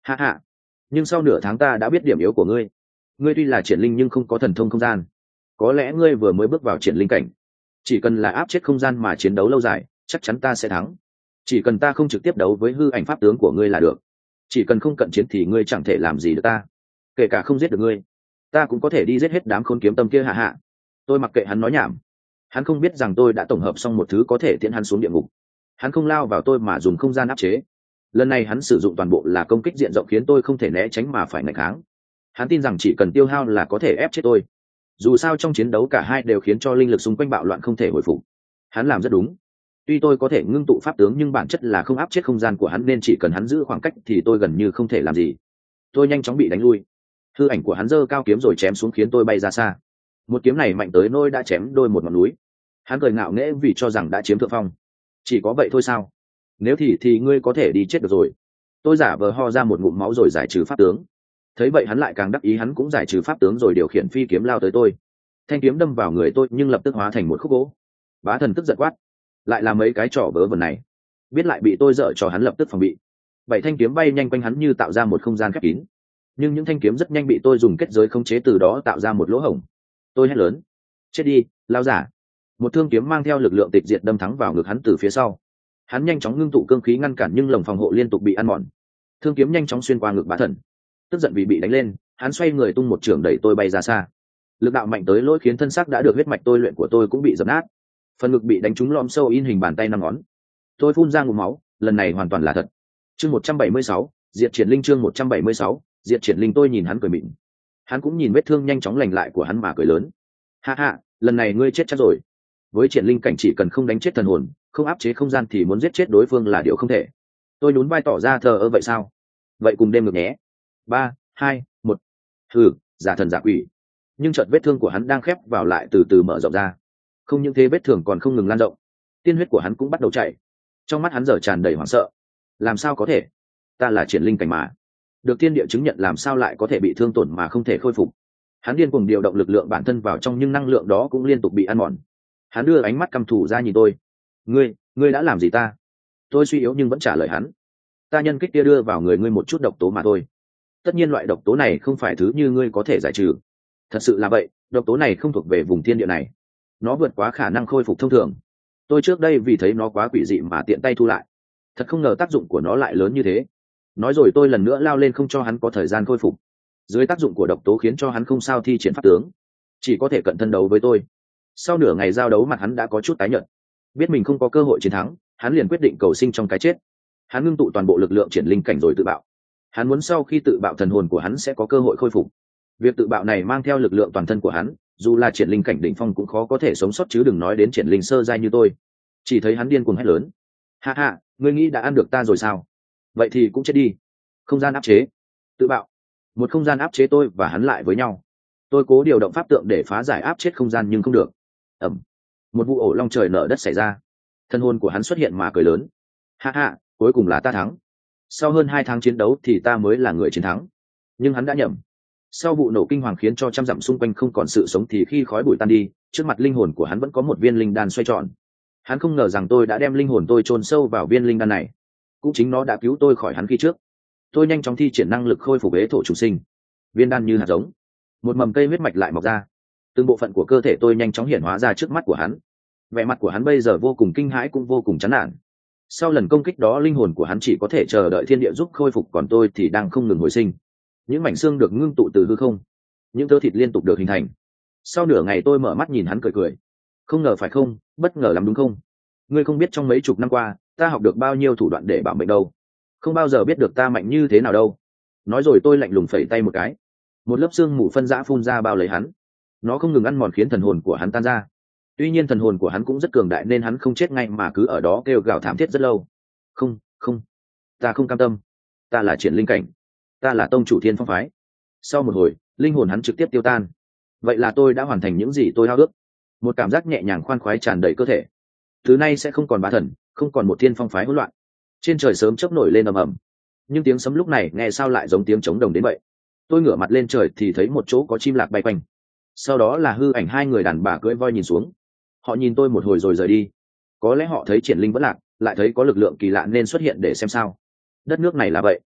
Hạ hạ, nhưng sau nửa tháng ta đã biết điểm yếu của ngươi. Ngươi tuy là triển linh nhưng không có thần thông không gian. Có lẽ ngươi vừa mới bước vào triển linh cảnh. Chỉ cần là áp chết không gian mà chiến đấu lâu dài, chắc chắn ta sẽ thắng. Chỉ cần ta không trực tiếp đấu với hư ảnh pháp tướng của ngươi là được. Chỉ cần không cận chiến thì ngươi chẳng thể làm gì được ta. Kể cả không giết được ngươi, ta cũng có thể đi giết hết đám khốn kiếm tâm kia. Hạ hạ. Tôi mặc kệ hắn nói nhảm. Hắn không biết rằng tôi đã tổng hợp xong một thứ có thể tiễn hắn xuống địa ngục. Hắn không lao vào tôi mà dùng không gian áp chế. Lần này hắn sử dụng toàn bộ là công kích diện rộng khiến tôi không thể né tránh mà phải nghịch kháng. Hắn tin rằng chỉ cần tiêu hao là có thể ép chết tôi. Dù sao trong chiến đấu cả hai đều khiến cho linh lực xung quanh bạo loạn không thể hồi phục. Hắn làm rất đúng. Tuy tôi có thể ngưng tụ pháp tướng nhưng bản chất là không áp chết không gian của hắn, nên chỉ cần hắn giữ khoảng cách thì tôi gần như không thể làm gì. Tôi nhanh chóng bị đánh lui. Hư ảnh của hắn giơ cao kiếm rồi chém xuống khiến tôi bay ra xa. Một kiếm này mạnh tới nỗi đã chém đôi một ngọn núi. Hắn cười ngạo nghễ vì cho rằng đã chiếm thượng phong. Chỉ có vậy thôi sao? Nếu thì ngươi có thể đi chết được rồi. Tôi giả vờ ho ra một ngụm máu rồi giải trừ pháp tướng. Thấy vậy hắn lại càng đắc ý, hắn cũng giải trừ pháp tướng rồi điều khiển phi kiếm lao tới tôi. Thanh kiếm đâm vào người tôi nhưng lập tức hóa thành một khúc gỗ. Bá thần tức giận quát, lại là mấy cái trò vớ vẩn này. Biết lại bị tôi dở trò, hắn lập tức phòng bị. Bảy thanh kiếm bay nhanh quanh hắn như tạo ra một không gian khép kín. Nhưng những thanh kiếm rất nhanh bị tôi dùng kết giới khống chế, từ đó tạo ra một lỗ hổng. Tôi hét lớn, chết đi, lao giả. Một thương kiếm mang theo lực lượng tịch diệt đâm thẳng vào ngực hắn từ phía sau. Hắn nhanh chóng ngưng tụ cương khí ngăn cản nhưng lồng phòng hộ liên tục bị ăn mòn. Thương kiếm nhanh chóng xuyên qua ngực bá thần. Tức giận vì bị đánh lên, hắn xoay người tung một chưởng đẩy tôi bay ra xa. Lực đạo mạnh tới lỗi khiến thân xác đã được huyết mạch tôi luyện của tôi cũng bị dập nát. Phần ngực bị đánh trúng lõm sâu in hình bàn tay năm ngón. Tôi phun ra ngụm máu, lần này hoàn toàn là thật. Chương 176, diệt triển linh. Chương 176, diệt triển linh. Tôi nhìn hắn cười mịn. Hắn cũng nhìn vết thương nhanh chóng lành lại của hắn mà cười lớn. Ha ha, lần này ngươi chết chắc rồi. Với triển linh cảnh chỉ cần không đánh chết thần hồn, không áp chế không gian thì muốn giết chết đối phương là điều không thể. Tôi nhún vai tỏ ra thờ ơ. Vậy sao? Vậy cùng đêm ngược nhé. 3, 2, 1. Hừ, giả thần giả quỷ. Nhưng chợt vết thương của hắn đang khép vào lại từ từ mở rộng ra. Không những thế, vết thương còn không ngừng lan rộng. Tiên huyết của hắn cũng bắt đầu chảy. Trong mắt hắn giờ tràn đầy hoảng sợ. Làm sao có thể? Ta là triển linh cảnh mà. Được thiên địa chứng nhận, làm sao lại có thể bị thương tổn mà không thể khôi phục? Hắn điên cuồng điều động lực lượng bản thân vào trong, nhưng năng lượng đó cũng liên tục bị ăn mòn. Hắn đưa ánh mắt căm thù ra nhìn tôi. Ngươi đã làm gì ta? Tôi suy yếu nhưng vẫn trả lời hắn. Ta nhân kích kia đưa vào người ngươi một chút độc tố mà thôi. Tất nhiên loại độc tố này không phải thứ như ngươi có thể giải trừ. Thật sự là vậy, độc tố này không thuộc về vùng thiên địa này. Nó vượt quá khả năng khôi phục thông thường. Tôi trước đây vì thấy nó quá quỷ dị mà tiện tay thu lại. Thật không ngờ tác dụng của nó lại lớn như thế. Nói rồi tôi lần nữa lao lên không cho hắn có thời gian khôi phục. Dưới tác dụng của độc tố khiến cho hắn không sao thi triển pháp tướng, chỉ có thể cận thân đấu với tôi. Sau nửa ngày giao đấu, mặt hắn đã có chút tái nhợt. Biết mình không có cơ hội chiến thắng, hắn liền quyết định cầu sinh trong cái chết. Hắn ngưng tụ toàn bộ lực lượng triển linh cảnh rồi tự bạo. Hắn muốn sau khi tự bạo, thần hồn của hắn sẽ có cơ hội khôi phục. Việc tự bạo này mang theo lực lượng toàn thân của hắn, dù là triển linh cảnh đỉnh phong cũng khó có thể sống sót, chứ đừng nói đến triển linh sơ giai như tôi. Chỉ thấy hắn điên cuồng hét lớn. Ha ha, ngươi nghĩ đã ăn được ta rồi sao? Vậy thì cũng chết đi. Không gian áp chế, tự bạo. Một không gian áp chế tôi và hắn lại với nhau. Tôi cố điều động pháp tượng để phá giải áp chế không gian nhưng không được. Ẩm. Một vụ ổ long trời nở đất xảy ra. Thân hồn của hắn xuất hiện mà cười lớn. Ha ha, cuối cùng là ta thắng. Sau hơn 2 tháng chiến đấu thì ta mới là người chiến thắng. Nhưng hắn đã nhầm. Sau vụ nổ kinh hoàng khiến cho trăm dặm xung quanh không còn sự sống, thì khi khói bụi tan đi, trước mặt linh hồn của hắn vẫn có một viên linh đan xoay tròn. Hắn không ngờ rằng tôi đã đem linh hồn tôi chôn sâu vào viên linh đan này. Cũng chính nó đã cứu tôi khỏi hắn khi trước. Tôi nhanh chóng thi triển năng lực khôi phục ế thổ trùng sinh. Viên đan như hạt giống, một mầm cây huyết mạch lại mọc ra. Từng bộ phận của cơ thể tôi nhanh chóng hiển hóa ra trước mắt của hắn. Vẻ mặt của hắn bây giờ vô cùng kinh hãi, cũng vô cùng chán nản. Sau lần công kích đó, linh hồn của hắn chỉ có thể chờ đợi thiên địa giúp khôi phục, còn tôi thì đang không ngừng hồi sinh. Những mảnh xương được ngưng tụ từ hư không, những tơ thịt liên tục được hình thành. Sau nửa ngày tôi mở mắt nhìn hắn cười cười. Không ngờ phải không? Bất ngờ lắm đúng không? Ngươi không biết trong mấy chục năm qua ta học được bao nhiêu thủ đoạn để bảo mệnh đâu. Không bao giờ biết được ta mạnh như thế nào đâu. Nói rồi tôi lạnh lùng phẩy tay một cái. Một lớp xương mù phân rã phun ra bao lấy hắn. Nó không ngừng ăn mòn khiến thần hồn của hắn tan ra. Tuy nhiên thần hồn của hắn cũng rất cường đại nên hắn không chết ngay mà cứ ở đó kêu gào thảm thiết rất lâu. Không, không, ta không cam tâm. Ta là triển linh cảnh. Ta là tông chủ Thiên Phong phái. Sau một hồi, linh hồn hắn trực tiếp tiêu tan. Vậy là tôi đã hoàn thành những gì tôi ao ước. Một cảm giác nhẹ nhàng khoan khoái tràn đầy cơ thể. Thứ này sẽ không còn bá thần, không còn một Thiên Phong phái hỗn loạn. Trên trời sớm chớp nổi lên ầm ầm. Nhưng tiếng sấm lúc này nghe sao lại giống tiếng trống đồng đến vậy. Tôi ngửa mặt lên trời thì thấy một chỗ có chim lạc bay quanh. Sau đó là hư ảnh 2 người đàn bà cưỡi voi nhìn xuống. Họ nhìn tôi một hồi rồi rời đi. Có lẽ họ thấy triển linh vẫn lạc, lại thấy có lực lượng kỳ lạ nên xuất hiện để xem sao. Đất nước này là vậy.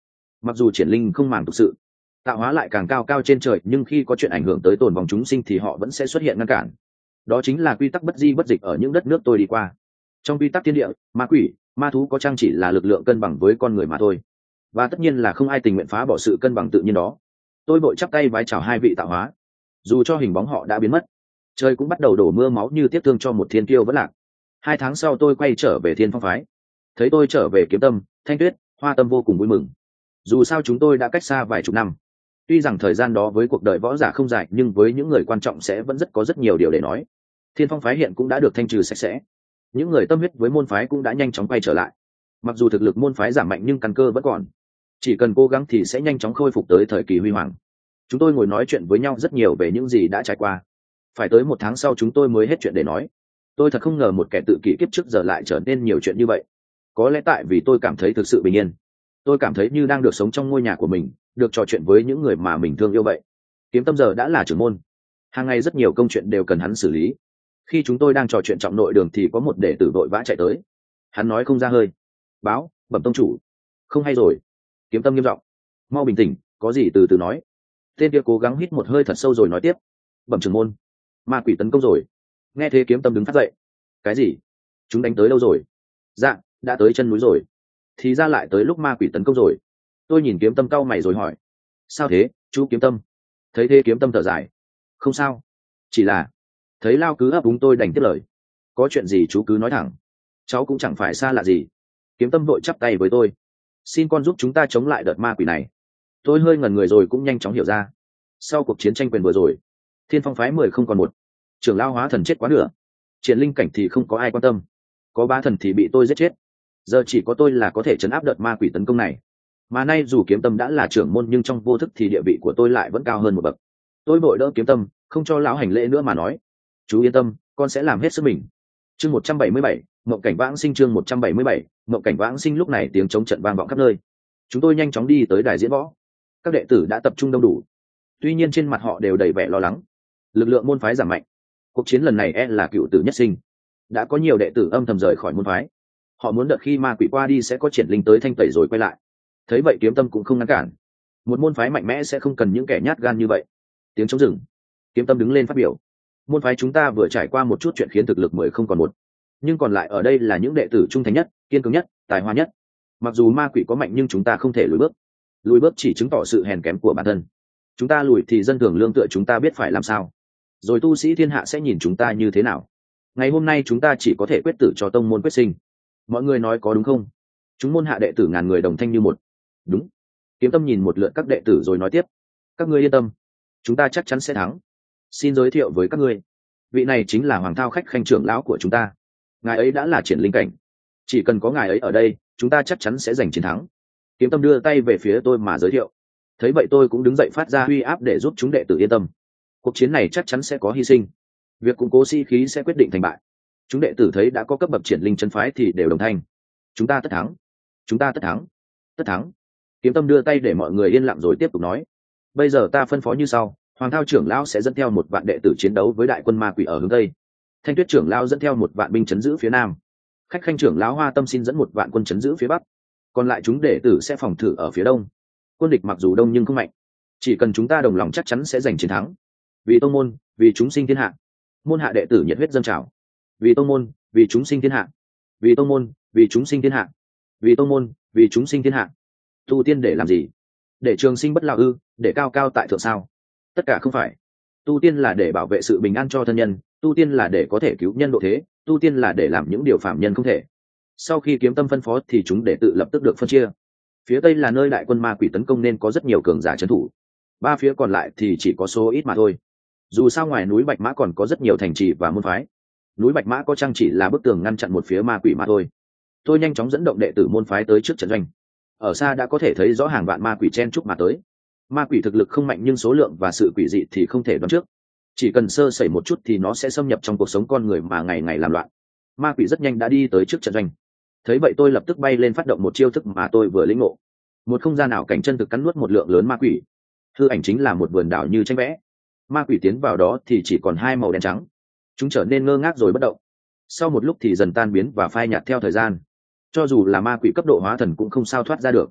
Mặc dù triển linh không màng thực sự tạo hóa lại càng cao cao trên trời, nhưng khi có chuyện ảnh hưởng tới tồn vòng chúng sinh thì họ vẫn sẽ xuất hiện ngăn cản. Đó chính là quy tắc bất di bất dịch ở những đất nước tôi đi qua. Trong quy tắc thiên địa, ma quỷ, ma thú có chăng chỉ là lực lượng cân bằng với con người mà thôi, và tất nhiên là không ai tình nguyện phá bỏ sự cân bằng tự nhiên đó. Tôi vội chắp tay vái chào hai vị tạo hóa. Dù cho hình bóng họ đã biến mất, trời cũng bắt đầu đổ mưa máu như tiếc thương cho một thiên kiêu vẫn lạc. 2 tháng sau tôi quay trở về Thiên Phong phái. Thấy tôi trở về Kiếm Tâm, Thanh Tuyết, Hoa Tâm vô cùng vui mừng. Dù sao chúng tôi đã cách xa vài chục năm, tuy rằng thời gian đó với cuộc đời võ giả không dài, nhưng với những người quan trọng sẽ vẫn có rất nhiều điều để nói. Thiên Phong phái hiện cũng đã được thanh trừ sạch sẽ, những người tâm huyết với môn phái cũng đã nhanh chóng quay trở lại. Mặc dù thực lực môn phái giảm mạnh nhưng căn cơ vẫn còn, chỉ cần cố gắng thì sẽ nhanh chóng khôi phục tới thời kỳ huy hoàng. Chúng tôi ngồi nói chuyện với nhau rất nhiều về những gì đã trải qua. Phải tới 1 tháng sau chúng tôi mới hết chuyện để nói. Tôi thật không ngờ một kẻ tự kỷ kiếp trước giờ lại trở nên nhiều chuyện như vậy. Có lẽ tại vì tôi cảm thấy thực sự bình yên. Tôi cảm thấy như đang được sống trong ngôi nhà của mình, được trò chuyện với những người mà mình thương yêu vậy. Kiếm Tâm giờ đã là trưởng môn, hàng ngày rất nhiều công chuyện đều cần hắn xử lý. Khi chúng tôi đang trò chuyện trọng nội đường thì có một đệ tử vội vã chạy tới. Hắn nói không ra hơi: báo, bẩm tông chủ, không hay rồi. Kiếm Tâm nghiêm giọng: mau bình tĩnh, có gì từ từ nói. Tên kia cố gắng hít một hơi thật sâu rồi nói tiếp: bẩm trưởng môn, ma quỷ tấn công rồi. Nghe thế Kiếm Tâm đứng phát dậy: cái gì? Chúng đánh tới đâu rồi? Dạ, đã tới chân núi rồi. Thì ra lại tới lúc ma quỷ tấn công rồi. Tôi nhìn Kiếm Tâm cau mày rồi hỏi: sao thế chú Kiếm Tâm? Thấy thế Kiếm Tâm thở dài: không sao, chỉ là thấy lao cứ ấp úng. Tôi đành tiếp lời: có chuyện gì chú cứ nói thẳng, cháu cũng chẳng phải xa lạ gì. Kiếm Tâm vội chắp tay với tôi: xin con giúp chúng ta chống lại đợt ma quỷ này. Tôi hơi ngẩn người rồi cũng nhanh chóng hiểu ra. Sau cuộc chiến tranh quyền vừa rồi, Thiên Phong phái 10 không còn 1, trưởng lao hóa thần chết quá nửa, triển linh cảnh thì không có ai quan tâm, có 3 thần thì bị tôi giết chết. Giờ chỉ có tôi là có thể chấn áp đợt ma quỷ tấn công này. Mà nay dù Kiếm Tâm đã là trưởng môn nhưng trong vô thức thì địa vị của tôi lại vẫn cao hơn một bậc. Tôi vội đỡ Kiếm Tâm, không cho lão hành lễ nữa mà nói: chú yên tâm, con sẽ làm hết sức mình. Chương 177, Mộng cảnh vãng sinh. Chương 177, Mộng cảnh vãng sinh. Lúc này tiếng chống trận vang vọng khắp nơi. Chúng tôi nhanh chóng đi tới đài diễn võ. Các đệ tử đã tập trung đông đủ, tuy nhiên trên mặt họ đều đầy vẻ lo lắng. Lực lượng môn phái giảm mạnh, cuộc chiến lần này là cựu tử nhất sinh. Đã có nhiều đệ tử âm thầm rời khỏi môn phái. Họ muốn đợi khi ma quỷ qua đi sẽ có triển linh tới thanh tẩy rồi quay lại. Thấy vậy Kiếm Tâm cũng không ngăn cản. Một môn phái mạnh mẽ sẽ không cần những kẻ nhát gan như vậy. Tiếng trống dừng, Kiếm Tâm đứng lên phát biểu: môn phái chúng ta vừa trải qua một chút chuyện khiến thực lực 10 không còn 1, nhưng còn lại ở đây là những đệ tử trung thành nhất, kiên cường nhất, tài hoa nhất. Mặc dù ma quỷ có mạnh nhưng chúng ta không thể lùi bước chỉ chứng tỏ sự hèn kém của bản thân. Chúng ta lùi thì dân thường lương tựa chúng ta biết phải làm sao, rồi tu sĩ thiên hạ sẽ nhìn chúng ta như thế nào. Ngày hôm nay chúng ta chỉ có thể quyết tử cho tông môn quyết sinh. Mọi người nói có đúng không? Chúng môn hạ đệ tử ngàn người đồng thanh như một: đúng. Kiếm Tâm nhìn một lượt các đệ tử rồi nói tiếp: các ngươi yên tâm, chúng ta chắc chắn sẽ thắng. Xin giới thiệu với các ngươi, vị này chính là Hoàng Thao Khách Khanh trưởng lão của chúng ta. Ngài ấy đã là triển linh cảnh, chỉ cần có ngài ấy ở đây chúng ta chắc chắn sẽ giành chiến thắng. Kiếm Tâm đưa tay về phía tôi mà giới thiệu. Thấy vậy tôi cũng đứng dậy phát ra uy áp để giúp chúng đệ tử yên tâm. Cuộc chiến này chắc chắn sẽ có hy sinh, việc củng cố sĩ khí sẽ quyết định thành bại. Chúng đệ tử thấy đã có cấp bậc triển linh chân phái thì đều đồng thanh: chúng ta tất thắng, chúng ta tất thắng, tất thắng. Kiếm Tâm đưa tay để mọi người yên lặng rồi tiếp tục nói: bây giờ ta phân phó như sau. Hoàng Thao trưởng lão sẽ dẫn theo 1 vạn đệ tử chiến đấu với đại quân ma quỷ ở hướng tây. Thanh Tuyết trưởng lão dẫn theo 1 vạn binh chấn giữ phía nam. Khách Khanh trưởng lão Hoa Tâm xin dẫn 1 vạn quân chấn giữ phía bắc. Còn lại chúng đệ tử sẽ phòng thử ở phía đông. Quân địch mặc dù đông nhưng không mạnh, chỉ cần chúng ta đồng lòng chắc chắn sẽ giành chiến thắng. Vì tông môn, vì chúng sinh thiên hạ. Môn hạ đệ tử nhiệt huyết dâng trào: vì tông môn, vì chúng sinh thiên hạ. Vì tông môn, vì chúng sinh thiên hạ. Vì tông môn, vì chúng sinh thiên hạ. Tu tiên để làm gì? Để trường sinh bất lão ư? Để cao cao tại thượng sao? Tất cả không phải. Tu tiên là để bảo vệ sự bình an cho thân nhân, tu tiên là để có thể cứu nhân độ thế, tu tiên là để làm những điều phạm nhân không thể. Sau khi Kiếm Tâm phân phó thì chúng đệ tử lập tức được phân chia. Phía tây là nơi đại quân ma quỷ tấn công nên có rất nhiều cường giả trấn thủ. 3 phía còn lại thì chỉ có số ít mà thôi. Dù sao ngoài núi Bạch Mã còn có rất nhiều thành trì và môn phái. Núi Bạch Mã có chăng chỉ là bức tường ngăn chặn một phía ma quỷ mà thôi. Tôi nhanh chóng dẫn động đệ tử môn phái tới trước trận doanh. Ở xa đã có thể thấy rõ hàng vạn ma quỷ chen chúc mà tới. Ma quỷ thực lực không mạnh nhưng số lượng và sự quỷ dị thì không thể đoán trước. Chỉ cần sơ sẩy một chút thì nó sẽ xâm nhập trong cuộc sống con người mà ngày ngày làm loạn. Ma quỷ rất nhanh đã đi tới trước trận doanh. Thấy vậy tôi lập tức bay lên phát động một chiêu thức mà tôi vừa lĩnh ngộ. Một không gian ảo cảnh chân thực cắn nuốt một lượng lớn ma quỷ. Hư ảnh chính là một vườn đảo như tranh vẽ. Ma quỷ tiến vào đó thì chỉ còn 2 màu đen trắng. Chúng trở nên ngơ ngác rồi bất động. Sau một lúc thì dần tan biến và phai nhạt theo thời gian. Cho dù là ma quỷ cấp độ hóa thần cũng không sao thoát ra được.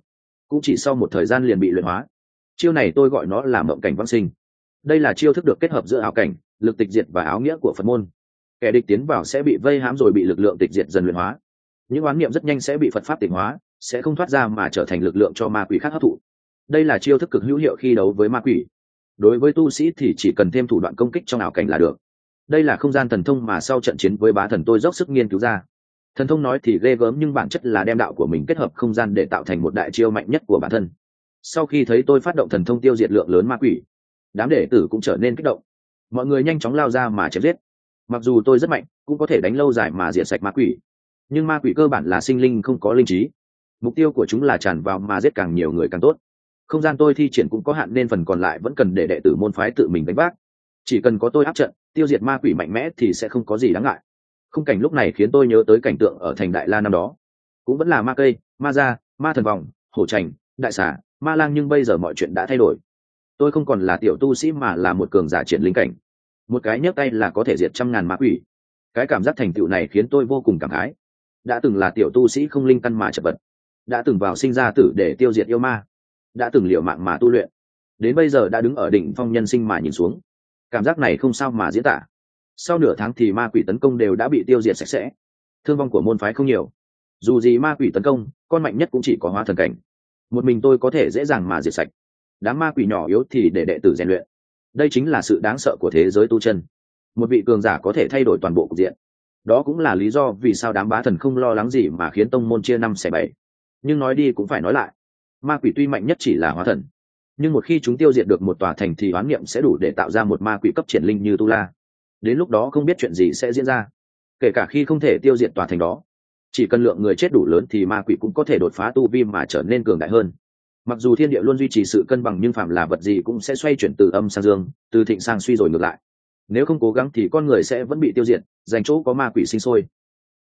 cũng chỉ sau một thời gian liền bị luyện hóa. Chiêu này tôi gọi nó là mộng cảnh vãng sinh. Đây là chiêu thức được kết hợp giữa ảo cảnh, lực tịch diệt và áo nghĩa của Phật môn. Kẻ địch tiến vào sẽ bị vây hãm rồi bị lực lượng tịch diệt dần luyện hóa. Những oán niệm rất nhanh sẽ bị Phật pháp tịnh hóa, sẽ không thoát ra mà trở thành lực lượng cho ma quỷ khác hấp thụ. Đây là chiêu thức cực hữu hiệu khi đấu với ma quỷ. Đối với tu sĩ thì chỉ cần thêm thủ đoạn công kích trong ảo cảnh là được. Đây là không gian thần thông mà sau trận chiến với bá thần tôi dốc sức nghiên cứu ra. Thần thông nói thì ghê gớm nhưng bản chất là đem đạo của mình kết hợp không gian để tạo thành một đại chiêu mạnh nhất của bản thân. Sau khi thấy tôi phát động thần thông tiêu diệt lượng lớn ma quỷ, đám đệ tử cũng trở nên kích động. Mọi người nhanh chóng lao ra mà chém giết. Mặc dù tôi rất mạnh, cũng có thể đánh lâu dài mà diệt sạch ma quỷ, nhưng ma quỷ cơ bản là sinh linh không có linh trí. Mục tiêu của chúng là tràn vào mà giết càng nhiều người càng tốt. Không gian tôi thi triển cũng có hạn nên phần còn lại vẫn cần để đệ tử môn phái tự mình đánh vác. Chỉ cần có tôi áp trận tiêu diệt ma quỷ mạnh mẽ thì sẽ không có gì đáng ngại. Khung cảnh lúc này khiến tôi nhớ tới cảnh tượng ở thành Đại La năm đó, cũng vẫn là ma cây, ma da, ma thần vòng, hổ trành, đại xà, ma lang, nhưng bây giờ mọi chuyện đã thay đổi. Tôi không còn là tiểu tu sĩ mà là một cường giả triển linh cảnh. Một cái nhấc tay là có thể diệt trăm ngàn ma quỷ. Cái cảm giác thành tựu này khiến tôi vô cùng cảm khái. Đã từng là tiểu tu sĩ không linh căn mà chật vật, đã từng vào sinh ra tử để tiêu diệt yêu ma, đã từng liều mạng mà tu luyện, đến bây giờ đã đứng ở đỉnh phong nhân sinh mà nhìn xuống. Cảm giác này không sao mà diễn tả. Sau nửa tháng thì ma quỷ tấn công đều đã bị tiêu diệt sạch sẽ. Thương vong của môn phái không nhiều. Dù gì ma quỷ tấn công, con mạnh nhất cũng chỉ có hóa thần cảnh. Một mình tôi có thể dễ dàng mà diệt sạch. Đám ma quỷ nhỏ yếu thì để đệ tử rèn luyện. Đây chính là sự đáng sợ của thế giới tu chân. Một vị cường giả có thể thay đổi toàn bộ cục diện. Đó cũng là lý do vì sao đám bá thần không lo lắng gì mà khiến tông môn chia 5/7. Nhưng nói đi cũng phải nói lại, ma quỷ tuy mạnh nhất chỉ là hóa thần, nhưng một khi chúng tiêu diệt được một tòa thành thì oán niệm sẽ đủ để tạo ra một ma quỷ cấp triển linh như Tu La. Đến lúc đó không biết chuyện gì sẽ diễn ra. Kể cả khi không thể tiêu diệt tòa thành đó, chỉ cần lượng người chết đủ lớn thì ma quỷ cũng có thể đột phá tu vi mà trở nên cường đại hơn. Mặc dù thiên địa luôn duy trì sự cân bằng nhưng phàm là vật gì cũng sẽ xoay chuyển từ âm sang dương, từ thịnh sang suy rồi ngược lại. Nếu không cố gắng thì con người sẽ vẫn bị tiêu diệt, dành chỗ có ma quỷ sinh sôi.